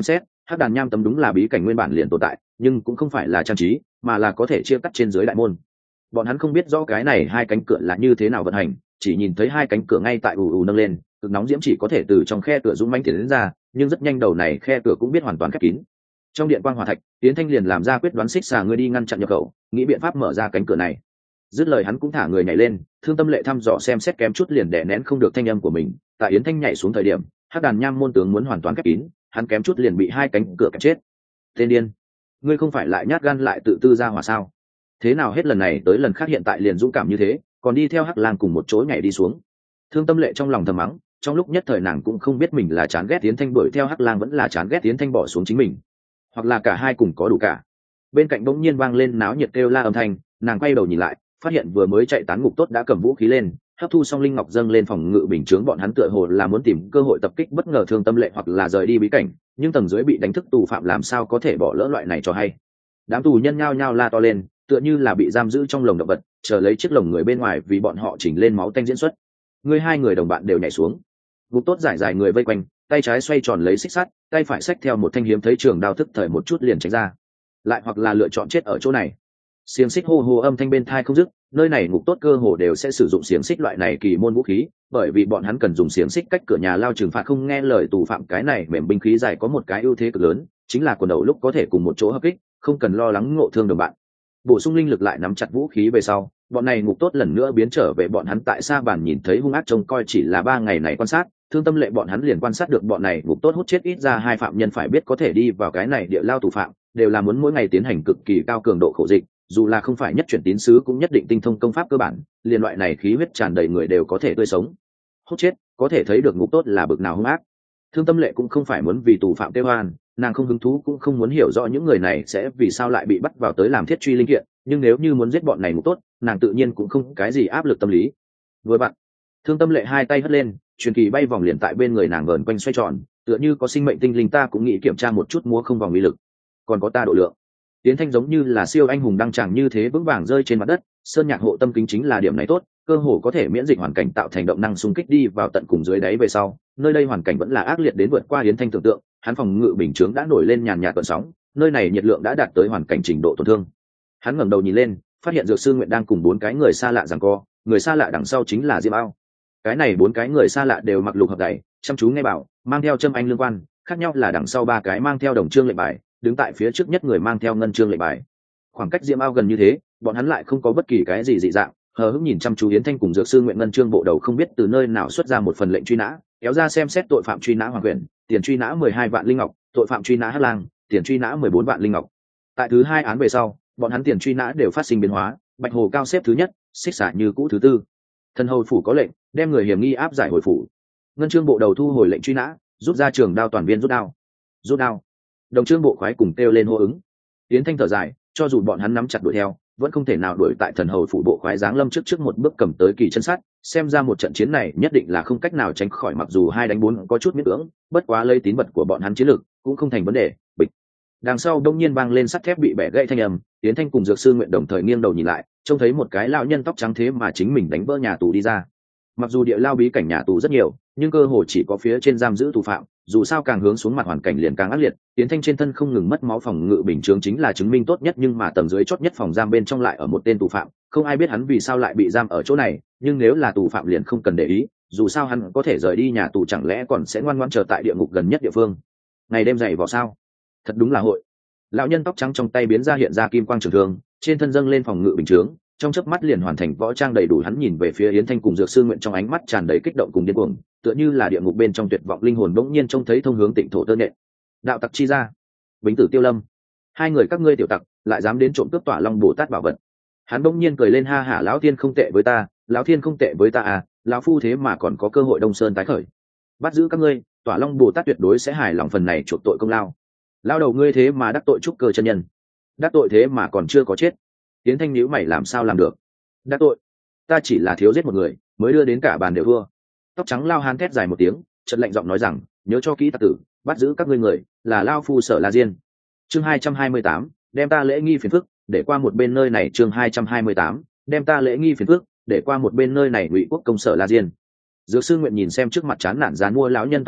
hắc đàn nham tấm đúng là bí cảnh nguyên bản liền tồn tại, nhưng cũng không phải là trang trí, mà là có thể chia cắt trên dưới đại môn. Bọn hắn không biết rõ cái này hai cánh cửa là như thế nào vận hành, chỉ nhìn thấy hai cánh cửa ngay tại ù ù nâng lên, cực nóng diễm chỉ có thể từ trong khe cửa dũng mãnh tiến đến ra, nhưng rất nhanh đầu này khe cửa cũng biết hoàn toàn khép kín. Trong điện quang hỏa thạch, Tiến Thanh liền làm ra quyết đoán, xích xà ngươi đi ngăn chặn nhập khẩu, nghĩ biện pháp mở ra cánh cửa này. Dứt lời hắn cũng thả người nhảy lên, Thương Tâm Lệ thăm dò xem xét kém chút liền đè nén không được thanh âm của mình. Tại Yến Thanh nhảy xuống thời điểm, hắc đàn nham môn tướng muốn hoàn toàn khép kín, hắn kém chút liền bị hai cánh cửa kẹp chết. Tên điên, ngươi không phải lại nhát gan lại tự tư ra hỏa sao? Thế nào hết lần này tới lần khác hiện tại liền dũng cảm như thế, còn đi theo hắc lang cùng một chỗ nhảy đi xuống. Thương Tâm Lệ trong lòng thầm mắng, trong lúc nhất thời nàng cũng không biết mình là chán ghét Yến Thanh đuổi theo hắc lang vẫn là chán ghét Yến Thanh bỏ xuống chính mình, hoặc là cả hai cùng có đủ cả. Bên cạnh bỗng nhiên vang lên náo nhiệt kêu la âm thanh, nàng quay đầu nhìn lại, phát hiện vừa mới chạy tán ngục tốt đã cầm vũ khí lên, hấp thu xong linh ngọc dâng lên phòng ngự bình chướng, bọn hắn tựa hồ là muốn tìm cơ hội tập kích bất ngờ Thương Tâm Lệ hoặc là rời đi bí cảnh, nhưng tầng dưới bị đánh thức tù phạm làm sao có thể bỏ lỡ loại này cho hay. Đám tù nhân nhao nhao la to lên, tựa như là bị giam giữ trong lồng động vật, chờ lấy chiếc lồng người bên ngoài vì bọn họ chỉnh lên máu tanh diễn xuất. Hai người đồng bạn đều nhảy xuống, ngục tốt giải giải người vây quanh, tay trái xoay tròn lấy xích sắt, tay phải xách theo một thanh hiếm thấy trường đao, thức thời một chút liền tránh ra, lại hoặc là lựa chọn chết ở chỗ này. Xiềng xích hô hô âm thanh bên tai không dứt, nơi này ngục tốt cơ hồ đều sẽ sử dụng xiềng xích loại này kỳ môn vũ khí, bởi vì bọn hắn cần dùng xiềng xích cách cửa nhà lao trừng phạt không nghe lời tù phạm. Cái này mềm binh khí dài có một cái ưu thế cực lớn, chính là quần đầu lúc có thể cùng một chỗ hợp kích, không cần lo lắng ngộ thương đồng bạn. Bổ sung linh lực lại nắm chặt vũ khí về sau, bọn này ngục tốt lần nữa biến trở về. Bọn hắn tại xa bàn nhìn thấy hung ác trông coi, chỉ là 3 ngày này quan sát, Thương Tâm Lệ bọn hắn liền quan sát được bọn này ngục tốt hút chết ít ra 2 phạm nhân. Phải biết có thể đi vào cái này địa lao tù phạm đều là muốn mỗi ngày tiến hành cực kỳ cao cường độ khổ dịch, dù là không phải nhất chuyển tín sứ cũng nhất định tinh thông công pháp cơ bản, liền loại này khí huyết tràn đầy người đều có thể tươi sống hút chết, có thể thấy được ngục tốt là bực nào hung ác. Thương Tâm Lệ cũng không phải muốn vì tù phạm kêu oan, nàng không hứng thú cũng không muốn hiểu rõ những người này sẽ vì sao lại bị bắt vào tới làm thiết truy linh kiện, nhưng nếu như muốn giết bọn này ngục tốt, nàng tự nhiên cũng không cái gì áp lực tâm lý. Vừa bạn, Thương Tâm Lệ hai tay hất lên, truyền kỳ bay vòng liền tại bên người nàng vờn quanh xoay tròn, tựa như có sinh mệnh tinh linh. Ta cũng nghĩ kiểm tra một chút múa không vòng uy lực, còn có ta độ lượng. Tiến Thanh giống như là siêu anh hùng đăng tràng như thế vững vàng rơi trên mặt đất. Sơn nhạc hộ tâm kính chính là điểm này tốt, cơ hồ có thể miễn dịch hoàn cảnh, tạo thành động năng xung kích đi vào tận cùng dưới đáy về sau. Nơi đây hoàn cảnh vẫn là ác liệt đến vượt qua Yến Thanh tưởng tượng, hắn phòng ngự bình chướng đã nổi lên nhàn nhạt gợn sóng, nơi này nhiệt lượng đã đạt tới hoàn cảnh trình độ tổn thương. Hắn ngẩng đầu nhìn lên, phát hiện Dược Sư Nguyện đang cùng 4 cái người xa lạ giằng co, người xa lạ đằng sau chính là Diêm Ao. Cái này 4 cái người xa lạ đều mặc lục hợp đẩy, chăm chú nghe bảo, mang theo châm anh lương quan, khác nhau là đằng sau 3 cái mang theo đồng trương lệnh bài, đứng tại phía trước nhất người mang theo ngân trương lệnh bài. Khoảng cách Diêm Ao gần như thế, bọn hắn lại không có bất kỳ cái gì dị dạng, hờ hững nhìn chăm chú Yến Thanh cùng Dược Sư Nguyện. Ngân trương bộ đầu không biết từ nơi nào xuất ra một phần lệnh truy nã, kéo ra xem xét. Tội phạm truy nã Hoàng Quyền, tiền truy nã 12 vạn linh ngọc. Tội phạm truy nã Hắc Lang, tiền truy nã 14 vạn linh ngọc. Tại thứ 2 án về sau, bọn hắn tiền truy nã đều phát sinh biến hóa, Bạch Hồ Cao xếp thứ nhất, Xích Xả như cũ thứ 4. Thần hầu phủ có lệnh đem người hiểm nghi áp giải hồi phủ. Ngân trương bộ đầu thu hồi lệnh truy nã, rút ra trường đao, toàn viên rút đao. Rút đao. Đồng trương bộ khoái cùng kêu lên hô ứng. Yến Thanh thở dài, cho dù bọn hắn nắm chặt đuổi theo, vẫn không thể nào đuổi tại thần hầu phủ. Bộ khoái giáng lâm trước một bước cầm tới kỳ chân sắt, xem ra một trận chiến này nhất định là không cách nào tránh khỏi. Mặc dù 2 đánh 4 có chút miễn cưỡng, bất quá lấy tín vật của bọn hắn chiến lược cũng không thành vấn đề. Bịch. Đằng sau đông nhiên vang lên sắt thép bị bẻ gãy thanh âm. Yến Thanh cùng Dược Sư Nguyện đồng thời nghiêng đầu nhìn lại, trông thấy một cái lão nhân tóc trắng thế mà chính mình đánh vỡ nhà tù đi ra. Mặc dù địa lao bí cảnh nhà tù rất nhiều, nhưng cơ hồ chỉ có phía trên giam giữ tù phạm, dù sao càng hướng xuống mặt hoàn cảnh liền càng ác liệt. Yến Thanh trên thân không ngừng mất máu, phòng ngự bình chướng chính là chứng minh tốt nhất, nhưng mà tầng dưới chót nhất phòng giam bên trong lại ở một tên tù phạm, không ai biết hắn vì sao lại bị giam ở chỗ này, nhưng nếu là tù phạm liền không cần để ý, dù sao hắn có thể rời đi nhà tù, chẳng lẽ còn sẽ ngoan ngoãn chờ tại địa ngục gần nhất địa phương ngày đêm dày vò sao? Thật đúng là hội. Lão nhân tóc trắng trong tay biến ra hiện ra kim quang trường thương, trên thân dâng lên phòng ngự bình chướng, trong chớp mắt liền hoàn thành võ trang đầy đủ. Hắn nhìn về phía Yến Thanh cùng Dược Sư Nguyện, trong ánh mắt tràn đầy kích động cùng điên cuồng, tựa như là địa ngục bên trong tuyệt vọng linh hồn bỗng nhiên trông thấy thông hướng tịnh thổ tơ nện. Đạo tặc chi ra, Bính Tử Tiêu Lâm, 2 người các ngươi tiểu tặc lại dám đến trộm cướp Tỏa Long Bồ Tát bảo vật. Hắn bỗng nhiên cười lên, ha hả, lão thiên không tệ với ta, lão thiên không tệ với ta à, lão phu thế mà còn có cơ hội Đông Sơn tái khởi. Bắt giữ các ngươi, Tỏa Long Bồ Tát tuyệt đối sẽ hài lòng phần này chuộc tội công lao. Lao đầu ngươi thế mà đắc tội trúc cơ chân nhân, đắc tội thế mà còn chưa có chết. Yến Thanh nhíu mày, làm sao làm được? Đắc tội? Ta chỉ là thiếu giết một người, mới đưa đến cả bàn đều thua. Tóc trắng lao hán thét dài một tiếng, chợt lạnh giọng nói rằng, nhớ cho kỹ tặc tử, bắt giữ các ngươi người là lao phu Sở La Diên. Chương 228, đem ta lễ nghi phiền phức để qua một bên nơi này. Chương 228, đem ta lễ nghi phiền phức để qua một bên nơi này. Ngụy Quốc công Sở La Diên. Dược Sư Nguyện nhìn xem trước mặt chán nản dán mua lão nhân tóc trắng,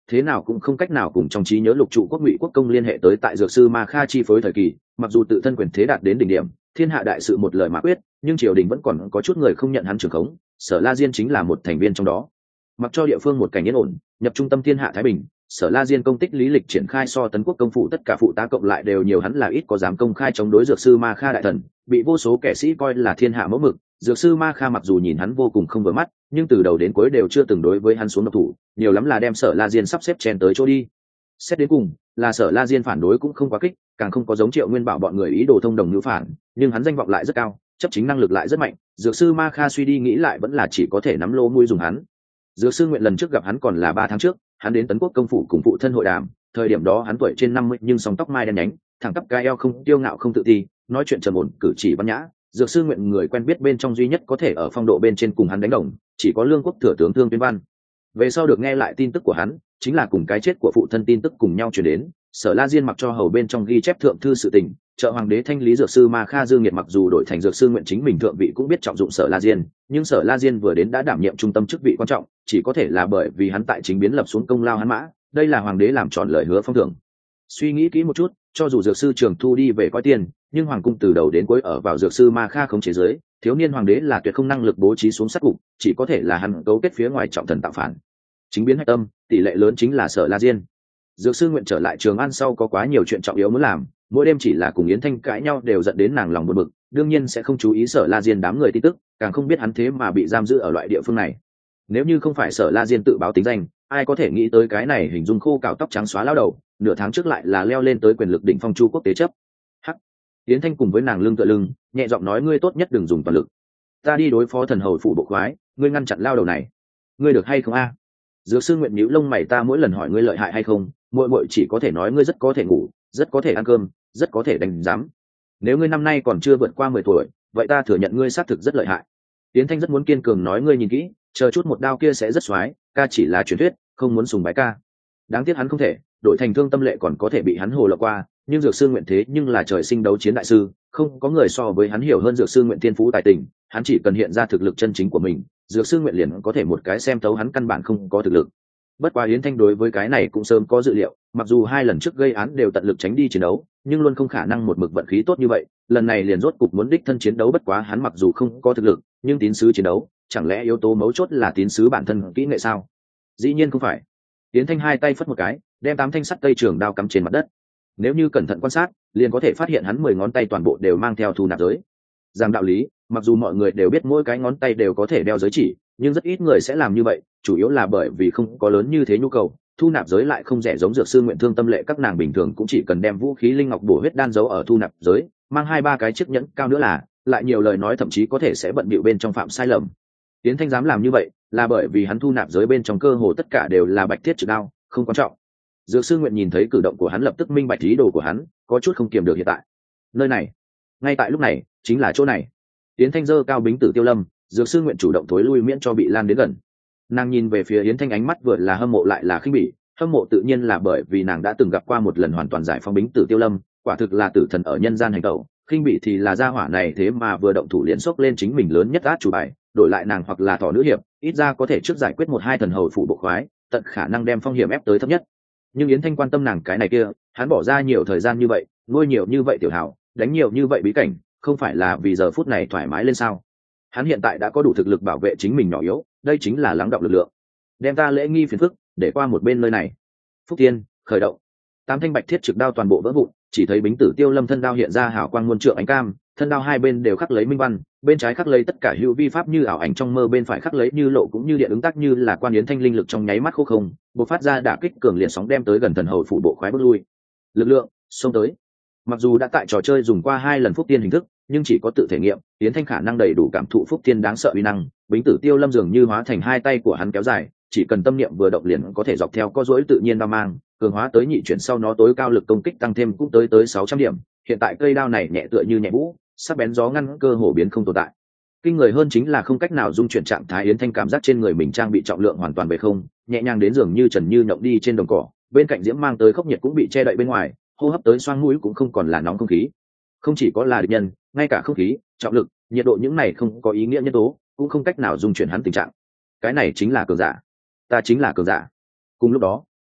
thế nào cũng không cách nào cùng trong trí nhớ lục trụ quốc ngụy quốc công liên hệ tới tại dược sư Ma Kha chi phối thời kỳ, mặc dù tự thân quyền thế đạt đến đỉnh điểm, thiên hạ đại sự một lời mà quyết, nhưng triều đình vẫn còn có chút người không nhận hắn trưởng khống, Sở La Diên chính là một thành viên trong đó. Mặc cho địa phương một cảnh yên ổn, nhập trung tâm thiên hạ thái bình, Sở La Diên công tích lý lịch triển khai so tấn quốc công phụ tất cả phụ tá cộng lại đều nhiều, hắn là ít có dám công khai chống đối dược sư Ma Kha đại thần, bị vô số kẻ sĩ coi là thiên hạ mẫu mực. Dược sư Ma Kha mặc dù nhìn hắn vô cùng không vừa mắt, nhưng từ đầu đến cuối đều chưa từng đối với hắn xuống độc thủ, nhiều lắm là đem Sở La Diên sắp xếp chen tới chỗ đi. Xét đến cùng, là Sở La Diên phản đối cũng không quá kích, càng không có giống Triệu Nguyên Bảo bọn người ý đồ thông đồng ngữ phản, nhưng hắn danh vọng lại rất cao, chấp chính năng lực lại rất mạnh, dược sư Ma Kha suy đi nghĩ lại vẫn là chỉ có thể nắm lô mũi dùng hắn. Dược sư Nguyện lần trước gặp hắn còn là 3 tháng trước, hắn đến tấn quốc công phủ cùng phụ thân hội đàm, thời điểm đó hắn tuổi trên 50 nhưng sóng tóc mai đen nhánh, thẳng tắp cái eo, không tiêu ngạo không tự ti, nói chuyện trầm ổn, cử chỉ văn nhã. Dược sư Nguyện người quen biết bên trong duy nhất có thể ở phong độ bên trên cùng hắn đánh đồng, chỉ có Lương Quốc thừa tướng Thương Tuyên Văn. Về sau được nghe lại tin tức của hắn, chính là cùng cái chết của phụ thân tin tức cùng nhau truyền đến. Sở La Diên mặc cho hầu bên trong ghi chép thượng thư sự tình, trợ hoàng đế thanh lý dược sư Ma Kha Dương Nghiệt mặc dù đổi thành dược sư Nguyện chính mình thượng vị cũng biết trọng dụng Sở La Diên, nhưng Sở La Diên vừa đến đã đảm nhiệm trung tâm chức vị quan trọng, chỉ có thể là bởi vì hắn tại chính biến lập xuống công lao hắn mã, đây là hoàng đế làm tròn lời hứa phong thưởng. Suy nghĩ kỹ một chút, cho dù dược sư Trường Thu đi về coi tiền, nhưng hoàng cung từ đầu đến cuối ở vào dược sư Ma Kha không chế giới, thiếu niên hoàng đế là tuyệt không năng lực bố trí xuống sát cục, chỉ có thể là hắn cấu kết phía ngoài trọng thần tạo phản. Chính biến hạch tâm, tỷ lệ lớn chính là Sở La Diên. Dược sư Nguyện trở lại Trường An sau có quá nhiều chuyện trọng yếu muốn làm, mỗi đêm chỉ là cùng Yến Thanh cãi nhau đều dẫn đến nàng lòng buồn bực, đương nhiên sẽ không chú ý Sở La Diên đám người tin tức, càng không biết hắn thế mà bị giam giữ ở loại địa phương này. Nếu như không phải Sở La Diên tự báo tính danh, ai có thể nghĩ tới cái này hình dung khô cạo tóc trắng xóa lao đầu, nửa tháng trước lại là leo lên tới quyền lực đỉnh phong Chu quốc tế chấp. Hắc. Yến Thanh cùng với nàng lưng tựa lưng, nhẹ giọng nói, ngươi tốt nhất đừng dùng toàn lực. Ta đi đối phó thần hầu phủ bộ khoái, ngươi ngăn chặn lao đầu này. Ngươi được hay không a? Dược sư Nguyện nhíu lông mày, ta mỗi lần hỏi ngươi lợi hại hay không, muội muội chỉ có thể nói ngươi rất có thể ngủ, rất có thể ăn cơm, rất có thể đánh giám. Nếu ngươi năm nay còn chưa vượt qua 10 tuổi, vậy ta thừa nhận ngươi xác thực rất lợi hại. Yến Thanh rất muốn kiên cường nói, ngươi nhìn kỹ, chờ chút một đao kia sẽ rất xoái, ca chỉ là truyền thuyết, không muốn sùng bái ca. Đáng tiếc hắn không thể, đổi thành Thương Tâm Lệ còn có thể bị hắn hồ lộng qua, nhưng Dược sư Nguyện thế nhưng là trời sinh đấu chiến đại sư, không có người so với hắn hiểu hơn Dược sư Nguyện thiên phú tài tình, hắn chỉ cần hiện ra thực lực chân chính của mình, Dược sư Nguyện liền có thể một cái xem thấu hắn căn bản không có thực lực. Bất quá Yến Thanh đối với cái này cũng sớm có dự liệu, mặc dù 2 lần trước gây án đều tận lực tránh đi chiến đấu, nhưng luôn không khả năng một mực vận khí tốt như vậy, lần này liền rốt cục muốn đích thân chiến đấu. Bất quá hắn mặc dù không có thực lực, nhưng tín sứ chiến đấu, chẳng lẽ yếu tố mấu chốt là tín sứ bản thân kỹ nghệ sao? Dĩ nhiên không phải. Yến Thanh hai tay phất một cái, đem 8 thanh sắt cây trường đao cắm trên mặt đất. Nếu như cẩn thận quan sát, liền có thể phát hiện hắn 10 ngón tay toàn bộ đều mang theo thu nạp giới. Giang đạo lý, mặc dù mọi người đều biết mỗi cái ngón tay đều có thể đeo giới chỉ, nhưng rất ít người sẽ làm như vậy, chủ yếu là bởi vì không có lớn như thế nhu cầu, thu nạp giới lại không rẻ giống Dược sư Nguyện Thương Tâm Lệ các nàng bình thường cũng chỉ cần đem vũ khí linh ngọc bổ huyết đan giấu ở thu nạp giới, mang 2-3 cái chiếc nhẫn cao nữa là, lại nhiều lời nói thậm chí có thể sẽ bận bịu bên trong phạm sai lầm. Tiến Thanh dám làm như vậy, là bởi vì hắn thu nạp giới bên trong cơ hồ tất cả đều là bạch thiết trực đao, không quan trọng. Dược sư Nguyện nhìn thấy cử động của hắn lập tức minh bạch ý đồ của hắn, có chút không kiềm được hiện tại. Nơi này, ngay tại lúc này, chính là chỗ này. Tiến Thanh giơ cao bính tử tiêu lâm, Dược sư Nguyện chủ động thối lui miễn cho bị lan đến gần. Nàng nhìn về phía Yến Thanh ánh mắt vừa là hâm mộ lại là khinh bỉ, hâm mộ tự nhiên là bởi vì nàng đã từng gặp qua một lần hoàn toàn giải phóng bính tử tiêu lâm, quả thực là tử thần ở nhân gian hành tẩu, khinh bỉ thì là gia hỏa này thế mà vừa động thủ liền xốc lên chính mình lớn nhất át chủ bài, đổi lại nàng hoặc là thỏ nữ hiệp, ít ra có thể trước giải quyết 1-2 thần hầu phủ bộ khoái, tận khả năng đem phong hiểm ép tới thấp nhất. Nhưng Yến Thanh quan tâm nàng cái này kia, hắn bỏ ra nhiều thời gian như vậy, nuôi nhiều như vậy tiểu hảo, đánh nhiều như vậy bí cảnh, không phải là vì giờ phút này thoải mái lên sao? Hắn hiện tại đã có đủ thực lực bảo vệ chính mình nhỏ yếu, đây chính là lắng đọng lực lượng. Đem ta lễ nghi phiền phức để qua một bên nơi này. Phúc Thiên khởi động. 8 thanh bạch thiết trực đao toàn bộ vỡ vụn, chỉ thấy bính tử tiêu lâm thân đao hiện ra hào quang muôn trượng ánh cam, thân đao hai bên đều khắc lấy minh văn, bên trái khắc lấy tất cả hữu vi pháp như ảo ảnh trong mơ, bên phải khắc lấy như lộ cũng như điện ứng tác như là quan Yến Thanh linh lực trong nháy mắt khô không, bộc phát ra đả kích cường liệt sóng đem tới gần thần hầu phủ bộ khoái bước lui. Lực lượng xông tới. Mặc dù đã tại trò chơi dùng qua 2 lần Phúc Tiên hình thức, nhưng chỉ có tự thể nghiệm, Yến Thanh khả năng đầy đủ cảm thụ Phúc Tiên đáng sợ uy năng, bính tử tiêu lâm dường như hóa thành 2 tay của hắn kéo dài, chỉ cần tâm niệm vừa động liền có thể dọc theo có duỗi tự nhiên đao mang, cường hóa tới nhị chuyển sau nó tối cao lực công kích tăng thêm cũng tới 600 điểm, hiện tại cây đao này nhẹ tựa như nhẹ vũ, sắc bén gió ngăn cơ hồ biến không tồn tại. Kinh người hơn chính là không cách nào dung chuyển trạng thái, Yến Thanh cảm giác trên người mình trang bị trọng lượng hoàn toàn về không, nhẹ nhàng đến dường như trần như nhộng đi trên đồng cỏ, bên cạnh diễm mang tới khốc nhiệt cũng bị che đậy bên ngoài, hô hấp tới xoang mũi cũng không còn là nóng không khí. Không chỉ có là địch nhân, ngay cả không khí, trọng lực, nhiệt độ những này không có ý nghĩa nhân tố, cũng không cách nào dung chuyển hắn tình trạng. Cái này chính là cường giả. Ta chính là cường giả. Cùng lúc đó,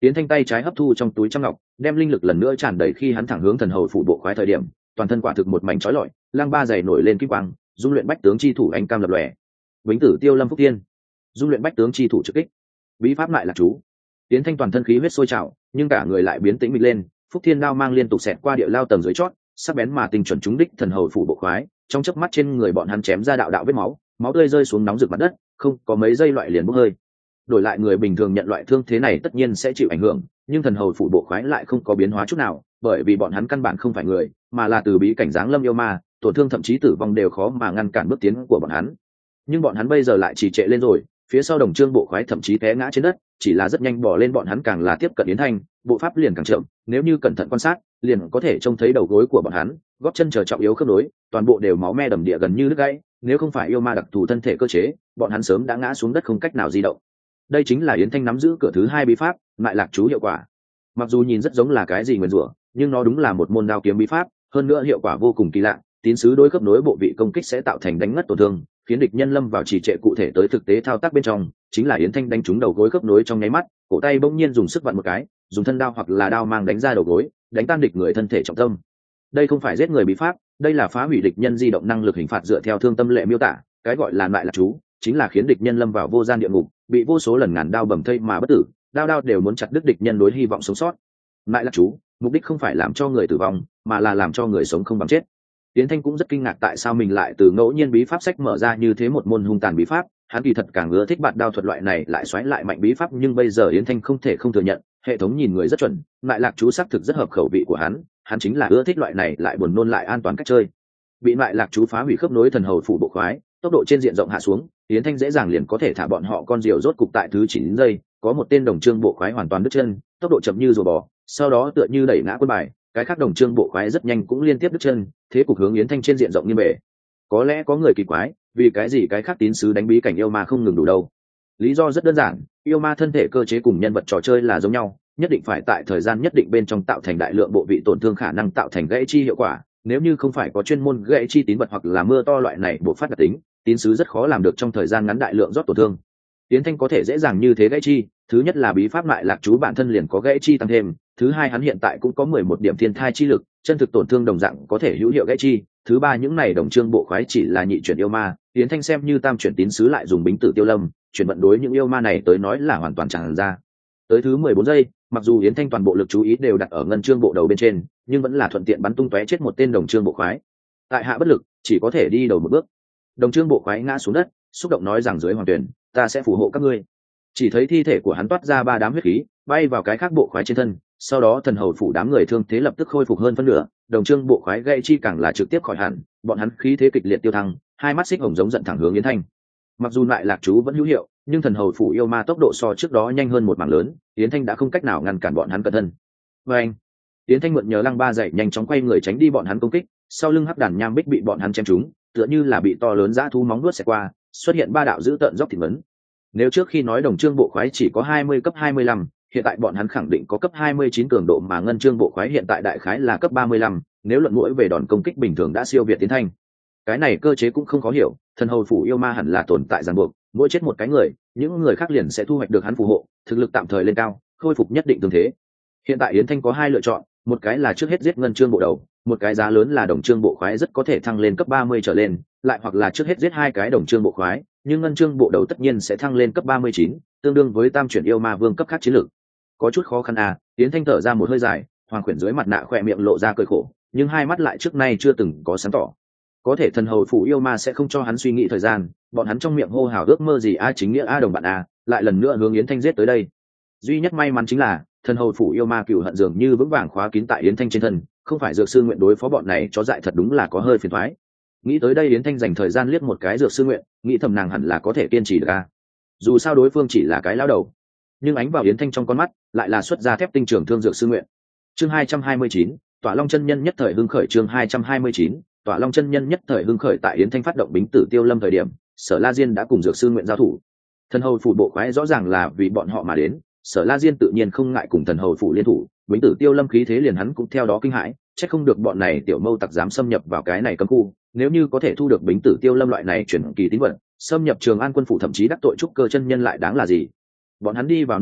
Yến Thanh tay trái hấp thu trong túi trăm ngọc, đem linh lực lần nữa tràn đầy khi hắn thẳng hướng thần hầu phủ bộ khoái thời điểm, toàn thân quả thực một mảnh chói lọi, lang ba giày nổi lên kim quang, dung luyện bách tướng chi thủ anh cam lập lòe. Vĩnh tử Tiêu Lâm Phúc Tiên, dung luyện bách tướng chi thủ trực kích. Bí pháp lại là chú. Yến Thanh toàn thân khí huyết sôi trào, nhưng cả người lại biến tĩnh mịch lên, Phúc Thiên đao mang liên tục xẹt qua địa lao tầng dưới chót, sắc bén mà tình chuẩn trúng đích thần hầu phủ bộ khoái, trong chớp mắt trên người bọn hắn chém ra đạo đạo vết máu, máu tươi rơi xuống nóng rực mặt đất, không có mấy giây loại liền bốc hơi. Đổi lại người bình thường nhận loại thương thế này tất nhiên sẽ chịu ảnh hưởng, nhưng thần hầu phủ bộ khoái lại không có biến hóa chút nào, bởi vì bọn hắn căn bản không phải người, mà là từ bí cảnh giáng lâm yêu ma, tổn thương thậm chí tử vong đều khó mà ngăn cản bước tiến của bọn hắn. Nhưng bọn hắn bây giờ lại trì trệ lên rồi, phía sau đồng trương bộ khoái thậm chí té ngã trên đất, chỉ là rất nhanh bỏ lên bọn hắn càng là tiếp cận Yến Thanh, bộ pháp liền càng chậm, nếu như cẩn thận quan sát, liền có thể trông thấy đầu gối của bọn hắn, gót chân trở trọng yếu khớp nối, toàn bộ đều máu me đầm địa gần như đứt gãy, nếu không phải yêu ma đặc thù thân thể cơ chế, bọn hắn sớm đã ngã xuống đất không cách nào di động. Đây chính là Yến Thanh nắm giữ cửa thứ hai bí pháp, lại lạc chú hiệu quả. Mặc dù nhìn rất giống là cái gì nguyền rủa, nhưng nó đúng là một môn đao kiếm bí pháp, hơn nữa hiệu quả vô cùng kỳ lạ, tín sứ đối khớp nối bộ vị công kích sẽ tạo thành đánh ngất tổn thương, khiến địch nhân lâm vào trì trệ cụ thể tới thực tế thao tác bên trong, chính là Yến Thanh đánh trúng đầu gối khớp nối trong nháy mắt, cổ tay bỗng nhiên dùng sức vặn một cái, dùng thân đao hoặc là đao mang đánh ra đầu gối, đánh tan địch người thân thể trọng tâm. Đây không phải giết người bí pháp, đây là phá hủy địch nhân di động năng lực hình phạt dựa theo thương tâm lệ miêu tả, cái gọi là lại lạc chú, chính là khiến địch nhân lâm vào vô gian địa ngục, bị vô số lần ngàn đao bầm thây mà bất tử, đao đao đều muốn chặt đứt địch nhân đối hy vọng sống sót. Lại lạc chú, mục đích không phải làm cho người tử vong, mà là làm cho người sống không bằng chết. Yến Thanh cũng rất kinh ngạc tại sao mình lại từ ngẫu nhiên bí pháp sách mở ra như thế một môn hung tàn bí pháp, hắn kỳ thật càng ưa thích bạt đao thuật loại này lại xoáy lại mạnh bí pháp, nhưng bây giờ Yến Thanh không thể không thừa nhận, hệ thống nhìn người rất chuẩn, lại lạc chú xác thực rất hợp khẩu vị của hắn chính là ưa thích loại này lại buồn nôn lại an toàn cách chơi. Bị lại lạc chú phá hủy khớp nối thần hầu phủ bộ khoái, tốc độ trên diện rộng hạ xuống, Yến Thanh dễ dàng liền có thể thả bọn họ con diều rốt cục tại thứ 9 giây, có một tên đồng trương bộ khoái hoàn toàn đứt chân, tốc độ chậm như rùa bò, sau đó tựa như đẩy ngã quân bài, cái khác đồng trương bộ khoái rất nhanh cũng liên tiếp đứt chân, thế cục hướng Yến Thanh trên diện rộng như bể. Có lẽ có người kỳ quái, vì cái gì cái khác tín sứ đánh bí cảnh yêu ma không ngừng đủ đâu? Lý do rất đơn giản, yêu ma thân thể cơ chế cùng nhân vật trò chơi là giống nhau, nhất định phải tại thời gian nhất định bên trong tạo thành đại lượng bộ vị tổn thương khả năng tạo thành gãy chi hiệu quả, nếu như không phải có chuyên môn gãy chi tín vật hoặc là mưa to loại này bộ phát đặc tính, tín sứ rất khó làm được trong thời gian ngắn đại lượng rót tổn thương. Yến Thanh có thể dễ dàng như thế gãy chi, thứ nhất là bí pháp lại lạc chú bản thân liền có gãy chi tăng thêm, thứ hai hắn hiện tại cũng có 11 điểm thiên thai chi lực, chân thực tổn thương đồng dạng có thể hữu hiệu gãy chi, thứ ba những này đồng trương bộ khoái chỉ là nhị chuyển yêu ma, Yến Thanh xem như tam chuyển tín sứ lại dùng bính tử Tiêu Lâm, chuyển vận đối những yêu ma này tới nói là hoàn toàn chẳng ra. Tới thứ 14 giây, mặc dù Yến Thanh toàn bộ lực chú ý đều đặt ở ngân trương bộ đầu bên trên, nhưng vẫn là thuận tiện bắn tung tóe chết một tên đồng trương bộ khoái. Tại hạ bất lực, chỉ có thể đi đầu một bước. Đồng trương bộ khoái ngã xuống đất, xúc động nói rằng dưới hoàng tuyển, ta sẽ phù hộ các ngươi. Chỉ thấy thi thể của hắn toát ra 3 đám huyết khí, bay vào cái khác bộ khoái trên thân, sau đó thần hầu phủ đám người thương thế lập tức khôi phục hơn phân nửa, đồng trương bộ khoái gãy chi càng là trực tiếp khỏi hẳn, bọn hắn khí thế kịch liệt tiêu thăng, hai mắt xích hồng giống giận thẳng hướng Yến Thanh. Mặc dù lại lạc chú vẫn hữu hiệu, nhưng thần hầu phủ yêu ma tốc độ so trước đó nhanh hơn một mảng lớn, Yến Thanh đã không cách nào ngăn cản bọn hắn cẩn thân. Và anh, Yến Thanh mượn nhờ lăng ba dậy nhanh chóng quay người tránh đi bọn hắn công kích, sau lưng hắc đàn nham bích bị bọn hắn chém trúng, tựa như là bị to lớn dã thú móng nuốt xẹt qua, xuất hiện 3 đạo dữ tợn dốc thịt vấn. Nếu trước khi nói đồng trương bộ khoái chỉ có 20 cấp 25, hiện tại bọn hắn khẳng định có cấp 29 cường độ, mà ngân trương bộ khoái hiện tại đại khái là cấp 35, nếu luận mũi về đòn công kích bình thường đã siêu việt Yến Thanh. Cái này cơ chế cũng không khó hiểu, thần hầu phủ yêu ma hẳn là tồn tại ràng buộc, mỗi chết một cái người, những người khác liền sẽ thu hoạch được hắn phù hộ, thực lực tạm thời lên cao, khôi phục nhất định tương thế. Hiện tại Yến Thanh có 2 lựa chọn, một cái là trước hết giết ngân trương bộ đầu, một cái giá lớn là đồng trương bộ khoái rất có thể thăng lên cấp 30 trở lên, lại hoặc là trước hết giết 2 cái đồng trương bộ khoái, nhưng ngân trương bộ đầu tất nhiên sẽ thăng lên cấp 39, tương đương với tam chuyển yêu ma vương cấp khác chiến lược. Có chút khó khăn à? Yến Thanh thở ra một hơi dài, hoàng khuyển dưới mặt nạ khỏe miệng lộ ra cười khổ, nhưng hai mắt lại trước nay chưa từng có sáng tỏ. Có thể thần hầu phủ yêu ma sẽ không cho hắn suy nghĩ thời gian, bọn hắn trong miệng hô hào ước mơ gì a chính nghĩa a đồng bạn a, lại lần nữa hướng Yến Thanh giết tới đây. Duy nhất may mắn chính là thần hầu phủ yêu ma cừu hận dường như vững vàng khóa kín tại Yến Thanh trên thân, không phải dược sư nguyện đối phó bọn này chó dại thật đúng là có hơi phiền toái. Nghĩ tới đây Yến Thanh dành thời gian liếc một cái dược sư nguyện, nghĩ thầm nàng hẳn là có thể kiên trì được a. Dù sao đối phương chỉ là cái lão đầu, nhưng ánh vào Yến Thanh trong con mắt lại là xuất ra thép tinh trường thương dược sư nguyện. Chương 229, Tỏa Long chân nhân nhất thời hưng khởi. Chương 229, Tỏa Long chân nhân nhất thời hưng khởi. Tại Yến Thanh phát động bính tử Tiêu Lâm thời điểm, Sở La Diên đã cùng dược sư nguyện giao thủ. Thần hầu phủ bộ khoái rõ ràng là vì bọn họ mà đến, Sở La Diên tự nhiên không ngại cùng thần hầu phủ liên thủ, bính tử Tiêu Lâm khí thế liền hắn cũng theo đó kinh hãi, chắc không được bọn này tiểu mâu tặc dám xâm nhập vào cái này cấm khu, nếu như có thể thu được bính tử Tiêu Lâm loại này chuyển kỳ tín vật, xâm nhập Trường An quân phủ thậm chí đắc tội trúc cơ chân nhân lại đáng là gì. Bọn hắn đi vào nơi này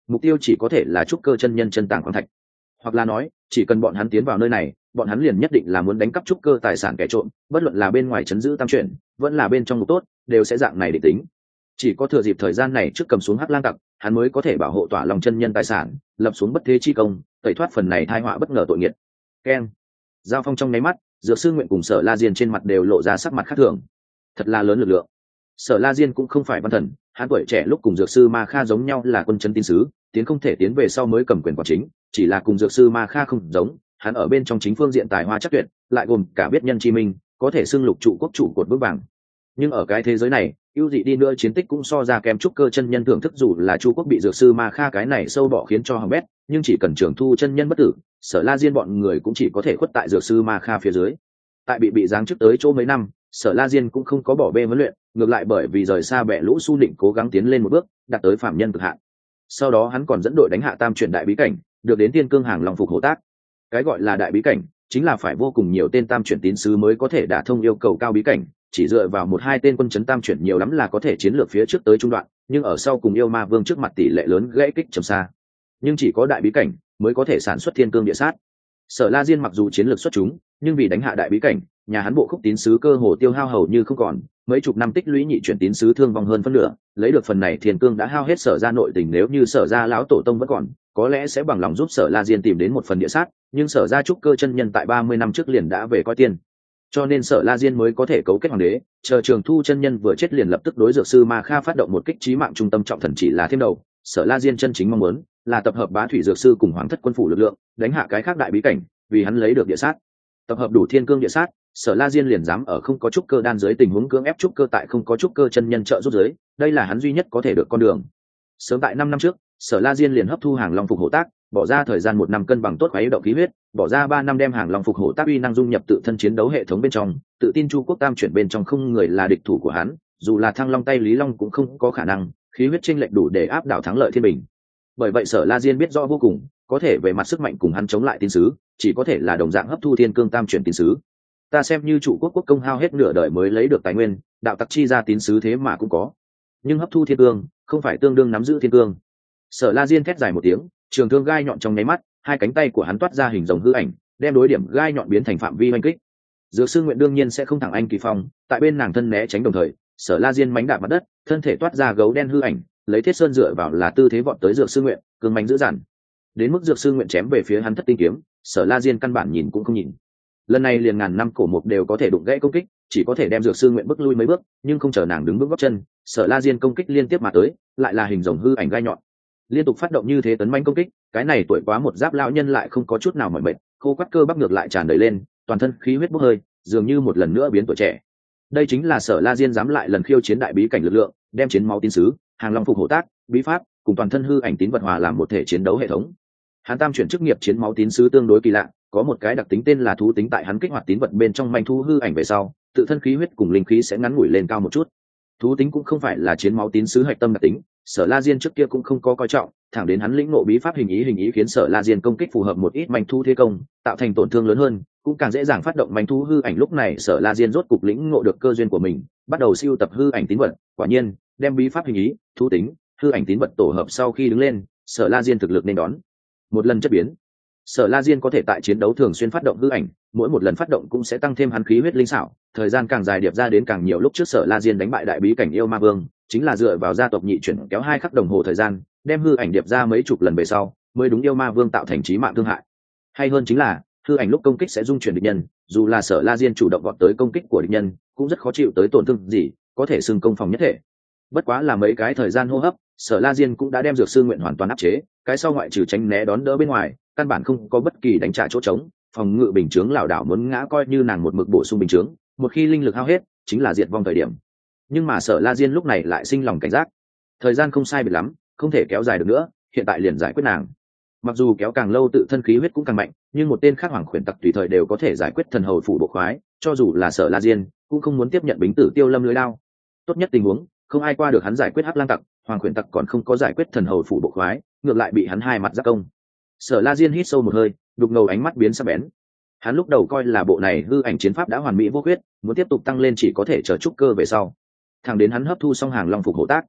mục tiêu chỉ có thể là trúc cơ chân nhân chân tàng khoáng thạch, hoặc là nói chỉ cần bọn hắn tiến vào nơi này, bọn hắn liền nhất định là muốn đánh cắp trúc cơ tài sản kẻ trộm, bất luận là bên ngoài chấn giữ tam chuyển vẫn là bên trong ngục tốt, đều sẽ dạng này định tính. Chỉ có thừa dịp thời gian này trước cầm xuống hắc lang tặc, hắn mới có thể bảo hộ tỏa lòng chân nhân tài sản, lập xuống bất thế chi công, tẩy thoát phần này tai họa bất ngờ tội nghiệt. Keng. Giao phong trong nháy mắt, Dược Sư Nguyện cùng Sở La Diên trên mặt đều lộ ra sắc mặt khác thường. Thật là lớn lực lượng. Sở La Diên cũng không phải văn thần, hắn tuổi trẻ lúc cùng Dược Sư Ma Kha giống nhau là quân chân tín sứ, tiến không thể tiến về sau mới cầm quyền quản chính, chỉ là cùng Dược Sư Ma Kha không giống, hắn ở bên trong chính phương diện tài hoa chắc tuyệt, lại gồm cả biết nhân chi minh, có thể xưng lục trụ quốc chủ cột vững vàng. Nhưng ở cái thế giới này, ưu dị đi nữa chiến tích cũng so ra kém trúc cơ chân nhân thưởng thức, dù là Chu quốc bị Dược Sư Ma Kha cái này sâu bọ khiến cho hỏng bét, nhưng chỉ cần trưởng thu chân nhân bất tử, Sở La Diên bọn người cũng chỉ có thể khuất tại Dược Sư Ma Kha phía dưới. Tại bị giáng chức tới chỗ mấy năm, Sở La Diên cũng không có bỏ bê huấn luyện, ngược lại bởi vì rời xa bè lũ su định cố gắng tiến lên một bước, đạt tới phạm nhân cực hạn. Sau đó hắn còn dẫn đội đánh hạ tam chuyển đại bí cảnh, được đến Tiên Cương Hàng Long phục hộ tác. Cái gọi là đại bí cảnh chính là phải vô cùng nhiều tên tam chuyển tín sứ mới có thể đả thông yêu cầu cao bí cảnh, chỉ dựa vào một hai tên quân chấn tam chuyển nhiều lắm là có thể chiến lược phía trước tới trung đoạn, nhưng ở sau cùng yêu ma vương trước mặt tỷ lệ lớn gãy kích trầm xa. Nhưng chỉ có đại bí cảnh mới có thể sản xuất thiên cương địa sát. Sở La Diên mặc dù chiến lược xuất chúng, nhưng vì đánh hạ đại bí cảnh, nhà hắn bộ khúc tín sứ cơ hồ tiêu hao hầu như không còn, mấy chục năm tích lũy nhị chuyển tín sứ thương vong hơn phân nửa, lấy được phần này thiên cương đã hao hết Sở ra nội tình, nếu như Sở ra lão tổ tông vẫn còn, có lẽ sẽ bằng lòng giúp Sở La Diên tìm đến một phần địa sát, nhưng Sở ra trúc cơ chân nhân tại 30 năm trước liền đã về coi tiên. Cho nên Sở La Diên mới có thể cấu kết hoàng đế, chờ Trường Thu chân nhân vừa chết liền lập tức đối Dược Sư Ma Kha phát động một kích chí mạng trung tâm trọng thần chỉ là thêm đầu. Sở La Diên chân chính mong muốn là tập hợp Bá Thủy Dược Sư cùng Hoàng Thất quân phủ lực lượng, đánh hạ cái khác đại bí cảnh, vì hắn lấy được địa sát. Tập hợp đủ thiên cương địa sát, Sở La Diên liền dám ở không có trúc cơ đan dưới tình huống cưỡng ép trúc cơ tại không có trúc cơ chân nhân trợ giúp dưới, đây là hắn duy nhất có thể được con đường. Sớm tại 5 năm trước, Sở La Diên liền hấp thu Hàng Long phục hộ tác, bỏ ra thời gian 1 năm cân bằng tốt khuấy động khí huyết, bỏ ra 3 năm đem Hàng Long phục hộ tác uy năng dung nhập tự thân chiến đấu hệ thống bên trong, tự tin Chu quốc tam chuyển bên trong không người là địch thủ của hắn, dù là Thăng Long tay Lý Long cũng không có khả năng, khí huyết chênh lệch đủ để áp đảo thắng lợi thiên bình. Bởi vậy Sở La Diên biết rõ vô cùng, có thể về mặt sức mạnh cùng hắn chống lại tín sứ, chỉ có thể là đồng dạng hấp thu thiên cương tam chuyển tín sứ. Ta xem như Chu quốc quốc công hao hết nửa đời mới lấy được tài nguyên, đạo tặc chi ra tín sứ thế mà cũng có, nhưng hấp thu thiên cương không phải tương đương nắm giữ thiên cương. Sở La Diên thét dài một tiếng, trường thương gai nhọn trong nháy mắt, hai cánh tay của hắn toát ra hình rồng hư ảnh, đem đối điểm gai nhọn biến thành phạm vi oanh kích. Dược Sư Nguyện đương nhiên sẽ không thẳng anh kỳ phong, tại bên nàng thân né tránh đồng thời, Sở La Diên mánh đạp mặt đất, thân thể toát ra gấu đen hư ảnh, lấy thiết sơn dựa vào là tư thế vọt tới Dược Sư Nguyện, cương mãnh dữ dằn. Đến mức Dược Sư Nguyện chém về phía hắn thất tinh kiếm, Sở La Diên căn bản nhìn cũng không nhìn. Lần này liền ngàn năm cổ mục đều có thể đụng gãy công kích, chỉ có thể đem Dược Sư Nguyện bước lui mấy bước, nhưng không chờ nàng đứng vững gót chân, Sở La Diên công kích liên tiếp mà tới, lại là hình rồng hư ảnh gai nhọn. Liên tục phát động như thế tấn manh công kích, cái này tuổi quá một giáp lão nhân lại không có chút nào mỏi mệt, khô quắt cơ bắp ngược lại tràn đầy lên, toàn thân khí huyết bốc hơi, dường như một lần nữa biến tuổi trẻ. Đây chính là Sở La Diên dám lại lần khiêu chiến đại bí cảnh lực lượng, đem chiến máu tín sứ, Hàng Long phục hộ tác, bí pháp cùng toàn thân hư ảnh tín vật hòa làm một thể chiến đấu hệ thống. Hắn tam chuyển chức nghiệp chiến máu tín sứ tương đối kỳ lạ, có một cái đặc tính tên là thú tính, tại hắn kích hoạt tín vật bên trong manh thu hư ảnh về sau, tự thân khí huyết cùng linh khí sẽ ngắn ngủi lên cao một chút. Thú tính cũng không phải là chiến máu tín sứ hạch tâm đặc tính, Sở La Diên trước kia cũng không có coi trọng, thẳng đến hắn lĩnh ngộ bí pháp hình ý khiến Sở La Diên công kích phù hợp một ít manh thu thế công, tạo thành tổn thương lớn hơn, cũng càng dễ dàng phát động manh thu hư ảnh. Lúc này Sở La Diên rốt cục lĩnh ngộ được cơ duyên của mình, bắt đầu siêu tập hư ảnh tín vật, quả nhiên, đem bí pháp hình ý, thú tính, hư ảnh tín vật tổ hợp sau khi đứng lên, Sở La Diên thực lực nên đón một lần chất biến. Sở La Diên có thể tại chiến đấu thường xuyên phát động hư ảnh, mỗi một lần phát động cũng sẽ tăng thêm hắn khí huyết linh xảo, thời gian càng dài điệp ra đến càng nhiều. Lúc trước Sở La Diên đánh bại đại bí cảnh yêu ma vương, chính là dựa vào gia tộc nhị chuyển kéo 2 khắc đồng hồ thời gian, đem hư ảnh điệp ra mấy chục lần về sau, mới đúng yêu ma vương tạo thành chí mạng thương hại. Hay hơn chính là, hư ảnh lúc công kích sẽ dung chuyển địch nhân, dù là Sở La Diên chủ động vọt tới công kích của địch nhân, cũng rất khó chịu tới tổn thương gì, có thể xưng công phòng nhất thể. Bất quá là mấy cái thời gian hô hấp, Sở La Diên cũng đã đem Dược Sư Nguyện hoàn toàn áp chế, cái sau ngoại trừ tránh né đón đỡ bên ngoài, căn bản không có bất kỳ đánh trả chỗ trống, phòng ngự bình chướng lảo đảo muốn ngã, coi như nàng một mực bổ sung bình chướng, một khi linh lực hao hết, chính là diệt vong thời điểm. Nhưng mà Sở La Diên lúc này lại sinh lòng cảnh giác, thời gian không sai biệt lắm, không thể kéo dài được nữa, hiện tại liền giải quyết nàng. Mặc dù kéo càng lâu tự thân khí huyết cũng càng mạnh, nhưng một tên khác Hoàng Khuyển Tặc tùy thời đều có thể giải quyết thần hầu phủ bộ khoái, cho dù là Sở La Diên cũng không muốn tiếp nhận Bính Tử Tiêu Lâm lưới lao. Tốt nhất tình huống, không ai qua được hắn giải quyết Hắc Lang Tặc, Hoàng Khuyển Tặc còn không có giải quyết thần hầu phủ bộ khoái, ngược lại bị hắn hai mặt giáp công. Sở La Diên hít sâu một hơi, đục ngầu ánh mắt biến sắc bén. Hắn lúc đầu coi là bộ này hư ảnh chiến pháp đã hoàn mỹ vô khuyết, muốn tiếp tục tăng lên chỉ có thể chờ trúc cơ về sau. Thẳng đến hắn hấp thu xong Hàng Long phục hộ tác,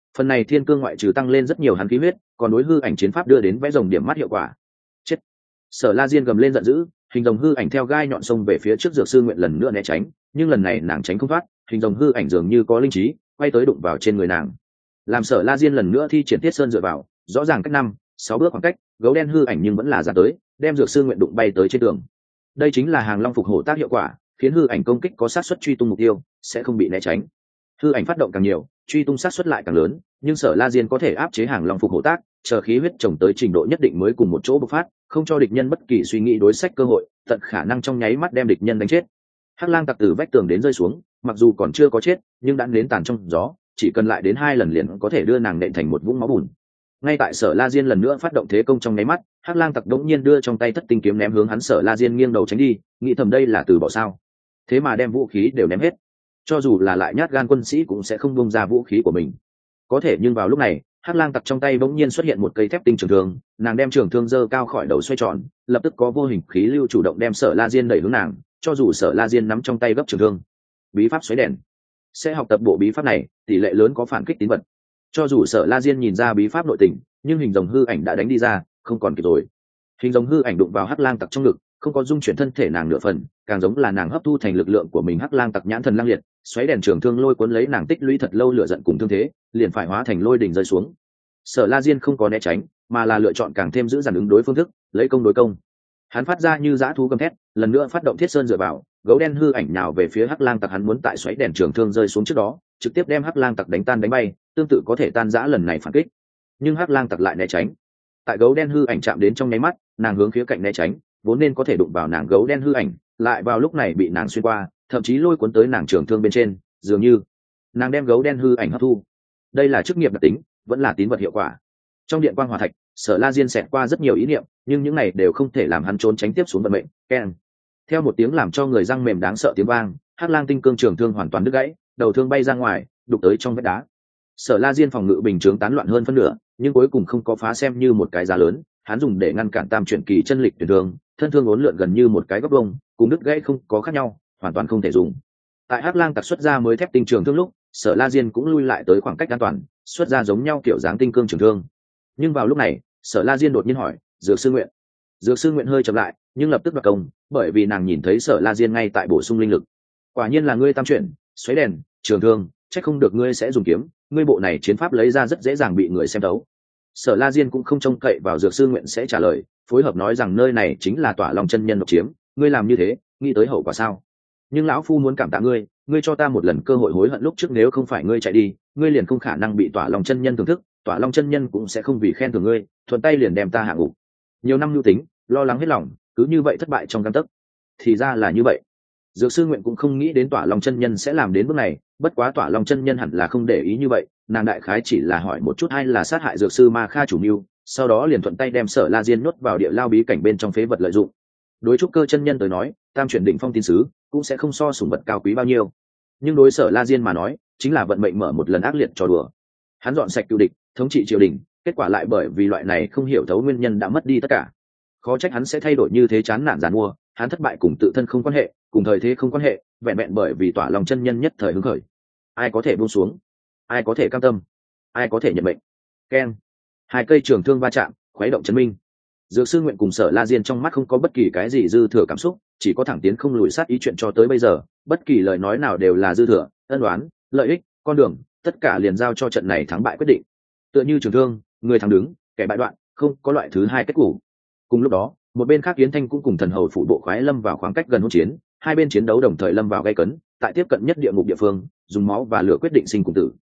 Phần này thiên cương ngoại trừ tăng lên rất nhiều hắn khí huyết, còn đối hư ảnh chiến pháp đưa đến vẽ rồng điểm mắt hiệu quả. Chết! Sở La Diên gầm lên giận dữ, hình rồng hư ảnh theo gai nhọn sông về phía trước Dược Sư Nguyện lần nữa né tránh, nhưng lần này nàng tránh không thoát, hình rồng hư ảnh dường như có linh trí, quay tới đụng vào trên người nàng. Làm Sở La Diên lần nữa thi triển Thiết Sơn dựa vào, rõ ràng cách 5-6 bước khoảng cách, gấu đen hư ảnh nhưng vẫn là ra tới, đem Dược Sư Nguyện đụng bay tới trên tường. Đây chính là Hàng Long Phục Hổ tác hiệu quả, khiến hư ảnh công kích có sát suất truy tung mục tiêu, sẽ không bị né tránh. Hư ảnh phát động càng nhiều, truy tung sát suất lại càng lớn, nhưng Sở La Diên có thể áp chế Hàng Long Phục Hổ tác, chờ khí huyết chồng tới trình độ nhất định mới cùng một chỗ bộc phát, không cho địch nhân bất kỳ suy nghĩ đối sách cơ hội, tận khả năng trong nháy mắt đem địch nhân đánh chết. Hắc lang tặc từ vách tường đến rơi xuống, mặc dù còn chưa có chết, nhưng đã nến tàn trong gió, chỉ cần lại đến 2 lần liền có thể đưa nàng nện thành một vũng máu bùn. Ngay tại Sở La Diên lần nữa phát động thế công trong nháy mắt, Hắc lang tặc đống nhiên đưa trong tay Thất tinh kiếm ném hướng hắn. Sở La Diên nghiêng đầu tránh đi, nghĩ thầm đây là từ bỏ sao? Thế mà đem vũ khí đều ném hết. Cho dù là lại nhát gan quân sĩ cũng sẽ không buông ra vũ khí của mình. Có thể nhưng vào lúc này, Hắc lang tặc trong tay bỗng nhiên xuất hiện một cây thép tinh trường thương, nàng đem trường thương giơ cao khỏi đầu xoay tròn, lập tức có vô hình khí lưu chủ động đem Sở La Diên đẩy hướng nàng, cho dù Sở La Diên nắm trong tay gấp trường thương. Bí pháp xoáy đèn. Sẽ học tập bộ bí pháp này, tỷ lệ lớn có phản kích tín vật. Cho dù Sở La Diên nhìn ra bí pháp nội tình, nhưng hình rồng hư ảnh đã đánh đi ra, không còn kịp rồi. Hình rồng hư ảnh đụng vào Hắc lang tặc trong ngực, không có dung chuyển thân thể nàng nửa phần, càng giống là nàng hấp thu thành lực lượng của mình. Hắc lang tặc nhãn thần lăng liệt, xoáy đèn trường thương lôi cuốn lấy nàng tích lũy thật lâu lửa giận cùng thương thế, liền phải hóa thành lôi đỉnh rơi xuống. Sở La Diên không có né tránh, mà là lựa chọn càng thêm giữ dằn ứng đối phương thức, lấy công đối công. Hắn phát ra như dã thú gầm thét, lần nữa phát động Thiết Sơn dựa vào, gấu đen hư ảnh nào về phía Hắc lang tặc. Hắn muốn tại xoáy đèn trường thương rơi xuống trước đó, trực tiếp đem Hắc lang tặc đánh tan đánh bay, tương tự có thể tan rã lần này phản kích. Nhưng Hắc lang tặc lại né tránh. Tại gấu đen hư ảnh chạm đến trong nháy mắt, nàng hướng khía cạnh né tránh, vốn nên có thể đụng vào nàng gấu đen hư ảnh, lại vào lúc này bị nàng xuyên qua, thậm chí lôi cuốn tới nàng trường thương bên trên, dường như nàng đem gấu đen hư ảnh hấp thu. Đây là chức nghiệp đặc tính, vẫn là tín vật hiệu quả. Trong điện quang hỏa thạch, Sở La Diên xẹt qua rất nhiều ý niệm, nhưng những này đều không thể làm hắn trốn tránh tiếp xuống vận mệnh. Keng! Theo một tiếng làm cho người răng mềm đáng sợ tiếng vang, Hắc lang tinh cương trường thương hoàn toàn đứt gãy, đầu thương bay ra ngoài, đục tới trong vách đá. Sở La Diên phòng ngự bình chướng tán loạn hơn phân nửa, nhưng cuối cùng không có phá, xem như một cái giá lớn. Hắn dùng để ngăn cản tam chuyển kỳ chân lịch tuyển thương, thân thương uốn lượn gần như một cái góc vuông, cùng đứt gãy không có khác nhau, hoàn toàn không thể dùng. Tại Hắc lang tặc xuất ra mới thép tinh trường thương lúc, Sở La Diên cũng lui lại tới khoảng cách an toàn, xuất ra giống nhau kiểu dáng tinh cương trường thương. Nhưng vào lúc này, Sở La Diên đột nhiên hỏi, Dược Sư Nguyện. Dược Sư Nguyện hơi chậm lại, nhưng lập tức đoạt công, bởi vì nàng nhìn thấy Sở La Diên ngay tại bổ sung linh lực. Quả nhiên là ngươi tam chuyển, xoáy đèn, trường thương, chắc không được ngươi sẽ dùng kiếm, ngươi bộ này chiến pháp lấy ra rất dễ dàng bị người xem thấu. Sở La Diên cũng không trông cậy vào Dược Sư Nguyện sẽ trả lời, phối hợp nói rằng nơi này chính là Tỏa Long chân nhân độc chiếm, ngươi làm như thế, nghĩ tới hậu quả sao? Nhưng lão phu muốn cảm tạ ngươi, ngươi cho ta một lần cơ hội hối hận lúc trước, nếu không phải ngươi chạy đi, ngươi liền không khả năng bị Tỏa Long chân nhân thưởng thức, Tỏa Long chân nhân cũng sẽ không vì khen thưởng ngươi, thuận tay liền đem ta hạ ngục. Nhiều năm nhu tính, lo lắng hết lòng, cứ như vậy thất bại trong gang tấc. Thì ra là như vậy. Dược Sư Nguyện cũng không nghĩ đến Tỏa Long chân nhân sẽ làm đến bước này, bất quá Tỏa Long chân nhân hẳn là không để ý như vậy, nàng đại khái chỉ là hỏi một chút hay là sát hại Dược sư Ma Kha chủ mưu, sau đó liền thuận tay đem Sở La Diên nhốt vào địa lao bí cảnh bên trong phế vật lợi dụng. Đối trúc cơ chân nhân tới nói, tam chuyển định phong tín sứ cũng sẽ không so sủng vật cao quý bao nhiêu, nhưng đối Sở La Diên mà nói, chính là vận mệnh mở một lần ác liệt trò đùa. Hắn dọn sạch cựu địch, thống trị triều đình, kết quả lại bởi vì loại này không hiểu thấu nguyên nhân đã mất đi tất cả. Khó trách hắn sẽ thay đổi như thế, chán nản giàn mua. Hắn thất bại cùng tự thân không quan hệ, cùng thời thế không quan hệ, vẹn vẹn bởi vì Tỏa Long chân nhân nhất thời hứng khởi. Ai có thể buông xuống? Ai có thể cam tâm? Ai có thể nhận mệnh? Keng! 2 cây trường thương va chạm, khuấy động chấn minh. Dược Sư Nguyện cùng Sở La Diên trong mắt không có bất kỳ cái gì dư thừa cảm xúc, chỉ có thẳng tiến không lùi sát ý. Chuyện cho tới bây giờ, bất kỳ lời nói nào đều là dư thừa, ân oán, lợi ích, con đường, tất cả liền giao cho trận này thắng bại quyết định. Tựa như trường thương, người thắng đứng, kẻ bại đoạn, không có loại thứ hai kết cục. Cùng lúc đó, một bên khác Yến Thanh cũng cùng thần hầu phụ bộ khoái lâm vào khoảng cách gần hỗn chiến, hai bên chiến đấu đồng thời lâm vào gay cấn, tại tiếp cận nhất địa ngục địa phương, dùng máu và lửa quyết định sinh cùng tử.